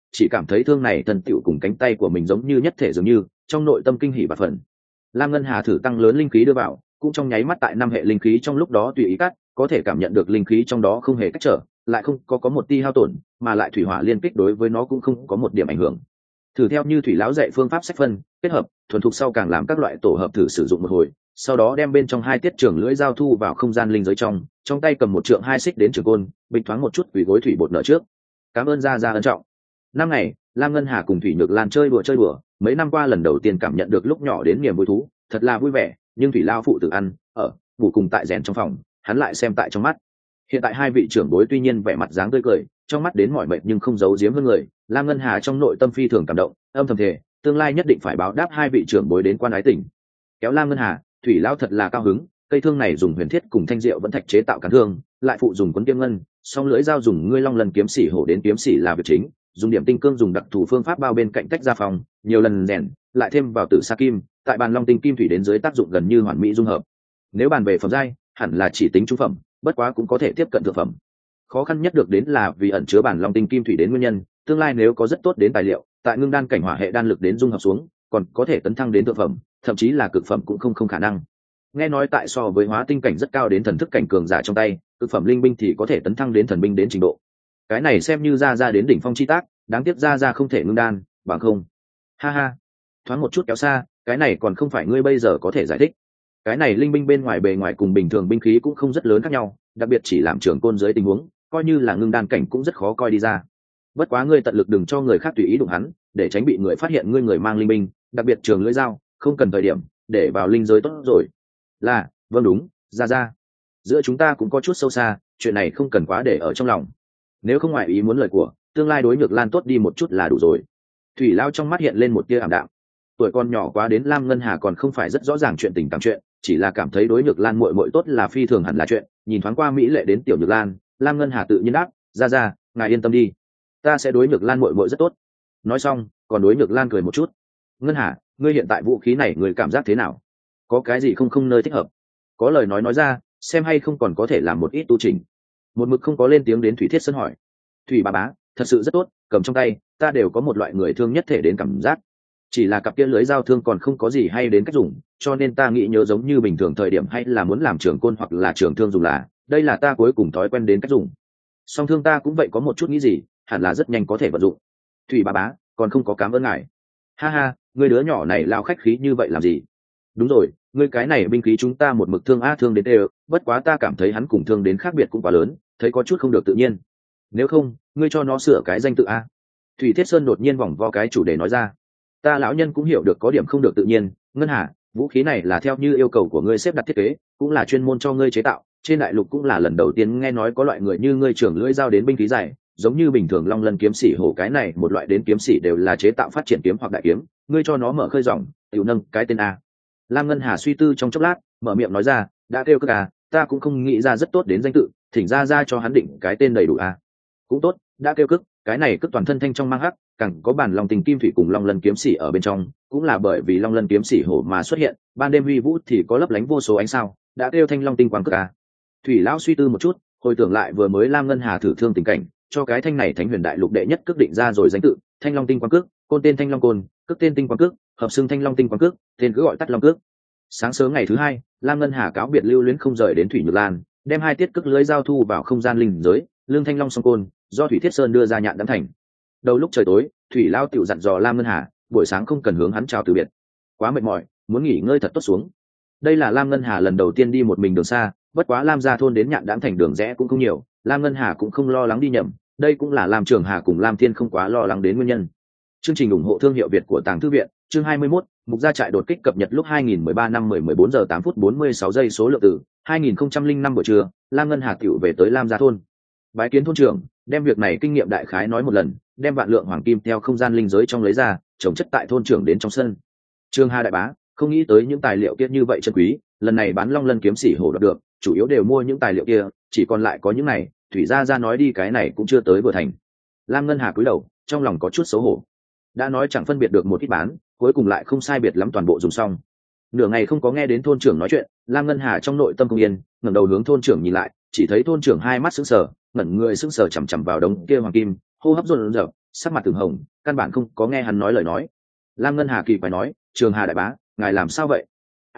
chỉ cảm thấy thương này thần tựu cùng cánh tay của mình giống như nhất thể dường như, trong nội tâm kinh hỉ và phần. Lam Ngân Hà thử tăng lớn linh khí đưa vào, cũng trong nháy mắt tại 5 hệ linh khí trong lúc đó tùy ý cắt, có thể cảm nhận được linh khí trong đó không hề cách trở, lại không có một tia hao tổn, mà lại thủy hỏa liên kích đối với nó cũng không có một điểm ảnh hưởng. Thử theo như thủy lão dạy phương pháp sách phân, kết hợp, thuần thục sau càng làm các loại tổ hợp thử sử dụng một hồi, sau đó đem bên trong 2 tiết trường lưỡi dao thu vào không gian linh giới trong tay cầm một trượng 2 xích đến trường côn, bình thoáng một chút quỳ gối thủy bột nợ trước. Cảm ơn gia ân trọng. Năm ngày, Lam Ngân Hà cùng Thủy Nhược Lan chơi đùa, mấy năm qua lần đầu tiên cảm nhận được lúc nhỏ đến niềm vui thú, thật là vui vẻ, nhưng thủy lao phụ tự ăn, ở, ngủ cùng tại rèn trong phòng, hắn lại xem tại trong mắt. Hiện tại hai vị trưởng bối tuy nhiên vẻ mặt dáng tươi cười, trong mắt đến mỏi mệt nhưng không giấu giếm hơn người, Lam Ngân Hà trong nội tâm phi thường cảm động, âm thầm thề, tương lai nhất định phải báo đáp hai vị trưởng bối đến quan ái tình. Kéo Lam Ngân Hà, thủy lao thật là cao hứng, cây thương này dùng huyền thiết cùng thanh diệu vẫn thạch chế tạo cán thương, lại phụ dùng quấn tiêm ngân, song lưỡi dao dùng ngươi long lần kiếm xỉ hổ đến kiếm xỉ là việc chính, dùng điểm tinh cương dùng đặc thù phương pháp bao bên cạnh tách ra phòng, nhiều lần rèn, lại thêm vào tử sa kim, tại bàn long tinh kim thủy đến dưới tác dụng gần như hoàn mỹ dung hợp. Nếu bàn về phẩm giai, hẳn là chỉ tính trung phẩm, bất quá cũng có thể tiếp cận thượng phẩm. Khó khăn nhất được đến là vì ẩn chứa bản long tinh kim thủy đến nguyên nhân, tương lai nếu có rất tốt đến tài liệu, tại ngưng đan cảnh hỏa hệ đan lực đến dung hợp xuống, còn có thể tấn thăng đến thượng phẩm, thậm chí là cực phẩm cũng không khả năng. Nghe nói tại so với hóa tinh cảnh rất cao đến thần thức cảnh cường giả trong tay, cực phẩm linh binh thì có thể tấn thăng đến thần binh đến trình độ. Cái này xem như ra đến đỉnh phong chi tác, đáng tiếc ra không thể ngưng đan, bằng không. Ha ha, thoáng một chút kéo xa, cái này còn không phải ngươi bây giờ có thể giải thích. Cái này linh binh bên ngoài bề ngoài cùng bình thường binh khí cũng không rất lớn khác nhau, đặc biệt chỉ làm trưởng côn dưới tình huống, coi như là ngưng đan cảnh cũng rất khó coi đi ra. Bất quá ngươi tận lực đừng cho người khác tùy ý đụng hắn, để tránh bị người phát hiện ngươi người mang linh binh, đặc biệt trường lưỡi dao, không cần thời điểm để vào linh giới tốt rồi. Là, vâng đúng, ra. Giữa chúng ta cũng có chút sâu xa, chuyện này không cần quá để ở trong lòng. Nếu không ngoại ý muốn lời của, tương lai đối Nhược Lan tốt đi một chút là đủ rồi. Thủy lao trong mắt hiện lên một tia ảm đạm. Tuổi con nhỏ quá đến Lam Ngân Hà còn không phải rất rõ ràng chuyện tình cảm chuyện, chỉ là cảm thấy đối Nhược Lan muội tốt là phi thường hẳn là chuyện. Nhìn thoáng qua mỹ lệ đến tiểu Nhược Lan, Lam Ngân Hà tự nhiên đáp, ra, ngài yên tâm đi, ta sẽ đối Nhược Lan muội rất tốt. Nói xong, còn đối Nhược Lan cười một chút. Ngân Hà, ngươi hiện tại vũ khí này người cảm giác thế nào? Có cái gì không nơi thích hợp? Có lời nói ra, xem hay không còn có thể làm một ít tu chỉnh. Một mực không có lên tiếng đến Thủy Thiết Sơn hỏi. Thủy bà bá, thật sự rất tốt, cầm trong tay, ta đều có một loại người thương nhất thể đến cảm giác. Chỉ là cặp kia lưới giao thương còn không có gì hay đến cách dùng, cho nên ta nghĩ nhớ giống như bình thường thời điểm hay là muốn làm trường côn hoặc là trường thương dùng là, đây là ta cuối cùng thói quen đến cách dùng. Song thương ta cũng vậy có một chút nghĩ gì, hẳn là rất nhanh có thể vận dụng. Thủy bà bá, còn không có cảm ơn ngài. Ha, người đứa nhỏ này lao khách khí như vậy làm gì? Đúng rồi, ngươi cái này binh khí chúng ta một mực thương thương đến đều, bất quá ta cảm thấy hắn cùng thương đến khác biệt cũng quá lớn, thấy có chút không được tự nhiên. Nếu không, ngươi cho nó sửa cái danh tự a. Thủy Thiết Sơn đột nhiên vòng vo cái chủ đề nói ra. Ta lão nhân cũng hiểu được có điểm không được tự nhiên, Ngân Hà, vũ khí này là theo như yêu cầu của ngươi xếp đặt thiết kế, cũng là chuyên môn cho ngươi chế tạo, trên đại lục cũng là lần đầu tiên nghe nói có loại người như ngươi trưởng lưỡi dao đến binh khí dài, giống như bình thường long lân kiếm sĩ hổ cái này một loại đến kiếm sĩ đều là chế tạo phát triển kiếm hoặc đại kiếm, ngươi cho nó mở khơi dòng, tiểu nâng cái tên a. Lam Ngân Hà suy tư trong chốc lát, mở miệng nói ra, đã kêu cước à, ta cũng không nghĩ ra rất tốt đến danh tự, thỉnh ra cho hắn định cái tên đầy đủ à. Cũng tốt, đã kêu cước, cái này cước toàn thân thanh trong mang hắc, càng có bản long tình kim thủy cùng long lân kiếm sĩ ở bên trong, cũng là bởi vì long lân kiếm sĩ hổ mà xuất hiện, ban đêm huy vũ thì có lấp lánh vô số ánh sao, đã kêu thanh long tinh quang cước à. Thủy lão suy tư một chút, hồi tưởng lại vừa mới Lam Ngân Hà thử thương tình cảnh, cho cái thanh này thánh huyền đại lục đệ nhất cước định ra rồi danh tự, thanh long tinh quang cước, côn tên thanh long côn, cước tên tinh quang cước, hợp xưng thanh long tinh quang cước, tên cứ gọi tắt long cước. Sáng sớm ngày thứ hai, Lam Ngân Hà cáo biệt lưu luyến không rời đến Thủy Nhược Lan, đem 2 tiết cước lưới giao thu vào không gian linh giới, lương thanh long song côn do Thủy Thiết Sơn đưa ra nhạn đắm thành. Đầu lúc trời tối, Thủy Lao tiểu dặn dò Lam Ngân Hà, buổi sáng không cần hướng hắn chào từ biệt, quá mệt mỏi, muốn nghỉ ngơi thật tốt xuống. Đây là Lam Ngân Hà lần đầu tiên đi một mình đường xa, bất quá Lam gia thôn đến nhạn đắm thành đường rẽ cũng không nhiều, Lam Ngân Hà cũng không lo lắng đi nhầm, đây cũng là Lam Trường Hà cùng Lam Thiên không quá lo lắng đến nguyên nhân. Chương trình ủng hộ thương hiệu Việt của Tàng Thư viện, chương 21, mục gia trại đột kích cập nhật lúc 2013 năm 14 giờ 8 phút 46 giây số lượng từ 2005 buổi trưa, Lam Ngân Hà tiểu về tới Lam gia thôn. Bái kiến thôn trưởng, đem việc này kinh nghiệm đại khái nói một lần, đem vạn lượng hoàng kim theo không gian linh giới trong lấy ra, trồng chất tại thôn trưởng đến trong sân. Trương Hà đại bá, không nghĩ tới những tài liệu kia như vậy chân quý, lần này bán long lân kiếm sĩ hổ đoạt được, chủ yếu đều mua những tài liệu kia, chỉ còn lại có những này, Thủy gia nói đi cái này cũng chưa tới vừa thành. Lam Ngân Hà cúi đầu, trong lòng có chút xấu hổ. Đã nói chẳng phân biệt được một ít bán, cuối cùng lại không sai biệt lắm toàn bộ dùng xong. Nửa ngày không có nghe đến thôn trưởng nói chuyện, Lam Ngân Hà trong nội tâm không yên, ngẩng đầu hướng thôn trưởng nhìn lại, chỉ thấy thôn trưởng hai mắt sững sờ, ngẩn người sững sờ chằm chằm vào đống kia hoàng kim, hô hấp dồn dập, sắc mặt từng hồng, căn bản không có nghe hắn nói lời nói. Lam Ngân Hà kỳ quái nói, Trường Hà đại bá, ngài làm sao vậy?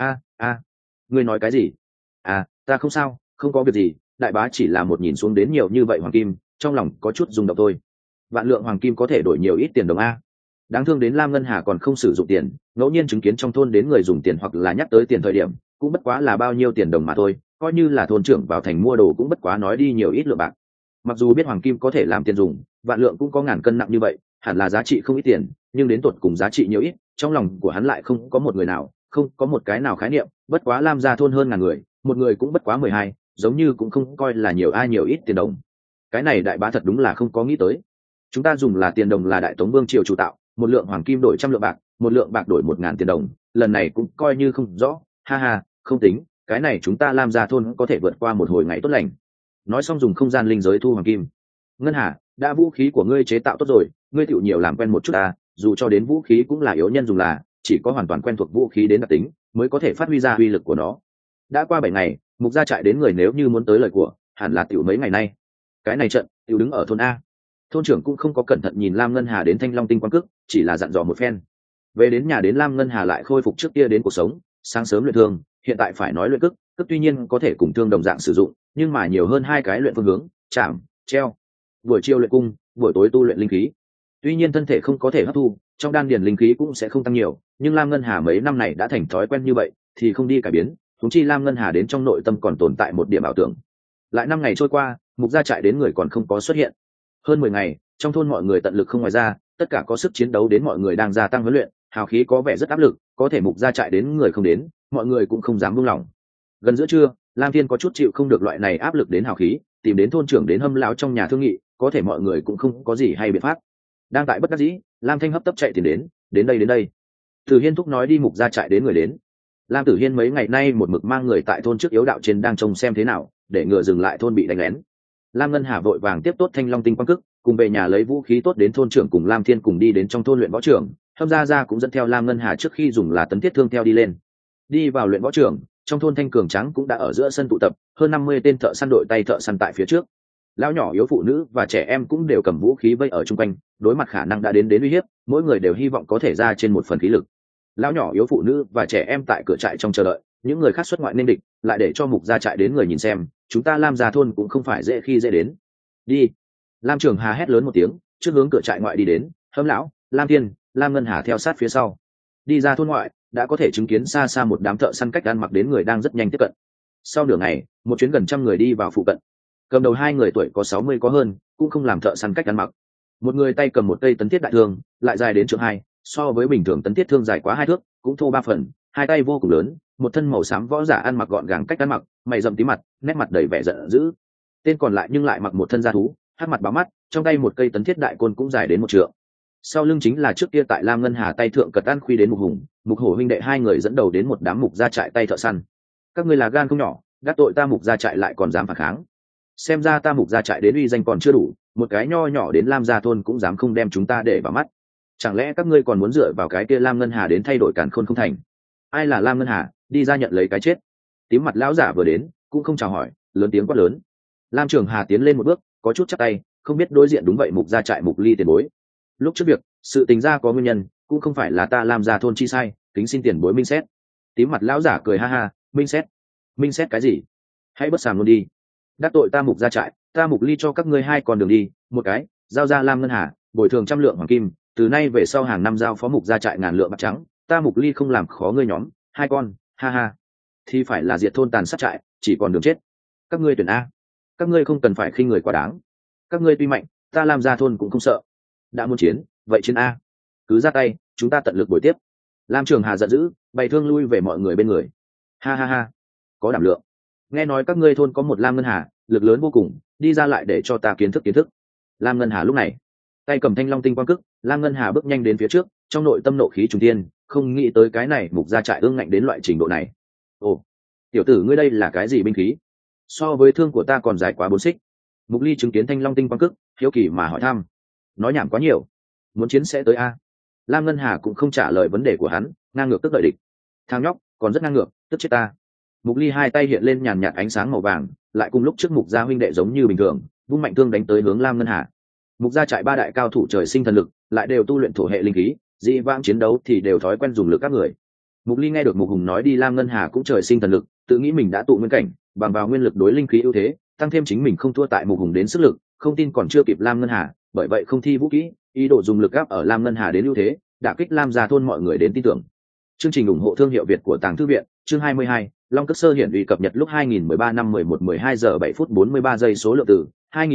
Ngươi nói cái gì? Ta không sao, không có việc gì, đại bá chỉ là một nhìn xuống đến nhiều như vậy hoàng kim, trong lòng có chút rung động thôi. Vạn lượng hoàng kim có thể đổi nhiều ít tiền đồng a. Đáng thương đến Lam Ngân Hà còn không sử dụng tiền, ngẫu nhiên chứng kiến trong thôn đến người dùng tiền hoặc là nhắc tới tiền thời điểm, cũng bất quá là bao nhiêu tiền đồng mà thôi, coi như là thôn trưởng vào thành mua đồ cũng bất quá nói đi nhiều ít lượng bạc. Mặc dù biết hoàng kim có thể làm tiền dùng, vạn lượng cũng có ngàn cân nặng như vậy, hẳn là giá trị không ít tiền, nhưng đến tột cùng giá trị nhiều ít, trong lòng của hắn lại không có một người nào, không có một cái nào khái niệm. Bất quá Lam gia thôn hơn ngàn người, một người cũng bất quá 12, giống như cũng không coi là nhiều ai nhiều ít tiền đồng. Cái này đại bá thật đúng là không có nghĩ tới. Chúng ta dùng là tiền đồng là đại tống vương triều chủ tạo, một lượng hoàng kim đổi 100 lượng bạc, một lượng bạc đổi 1000 tiền đồng, lần này cũng coi như không rõ, ha ha, không tính, cái này chúng ta Lam gia thôn có thể vượt qua một hồi ngày tốt lành. Nói xong dùng không gian linh giới thu hoàng kim. Ngân Hà, đã vũ khí của ngươi chế tạo tốt rồi, ngươi tiểu nhiều làm quen một chút ta, dù cho đến vũ khí cũng là yếu nhân dùng là, chỉ có hoàn toàn quen thuộc vũ khí đến đặc tính mới có thể phát huy ra uy lực của nó. Đã qua 7 ngày, mục gia trại đến người nếu như muốn tới lời của, hẳn là tiểu mấy ngày nay. Cái này trận, tiểu đứng ở thôn A. Thôn trưởng cũng không có cẩn thận nhìn Lam Ngân Hà đến Thanh Long Tinh Quan Cước, chỉ là dặn dò một phen. Về đến nhà đến Lam Ngân Hà lại khôi phục trước kia đến cuộc sống, sáng sớm luyện thương, hiện tại phải nói luyện cước tuy nhiên có thể cùng thương đồng dạng sử dụng, nhưng mà nhiều hơn hai cái luyện phương hướng, chạm, treo. Buổi chiều luyện cung, buổi tối tu luyện linh khí. Tuy nhiên thân thể không có thể hấp thu, trong đan điền linh khí cũng sẽ không tăng nhiều, nhưng Lam Ngân Hà mấy năm này đã thành thói quen như vậy, thì không đi cải biến. Huống chi Lam Ngân Hà đến trong nội tâm còn tồn tại một điểm ảo tưởng. Lại 5 ngày trôi qua, mục gia trại đến người còn không có xuất hiện. Hơn 10 ngày, trong thôn mọi người tận lực không ngoài ra, tất cả có sức chiến đấu đến mọi người đang gia tăng huấn luyện, hào khí có vẻ rất áp lực, có thể mục gia trại đến người không đến, mọi người cũng không dám buông lỏng. Gần giữa trưa, Lam Thiên có chút chịu không được loại này áp lực đến hào khí, tìm đến thôn trưởng đến Hâm lão trong nhà thương nghị, có thể mọi người cũng không có gì hay biện pháp. Đang tại bất đắc dĩ, Lam Thanh hấp tấp chạy tiền đến đây. Tử Hiên thúc nói đi mục gia trại đến người đến. Lam Tử Hiên mấy ngày nay một mực mang người tại thôn trước yếu đạo trên đang trông xem thế nào, để ngừa dừng lại thôn bị đánh lén. Lam Ngân Hà vội vàng tiếp tốt Thanh Long Tinh Quang Cước, cùng về nhà lấy vũ khí tốt đến thôn trưởng cùng Lam Thiên cùng đi đến trong thôn luyện võ trường. Hâm gia cũng dẫn theo Lam Ngân Hà trước khi dùng là tấn thiết thương theo đi lên. Đi vào luyện võ trường, trong thôn Thanh Cường Trắng cũng đã ở giữa sân tụ tập, hơn 50 tên thợ săn đội tay thợ săn tại phía trước. Lão nhỏ yếu phụ nữ và trẻ em cũng đều cầm vũ khí vây ở chung quanh, đối mặt khả năng đã đến uy hiếp, mỗi người đều hy vọng có thể ra trên một phần khí lực. Lão nhỏ yếu phụ nữ và trẻ em tại cửa trại trong chờ đợi, những người khác xuất ngoại nên địch, lại để cho mục gia trại đến người nhìn xem, chúng ta Lam gia thôn cũng không phải dễ khi dễ đến. Đi. Lam Trường Hà hét lớn một tiếng, trước hướng cửa trại ngoại đi đến, Hâm lão, Lam Thiên, Lam Ngân Hà theo sát phía sau. Đi ra thôn ngoại, đã có thể chứng kiến xa xa một đám thợ săn cách ăn mặc đến người đang rất nhanh tiếp cận. Sau nửa ngày, một chuyến gần 100 người đi vào phụ cận. Cầm đầu 2 người tuổi có 60 có hơn, cũng không làm thợ săn cách ăn mặc. Một người tay cầm một cây tấn thiết đại thương, lại dài đến trượng 2, so với bình thường tấn thiết thương dài quá 2 thước, cũng thô 3 phần, hai tay vô cùng lớn, một thân màu xám võ giả ăn mặc gọn gàng cách ăn mặc, mày rậm tí mặt, nét mặt đầy vẻ giận dữ. Tên còn lại nhưng lại mặc một thân da thú, hắc mặt báo mắt, trong tay một cây tấn thiết đại côn cũng dài đến 1 trượng. Sau lưng chính là trước kia tại Lam Ngân Hà tay thượng cật ăn khuy đến Mục Hùng, Mục Hổ huynh đệ 2 người dẫn đầu đến một đám mục gia trại tay thợ săn. Các ngươi là gan không nhỏ, gác tội ta mục gia trại lại còn dám phản kháng. Xem ra ta mục gia trại đến uy danh còn chưa đủ, một cái nho nhỏ đến Lam gia thôn cũng dám không đem chúng ta để vào mắt. Chẳng lẽ các ngươi còn muốn dựa vào cái kia Lam Ngân Hà đến thay đổi càn khôn không thành? Ai là Lam Ngân Hà, đi ra nhận lấy cái chết. Tím mặt lão giả vừa đến, cũng không chào hỏi, lớn tiếng quát lớn. Lam Trường Hà tiến lên một bước, có chút chắp tay, không biết đối diện đúng vậy mục gia trại Mục Ly tiền bối. Lúc trước việc, sự tình ra có nguyên nhân, cũng không phải là ta Lam gia thôn chi sai, kính xin tiền bối minh xét. Tím mặt lão giả cười ha ha, minh xét cái gì? Hãy bất sàm luôn đi. Đắc tội ta mục gia trại, ta Mục Ly cho các ngươi 2 con đường đi, một cái, giao ra Lam Ngân Hà, bồi thường 100 lượng hoàng kim, từ nay về sau hàng năm giao phó mục gia trại ngàn lượng bạc trắng, ta Mục Ly không làm khó ngươi nhóm, 2 con, ha ha. Thì phải là diệt thôn tàn sát trại, chỉ còn đường chết. Các ngươi tuyển a. Các ngươi không cần phải khinh người quá đáng. Các ngươi tuy mạnh, ta Lam gia thôn cũng không sợ. Đã muốn chiến, vậy chiến a. Cứ ra tay, chúng ta tận lực bồi tiếp. Lam Trường Hà giận dữ, bày thương lui về mọi người bên người. Ha ha ha, có đảm lượng. Nghe nói các ngươi thôn có một Lam Ngân Hà, lực lớn vô cùng, đi ra lại để cho ta kiến thức. Lam Ngân Hà lúc này, tay cầm Thanh Long Tinh Quang Cước, Lam Ngân Hà bước nhanh đến phía trước, trong nội tâm nộ khí trùng thiên, không nghĩ tới cái này mục gia trại ương ngạnh đến loại trình độ này. Ồ, tiểu tử ngươi đây là cái gì binh khí? So với thương của ta còn dài quá 4 xích. Mục Ly chứng kiến Thanh Long Tinh Quang Cước, hiếu kỳ mà hỏi thăm. Nói nhảm quá nhiều, muốn chiến sẽ tới a. Lam Ngân Hà cũng không trả lời vấn đề của hắn, ngang ngược tức đợi địch. Thằng nhóc, còn rất ngang ngược, tức chết ta. Mục Ly 2 tay hiện lên nhàn nhạt ánh sáng màu vàng, lại cùng lúc trước mục gia huynh đệ giống như bình thường, vung mạnh thương đánh tới hướng Lam Ngân Hà. Mục gia trại ba đại cao thủ trời sinh thần lực, lại đều tu luyện thổ hệ linh khí, dĩ vãng chiến đấu thì đều thói quen dùng lực các người. Mục Ly nghe được Mục Hùng nói đi Lam Ngân Hà cũng trời sinh thần lực, tự nghĩ mình đã tụ nguyên cảnh, bằng vào nguyên lực đối linh khí ưu thế, tăng thêm chính mình không thua tại Mục Hùng đến sức lực, không tin còn chưa kịp Lam Ngân Hà, bởi vậy không thi vũ kỹ, ý đồ dùng lực áp ở Lam Ngân Hà đến ưu thế, đả kích Lam gia thôn mọi người đến tin tưởng. Chương trình ủng hộ thương hiệu Việt của Tàng Thư viện, chương 22, Long Cước Sơ hiển uy cập nhật lúc 2013 năm 11 giờ 7 phút 43 giây số lượng từ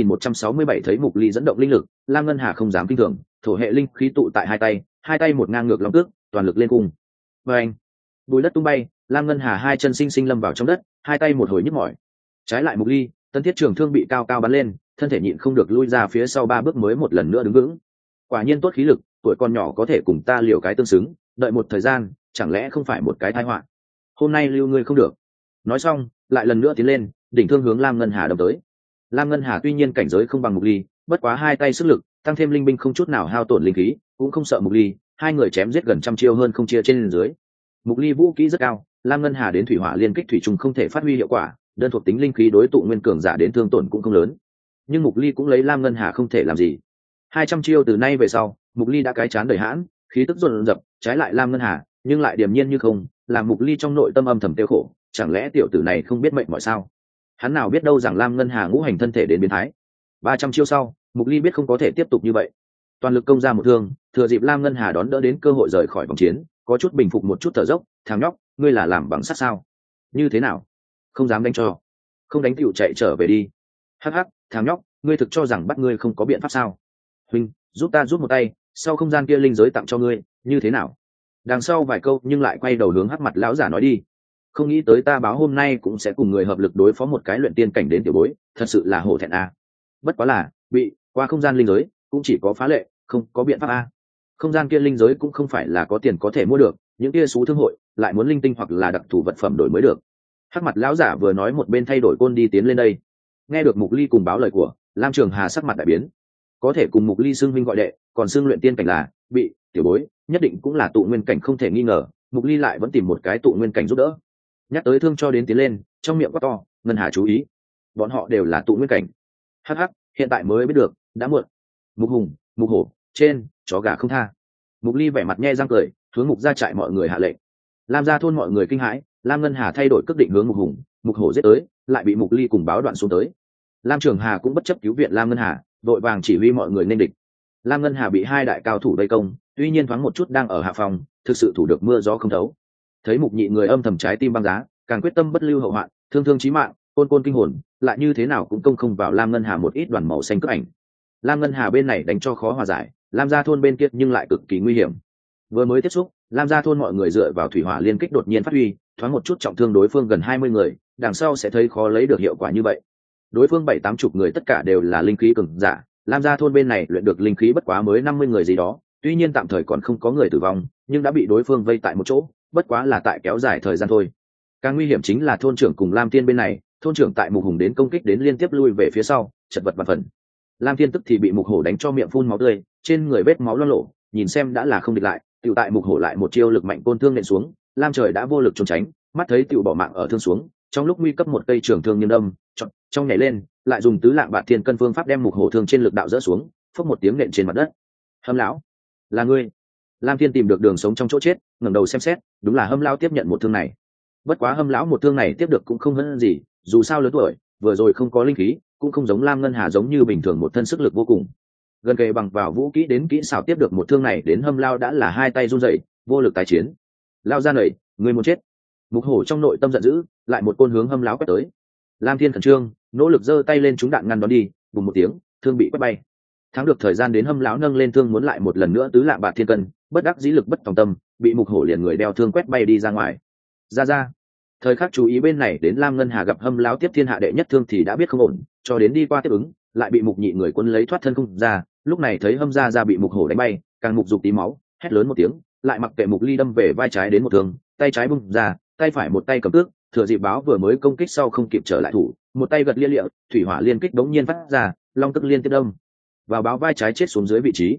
2167 thấy Mục Ly dẫn động linh lực, Lam Ngân Hà không dám kinh thường, thổ hệ linh khí tụ tại hai tay một ngang ngược long cước, toàn lực lên cung. Oeng! Bùi đất tung bay, Lam Ngân Hà hai chân sinh sinh lâm vào trong đất, hai tay một hồi nhức mỏi. Trái lại Mục Ly, Tân Thiết Trường Thương bị cao cao bắn lên, thân thể nhịn không được lui ra phía sau 3 bước mới một lần nữa đứng vững. Quả nhiên tốt khí lực, tuổi con nhỏ có thể cùng ta liều cái tương xứng, đợi một thời gian, chẳng lẽ không phải một cái tai họa. Hôm nay lưu ngươi không được. Nói xong, lại lần nữa tiến lên, đỉnh thương hướng Lam Ngân Hà đâm tới. Lam Ngân Hà tuy nhiên cảnh giới không bằng Mục Ly, bất quá hai tay sức lực, tăng thêm linh binh không chút nào hao tổn linh khí, cũng không sợ Mục Ly, hai người chém giết gần trăm chiêu hơn không chia trên dưới. Mục Ly vũ kỹ rất cao, Lam Ngân Hà đến thủy hỏa liên kích thủy trùng không thể phát huy hiệu quả, đơn thuộc tính linh khí đối tụ nguyên cường giả đến thương tổn cũng không lớn. Nhưng Mục Ly cũng lấy Lam Ngân Hà không thể làm gì. 200 chiêu từ nay về sau, Mục Ly đã cái chán đầy hãn, khí tức dồn dập, trái lại Lam Ngân Hà, nhưng lại điềm nhiên như không, làm Mục Ly trong nội tâm âm thầm tiêu khổ, chẳng lẽ tiểu tử này không biết mệnh mọi sao? Hắn nào biết đâu rằng Lam Ngân Hà ngũ hành thân thể đến biến thái. 300 chiêu sau, Mục Ly biết không có thể tiếp tục như vậy, toàn lực công ra một thương, thừa dịp Lam Ngân Hà đón đỡ đến cơ hội rời khỏi vòng chiến, có chút bình phục một chút thở dốc, thằng nhóc, ngươi là làm bằng sắt sao? Như thế nào? Không dám đánh cho, không đánh tựu chạy trở về đi. Hắc hắc, thằng nhóc, ngươi thực cho rằng bắt ngươi không có biện pháp sao? Huynh, giúp ta giúp một tay, sau không gian kia linh giới tặng cho ngươi, như thế nào? Đằng sau vài câu nhưng lại quay đầu hướng hắc mặt lão giả nói đi. Không nghĩ tới ta báo hôm nay cũng sẽ cùng người hợp lực đối phó một cái luyện tiên cảnh đến tiểu bối, thật sự là hổ thẹn a. Bất quá là bị qua không gian linh giới cũng chỉ có phá lệ, không có biện pháp a. Không gian kia linh giới cũng không phải là có tiền có thể mua được, những kia xú thương hội lại muốn linh tinh hoặc là đặc thù vật phẩm đổi mới được. Hắc mặt lão giả vừa nói một bên thay đổi côn đi tiến lên đây. Nghe được Mục Ly cùng báo lời của Lam Trường Hà, sắc mặt đại biến. Có thể cùng Mục Ly xưng huynh gọi đệ, còn xưng luyện tiên cảnh là bị tiểu bối, nhất định cũng là tụ nguyên cảnh không thể nghi ngờ. Mục Ly lại vẫn tìm một cái tụ nguyên cảnh giúp đỡ. Nhắc tới thương cho đến tiến lên, trong miệng quát to, Ngân Hà chú ý, bọn họ đều là tụ nguyên cảnh. Hắc hắc, hiện tại mới biết được, đã muộn. Mục Hùng, Mục Hổ, trên chó gà không tha. Mục Ly vẻ mặt nhe răng cười, hướng Mục gia trại mọi người hạ lệnh. Lam gia thôn mọi người kinh hãi, Lam Ngân Hà thay đổi cước định hướng Mục Hùng, Mục Hổ giết tới, lại bị Mục Ly cùng báo đoạn xuống tới. Lam Trường Hà cũng bất chấp cứu viện Lam Ngân Hà, đội vàng chỉ huy mọi người nên địch. Lam Ngân Hà bị hai đại cao thủ vây công, tuy nhiên thoáng một chút đang ở hạ phòng, thực sự thủ được mưa gió không thấu. Thấy Mục nhị người âm thầm trái tim băng giá, càng quyết tâm bất lưu hậu hoạn, thương thương chí mạng, côn côn kinh hồn, lại như thế nào cũng công không vào Lam Ngân Hà một ít đoàn màu xanh cướp ảnh. Lam Ngân Hà bên này đánh cho khó hòa giải, Lam gia thôn bên kia nhưng lại cực kỳ nguy hiểm. Vừa mới tiếp xúc, Lam gia thôn mọi người dựa vào thủy hỏa liên kích đột nhiên phát huy, thoáng một chút trọng thương đối phương gần 20 người, đằng sau sẽ thấy khó lấy được hiệu quả như vậy. Đối phương 7-80 người tất cả đều là linh khí cường giả, Lam gia thôn bên này luyện được linh khí bất quá mới 50 người gì đó, tuy nhiên tạm thời còn không có người tử vong, nhưng đã bị đối phương vây tại một chỗ, bất quá là tại kéo dài thời gian thôi. Càng nguy hiểm chính là thôn trưởng cùng Lam Tiên bên này, thôn trưởng tại Mục Hùng đến công kích đến liên tiếp lui về phía sau, chật vật vạn phần. Lam Tiên tức thì bị Mục Hổ đánh cho miệng phun máu tươi, trên người vết máu loang lổ, nhìn xem đã là không địch lại, tiểu tại Mục Hổ lại một chiêu lực mạnh côn thương nện xuống, Lam Trời đã vô lực trốn tránh, mắt thấy tiểu bỏ mạng ở thương xuống, trong lúc nguy cấp một cây trường thương nghiêng đâm, trong nhảy lên, lại dùng tứ lạng bạt thiên cân phương pháp đem Mục Hổ thương trên lực đạo dỡ xuống, phốc một tiếng nện trên mặt đất. Hâm lão, là ngươi? Lam Thiên tìm được đường sống trong chỗ chết, ngẩng đầu xem xét, đúng là Hâm lão tiếp nhận một thương này. Bất quá Hâm lão một thương này tiếp được cũng không hơn gì, dù sao lớn tuổi, vừa rồi không có linh khí, cũng không giống Lam Ngân Hà giống như bình thường một thân sức lực vô cùng. Gần kề bằng vào vũ kỹ đến kỹ xảo tiếp được một thương này đến Hâm lão đã là hai tay run rẩy, vô lực tái chiến. Lao ra nảy, người muốn chết. Mục Hổ trong nội tâm giận dữ, lại một côn hướng Hâm lão quét tới. Lam Thiên khẩn trương, nỗ lực giơ tay lên trúng đạn ngăn đón đi, bùng một tiếng, thương bị quét bay. Thắng được thời gian đến Hâm lão nâng lên thương muốn lại một lần nữa tứ lạng bạt thiên cân, bất đắc dĩ lực bất tòng tâm, bị Mục Hổ liền người đeo thương quét bay đi ra ngoài. Ra. Thời khắc chú ý bên này đến Lam Ngân Hà gặp Hâm lão tiếp thiên hạ đệ nhất thương thì đã biết không ổn, cho đến đi qua tiếp ứng, lại bị Mục nhị người quân lấy thoát thân không ra, lúc này thấy Hâm ra bị Mục Hổ đánh bay, càng Mục dục tí máu, hét lớn một tiếng, lại mặc kệ Mục Ly đâm về vai trái đến một thương, tay trái bung ra, tay phải một tay cầm tước, thừa dịp báo vừa mới công kích sau không kịp trở lại thủ, một tay gật lia lịa, thủy hỏa liên kích đống nhiên phát ra, long tức liên tiếp đâm vào báo vai trái chết xuống dưới vị trí.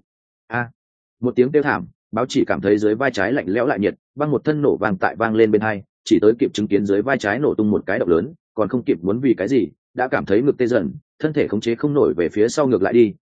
Một tiếng kêu thảm, báo chỉ cảm thấy dưới vai trái lạnh lẽo lại nhiệt, băng một thân nổ vang lên bên hai, chỉ tới kịp chứng kiến dưới vai trái nổ tung một cái động lớn, còn không kịp muốn vì cái gì, đã cảm thấy ngực tê dần, thân thể khống chế không nổi về phía sau ngược lại đi,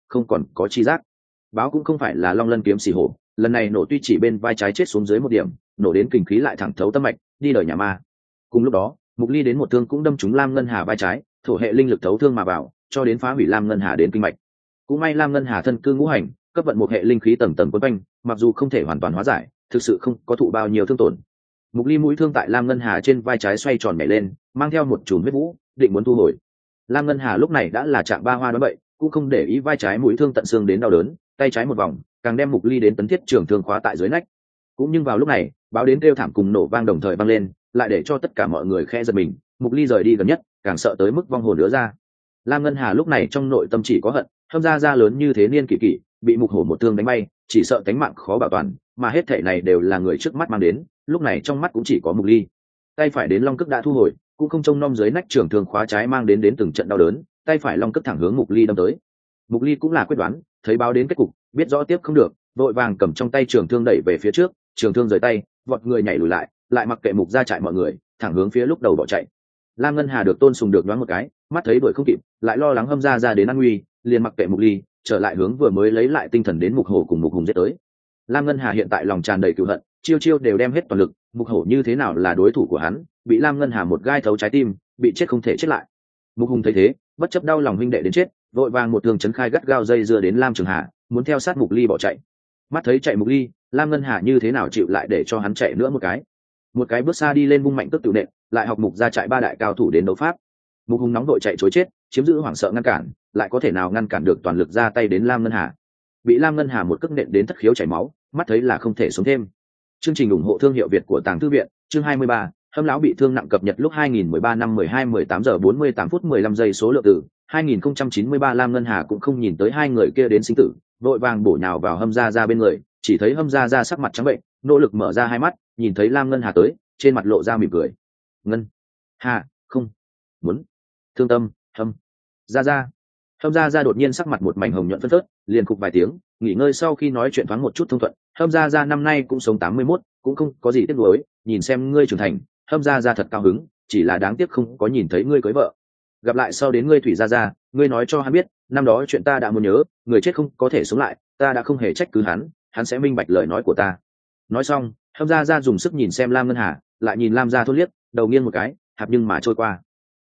không còn có chi giác. Báo cũng không phải là long lân kiếm xì hổ, lần này nổ tuy chỉ bên vai trái chết xuống dưới một điểm, nổ đến kinh khí lại thẳng thấu tâm mạch, đi đời nhà ma. Cùng lúc đó, Mục Ly đến một thương cũng đâm trúng Lam Ngân Hà vai trái, thổ hệ linh lực thấu thương mà vào, cho đến phá hủy Lam Ngân Hà đến kinh mạch. Cũng may Lam Ngân Hà thân cư ngũ hành, cấp vận một hệ linh khí tầng tầng quấn quanh, mặc dù không thể hoàn toàn hóa giải, thực sự không có thụ bao nhiêu thương tổn. Mục Ly mũi thương tại Lam Ngân Hà trên vai trái xoay tròn nhảy lên, mang theo một chùm huyết vũ, định muốn thu hồi. Lam Ngân Hà lúc này đã là trạng ba hoa đoán bậy, cũng không để ý vai trái mũi thương tận xương đến đau đớn, tay trái một vòng, càng đem Mục Ly đến tấn thiết trường thương khóa tại dưới nách. Cũng nhưng vào lúc này, báo đến kêu thảm cùng nổ vang đồng thời vang lên, lại để cho tất cả mọi người khẽ giật mình. Mục Ly rời đi gần nhất, càng sợ tới mức vong hồn nữa ra. Lam Ngân Hà lúc này trong nội tâm chỉ có hận, Hâm Gia lớn như thế niên kỷ kỷ, bị Mục Hổ một thương đánh bay, chỉ sợ cánh mạng khó bảo toàn, mà hết thảy này đều là người trước mắt mang đến, lúc này trong mắt cũng chỉ có Mục Ly. Tay phải đến long cước đã thu hồi, cũng không trông nom dưới nách trường thương khóa trái mang đến từng trận đau đớn, tay phải long cước thẳng hướng Mục Ly đâm tới. Mục Ly cũng là quyết đoán, thấy báo đến kết cục, biết rõ tiếp không được, vội vàng cầm trong tay trường thương đẩy về phía trước, trường thương rời tay, vọt người nhảy lùi lại mặc kệ Mục Gia trại mọi người, thẳng hướng phía lúc đầu bỏ chạy. Lam Ngân Hà được Tôn Sùng được đoán một cái, mắt thấy đuổi không kịp, lại lo lắng Hâm Gia đến an nguy, liền mặc kệ Mục Ly, trở lại hướng vừa mới lấy lại tinh thần đến Mục Hổ cùng Mục Hùng giết tới. Lam Ngân Hà hiện tại lòng tràn đầy cừu hận, chiêu chiêu đều đem hết toàn lực, Mục Hổ như thế nào là đối thủ của hắn, bị Lam Ngân Hà một gai thấu trái tim, bị chết không thể chết lại. Mục Hùng thấy thế, bất chấp đau lòng huynh đệ đến chết, vội vàng một thương chấn khai gắt gao dây dưa đến Lam Trường Hà, muốn theo sát Mục Ly bỏ chạy. Mắt thấy chạy Mục Ly, Lam Ngân Hà như thế nào chịu lại để cho hắn chạy nữa một cái bước xa đi lên vung mạnh tức tự nện, lại học Mục Gia trại ba đại cao thủ đến đấu pháp. Mục Hùng nóng đội chạy trối chết, chiếm giữ hoảng sợ ngăn cản, lại có thể nào ngăn cản được toàn lực ra tay đến Lam Ngân Hà. Bị Lam Ngân Hà một cước nện đến thất khiếu chảy máu, mắt thấy là không thể sống thêm. Chương trình ủng hộ thương hiệu Việt của Tàng Thư viện, chương 23, Hâm lão bị thương nặng cập nhật lúc 2013 năm 12-18 giờ 48 phút 15 giây số lượng tử 2093. Lam Ngân Hà cũng không nhìn tới hai người kia đến sinh tử, vội vàng bổ nhào vào Hâm Gia bên người, chỉ thấy Hâm Gia sắc mặt trắng bệnh, nỗ lực mở ra hai mắt, nhìn thấy Lam Ngân Hà tới, trên mặt lộ ra mỉm cười. Ngân Hà, không muốn thương tâm. Hâm Gia đột nhiên sắc mặt một mảnh hồng nhuận phấn phớt, liền cục vài tiếng, nghỉ ngơi sau khi nói chuyện thoáng một chút thông thuận. Hâm Gia năm nay cũng sống 81, cũng không có gì tiếc nuối, nhìn xem ngươi trưởng thành, Hâm Gia thật cao hứng, chỉ là đáng tiếc không có nhìn thấy ngươi cưới vợ. Gặp lại sau đến ngươi Thủy Gia, ngươi nói cho hắn biết, năm đó chuyện ta đã muốn nhớ, người chết không có thể sống lại, ta đã không hề trách cứ hắn sẽ minh bạch lời nói của ta. Nói xong, Hâm Gia dùng sức nhìn xem Lam Ngân Hà, lại nhìn Lam Gia thôn liếc, đầu nghiêng một cái, hạp nhưng mà trôi qua.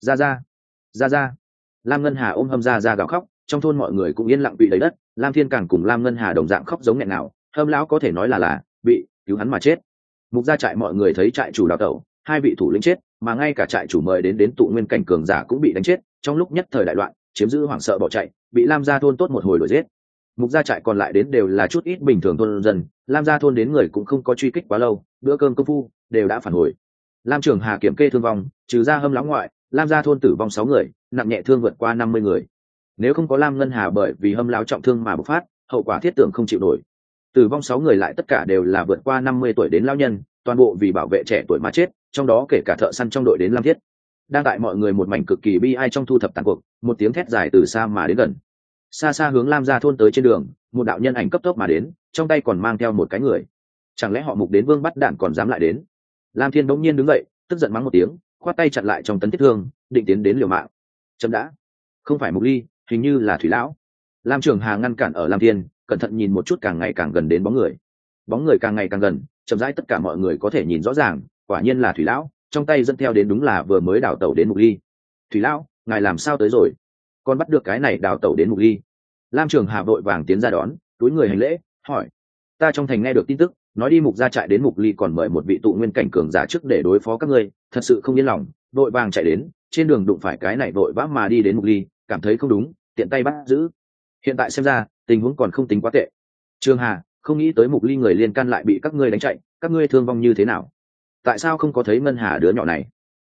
Gia. Lam Ngân Hà ôm Hâm Gia gào khóc, trong thôn mọi người cũng yên lặng bị đầy đất. Lam Thiên Càng cùng Lam Ngân Hà đồng dạng khóc giống nghẹn nào, Hâm lão có thể nói là bị cứu hắn mà chết. Mục Gia trại mọi người thấy trại chủ đào tẩu, hai vị thủ lĩnh chết, mà ngay cả trại chủ mời đến tụ nguyên cảnh cường giả cũng bị đánh chết, trong lúc nhất thời đại loạn, chiếm giữ hoảng sợ bỏ chạy, bị Lam Gia thôn tốt một hồi đuổi giết. Mục Gia trại còn lại đến đều là chút ít bình thường thôn dân, Lam Gia thôn đến người cũng không có truy kích quá lâu, bữa cơm công phu đều đã phản hồi. Lam Trường Hà kiểm kê thương vong, trừ ra Hâm lão ngoại, Lam Gia thôn tử vong 6 người, nặng nhẹ thương vượt qua 50 người. Nếu không có Lam Ngân Hà bởi vì Hâm lão trọng thương mà bộc phát, hậu quả thiết tưởng không chịu nổi. Tử vong 6 người lại tất cả đều là vượt qua 50 tuổi đến lão nhân, toàn bộ vì bảo vệ trẻ tuổi mà chết, trong đó kể cả thợ săn trong đội đến Lam Thiết. Đang tại mọi người một mảnh cực kỳ bi ai trong thu thập tàn cuộc, một tiếng thét dài từ xa mà đến gần. Xa xa hướng Lam Gia thôn tới trên đường, một đạo nhân ảnh cấp tốc mà đến, trong tay còn mang theo một cái người. Chẳng lẽ họ Mục đến Vương bắt đạn còn dám lại đến? Lam Thiên bỗng nhiên đứng dậy, tức giận mắng một tiếng, khoát tay chặn lại trong tấn thiết thương, định tiến đến liều mạng. Chậm đã, không phải Mục Ly, hình như là Thủy lão. Lam Trường Hà ngăn cản ở Lam Thiên, cẩn thận nhìn một chút càng ngày càng gần đến bóng người càng ngày càng gần, chậm rãi tất cả mọi người có thể nhìn rõ ràng, quả nhiên là Thủy lão, trong tay dẫn theo đến đúng là vừa mới đào tẩu đến Mục Ly. Thủy lão, ngài làm sao tới rồi? Con bắt được cái này đào tẩu đến Mục Ly. Lam Trường Hà vội vàng tiến ra đón, túi người hành lễ, hỏi: ta trong thành nghe được tin tức, nói đi Mục Gia trại đến Mục Ly còn mời một vị tụ nguyên cảnh cường giả trước để đối phó các ngươi, thật sự không yên lòng, vội vàng chạy đến, trên đường đụng phải cái này vội vã mà đi đến Mục Ly, cảm thấy không đúng, tiện tay bắt giữ. Hiện tại xem ra, tình huống còn không tính quá tệ. Trường Hà, không nghĩ tới Mục Ly người liên can lại bị các ngươi đánh chạy, các ngươi thương vong như thế nào? Tại sao không có thấy Ngân Hà đứa nhỏ này?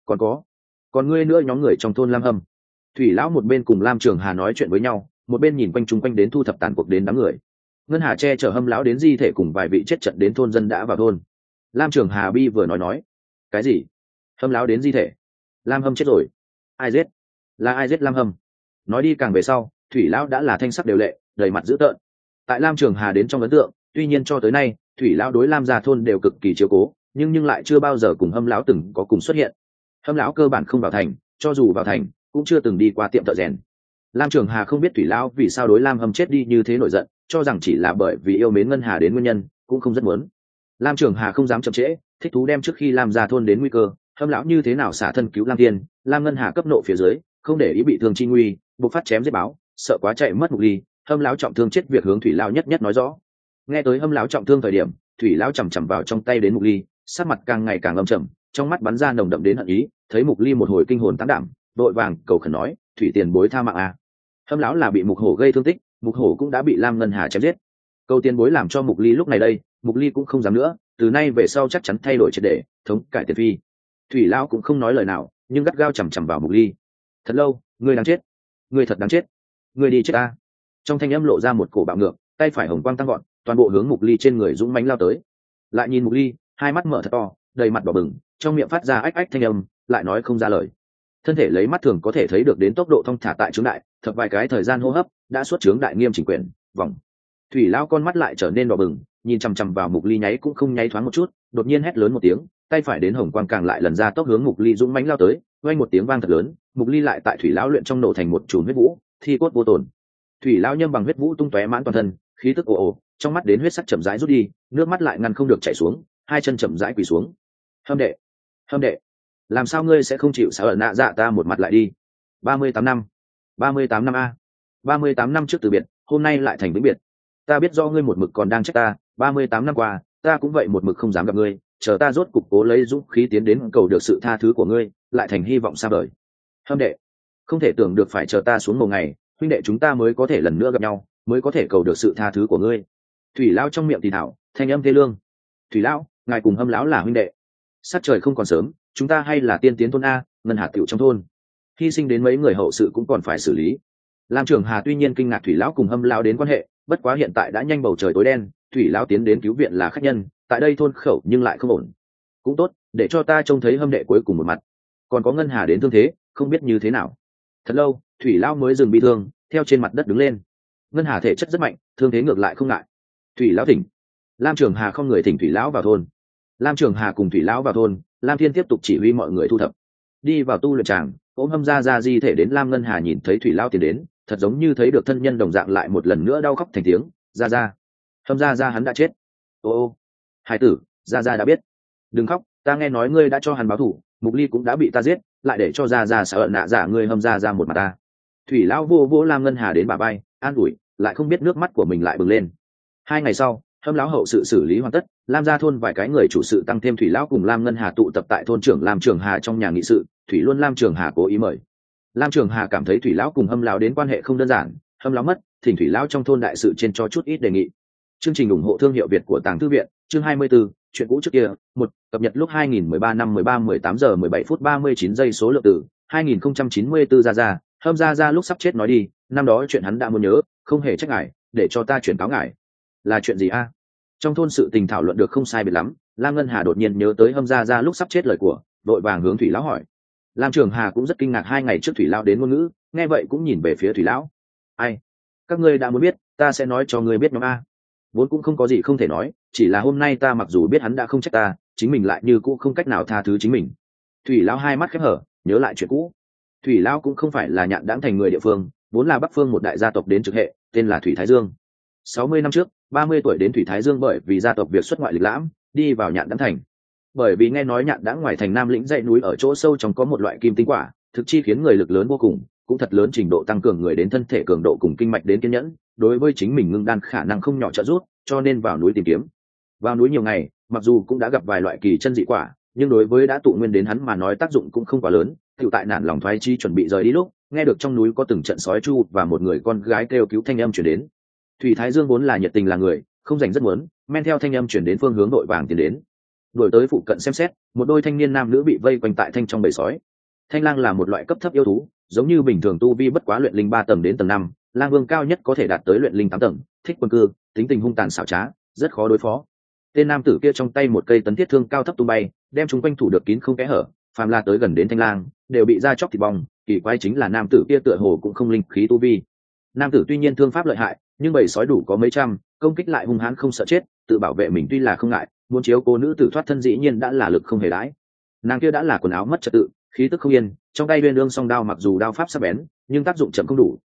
Còn ngươi nữa, nhóm người trong thôn Lam Hâm. Thủy lão một bên cùng Lam Trường Hà nói chuyện với nhau, một bên nhìn quanh chung quanh đến thu thập tàn cuộc đến đám người. Ngân Hà che chở Hâm lão đến di thể cùng vài vị chết trận đến thôn dân đã vào thôn. Lam Trường Hà bi vừa nói cái gì? Hâm lão đến di thể? Lam Hâm chết rồi? Ai giết? Là ai giết Lam Hâm? Nói đi càng về sau, Thủy lão đã là thanh sắc đều lệ, đầy mặt dữ tợn. Tại Lam Trường Hà đến trong ấn tượng, tuy nhiên cho tới nay Thủy lão đối Lam Gia thôn đều cực kỳ chiếu cố, nhưng lại chưa bao giờ cùng Hâm lão từng có cùng xuất hiện. Hâm lão cơ bản không vào thành, cho dù vào thành cũng chưa từng đi qua tiệm thợ rèn. Lam Trường Hà không biết Thủy lão vì sao đối Lam Hâm chết đi như thế nổi giận, cho rằng chỉ là bởi vì yêu mến Ngân Hà đến nguyên nhân, cũng không rất muốn. Lam Trường Hà không dám chậm trễ, thích thú đem trước khi Lam gia thôn đến nguy cơ, Hâm lão như thế nào xả thân cứu Lam Tiên, Lam Ngân Hà cấp nộ phía dưới, không để ý bị thương chi nguy, buộc phát chém giết báo, sợ quá chạy mất Mục Ly, Hâm lão trọng thương chết việc hướng Thủy lão nhất nhất nói rõ. Nghe tới Hâm lão trọng thương thời điểm, Thủy lão chầm chậm vào trong tay đến Mục Ly, sắc mặt càng ngày càng âm trầm, trong mắt bắn ra nồng đậm đến hận ý, thấy Mục Ly một hồi kinh hồn tán đảm, đội vàng cầu khẩn nói, "Thủy tiền bối tha mạng a." Hâm lão là bị Mục Hổ gây thương tích, Mục Hổ cũng đã bị Lam Ngân Hà chém giết. Câu tiền bối làm cho Mục Ly lúc này đây, Mục Ly cũng không dám nữa, từ nay về sau chắc chắn thay đổi triệt để, thống cải tiền phi. Thủy lão cũng không nói lời nào, nhưng gắt gao chằm chằm vào Mục Ly. "Thật lâu, ngươi đáng chết, ngươi thật đáng chết, ngươi đi chết ta." Trong thanh âm lộ ra một cổ bạo ngược, tay phải hồng quang tăng gọn, toàn bộ hướng Mục Ly trên người dũng mãnh lao tới. Lại nhìn Mục Ly, hai mắt mở thật to, đầy mặt đỏ bừng, trong miệng phát ra ách ách thanh âm, lại nói không ra lời. Thân thể lấy mắt thường có thể thấy được đến tốc độ thông thả tại trướng đại, thật vài cái thời gian hô hấp, đã xuất trướng đại nghiêm chỉnh quyển, vòng. Thủy lão con mắt lại trở nên đỏ bừng, nhìn chằm chằm vào Mục Ly nháy cũng không nháy thoáng một chút, đột nhiên hét lớn một tiếng, tay phải đến hồng quang càng lại lần ra tốc hướng Mục Ly dũng mãnh lao tới, vang một tiếng vang thật lớn, Mục Ly lại tại Thủy lão luyện trong nổ thành một chùm huyết vũ, thi cốt vô tổn. Thủy lão nhâm bằng huyết vũ tung tóe mãn toàn thân, khí tức ồ ồ, trong mắt đến huyết sắc chậm rãi rút đi, nước mắt lại ngăn không được chảy xuống, hai chân chậm rãi quỳ xuống. "Hâm đệ, Hâm đệ, làm sao ngươi sẽ không chịu sao ở nạ dạ ta một mặt lại đi? 38 năm, 38 năm a, 38 năm trước từ biệt, hôm nay lại thành vĩnh biệt. Ta biết do ngươi một mực còn đang trách ta, 38 năm qua, ta cũng vậy một mực không dám gặp ngươi, chờ ta rốt cục cố lấy dũng khí tiến đến cầu được sự tha thứ của ngươi, lại thành hy vọng xa vời. Hâm đệ, không thể tưởng được phải chờ ta xuống một ngày, huynh đệ chúng ta mới có thể lần nữa gặp nhau, mới có thể cầu được sự tha thứ của ngươi." Thủy lão trong miệng thì thảo, thanh âm thê lương. "Thủy lão, ngài cùng Hâm lão là huynh đệ. Sát trời không còn sớm, chúng ta hay là tiên tiến thôn a, Ngân Hà tiểu trong thôn. Hy sinh đến mấy người hậu sự cũng còn phải xử lý." Lam Trường Hà tuy nhiên kinh ngạc Thủy lão cùng Hâm lão đến quan hệ, bất quá hiện tại đã nhanh bầu trời tối đen, Thủy lão tiến đến cứu viện là khách nhân, tại đây thôn khẩu nhưng lại không ổn. Cũng tốt, để cho ta trông thấy Hâm đệ cuối cùng một mặt. Còn có Ngân Hà đến thương thế, không biết như thế nào. Thật lâu, Thủy lão mới dừng bị thương, theo trên mặt đất đứng lên. Ngân Hà thể chất rất mạnh, thương thế ngược lại không ngại. Thủy lão thỉnh. Lam Trường Hà không người thỉnh Thủy lão vào thôn. Lam Trường Hà cùng Thủy lão vào thôn, Lam Thiên tiếp tục chỉ huy mọi người thu thập. Đi vào tu luyện tràng, ôm Hâm ra di thể đến Lam Ngân Hà nhìn thấy Thủy lão tiến đến, thật giống như thấy được thân nhân đồng dạng lại một lần nữa đau khóc thành tiếng, ra. Hâm ra hắn đã chết. Ô, hải tử, ra đã biết. Đừng khóc, ta nghe nói ngươi đã cho hắn báo thù, Mục Ly cũng đã bị ta giết, lại để cho ra sợ nạ giả ngươi Hâm ra một mặt ta. Thủy lão vô Lam Ngân Hà đến bà bay, an ủi, lại không biết nước mắt của mình lại bừng lên. 2 ngày sau, Hâm lão hậu sự xử lý hoàn tất, Lam gia thôn vài cái người chủ sự tăng thêm Thủy lão cùng Lam Ngân Hà tụ tập tại thôn trưởng Lam Trường Hà trong nhà nghị sự, Thủy luôn Lam Trường Hà cố ý mời. Lam Trường Hà cảm thấy Thủy lão cùng Hâm lão đến quan hệ không đơn giản, Hâm lão mất, thỉnh Thủy lão trong thôn đại sự trên cho chút ít đề nghị. Chương trình ủng hộ thương hiệu Việt của Tàng Thư viện, chương 24, chuyện cũ trước kia, 1, cập nhật lúc 2013 năm 18 giờ 17 phút 39 giây số lượng từ 2094 ra, Hâm ra lúc sắp chết nói đi, năm đó chuyện hắn đã muốn nhớ, không hề trách ngài, để cho ta chuyển cáo ngài. Là chuyện gì a? Trong thôn sự tình thảo luận được không sai biệt lắm, Lam Ngân Hà đột nhiên nhớ tới Hâm ra lúc sắp chết lời của, đội vàng hướng Thủy lão hỏi. Lam Trường Hà cũng rất kinh ngạc 2 ngày trước Thủy lão đến ngôn ngữ, nghe vậy cũng nhìn về phía Thủy lão. Ai? Các ngươi đã muốn biết, ta sẽ nói cho ngươi biết nhóm a. Vốn cũng không có gì không thể nói, chỉ là hôm nay ta mặc dù biết hắn đã không trách ta, chính mình lại như cũ không cách nào tha thứ chính mình. Thủy lão hai mắt khép hở, nhớ lại chuyện cũ. Thủy lão cũng không phải là Nhạn Đãng thành người địa phương, vốn là Bắc phương một đại gia tộc đến trực hệ, tên là Thủy Thái Dương. 60 năm trước, 30 tuổi đến Thủy Thái Dương bởi vì gia tộc việc xuất ngoại lịch lãm, đi vào Nhạn Đãng thành. Bởi vì nghe nói Nhạn Đãng ngoài thành Nam lĩnh dãy núi ở chỗ sâu trong có một loại kim tinh quả, thực chi khiến người lực lớn vô cùng, cũng thật lớn trình độ tăng cường người đến thân thể cường độ cùng kinh mạch đến kiên nhẫn, đối với chính mình ngưng đan khả năng không nhỏ trợ giúp, cho nên vào núi tìm kiếm. Vào núi nhiều ngày, mặc dù cũng đã gặp vài loại kỳ chân dị quả, nhưng đối với đã tụ nguyên đến hắn mà nói tác dụng cũng không quá lớn. Tiểu tại nản lòng thoái chi chuẩn bị rời đi lúc, nghe được trong núi có từng trận sói chu và một người con gái kêu cứu thanh âm truyền đến. Thủy Thái Dương vốn là nhiệt tình là người, không dành rất muốn, men theo thanh âm chuyển đến phương hướng đội vàng tiến đến. Đuổi tới phụ cận xem xét, một đôi thanh niên nam nữ bị vây quanh tại thanh trong bầy sói. Thanh lang là một loại cấp thấp yêu thú, giống như bình thường tu vi bất quá luyện linh 3 tầng đến tầng 5, lang vương cao nhất có thể đạt tới luyện linh 8 tầng, thích quân cư, tính tình hung tàn xảo trá, rất khó đối phó. Tên nam tử kia trong tay một cây tấn thiết thương cao thấp tung bay, đem chúng quanh thủ được kín không kẽ hở, phàm la tới gần đến thanh lang, đều bị da chóc thịt bong. Kỳ quái chính là nam tử kia tựa hồ cũng không linh khí tu vi. Nam tử tuy nhiên thương pháp lợi hại, nhưng bầy sói đủ có mấy trăm, công kích lại hung hãn không sợ chết, tự bảo vệ mình tuy là không ngại, muốn chiếu cố nữ tử thoát thân dĩ nhiên đã là lực không hề đãi. Nàng kia đã là quần áo mất trật tự, khí tức không yên, trong tay uyên ương song đao mặc dù đao pháp sắc bén, nhưng tác dụng chậm không đủ,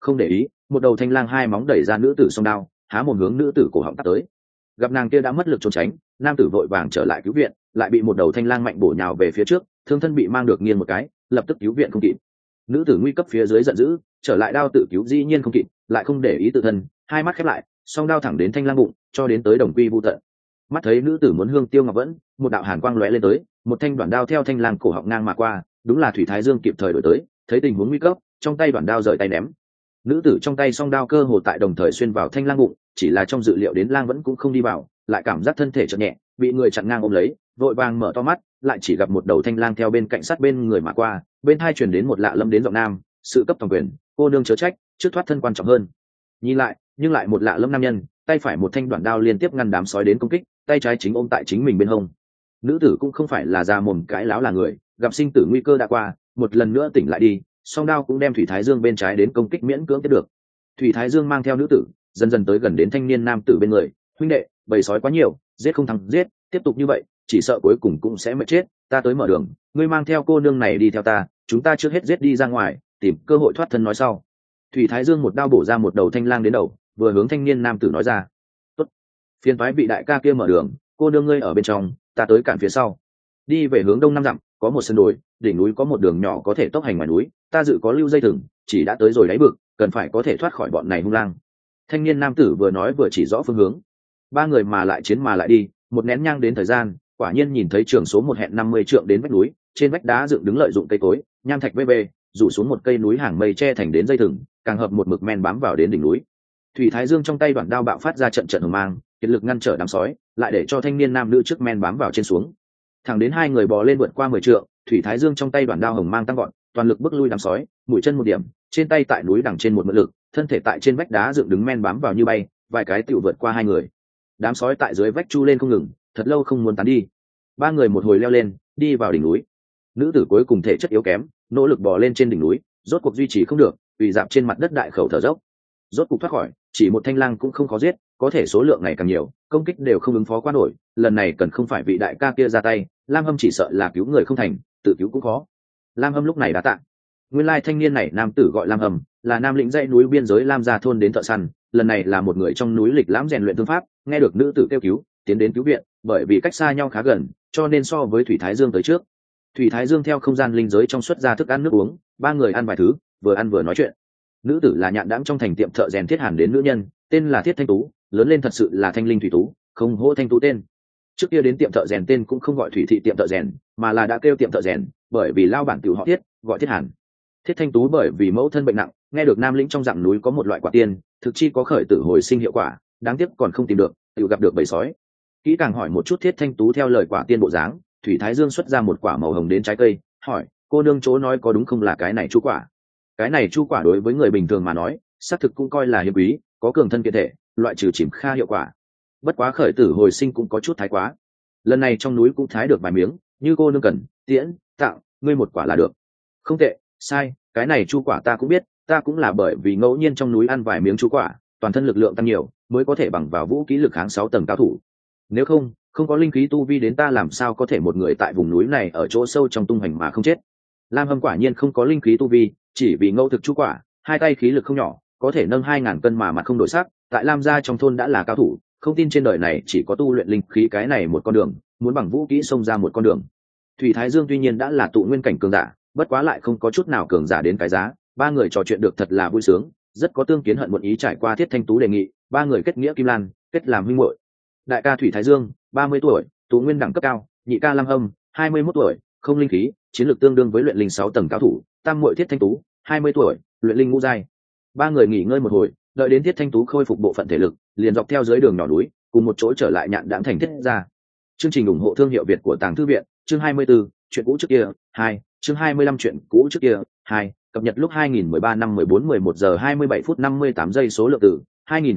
không để ý, một đầu thanh lang hai móng đẩy ra nữ tử song đao, há mồm hướng nữ tử cổ họng tắt tới. Gặp nàng kia đã mất lực trốn tránh, nam tử vội vàng trở lại cứu viện, lại bị một đầu thanh lang mạnh bổ nhào về phía trước, thương thân bị mang được nghiêng một cái, lập tức cứu viện không kịp. Nữ tử nguy cấp phía dưới giận dữ, trở lại đao tự cứu dĩ nhiên không kịp, lại không để ý tự thân, hai mắt khép lại, song đao thẳng đến thanh lang bụng, cho đến tới đồng quy vu tận. Mắt thấy nữ tử muốn hương tiêu ngọc vẫn, một đạo hàn quang lóe lên tới, một thanh đoạn đao theo thanh lang cổ họng ngang mà qua, đúng là Thủy Thái Dương kịp thời đổi tới, thấy tình huống nguy cấp, trong tay đoạn đao rời tay ném. Nữ tử trong tay song đao cơ hồ tại đồng thời xuyên vào thanh lang bụng, chỉ là trong dự liệu đến lang vẫn cũng không đi vào, lại cảm giác thân thể chợt nhẹ, bị người chặn ngang ôm lấy, vội vàng mở to mắt, lại chỉ gặp một đầu thanh lang theo bên cạnh sát bên người mà qua, bên hai truyền đến một lạ lâm đến giọng nam, sự cấp toàn quyền, cô nương chớ trách, trước thoát thân quan trọng hơn. Nhìn lại, nhưng lại một lạ lâm nam nhân, tay phải một thanh đoạn đao liên tiếp ngăn đám sói đến công kích, tay trái chính ôm tại chính mình bên hông. Nữ tử cũng không phải là già mồm cãi láo là người, gặp sinh tử nguy cơ đã qua, một lần nữa tỉnh lại đi, song đao cũng đem Thủy Thái Dương bên trái đến công kích miễn cưỡng tiếp được. Thủy Thái Dương mang theo nữ tử, dần dần tới gần đến thanh niên nam tử bên người, huynh đệ, bầy sói quá nhiều, giết không thắng giết, tiếp tục như vậy, chỉ sợ cuối cùng cũng sẽ mệt chết, ta tới mở đường, ngươi mang theo cô nương này đi theo ta, chúng ta trước hết giết đi ra ngoài, tìm cơ hội thoát thân nói sau. Thủy Thái Dương một đao bổ ra một đầu thanh lang đến đầu, vừa hướng thanh niên nam tử nói ra, tốt, phiền toái vị đại ca kia mở đường, cô nương ngươi ở bên trong, ta tới cản phía sau. Đi về hướng đông 5 dặm, có một sân đồi, đỉnh núi có một đường nhỏ có thể tốc hành ngoài núi, ta dự có lưu dây thừng, chỉ đã tới rồi đáy vực, cần phải có thể thoát khỏi bọn này hung lang. Thanh niên nam tử vừa nói vừa chỉ rõ phương hướng. Ba người mà lại chiến mà lại đi, một nén nhang đến thời gian, quả nhiên nhìn thấy trường số một hẹn 50 trượng đến vách núi, trên vách đá dựng đứng lợi dụng cây cối, nham thạch vê bê, rủ xuống một cây núi hàng mây che thành đến dây thừng, càng hợp một mực men bám vào đến đỉnh núi. Thủy Thái Dương trong tay đoạn đao bạo phát ra trận trận hùng mang, kiệt lực ngăn trở đám sói, lại để cho thanh niên nam nữ trước men bám vào trên xuống. Thẳng đến hai người bò lên vượt qua 10 trượng, Thủy Thái Dương trong tay đoạn đao hồng mang tăng gọn, toàn lực bức lui đám sói, mũi chân một điểm, trên tay tại núi đằng trên một mượn lực, thân thể tại trên vách đá dựng đứng men bám vào như bay, vài cái tựu vượt qua hai người. Đám sói tại dưới vách chu lên không ngừng, thật lâu không muốn tán đi. Ba người một hồi leo lên, đi vào đỉnh núi. Nữ tử cuối cùng thể chất yếu kém, nỗ lực bò lên trên đỉnh núi, rốt cuộc duy trì không được, bị dạp trên mặt đất đại khẩu thở dốc. Rốt cuộc thoát khỏi, chỉ một thanh lang cũng không khó giết, có thể số lượng ngày càng nhiều, công kích đều không ứng phó qua nổi, lần này cần không phải vị đại ca kia ra tay, Lam Hâm chỉ sợ là cứu người không thành, tự cứu cũng khó. Lam Hâm lúc này đã tạ. Nguyên lai thanh niên này nam tử gọi Lam Hâm, là nam lĩnh dãy núi biên giới Lam gia thôn đến thợ săn, lần này là một người trong núi lịch lãm rèn luyện thương pháp, nghe được nữ tử kêu cứu, tiến đến cứu viện, bởi vì cách xa nhau khá gần, cho nên so với Thủy Thái Dương tới trước. Thủy Thái Dương theo không gian linh giới trong xuất ra thức ăn nước uống, ba người ăn vài thứ, vừa ăn vừa nói chuyện. Nữ tử là nhạn đãng trong thành tiệm thợ rèn Thiết Hàn đến nữ nhân, tên là Thiết Thanh Tú, lớn lên thật sự là Thanh Linh Thủy Tú, không hô Thanh Tú tên. Trước kia đến tiệm thợ rèn tên cũng không gọi Thủy thị tiệm thợ rèn, mà là đã kêu tiệm thợ rèn, bởi vì lao bản tiểu họ Thiết, gọi Thiết Hàn. Thiết Thanh Tú bởi vì mẫu thân bệnh nặng, nghe được Nam lĩnh trong dặm núi có một loại quả tiên, thực chi có khởi tử hồi sinh hiệu quả, đáng tiếc còn không tìm được, tiểu gặp được bầy sói. Kỹ càng hỏi một chút Thiết Thanh Tú theo lời quả tiên bộ dáng, Thủy Thái Dương xuất ra một quả màu hồng đến trái cây, hỏi, cô nương chỗ nói có đúng không là cái này chu quả? Cái này chu quả đối với người bình thường mà nói, xác thực cũng coi là hiếm quý, có cường thân kiện thể, loại trừ chìm kha hiệu quả. Bất quá khởi tử hồi sinh cũng có chút thái quá. Lần này trong núi cũng thái được vài miếng, như cô nương cần, tiễn, tặng, ngươi một quả là được. Không tệ, sai, cái này chu quả ta cũng biết, ta cũng là bởi vì ngẫu nhiên trong núi ăn vài miếng chu quả, toàn thân lực lượng tăng nhiều, mới có thể bằng vào vũ khí lực kháng 6 tầng cao thủ. Nếu không có linh khí tu vi đến ta làm sao có thể một người tại vùng núi này ở chỗ sâu trong tung hành mà không chết. Lam Hâm quả nhiên không có linh khí tu vi, chỉ vì ngẫu thực chu quả, hai tay khí lực không nhỏ, có thể nâng 2000 cân mà mặt không đổi sắc, tại Lam gia trong thôn đã là cao thủ, không tin trên đời này chỉ có tu luyện linh khí cái này một con đường, muốn bằng vũ khí xông ra một con đường. Thủy Thái Dương tuy nhiên đã là tụ nguyên cảnh cường giả, bất quá lại không có chút nào cường giả đến cái giá, ba người trò chuyện được thật là vui sướng, rất có tương kiến hận một ý trải qua Thiết Thanh Tú đề nghị, ba người kết nghĩa kim lan, kết làm huynh muội. Đại ca Thủy Thái Dương, 30 tuổi, tụ nguyên đẳng cấp cao, nhị ca Lam Hâm, 21 tuổi, không linh khí, chiến lược tương đương với luyện linh 6 tầng cao thủ, tam muội Thiết Thanh Tú, 20 tuổi, luyện linh ngũ giai. Ba người nghỉ ngơi một hồi, đợi đến Thiết Thanh Tú khôi phục bộ phận thể lực, liền dọc theo dưới đường nhỏ núi, cùng một chỗ trở lại nhạn đãng thành Thiết gia. Chương trình ủng hộ thương hiệu Việt của Tàng Thư viện, chương 24, chuyện cũ trước kia, 2, chương 25 chuyện cũ trước kia, 2, cập nhật lúc 2013 năm 14-11 giờ 27 phút 58 giây số lượng tử,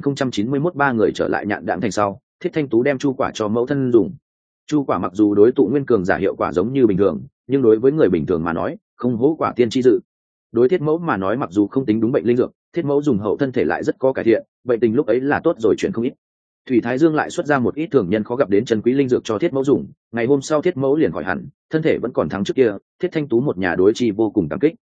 2091 ba người trở lại nhạn đãng thành sau, Thiết Thanh Tú đem chu quả cho mẫu thân dùng. Chu quả mặc dù đối tụ nguyên cường giả hiệu quả giống như bình thường, nhưng đối với người bình thường mà nói, không hỗ quả tiên chi dự. Đối Thiết mẫu mà nói mặc dù không tính đúng bệnh linh dược, Thiết mẫu dùng hậu thân thể lại rất có cải thiện, bệnh tình lúc ấy là tốt rồi chuyện không ít. Thủy Thái Dương lại xuất ra một ít thường nhân khó gặp đến chân quý linh dược cho Thiết mẫu dùng, ngày hôm sau Thiết mẫu liền khỏi hẳn, thân thể vẫn còn thắng trước kia, Thiết Thanh Tú một nhà đối chi vô cùng cảm kích.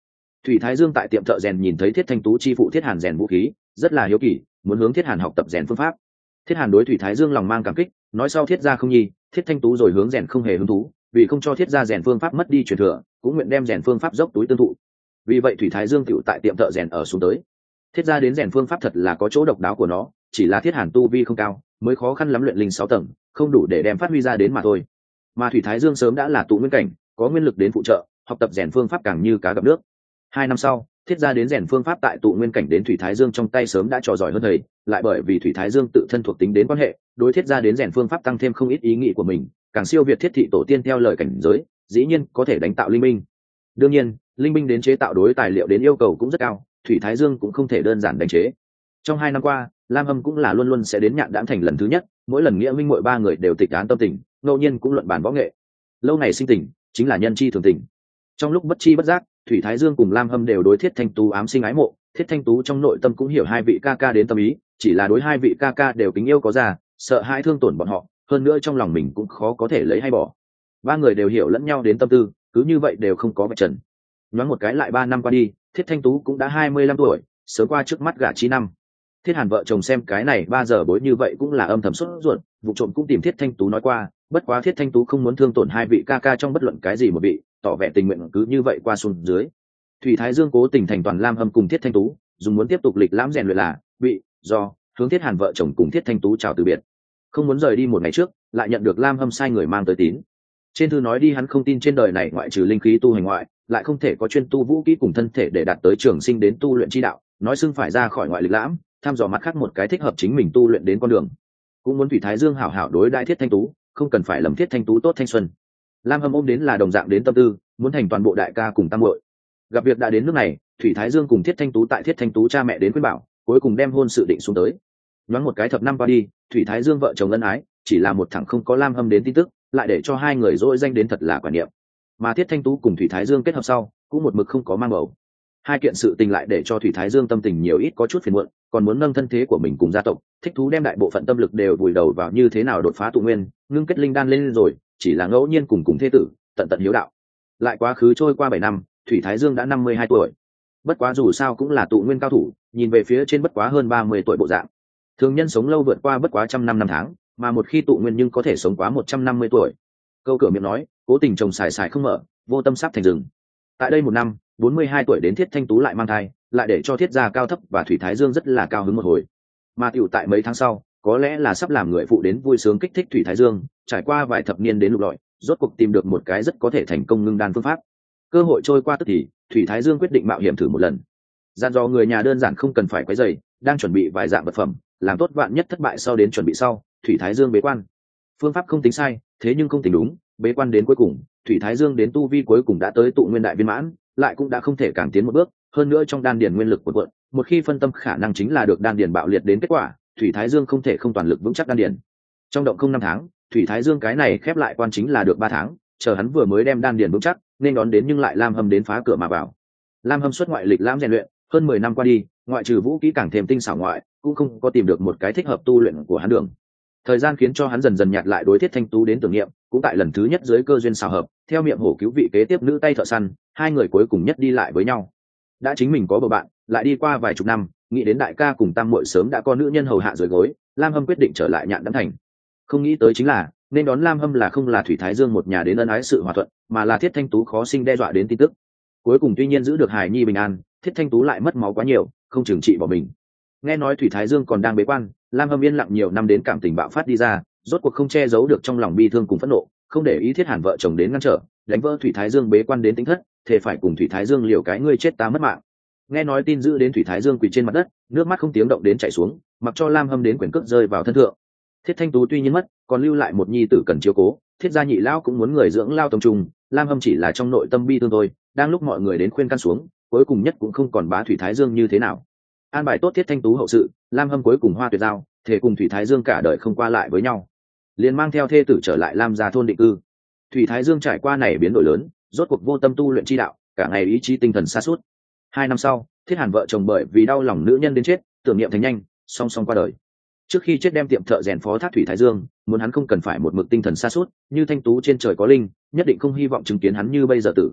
Thủy Thái Dương tại tiệm thợ rèn nhìn thấy Thiết Thanh Tú chi phụ Thiết Hàn rèn vũ khí, rất là hiếu kỳ, muốn hướng Thiết Hàn học tập rèn phương pháp. Thiết Hàn đối Thủy Thái Dương lòng mang cảm kích, nói sau Thiết gia không nhi, Thiết Thanh Tú rồi hướng rèn không hề hứng thú, vì không cho Thiết gia rèn phương pháp mất đi truyền thừa, cũng nguyện đem rèn phương pháp dốc túi tương thụ. Vì vậy Thủy Thái Dương tựu tại tiệm thợ rèn ở xuống tới. Thiết gia đến rèn phương pháp thật là có chỗ độc đáo của nó, chỉ là Thiết Hàn tu vi không cao, mới khó khăn lắm luyện linh 6 tầng, không đủ để đem phát huy ra đến mà thôi. Mà Thủy Thái Dương sớm đã là tụ nguyên cảnh, có nguyên lực đến phụ trợ, học tập rèn phương pháp càng như cá gặp nước. 2 năm sau, Thiết gia đến rèn phương pháp tại tụ nguyên cảnh đến Thủy Thái Dương trong tay sớm đã trò giỏi hơn thầy, lại bởi vì Thủy Thái Dương tự thân thuộc tính đến quan hệ, đối Thiết gia đến rèn phương pháp tăng thêm không ít ý nghĩ của mình, càng siêu việt Thiết thị tổ tiên theo lời cảnh giới, dĩ nhiên có thể đánh tạo linh binh. Đương nhiên, linh binh đến chế tạo đối tài liệu đến yêu cầu cũng rất cao, Thủy Thái Dương cũng không thể đơn giản đánh chế. Trong 2 năm qua, Lam Hâm cũng là luôn luôn sẽ đến Nhạn Đãng thành lần thứ nhất, mỗi lần nghĩa minh muội ba người đều tịch án tâm tình, ngẫu nhiên cũng luận bàn võ nghệ. Lâu ngày sinh tình, chính là nhân chi thường tình. Trong lúc bất chi bất giác, Thủy Thái Dương cùng Lam Hâm đều đối Thiết Thanh Tú ám sinh ái mộ, Thiết Thanh Tú trong nội tâm cũng hiểu hai vị ca ca đến tâm ý, chỉ là đối hai vị ca ca đều kính yêu có già, sợ hai thương tổn bọn họ, hơn nữa trong lòng mình cũng khó có thể lấy hay bỏ. Ba người đều hiểu lẫn nhau đến tâm tư, cứ như vậy đều không có vạch trần. Nhoáng một cái lại 3 năm qua đi, Thiết Thanh Tú cũng đã 25 tuổi, sớm qua trước mắt gả 9 năm. Thiết Hàn vợ chồng xem cái này 3 giờ bối như vậy cũng là âm thầm sốt ruột, vụ trộm cũng tìm Thiết Thanh Tú nói qua, bất quá Thiết Thanh Tú không muốn thương tổn hai vị ca ca trong bất luận cái gì một vị, tỏ vẻ tình nguyện cứ như vậy qua xuống dưới. Thủy Thái Dương cố tình thành toàn Lam Hâm cùng Thiết Thanh Tú, dùng muốn tiếp tục lịch lãm rèn luyện là bị do hướng Thiết Hàn vợ chồng cùng Thiết Thanh Tú chào từ biệt. Không muốn rời đi một ngày trước, lại nhận được Lam Hâm sai người mang tới tín. Trên thư nói đi hắn không tin trên đời này ngoại trừ linh khí tu hành ngoại, lại không thể có chuyên tu vũ kỹ cùng thân thể để đạt tới trường sinh đến tu luyện chi đạo, nói xưng phải ra khỏi ngoại lịch lãm, tham dò mặt khác một cái thích hợp chính mình tu luyện đến con đường. Cũng muốn Thủy Thái Dương hảo hảo đối đại Thiết Thanh Tú, không cần phải lầm Thiết Thanh Tú tốt thanh xuân. Lam Hâm ôm đến là đồng dạng đến tâm tư, muốn thành toàn bộ đại ca cùng tam muội. Gặp việc đã đến nước này, Thủy Thái Dương cùng Thiết Thanh Tú tại Thiết Thanh Tú cha mẹ đến khuyên bảo, cuối cùng đem hôn sự định xuống tới. Nhoáng một cái thập năm qua đi, Thủy Thái Dương vợ chồng ân ái, chỉ là một thằng không có Lam Hâm đến tin tức, lại để cho hai người dỗi danh đến thật là quả niệm. Mà Thiết Thanh Tú cùng Thủy Thái Dương kết hợp sau, cũng một mực không có mang bầu. Hai kiện sự tình lại để cho Thủy Thái Dương tâm tình nhiều ít có chút phiền muộn, còn muốn nâng thân thế của mình cùng gia tộc, thích thú đem đại bộ phận tâm lực đều vùi đầu vào như thế nào đột phá tụ nguyên, ngưng kết linh đan lên rồi, chỉ là ngẫu nhiên cùng thê tử, tận tận hiếu đạo. Lại quá khứ trôi qua 7 năm, Thủy Thái Dương đã 52 tuổi. Bất quá dù sao cũng là tụ nguyên cao thủ, nhìn về phía trên bất quá hơn 30 tuổi bộ dạng. Thường nhân sống lâu vượt qua bất quá 100 năm tháng, mà một khi tụ nguyên nhưng có thể sống quá 150 tuổi. Câu cửa miệng nói, cố tình trồng xài xài không mở, vô tâm sắp thành rừng. Tại đây một năm, 42 tuổi đến Thiết Thanh Tú lại mang thai, lại để cho Thiết gia cao thấp và Thủy Thái Dương rất là cao hứng một hồi. Mà tiểu tại mấy tháng sau, có lẽ là sắp làm người phụ đến vui sướng kích thích Thủy Thái Dương, trải qua vài thập niên đến lục lọi, rốt cuộc tìm được một cái rất có thể thành công ngưng đan phương pháp. Cơ hội trôi qua tức thì, Thủy Thái Dương quyết định mạo hiểm thử một lần. Dặn dò người nhà đơn giản không cần phải quấy rầy, đang chuẩn bị vài dạng vật phẩm, làm tốt vạn nhất thất bại sau đến chuẩn bị sau, Thủy Thái Dương bế quan. Phương pháp không tính sai, thế nhưng không tính đúng, bế quan đến cuối cùng, Thủy Thái Dương đến tu vi cuối cùng đã tới tụ nguyên đại viên mãn, lại cũng đã không thể càng tiến một bước, hơn nữa trong đan điền nguyên lực cuộn cuộn, một khi phân tâm khả năng chính là được đan điền bạo liệt đến kết quả, Thủy Thái Dương không thể không toàn lực vững chắc đan điền. Trong động không 5 tháng, Thủy Thái Dương cái này khép lại quan chính là được 3 tháng, chờ hắn vừa mới đem đan điền vững chắc, nên đón đến nhưng lại Lam Hâm đến phá cửa mà vào. Lam Hâm xuất ngoại lịch lãm rèn luyện, hơn 10 năm qua đi, ngoại trừ vũ kỹ càng thêm tinh xảo ngoại, cũng không có tìm được một cái thích hợp tu luyện của hắn đường. Thời gian khiến cho hắn dần dần nhạt lại đối Thiết Thanh Tú đến tưởng niệm, cũng tại lần thứ nhất dưới cơ duyên xào hợp, theo miệng hổ cứu vị kế tiếp nữ tay thợ săn, hai người cuối cùng nhất đi lại với nhau. Đã chính mình có bầu bạn, lại đi qua vài chục năm, nghĩ đến đại ca cùng tam muội sớm đã có nữ nhân hầu hạ dưới gối, Lam Hâm quyết định trở lại Nhạn Đãng thành. Không nghĩ tới chính là, nên đón Lam Hâm là không là Thủy Thái Dương một nhà đến ân ái sự hòa thuận, mà là Thiết Thanh Tú khó sinh đe dọa đến tin tức. Cuối cùng tuy nhiên giữ được hài nhi bình an, Thiết Thanh Tú lại mất máu quá nhiều, không chừng trị bỏ mình. Nghe nói Thủy Thái Dương còn đang bế quan, Lam Hâm yên lặng nhiều năm đến cảm tình bạo phát đi ra, rốt cuộc không che giấu được trong lòng bi thương cùng phẫn nộ, không để ý Thiết Hàn vợ chồng đến ngăn trở, đánh vỡ Thủy Thái Dương bế quan đến tính thất, thề phải cùng Thủy Thái Dương liều cái ngươi chết ta mất mạng. Nghe nói tin dữ đến Thủy Thái Dương quỳ trên mặt đất, nước mắt không tiếng động đến chảy xuống, mặc cho Lam Hâm đến quyền cước rơi vào thân thượng. Thiết Thanh Tú tuy nhiên mất, còn lưu lại một nhi tử cần chiếu cố, Thiết gia nhị lão cũng muốn người dưỡng lao tông trùng, Lam Hâm chỉ là trong nội tâm bi thương thôi, đang lúc mọi người đến khuyên can xuống, cuối cùng nhất cũng không còn bá Thủy Thái Dương như thế nào. An bài tốt Thiết Thanh Tú hậu sự, Lam Hâm cuối cùng hoa tuyệt giao, thể cùng Thủy Thái Dương cả đời không qua lại với nhau, liền mang theo thê tử trở lại Lam gia thôn định cư. Thủy Thái Dương trải qua này biến đổi lớn, rốt cuộc vô tâm tu luyện chi đạo, cả ngày ý chí tinh thần sa sút. 2 năm sau, Thiết Hàn vợ chồng bởi vì đau lòng nữ nhân đến chết, tưởng niệm thành nhanh, song song qua đời. Trước khi chết đem tiệm thợ rèn phó thác Thủy Thái Dương, muốn hắn không cần phải một mực tinh thần sa sút, như Thanh Tú trên trời có linh, nhất định không hy vọng chứng kiến hắn như bây giờ tử.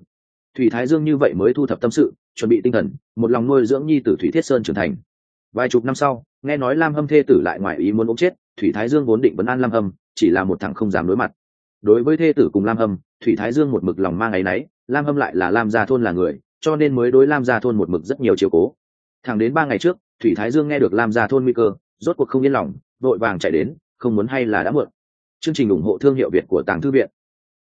Thủy Thái Dương như vậy mới thu thập tâm sự, chuẩn bị tinh thần, một lòng nuôi dưỡng nhi tử Thủy Thiết Sơn trưởng thành. Vài chục năm sau, nghe nói Lam Hâm thê tử lại ngoài ý muốn ốm chết, Thủy Thái Dương vốn định vấn an Lam Hâm, chỉ là một thằng không dám đối mặt. Đối với thê tử cùng Lam Hâm, Thủy Thái Dương một mực lòng mang áy náy, Lam Hâm lại là Lam gia thôn là người, cho nên mới đối Lam gia thôn một mực rất nhiều chiếu cố. Thẳng đến 3 ngày trước, Thủy Thái Dương nghe được Lam gia thôn nguy cơ, rốt cuộc không yên lòng, vội vàng chạy đến, không muốn hay là đã muộn. Chương trình ủng hộ thương hiệu Việt của Tàng Thư viện.